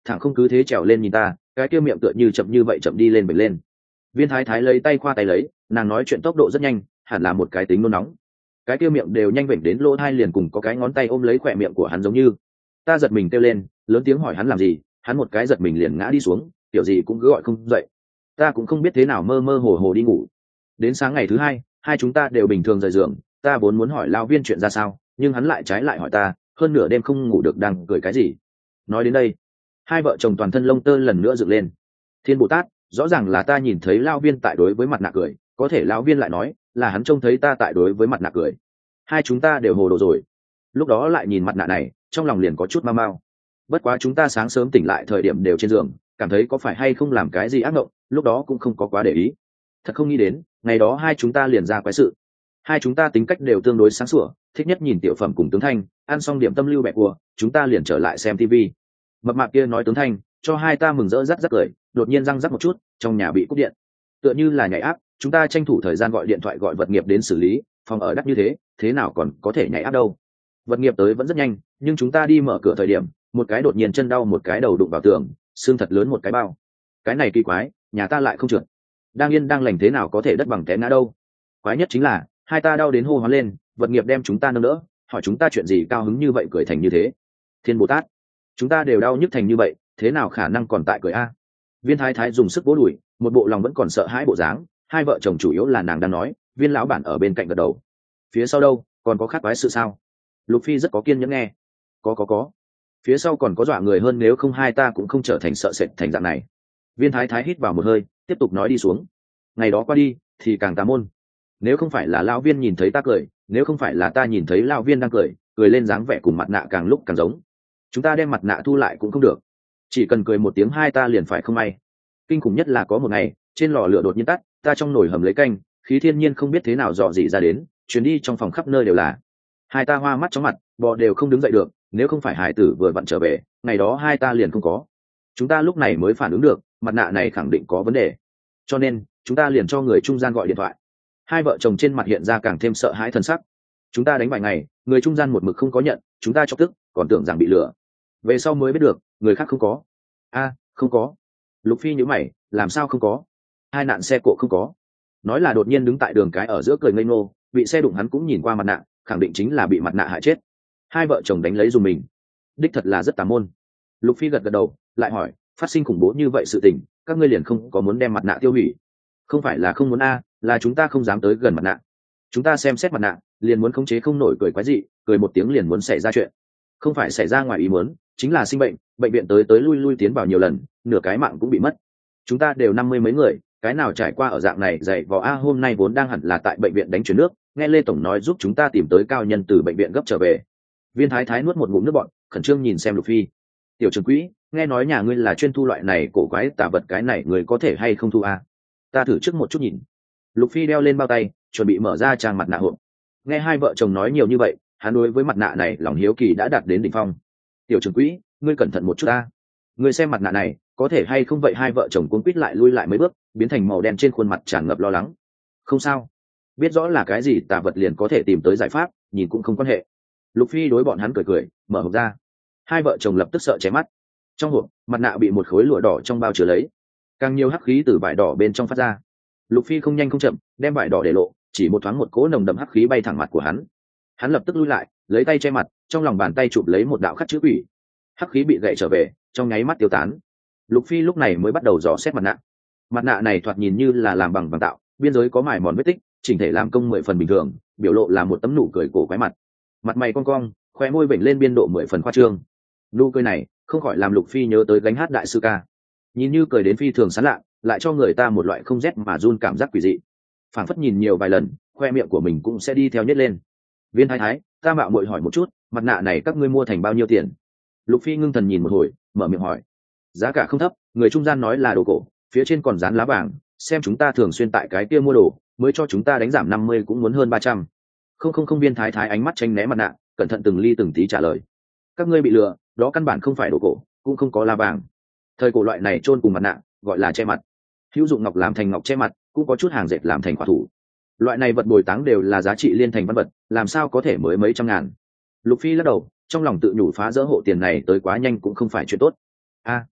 thẳng không cứ thế trèo lên nhìn ta, cái kia miệng tựa như chậm như vậy chậm đi lên bật lên. Viên thái thái lấy tay khoa tay lấy, nàng nói chuyện tốc độ rất nhanh, hẳn là một cái tính nôn nóng. Cái kia miệng đều nhanh vểnh đến lỗ tai liền cùng có cái ngón tay ôm lấy khỏe miệng của hắn giống như. Ta giật mình kêu lên, lớn tiếng hỏi hắn làm gì, hắn một cái giật mình liền ngã đi xuống, kiểu gì cũng cứ gọi không dậy. Ta cũng không biết thế nào mơ mơ hồ hồ đi ngủ. Đến sáng ngày thứ hai, hai chúng ta đều bình thường rời giường, ta vốn muốn hỏi lão viên chuyện ra sao, nhưng hắn lại trái lại hỏi ta, hơn nửa đêm không ngủ được đang cười cái gì. Nói đến đây, hai vợ chồng toàn thân lông tơ lần nữa dựng lên. Thiên Bồ Tát, rõ ràng là ta nhìn thấy lão viên tại đối với mặt nạ cười, có thể lão viên lại nói là hắn trông thấy ta tại đối với mặt nạ cười. Hai chúng ta đều hồ đồ rồi. Lúc đó lại nhìn mặt nạ này, trong lòng liền có chút mau mau. Bất quá chúng ta sáng sớm tỉnh lại thời điểm đều trên giường, cảm thấy có phải hay không làm cái gì ác mộng, lúc đó cũng không có quá để ý. Thật không nghĩ đến, ngày đó hai chúng ta liền ra quái sự. Hai chúng ta tính cách đều tương đối sáng sủa, thích nhất nhìn tiểu phẩm cùng tướng thanh, ăn xong điểm tâm lưu bẹ cua, chúng ta liền trở lại xem tivi. Mập mạp kia nói tướng thanh, cho hai ta mừng rỡ rắc rắc cười, đột nhiên răng rắc một chút, trong nhà bị cúp điện. Tựa như là nhảy áp, chúng ta tranh thủ thời gian gọi điện thoại gọi vật nghiệp đến xử lý, phòng ở đắt như thế nào còn có thể nhảy áp đâu. Vật nghiệp tới vẫn rất nhanh, nhưng chúng ta đi mở cửa thời điểm, một cái đột nhiên chân đau, một cái đầu đụng vào tường, xương thật lớn một cái bao. Cái này kỳ quái, nhà ta lại không trượt. Đang yên đang lành thế nào có thể đất bằng té ngã đâu. Quái nhất chính là hai ta đau đến hô hoán lên, vật nghiệp đem chúng ta nâng đỡ, hỏi chúng ta chuyện gì cao hứng như vậy cười thành như thế. Thiên Bồ Tát, chúng ta đều đau nhức thành như vậy, thế nào khả năng còn tại cười a? Viên thái thái dùng sức vỗ đùi, một bộ lòng vẫn còn sợ hãi bộ dáng. Hai vợ chồng chủ yếu là nàng đang nói, viên lão bản ở bên cạnh gật đầu. Phía sau đâu, còn có khác quái sự sao? Lục Phi rất có kiên nhẫn nghe. Có. Phía sau còn có dọa người hơn, nếu không hai ta cũng không trở thành sợ sệt thành dạng này. Viên thái thái hít vào một hơi, tiếp tục nói đi xuống. Ngày đó qua đi thì càng tà môn. Nếu không phải là lão viên nhìn thấy ta cười, nếu không phải là ta nhìn thấy lão viên đang cười lên dáng vẻ cùng mặt nạ càng lúc càng giống, chúng ta đem mặt nạ thu lại cũng không được. Chỉ cần cười một tiếng hai ta liền phải không may. Kinh khủng nhất là có một ngày, trên lò lửa đột nhiên tắt, ta trong nồi hầm lấy canh, khí thiên nhiên không biết thế nào dò dỉ ra đến, chuyến đi trong phòng khắp nơi đều là. Hai ta hoa mắt chóng mặt, bò đều không đứng dậy được, nếu không phải hải tử vừa vặn trở về, ngày đó hai ta liền không có. Chúng ta lúc này mới phản ứng được, mặt nạ này khẳng định có vấn đề, cho nên chúng ta liền cho người trung gian gọi điện thoại. Hai vợ chồng trên mặt hiện ra càng thêm sợ hãi thần sắc. Chúng ta đánh vài ngày, người trung gian một mực không có nhận, chúng ta chọc tức, còn tưởng rằng bị lừa. Về sau mới biết được, người khác không có. Không có. Lục Phi nhíu mày, làm sao không có? Hai nạn xe cộ không có. Nói là đột nhiên đứng tại đường cái ở giữa cười ngây ngô, bị xe đụng hắn cũng nhìn qua mặt nạ, khẳng định chính là bị mặt nạ hại chết. Hai vợ chồng đánh lấy dùng mình. Đích thật là rất tà môn. Lục Phi gật gật đầu, lại hỏi, phát sinh khủng bố như vậy sự tình, các ngươi liền không có muốn đem mặt nạ tiêu hủy? Không phải là không muốn là chúng ta không dám tới gần mặt nạ. Chúng ta xem xét mặt nạ, liền muốn khống chế không nổi cười quái dị, cười một tiếng liền muốn xảy ra chuyện. Không phải xảy ra ngoài ý muốn, chính là sinh bệnh, bệnh viện tới lui lui tiến vào nhiều lần, nửa cái mạng cũng bị mất. Chúng ta đều 50 mấy người, cái nào trải qua ở dạng này dày vò hôm nay vốn đang hẳn là tại bệnh viện đánh chuyển nước, nghe Lê tổng nói giúp chúng ta tìm tới cao nhân từ bệnh viện gấp trở về. Viên thái thái nuốt một ngụm nước bọt, khẩn trương nhìn xem Lục Phi. Tiểu trưởng quỹ, nghe nói nhà ngươi là chuyên thu loại này cổ quái tà vật, cái này người có thể hay không thu ta thử trước một chút nhìn. Lục Phi đeo lên bao tay, chuẩn bị mở ra trang mặt nạ hộp. Nghe hai vợ chồng nói nhiều như vậy, hắn đối với mặt nạ này lòng hiếu kỳ đã đạt đến đỉnh phong. Tiểu trưởng quỹ, ngươi cẩn thận một chút ngươi xem mặt nạ này có thể hay không vậy? Hai vợ chồng cuống quýt lại lui lại mấy bước, biến thành màu đen, trên khuôn mặt tràn ngập lo lắng. Không sao, biết rõ là cái gì tà vật liền có thể tìm tới giải pháp, nhìn cũng không quan hệ. Lục Phi đối bọn hắn cười, mở hộp ra. Hai vợ chồng lập tức sợ cháy mắt. Trong hộp, mặt nạ bị một khối lụa đỏ trong bao chứa lấy, càng nhiều hắc khí từ vải đỏ bên trong phát ra. Lục Phi không nhanh không chậm đem vải đỏ để lộ, chỉ một thoáng một cỗ nồng đậm hắc khí bay thẳng mặt của hắn. Hắn lập tức lui lại, lấy tay che mặt, trong lòng bàn tay chụp lấy một đạo khắc chữ quỷ. Hắc khí bị gậy trở về, trong nháy mắt tiêu tán. Lục Phi lúc này mới bắt đầu dò xét mặt nạ. Mặt nạ này thoạt nhìn như là làm bằng vàng tạo, biên giới có mài mòn vết tích, chỉnh thể làm công 10 phần bình thường, biểu lộ là một tấm nụ cười cổ quái mặt. Mặt mày cong cong, khoe môi vểnh lên biên độ 10 phần khoa trương. Nụ cười này không khỏi làm Lục Phi nhớ tới gánh hát đại sư ca. Nhìn như cười đến phi thường sán lạ, lại cho người ta một loại không rét mà run cảm giác quỷ dị. Phảng phất nhìn nhiều vài lần, khoe miệng của mình cũng sẽ đi theo nhếch lên. Viên thái thái, ta mạo muội hỏi một chút, mặt nạ này các ngươi mua thành bao nhiêu tiền? Lục Phi ngưng thần nhìn một hồi, mở miệng hỏi. Giá cả không thấp, người trung gian nói là đồ cổ, phía trên còn dán lá vàng, xem chúng ta thường xuyên tại cái kia mua đồ, mới cho chúng ta đánh giảm 50 cũng muốn hơn 300. Không, viên thái thái ánh mắt tranh né mặt nạ, cẩn thận từng ly từng tí trả lời. Các ngươi bị lừa, đó căn bản không phải đồ cổ, cũng không có lá vàng. Thời cổ loại này chôn cùng mặt nạ, gọi là che mặt. Hữu dụng ngọc làm thành ngọc che mặt, cũng có chút hàng dệt làm thành khỏa thủ. Loại này vật bồi táng đều là giá trị liên thành văn vật, làm sao có thể mới mấy trăm ngàn. Lục Phi lắc đầu, trong lòng tự nhủ phá dỡ hộ tiền này tới quá nhanh cũng không phải chuyện tốt.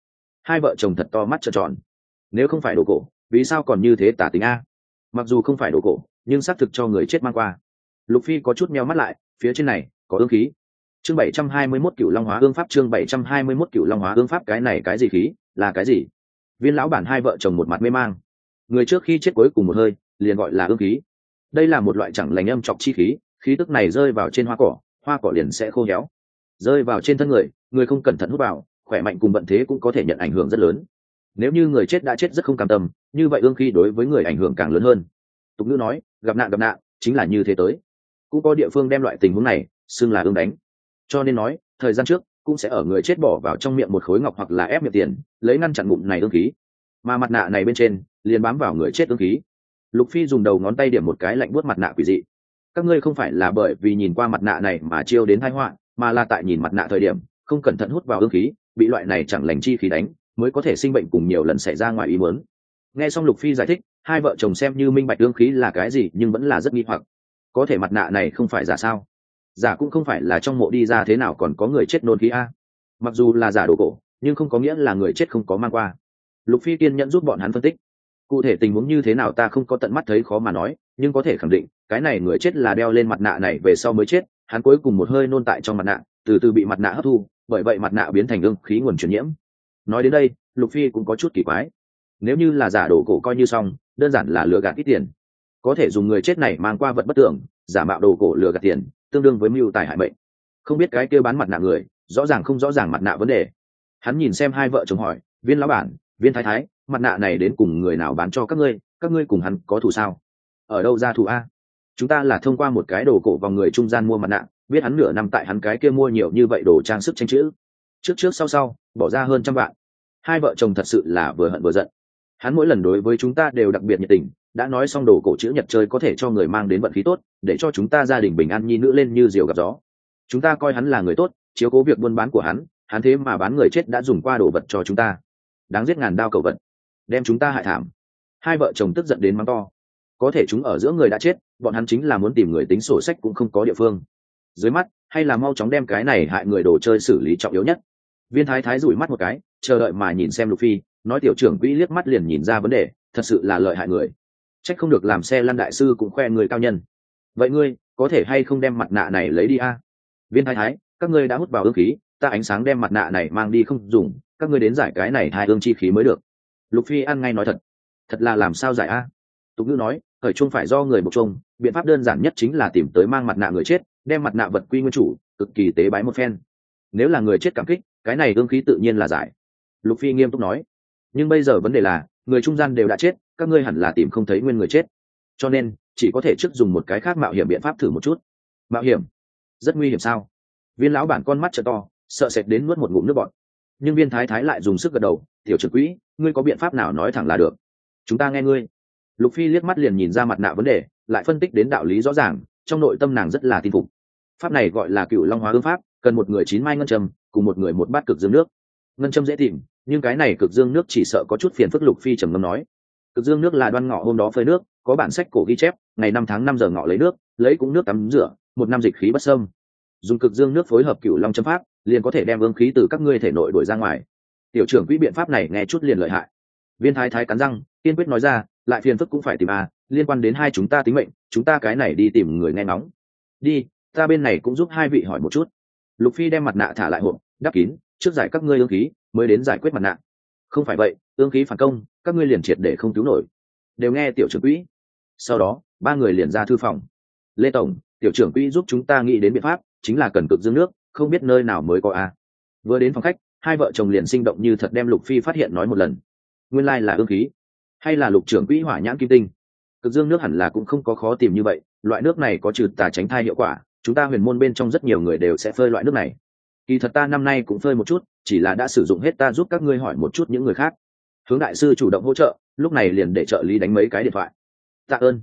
Hai vợ chồng thật to mắt trợn tròn. Nếu không phải đồ cổ, vì sao còn như thế tả tính a? Mặc dù không phải đồ cổ, nhưng xác thực cho người chết mang qua. Lục Phi có chút meo mắt lại, phía trên này có ương khí. Chương 721 Cửu Long Hóa Ương Pháp, chương 721 Cửu Long Hóa Ương Pháp. Cái này cái gì khí, là cái gì? Viên lão bản hai vợ chồng một mặt mê mang. Người trước khi chết cuối cùng một hơi, liền gọi là ương khí. Đây là một loại chẳng lành âm trọc chi khí, khí tức này rơi vào trên hoa cỏ liền sẽ khô héo. Rơi vào trên thân người, người không cẩn thận hút vào, khỏe mạnh cùng vận thế cũng có thể nhận ảnh hưởng rất lớn. Nếu như người chết đã chết rất không cam tâm, như vậy ương khí đối với người ảnh hưởng càng lớn hơn. Tục ngữ nói, gặp nạn chính là như thế tới. Cũng có địa phương đem loại tình huống này xưng là ương đánh. Cho nên nói, thời gian trước cũng sẽ ở người chết bỏ vào trong miệng một khối ngọc hoặc là ép miệng tiền, lấy ngăn chặn ngụm này ương khí. Mà mặt nạ này bên trên liền bám vào người chết ương khí. Lục Phi dùng đầu ngón tay điểm một cái lạnh buốt mặt nạ quỷ dị. Các ngươi không phải là bởi vì nhìn qua mặt nạ này mà chiêu đến tai họa, mà là tại nhìn mặt nạ thời điểm không cẩn thận hút vào ương khí, bị loại này chẳng lành chi khí đánh, mới có thể sinh bệnh cùng nhiều lần xảy ra ngoài ý muốn. Nghe xong Lục Phi giải thích, hai vợ chồng xem như minh bạch ương khí là cái gì, nhưng vẫn là rất nghi hoặc. Có thể mặt nạ này không phải giả sao? Giả cũng không phải là trong mộ đi ra thế nào còn có người chết nôn khí a. Mặc dù là giả đồ cổ, nhưng không có nghĩa là người chết không có mang qua. Lục Phi kiên nhẫn giúp bọn hắn phân tích. Cụ thể tình huống như thế nào ta không có tận mắt thấy khó mà nói, nhưng có thể khẳng định cái này người chết là đeo lên mặt nạ này về sau mới chết, hắn cuối cùng một hơi nôn tại trong mặt nạ, từ từ bị mặt nạ hấp thu, bởi vậy mặt nạ biến thành ương khí nguồn truyền nhiễm. Nói đến đây, Lục Phi cũng có chút kỳ quái. Nếu như là giả đồ cổ coi như xong, đơn giản là lừa gạt ít tiền. Có thể dùng người chết này mang qua vật bất tưởng, giả mạo đồ cổ lừa gạt tiền, tương đương với mưu tài hại mệnh. Không biết cái kia bán mặt nạ người, rõ ràng không rõ ràng mặt nạ vấn đề. Hắn nhìn xem hai vợ chồng hỏi, Viên lão bản, Viên thái thái, mặt nạ này đến cùng người nào bán cho các ngươi cùng hắn có thù sao? Ở đâu ra thù a? Chúng ta là thông qua một cái đồ cổ vòng người trung gian mua mặt nạ, biết hắn nửa năm tại hắn cái kia mua nhiều như vậy đồ trang sức tranh chữ, trước sau bỏ ra hơn 100 vạn. Hai vợ chồng thật sự là vừa hận vừa giận. Hắn mỗi lần đối với chúng ta đều đặc biệt nhiệt tình, đã nói xong đồ cổ chữ nhật chơi có thể cho người mang đến vận khí tốt, để cho chúng ta gia đình bình an nhi nữ lên như diều gặp gió. Chúng ta coi hắn là người tốt, chiếu cố việc buôn bán của hắn thế mà bán người chết đã dùng qua đồ vật cho chúng ta. Đáng giết ngàn đao cầu vật, đem chúng ta hại thảm. Hai vợ chồng tức giận đến mắng to. Có thể chúng ở giữa người đã chết, bọn hắn chính là muốn tìm người tính sổ sách cũng không có địa phương. Dưới mắt hay là mau chóng đem cái này hại người đồ chơi xử lý trọng yếu nhất. Viên thái thái rủi mắt một cái, chờ đợi mà nhìn xem Lục Phi, nói tiểu trưởng quỹ liếc mắt liền nhìn ra vấn đề, thật sự là lợi hại người. Trách không được làm xe lăn đại sư cũng khoe người cao nhân. Vậy ngươi có thể hay không đem mặt nạ này lấy đi a? Viên thái thái, các ngươi đã hút vào ương khí, ta ánh sáng đem mặt nạ này mang đi không dùng, các ngươi đến giải cái này hai ương chi khí mới được. Lục Phi ăn ngay nói thật là làm sao giải a? Tục ngữ nói, khởi chuông phải do người buộc chuông, biện pháp đơn giản nhất chính là tìm tới mang mặt nạ người chết, đem mặt nạ vật quy nguyên chủ, cực kỳ tế bái một phen. Nếu là người chết cảm kích, cái này ương khí tự nhiên là giải. Lục Phi nghiêm túc nói. Nhưng bây giờ vấn đề là, người trung gian đều đã chết, các ngươi hẳn là tìm không thấy nguyên người chết. Cho nên, chỉ có thể trước dùng một cái khác mạo hiểm biện pháp thử một chút. Mạo hiểm? Rất nguy hiểm sao? Viên lão bản con mắt trợ to, sợ sệt đến nuốt một ngụm nước bọt. Nhưng Viên thái thái lại dùng sức gật đầu, tiểu trưởng quỹ, ngươi có biện pháp nào nói thẳng là được. Chúng ta nghe ngươi. Lục Phi liếc mắt liền nhìn ra mặt nạ vấn đề, lại phân tích đến đạo lý rõ ràng, trong nội tâm nàng rất là tin phục. Pháp này gọi là Cửu Long Hóa Ương Pháp, cần một người 9 mai ngân châm, cùng một người một bát cực dương nước. Ngân châm dễ tìm, nhưng cái này cực dương nước chỉ sợ có chút phiền phức. Lục Phi trầm ngâm nói. Cực dương nước là Đoan Ngọ hôm đó phơi nước, có bản sách cổ ghi chép, ngày 5 tháng 5 giờ ngọ lấy nước, lấy cũng nước tắm rửa, 1 năm dịch khí bất xâm. Dùng cực dương nước phối hợp Cửu Long châm pháp, liền có thể đem ương khí từ các ngươi thể nội đuổi ra ngoài. Tiểu trưởng quỹ biện pháp này nghe chút liền lợi hại. Viên thái thái cắn răng, kiên quyết nói ra, lại phiền phức cũng phải tìm liên quan đến hai chúng ta tính mệnh, chúng ta cái này đi tìm người nghe ngóng. Đi, ta bên này cũng giúp hai vị hỏi một chút. Lục Phi đem mặt nạ thả lại hộp, đắp kín, trước giải các ngươi ương khí, mới đến giải quyết mặt nạ. Không phải vậy, ương khí phản công, các ngươi liền triệt để không cứu nổi. Đều nghe tiểu trưởng quỹ. Sau đó, ba người liền ra thư phòng. Lê tổng, tiểu trưởng quỹ giúp chúng ta nghĩ đến biện pháp, chính là cần cực dương nước, không biết nơi nào mới có Vừa đến phòng khách, hai vợ chồng liền sinh động như thật đem Lục Phi phát hiện nói một lần. Nguyên lai là ương khí, hay là Lục trưởng quỹ hỏa nhãn kim tinh. Cực dương nước hẳn là cũng không có khó tìm như vậy, loại nước này có trừ tà tránh thai hiệu quả, chúng ta huyền môn bên trong rất nhiều người đều sẽ phơi loại nước này. Kỳ thật ta năm nay cũng phơi một chút, chỉ là đã sử dụng hết, ta giúp các ngươi hỏi một chút những người khác. Hướng đại sư chủ động hỗ trợ, lúc này liền để trợ lý đánh mấy cái điện thoại. Tạ ơn,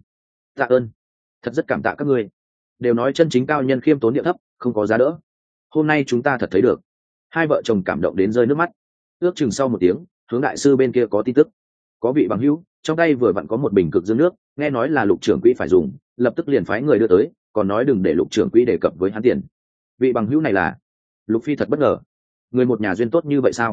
thật rất cảm tạ các ngươi. Đều nói chân chính cao nhân khiêm tốn điệu thấp, không có giá đỡ. Hôm nay chúng ta thật thấy được. Hai vợ chồng cảm động đến rơi nước mắt. Ước chừng sau một tiếng, Hướng đại sư bên kia có tin tức. Có vị bằng hữu, trong tay vừa vặn có một bình cực dương nước, nghe nói là Lục trưởng quỹ phải dùng, lập tức liền phái người đưa tới, còn nói đừng để Lục trưởng quỹ đề cập với hắn tiền. Vị bằng hữu này là? Lục Phi thật bất ngờ. Người một nhà duyên tốt như vậy sao?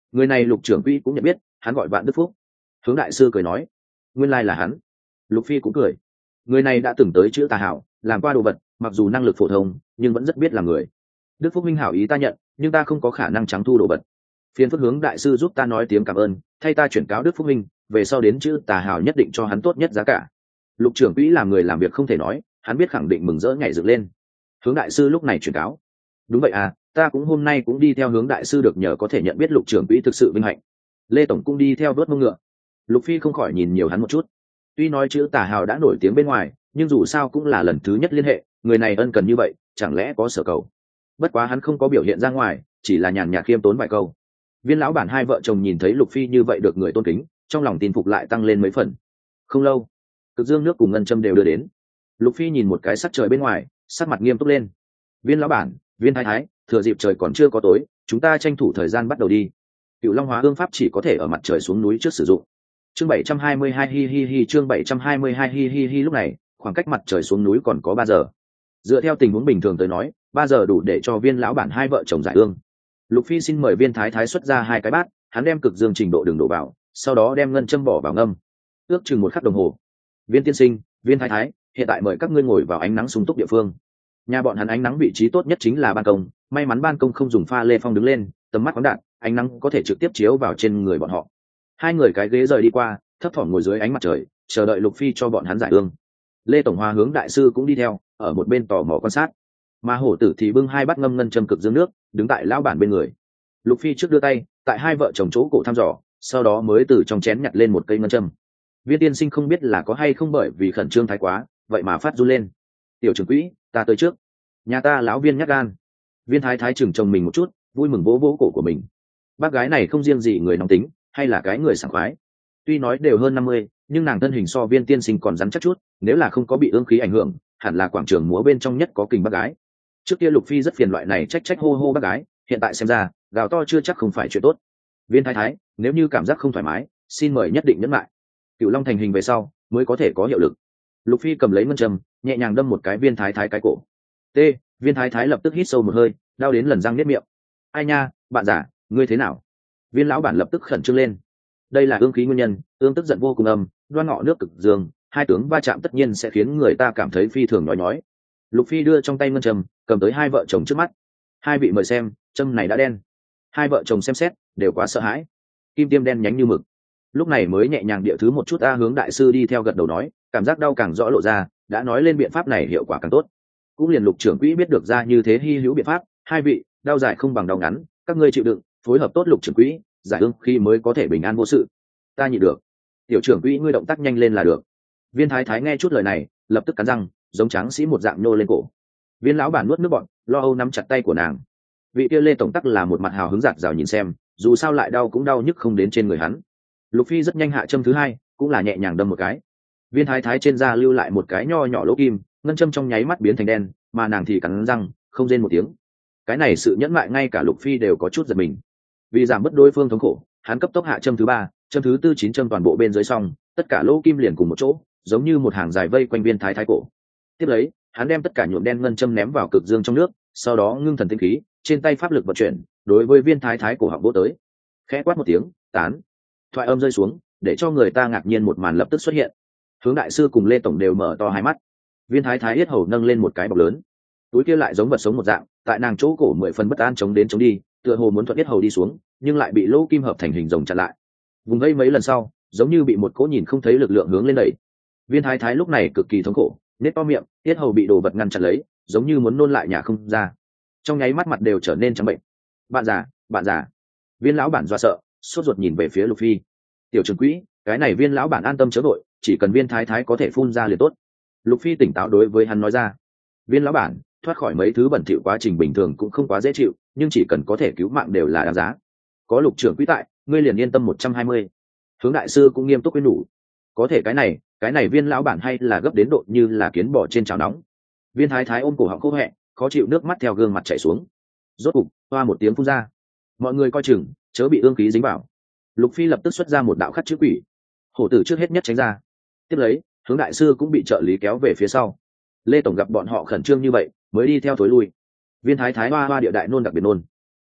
Người này Lục trưởng quỹ cũng nhận biết, hắn gọi Vạn Đức Phúc. Hướng đại sư cười nói, nguyên lai là hắn. Lục Phi cũng cười. Người này đã từng tới chữ Tà Hảo, làm qua đồ vật, mặc dù năng lực phổ thông nhưng vẫn rất biết làm người. Đức Phúc minh hảo ý ta nhận, nhưng ta không có khả năng trắng thu đồ vật. Phiền phức Hướng đại sư giúp ta nói tiếng cảm ơn, thay ta chuyển cáo Đức Phúc minh, về sau đến chữ Tà Hảo nhất định cho hắn tốt nhất giá cả. Lục trưởng quỹ làm người làm việc không thể nói, hắn biết khẳng định mừng rỡ nhảy dựng lên. Hướng đại sư lúc này chuyển cáo, đúng vậy à, ta cũng hôm nay cũng đi theo Hướng đại sư được nhờ có thể nhận biết Lục trưởng quỹ thực sự vinh hạnh. Lê tổng cũng đi theo đốt mông ngựa. Lục Phi không khỏi nhìn nhiều hắn một chút. Tuy nói chữ Tà Hào đã nổi tiếng bên ngoài, nhưng dù sao cũng là lần thứ nhất liên hệ, người này ân cần như vậy, chẳng lẽ có sở cầu. Bất quá hắn không có biểu hiện ra ngoài, chỉ là nhàn nhạt khiêm tốn vài câu. Viên lão bản hai vợ chồng nhìn thấy Lục Phi như vậy được người tôn kính, trong lòng tin phục lại tăng lên mấy phần. Không lâu, Cực Dương nước cùng ngân châm đều đưa đến. Lục Phi nhìn một cái sắc trời bên ngoài, sắc mặt nghiêm túc lên. Viên lão bản, Viên thái thái, thừa dịp trời còn chưa có tối, chúng ta tranh thủ thời gian bắt đầu đi. Cựu Long Hóa Hương pháp chỉ có thể ở mặt trời xuống núi trước sử dụng. Chương 722 hi hi hi, chương 722 hi hi hi. Lúc này khoảng cách mặt trời xuống núi còn có 3 giờ. Dựa theo tình huống bình thường tới nói, 3 giờ đủ để cho Viên lão bản hai vợ chồng giải ương. Lục Phi xin mời Viên thái thái xuất ra hai cái bát, hắn đem cực dương trình độ đường đổ vào, sau đó đem ngân châm bỏ vào ngâm. Ước chừng 1 khắc đồng hồ. Viên tiên sinh, Viên thái thái, hiện tại mời các ngươi ngồi vào ánh nắng sung túc địa phương. Nhà bọn hắn ánh nắng vị trí tốt nhất chính là ban công, may mắn ban công không dùng pha lê phong đứng lên, tầm mắt khoáng đạt, ánh nắng có thể trực tiếp chiếu vào trên người bọn họ. Hai người cái ghế rời đi qua, thấp thỏm ngồi dưới ánh mặt trời, chờ đợi Lục Phi cho bọn hắn giải ương. Lê tổng Hoa Hướng đại sư cũng đi theo, ở một bên tò mò quan sát. Mà hổ tử thì bưng hai bát ngâm ngân châm cực dương nước, đứng tại lão bản bên người. Lục Phi trước đưa tay, tại hai vợ chồng chỗ cổ thăm dò, sau đó mới từ trong chén nhặt lên một cây ngân châm. Viên tiên sinh không biết là có hay không bởi vì khẩn trương thái quá, vậy mà phát run lên. Tiểu trưởng quỹ, ta tới trước. Nhà ta lão Viên nhát gan. Viên thái thái chừng chồng mình một chút, vui mừng vỗ vỗ cổ của mình. Bác gái này không riêng gì người nóng tính, hay là cái người sảng khoái. Tuy nói đều hơn 50, nhưng nàng thân hình so Viên tiên sinh còn rắn chắc chút, nếu là không có bị ương khí ảnh hưởng, hẳn là quảng trường múa bên trong nhất có kình bác gái. Trước kia Lục Phi rất phiền loại này trách hô hô bác gái, hiện tại xem ra, gào to chưa chắc không phải chuyện tốt. Viên thái thái, nếu như cảm giác không thoải mái, xin mời nhất định nhẫn lại. Cửu Long thành hình về sau, mới có thể có hiệu lực. Lục Phi cầm lấy ngân châm, nhẹ nhàng đâm một cái Viên thái thái cái cổ. T. Viên thái thái lập tức hít sâu một hơi, đau đến lần răng niết miệng. Ai nha, bạn giả, ngươi thế nào? Viên lão bản lập tức khẩn trương lên. Đây là ương khí nguyên nhân, ương tức giận vô cùng âm, đoan ngọ nước cực dương, hai tướng va chạm tất nhiên sẽ khiến người ta cảm thấy phi thường nhói nhói. Lục Phi đưa trong tay ngân châm, cầm tới hai vợ chồng trước mắt. Hai vị mời xem, châm này đã đen. Hai vợ chồng xem xét, đều quá sợ hãi. Kim tiêm đen nhánh như mực. Lúc này mới nhẹ nhàng địa thứ một chút. Hướng đại sư đi theo gật đầu nói, cảm giác đau càng rõ lộ ra, đã nói lên biện pháp này hiệu quả càng tốt. Cũng liền Lục trưởng quỹ biết được ra như thế hi hữu biện pháp. Hai vị, đau dài không bằng đau ngắn, các ngươi chịu đựng, phối hợp tốt Lục trưởng quỹ, giải ương khi mới có thể bình an vô sự. Ta nhịn được. Tiểu trưởng quỹ ngươi động tác nhanh lên là được. Viên thái thái nghe chút lời này, lập tức cắn răng, giống tráng sĩ một dạng nhô lên cổ. Viên lão bản nuốt nước bọt, lo âu nắm chặt tay của nàng. Vị kia Lê tổng tắc là một mặt hào hứng giạt rào nhìn xem, dù sao lại đau cũng đau nhức không đến trên người hắn. Lục Phi rất nhanh hạ châm thứ hai, cũng là nhẹ nhàng đâm một cái. Viên thái thái trên da lưu lại một cái nho nhỏ lỗ kim, ngân châm trong nháy mắt biến thành đen, mà nàng thì cắn răng, không rên một tiếng. Cái này sự nhẫn nại ngay cả Lục Phi đều có chút giật mình. Vì giảm bớt đối phương thống khổ, hắn cấp tốc hạ châm thứ ba, châm thứ tư 9 châm toàn bộ bên dưới xong, tất cả lỗ kim liền cùng một chỗ, giống như một hàng dài vây quanh Viên thái thái cổ. Tiếp lấy, hắn đem tất cả nhuộm đen ngân châm ném vào cực dương trong nước, sau đó ngưng thần tinh khí, trên tay pháp lực vận chuyển, đối với Viên thái thái cổ họng vỗ tới. Khẽ quát một tiếng, tán. Thoại âm rơi xuống, để cho người ta ngạc nhiên một màn lập tức xuất hiện. Hướng đại sư cùng Lê tổng đều mở to hai mắt. Viên thái thái yết hầu nâng lên một cái bọc lớn, túi kia lại giống vật sống một dạng, tại nàng chỗ cổ 10 phần bất an chống đến chống đi, tựa hồ muốn thuận yết hầu đi xuống, nhưng lại bị lỗ kim hợp thành hình rồng chặn lại. Vùng vây mấy lần sau, giống như bị một cỗ nhìn không thấy lực lượng hướng lên đẩy. Viên thái thái lúc này cực kỳ thống khổ, nết to miệng, yết hầu bị đồ vật ngăn chặn lấy, giống như muốn nôn lại nhà không ra. Trong nháy mắt mặt đều trở nên trắng bệnh. Bạn già. Viên lão bản do sợ, sốt ruột nhìn về phía Lục Phi. Tiểu trưởng quỹ, cái này Viên lão bản an tâm chớ vội, chỉ cần Viên thái thái có thể phun ra liền tốt. Lục Phi tỉnh táo đối với hắn nói ra. Viên lão bản, thoát khỏi mấy thứ bẩn thỉu quá trình bình thường cũng không quá dễ chịu, nhưng chỉ cần có thể cứu mạng đều là đáng giá. Có Lục trưởng quỹ tại, ngươi liền yên tâm 120. Hướng đại sư cũng nghiêm túc khuyên nhủ. Có thể cái này Viên lão bản hay là gấp đến độ như là kiến bò trên chảo nóng. Viên thái thái ôm cổ họng khô hẹ, khó chịu nước mắt theo gương mặt chảy xuống. Rốt cục, toa một tiếng phun ra. Mọi người coi chừng, chớ bị ương khí dính vào. Lục Phi lập tức xuất ra một đạo khắc chữ quỷ. Hổ tử trước hết nhất tránh ra. Tiếp lấy, Hướng đại sư cũng bị trợ lý kéo về phía sau. Lê tổng gặp bọn họ khẩn trương như vậy, mới đi theo thối lui. Viên thái thái hoa hoa địa đại nôn đặc biệt nôn.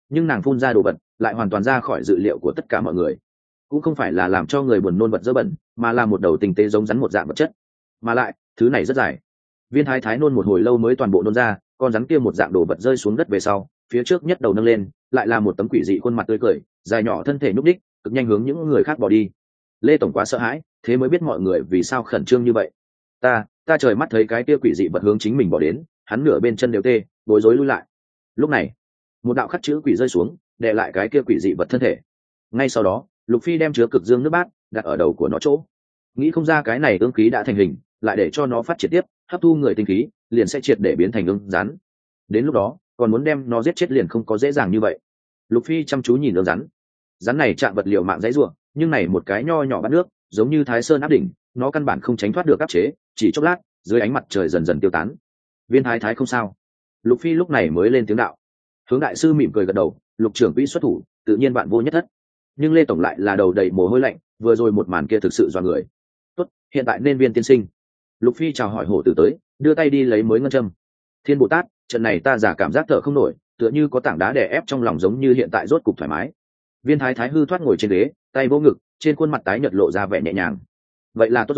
nhưng nàng phun ra đồ vật lại hoàn toàn ra khỏi dự liệu của tất cả mọi người, cũng không phải là làm cho người buồn nôn vật dơ bẩn, mà là một đầu tinh tế giống rắn một dạng vật chất, mà lại thứ này rất dài. Viên thái thái nôn một hồi lâu mới toàn bộ nôn ra, con rắn kia một dạng đồ vật rơi xuống đất về sau, phía trước nhất đầu nâng lên lại là một tấm quỷ dị khuôn mặt tươi cười, dài nhỏ thân thể nhúc đích cực nhanh hướng những người khác bỏ đi. Lê tổng quá sợ hãi, thế mới biết mọi người vì sao khẩn trương như vậy. Ta trời mắt thấy cái kia quỷ dị vật hướng chính mình bỏ đến, hắn nửa bên chân đều tê, bối rối lui lại. Lúc này một đạo khắc chữ quỷ rơi xuống, đè lại cái kia quỷ dị vật thân thể. Ngay sau đó Lục Phi đem chứa cực dương nước bát đặt ở đầu của nó chỗ, nghĩ không ra cái này ương khí đã thành hình, lại để cho nó phát triển tiếp, hấp thu người tinh khí liền sẽ triệt để biến thành ương rắn. Đến lúc đó còn muốn đem nó giết chết liền không có dễ dàng như vậy. Lục Phi chăm chú nhìn ương rắn này chạm vật liệu mạng dãy rủa, nhưng này một cái nho nhỏ bát nước giống như Thái Sơn áp đỉnh, nó căn bản không tránh thoát được áp chế, chỉ chốc lát dưới ánh mặt trời dần dần tiêu tán. Viên thái thái không sao. Lục Phi lúc này mới lên tiếng đạo. Hướng đại sư mỉm cười gật đầu, Lục trưởng quỹ xuất thủ tự nhiên bạn vô nhất thất, nhưng Lê tổng lại là đầu đầy mồ hôi lạnh, vừa rồi một màn kia thực sự dọa người. Tốt, hiện tại nên Viên tiên sinh. Lục Phi chào hỏi hổ tử tới, đưa tay đi lấy mới ngân châm. Thiên Bồ Tát, trận này ta giả cảm giác thở không nổi, tựa như có tảng đá đè ép trong lòng, giống như hiện tại rốt cục thoải mái. Viên thái thái hư thoát ngồi trên ghế, tay vô ngực, trên khuôn mặt tái nhợt lộ ra vẻ nhẹ nhàng. Vậy là tốt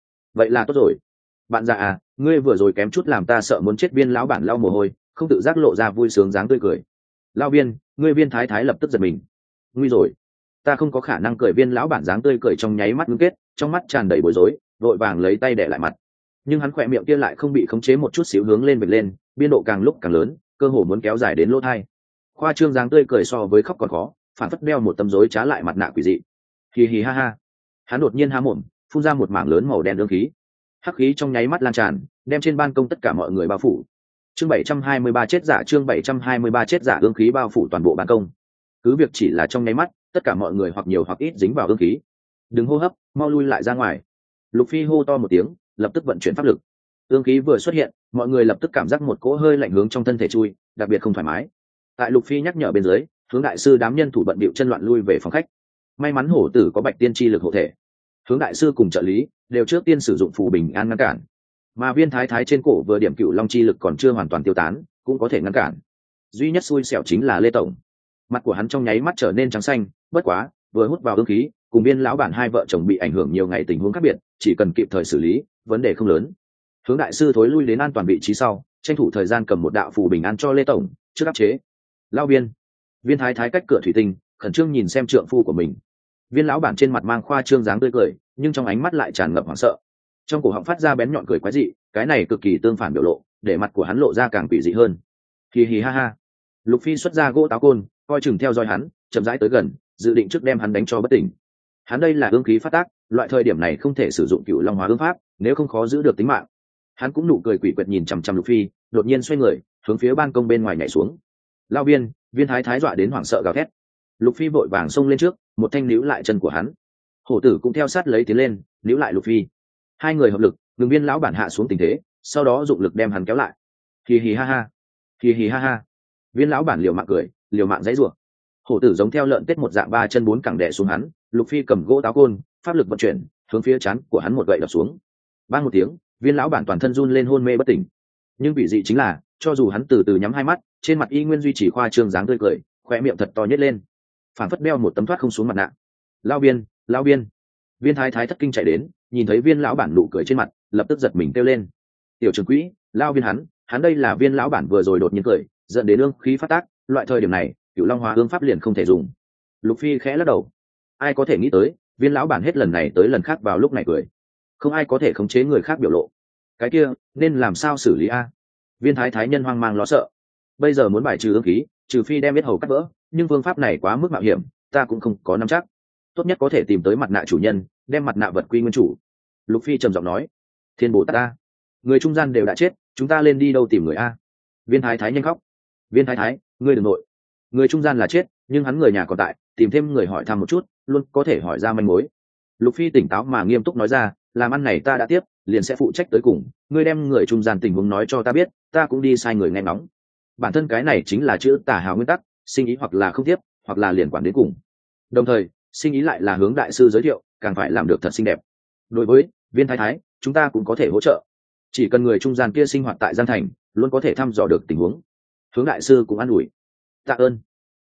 rồi. Bạn già à, ngươi vừa rồi kém chút làm ta sợ muốn chết. Viên lão bản lau mồ hôi, không tự giác lộ ra vui sướng dáng tươi cười. Lão Viên, ngươi Viên thái thái lập tức giật mình. Nguy rồi, ta không có khả năng cười. Viên lão bản dáng tươi cười trong nháy mắt ngưng kết, trong mắt tràn đầy bối rối, vội vàng lấy tay đè lại mặt. Nhưng hắn khỏe miệng kia lại không bị khống chế, một chút xíu hướng lên vệt lên, biên độ càng lúc càng lớn, cơ hồ muốn kéo dài đến lỗ tai. Khoa trương dáng tươi cười so với khóc còn khó, phản phất đeo một tấm rối trá lại mặt nạ quỷ dị. Hì hì ha ha. Hắn đột nhiên há mồm, phun ra một mảng lớn màu đen ương khí. Hắc khí trong nháy mắt lan tràn, đem trên ban công tất cả mọi người bao phủ. Chương 723 chết giả. Chương 723 chết giả. Ương khí bao phủ toàn bộ ban công. Cứ việc chỉ là trong nháy mắt, tất cả mọi người hoặc nhiều hoặc ít dính vào ương khí. Đừng hô hấp, mau lui lại ra ngoài. Lục Phi hô to một tiếng, lập tức vận chuyển pháp lực. Ương khí vừa xuất hiện, mọi người lập tức cảm giác một cỗ hơi lạnh hướng trong thân thể chui, đặc biệt không thoải mái. Tại Lục Phi nhắc nhở bên dưới, Hướng đại sư đám nhân thủ bận bịu chân loạn lui về phòng khách. May mắn hổ tử có bạch tiên chi lực hộ thể, Hướng đại sư cùng trợ lý đều trước tiên sử dụng phù bình an ngăn cản, mà Viên thái thái trên cổ vừa điểm cựu long chi lực còn chưa hoàn toàn tiêu tán, cũng có thể ngăn cản. Duy nhất xui xẻo chính là Lê tổng, mặt của hắn trong nháy mắt trở nên trắng xanh. Bất quá vừa hút vào ương khí, cùng Viên lão bản hai vợ chồng bị ảnh hưởng nhiều ngày tình huống khác biệt, chỉ cần kịp thời xử lý, vấn đề không lớn. Hướng đại sư thối lui đến an toàn vị trí sau, tranh thủ thời gian cầm một đạo phù bình an cho Lê tổng trước áp chế. Lão Viên thái thái cách cửa thủy tinh khẩn trương nhìn xem trượng phu của mình. Viên lão bản trên mặt mang khoa trương dáng tươi cười, nhưng trong ánh mắt lại tràn ngập hoảng sợ, trong cổ họng phát ra bén nhọn cười quái dị. Cái này cực kỳ tương phản biểu lộ, để mặt của hắn lộ ra càng quỷ dị hơn. Hì hì ha ha. Lục Phi xuất ra gỗ táo côn, coi chừng theo dõi hắn, chậm rãi tới gần, dự định trước đem hắn đánh cho bất tỉnh. Hắn đây là ương khí phát tác, loại thời điểm này không thể sử dụng cựu long hóa ương pháp, nếu không khó giữ được tính mạng. Hắn cũng nụ cười quỷ quyệt nhìn chằm chằm Lục Phi, đột nhiên xoay người hướng phía ban công bên ngoài nhảy xuống. Lao Viên thái thái dọa đến hoảng sợ gào thét. Lục Phi vội vàng xông lên trước, một thanh níu lại chân của hắn. Hổ tử cũng theo sát lấy tiến lên, níu lại Lục Phi. Hai người hợp lực ngừng Viên lão bản hạ xuống tình thế, sau đó dụng lực đem hắn kéo lại. Hì hì ha ha. Hì hì ha ha. Viên lão bản liều mạng cười, liều mạng giãy giụa. Hổ tử giống theo lợn tết một dạng ba chân bốn cẳng đè xuống hắn. Lục Phi cầm gỗ táo côn, pháp lực vận chuyển, hướng phía trán của hắn một gậy đập xuống. Bang một tiếng, Viên lão bản toàn thân run lên hôn mê bất tỉnh. Nhưng bị dị chính là, cho dù hắn từ từ nhắm hai mắt, trên mặt y nguyên duy trì khoa trương dáng tươi cười, khoe miệng thật to nhếch lên, phản phất đeo một tấm thoát không xuống mặt nạ. Lão Viên. Viên thái thái thất kinh chạy đến, nhìn thấy Viên lão bản nụ cười trên mặt, lập tức giật mình kêu lên. Tiểu trưởng quỹ, Lão Viên hắn đây là Viên lão bản vừa rồi đột nhiên cười, dẫn đến ương khí phát tác, loại thời điểm này cựu long hóa ương pháp liền không thể dùng. Lục Phi khẽ lắc đầu. Ai có thể nghĩ tới, Viên lão bản hết lần này tới lần khác vào lúc này cười. Không ai có thể khống chế người khác biểu lộ. Cái kia nên làm sao xử lý a? Viên thái thái nhân hoang mang lo sợ. Bây giờ muốn bài trừ ương khí, trừ phi đem biết hầu cắt vỡ, nhưng phương pháp này quá mức mạo hiểm, ta cũng không có nắm chắc. Tốt nhất có thể tìm tới mặt nạ chủ nhân, đem mặt nạ vật quy nguyên chủ. Lục Phi trầm giọng nói. Thiên Bồ Tát a, người trung gian đều đã chết, chúng ta lên đi đâu tìm người a? Viên thái thái nhanh khóc. Viên thái thái, ngươi đừng nội. Người trung gian là chết, nhưng hắn người nhà còn tại, tìm thêm người hỏi thăm một chút, luôn có thể hỏi ra manh mối. Lục Phi tỉnh táo mà nghiêm túc nói ra, làm ăn này ta đã tiếp, liền sẽ phụ trách tới cùng. Ngươi đem người trung gian tình huống nói cho ta biết, ta cũng đi sai người nghe ngóng. Bản thân cái này chính là chữ tà hào nguyên tắc, sinh ý hoặc là không tiếp, hoặc là liền quản đến cùng. Đồng thời sinh ý lại là hướng đại sư giới thiệu, càng phải làm được thật xinh đẹp. Đối với Viên thái thái, chúng ta cũng có thể hỗ trợ, chỉ cần người trung gian kia sinh hoạt tại Giang Thành, luôn có thể thăm dò được tình huống. Hướng đại sư cũng an ủi. Tạ ơn.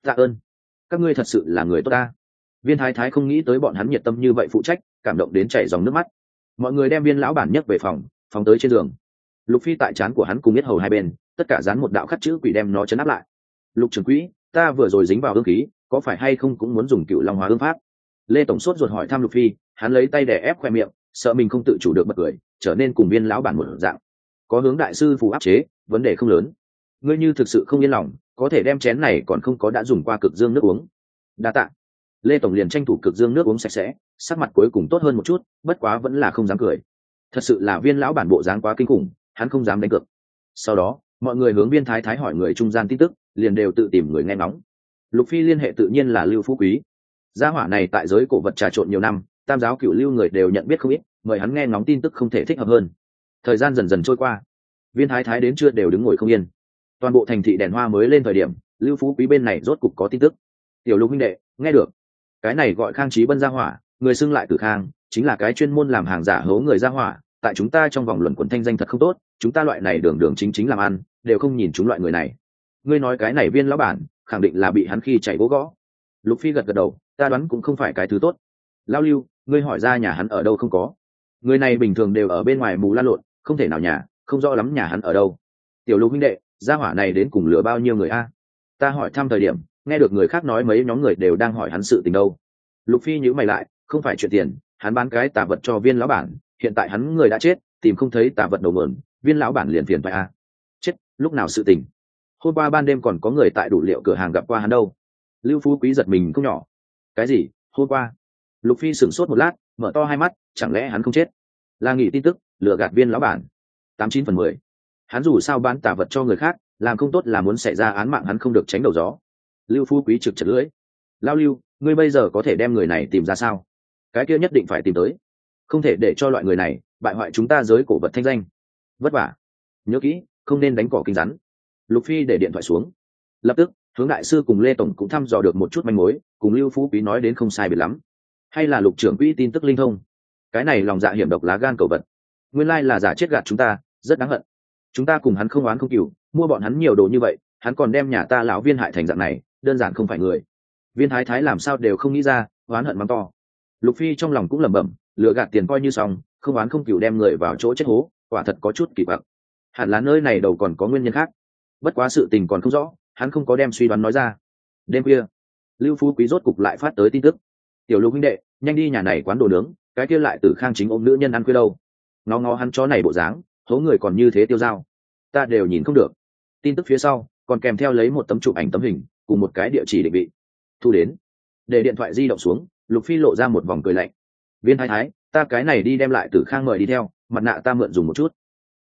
Tạ ơn, các ngươi thật sự là người tốt ta. Viên thái thái không nghĩ tới bọn hắn nhiệt tâm như vậy phụ trách, cảm động đến chảy dòng nước mắt. Mọi người đem viên lão bản nhấc về phòng, phóng tới trên giường. Lục Phi tại trán của hắn cùng biết hầu hai bên, tất cả dán một đạo khắc chữ quỷ đem nó chấn áp lại. Lục trưởng quỹ, ta vừa rồi dính vào hương khí, có phải hay không cũng muốn dùng cựu long hóa hương pháp? Lê tổng sốt ruột hỏi thăm Lục Phi, hắn lấy tay đè ép khoe miệng, sợ mình không tự chủ được bật cười, trở nên cùng viên lão bản một dạng. Có hướng đại sư phù áp chế, vấn đề không lớn. Ngươi như thực sự không yên lòng, có thể đem chén này còn không có đã dùng qua cực dương nước uống. Đa tạ. Lê tổng liền tranh thủ cực dương nước uống sạch sẽ, sắc mặt cuối cùng tốt hơn một chút, bất quá vẫn là không dám cười. Thật sự là viên lão bản bộ dáng quá kinh khủng, hắn không dám đánh cược. Sau đó mọi người hướng viên thái thái hỏi người trung gian tin tức, liền đều tự tìm người nghe ngóng. Lục Phi liên hệ tự nhiên là Lưu Phú Quý. Gia hỏa này tại giới cổ vật trà trộn nhiều năm, tam giáo cửu lưu người đều nhận biết không ít, mời hắn nghe ngóng tin tức không thể thích hợp hơn. Thời gian dần dần trôi qua, viên thái thái đến trưa đều đứng ngồi không yên. Toàn bộ thành thị đèn hoa mới lên thời điểm, Lưu Phú Quý bên này rốt cục có tin tức. Tiểu Lục huynh đệ, nghe được? Cái này gọi Khang Chí Bân gia hỏa, người xưng lại Tử Khang, chính là cái chuyên môn làm hàng giả hố người gia hỏa, tại chúng ta trong vòng luận quần thanh danh thật không tốt, chúng ta loại này đường đường chính chính làm ăn, đều không nhìn chúng loại người này. Ngươi nói cái này viên lão bản, khẳng định là bị hắn khi chạy gỗ gõ. Lục Phi gật gật đầu, ta đoán cũng không phải cái thứ tốt. Lao Lưu, ngươi hỏi ra nhà hắn ở đâu không có? Người này bình thường đều ở bên ngoài mù lan lộn, không thể nào nhà, không rõ lắm nhà hắn ở đâu. Tiểu Lục huynh đệ, gia hỏa này đến cùng lừa bao nhiêu người a? Ta hỏi thăm thời điểm, nghe được người khác nói mấy nhóm người đều đang hỏi hắn sự tình đâu. Lục Phi nhíu mày lại, không phải chuyện tiền, hắn bán cái tà vật cho viên lão bản, hiện tại hắn người đã chết, tìm không thấy tà vật đầu mượn, viên lão bản liền phiền phải a. Chết, lúc nào sự tình? Hôm qua ban đêm còn có người tại đủ liệu cửa hàng gặp qua hắn đâu. Lưu Phú Quý giật mình không nhỏ. Cái gì? Hôm qua? Lục Phi sửng sốt một lát, mở to hai mắt, chẳng lẽ hắn không chết? Là nghỉ tin tức, lừa gạt viên lão bản. 89/10. Hắn dù sao bán tà vật cho người khác, làm không tốt là muốn xảy ra án mạng hắn không được tránh đầu gió. Lưu Phú Quý trực chật lưỡi. Lao Lưu, ngươi bây giờ có thể đem người này tìm ra sao? Cái kia nhất định phải tìm tới, không thể để cho loại người này bại hoại chúng ta giới cổ vật thanh danh. Vất vả. Nhớ kỹ, không nên đánh cỏ kinh rắn. Lục Phi để điện thoại xuống, lập tức hướng đại sư cùng Lê tổng cũng thăm dò được một chút manh mối, cùng Lưu Phú Quý nói đến không sai biệt lắm. Hay là Lục trưởng quỹ tin tức linh thông? Cái này lòng dạ hiểm độc lá gan cầu vật, nguyên lai là giả chết gạt chúng ta, rất đáng hận. Chúng ta cùng hắn không oán không cừu, mua bọn hắn nhiều đồ như vậy, hắn còn đem nhà ta lão Viên hại thành dạng này, đơn giản không phải người. Viên thái thái làm sao đều không nghĩ ra, oán hận mắng to. Lục Phi trong lòng cũng lẩm bẩm, lừa gạt tiền coi như xong, không oán không cừu đem người vào chỗ chết hố, quả thật có chút kỳ quặc. Hẳn là nơi này đầu còn có nguyên nhân khác, bất quá sự tình còn không rõ, hắn không có đem suy đoán nói ra. Đêm khuya, Lưu Phú Quý rốt cục lại phát tới tin tức. Tiểu Lục huynh đệ, nhanh đi nhà này quán đồ nướng, cái kia lại Tử Khang chính ôm nữ nhân ăn khuya đâu. Nó ngó hắn chó này bộ dáng, hố người còn như thế tiêu dao, ta đều nhìn không được. Tin tức phía sau còn kèm theo lấy một tấm chụp ảnh tấm hình cùng một cái địa chỉ định vị. Thu đến. Để điện thoại di động xuống, Lục Phi lộ ra một vòng cười lạnh. Viên thái thái, ta cái này đi đem lại Tử Khang mời đi theo, mặt nạ ta mượn dùng một chút.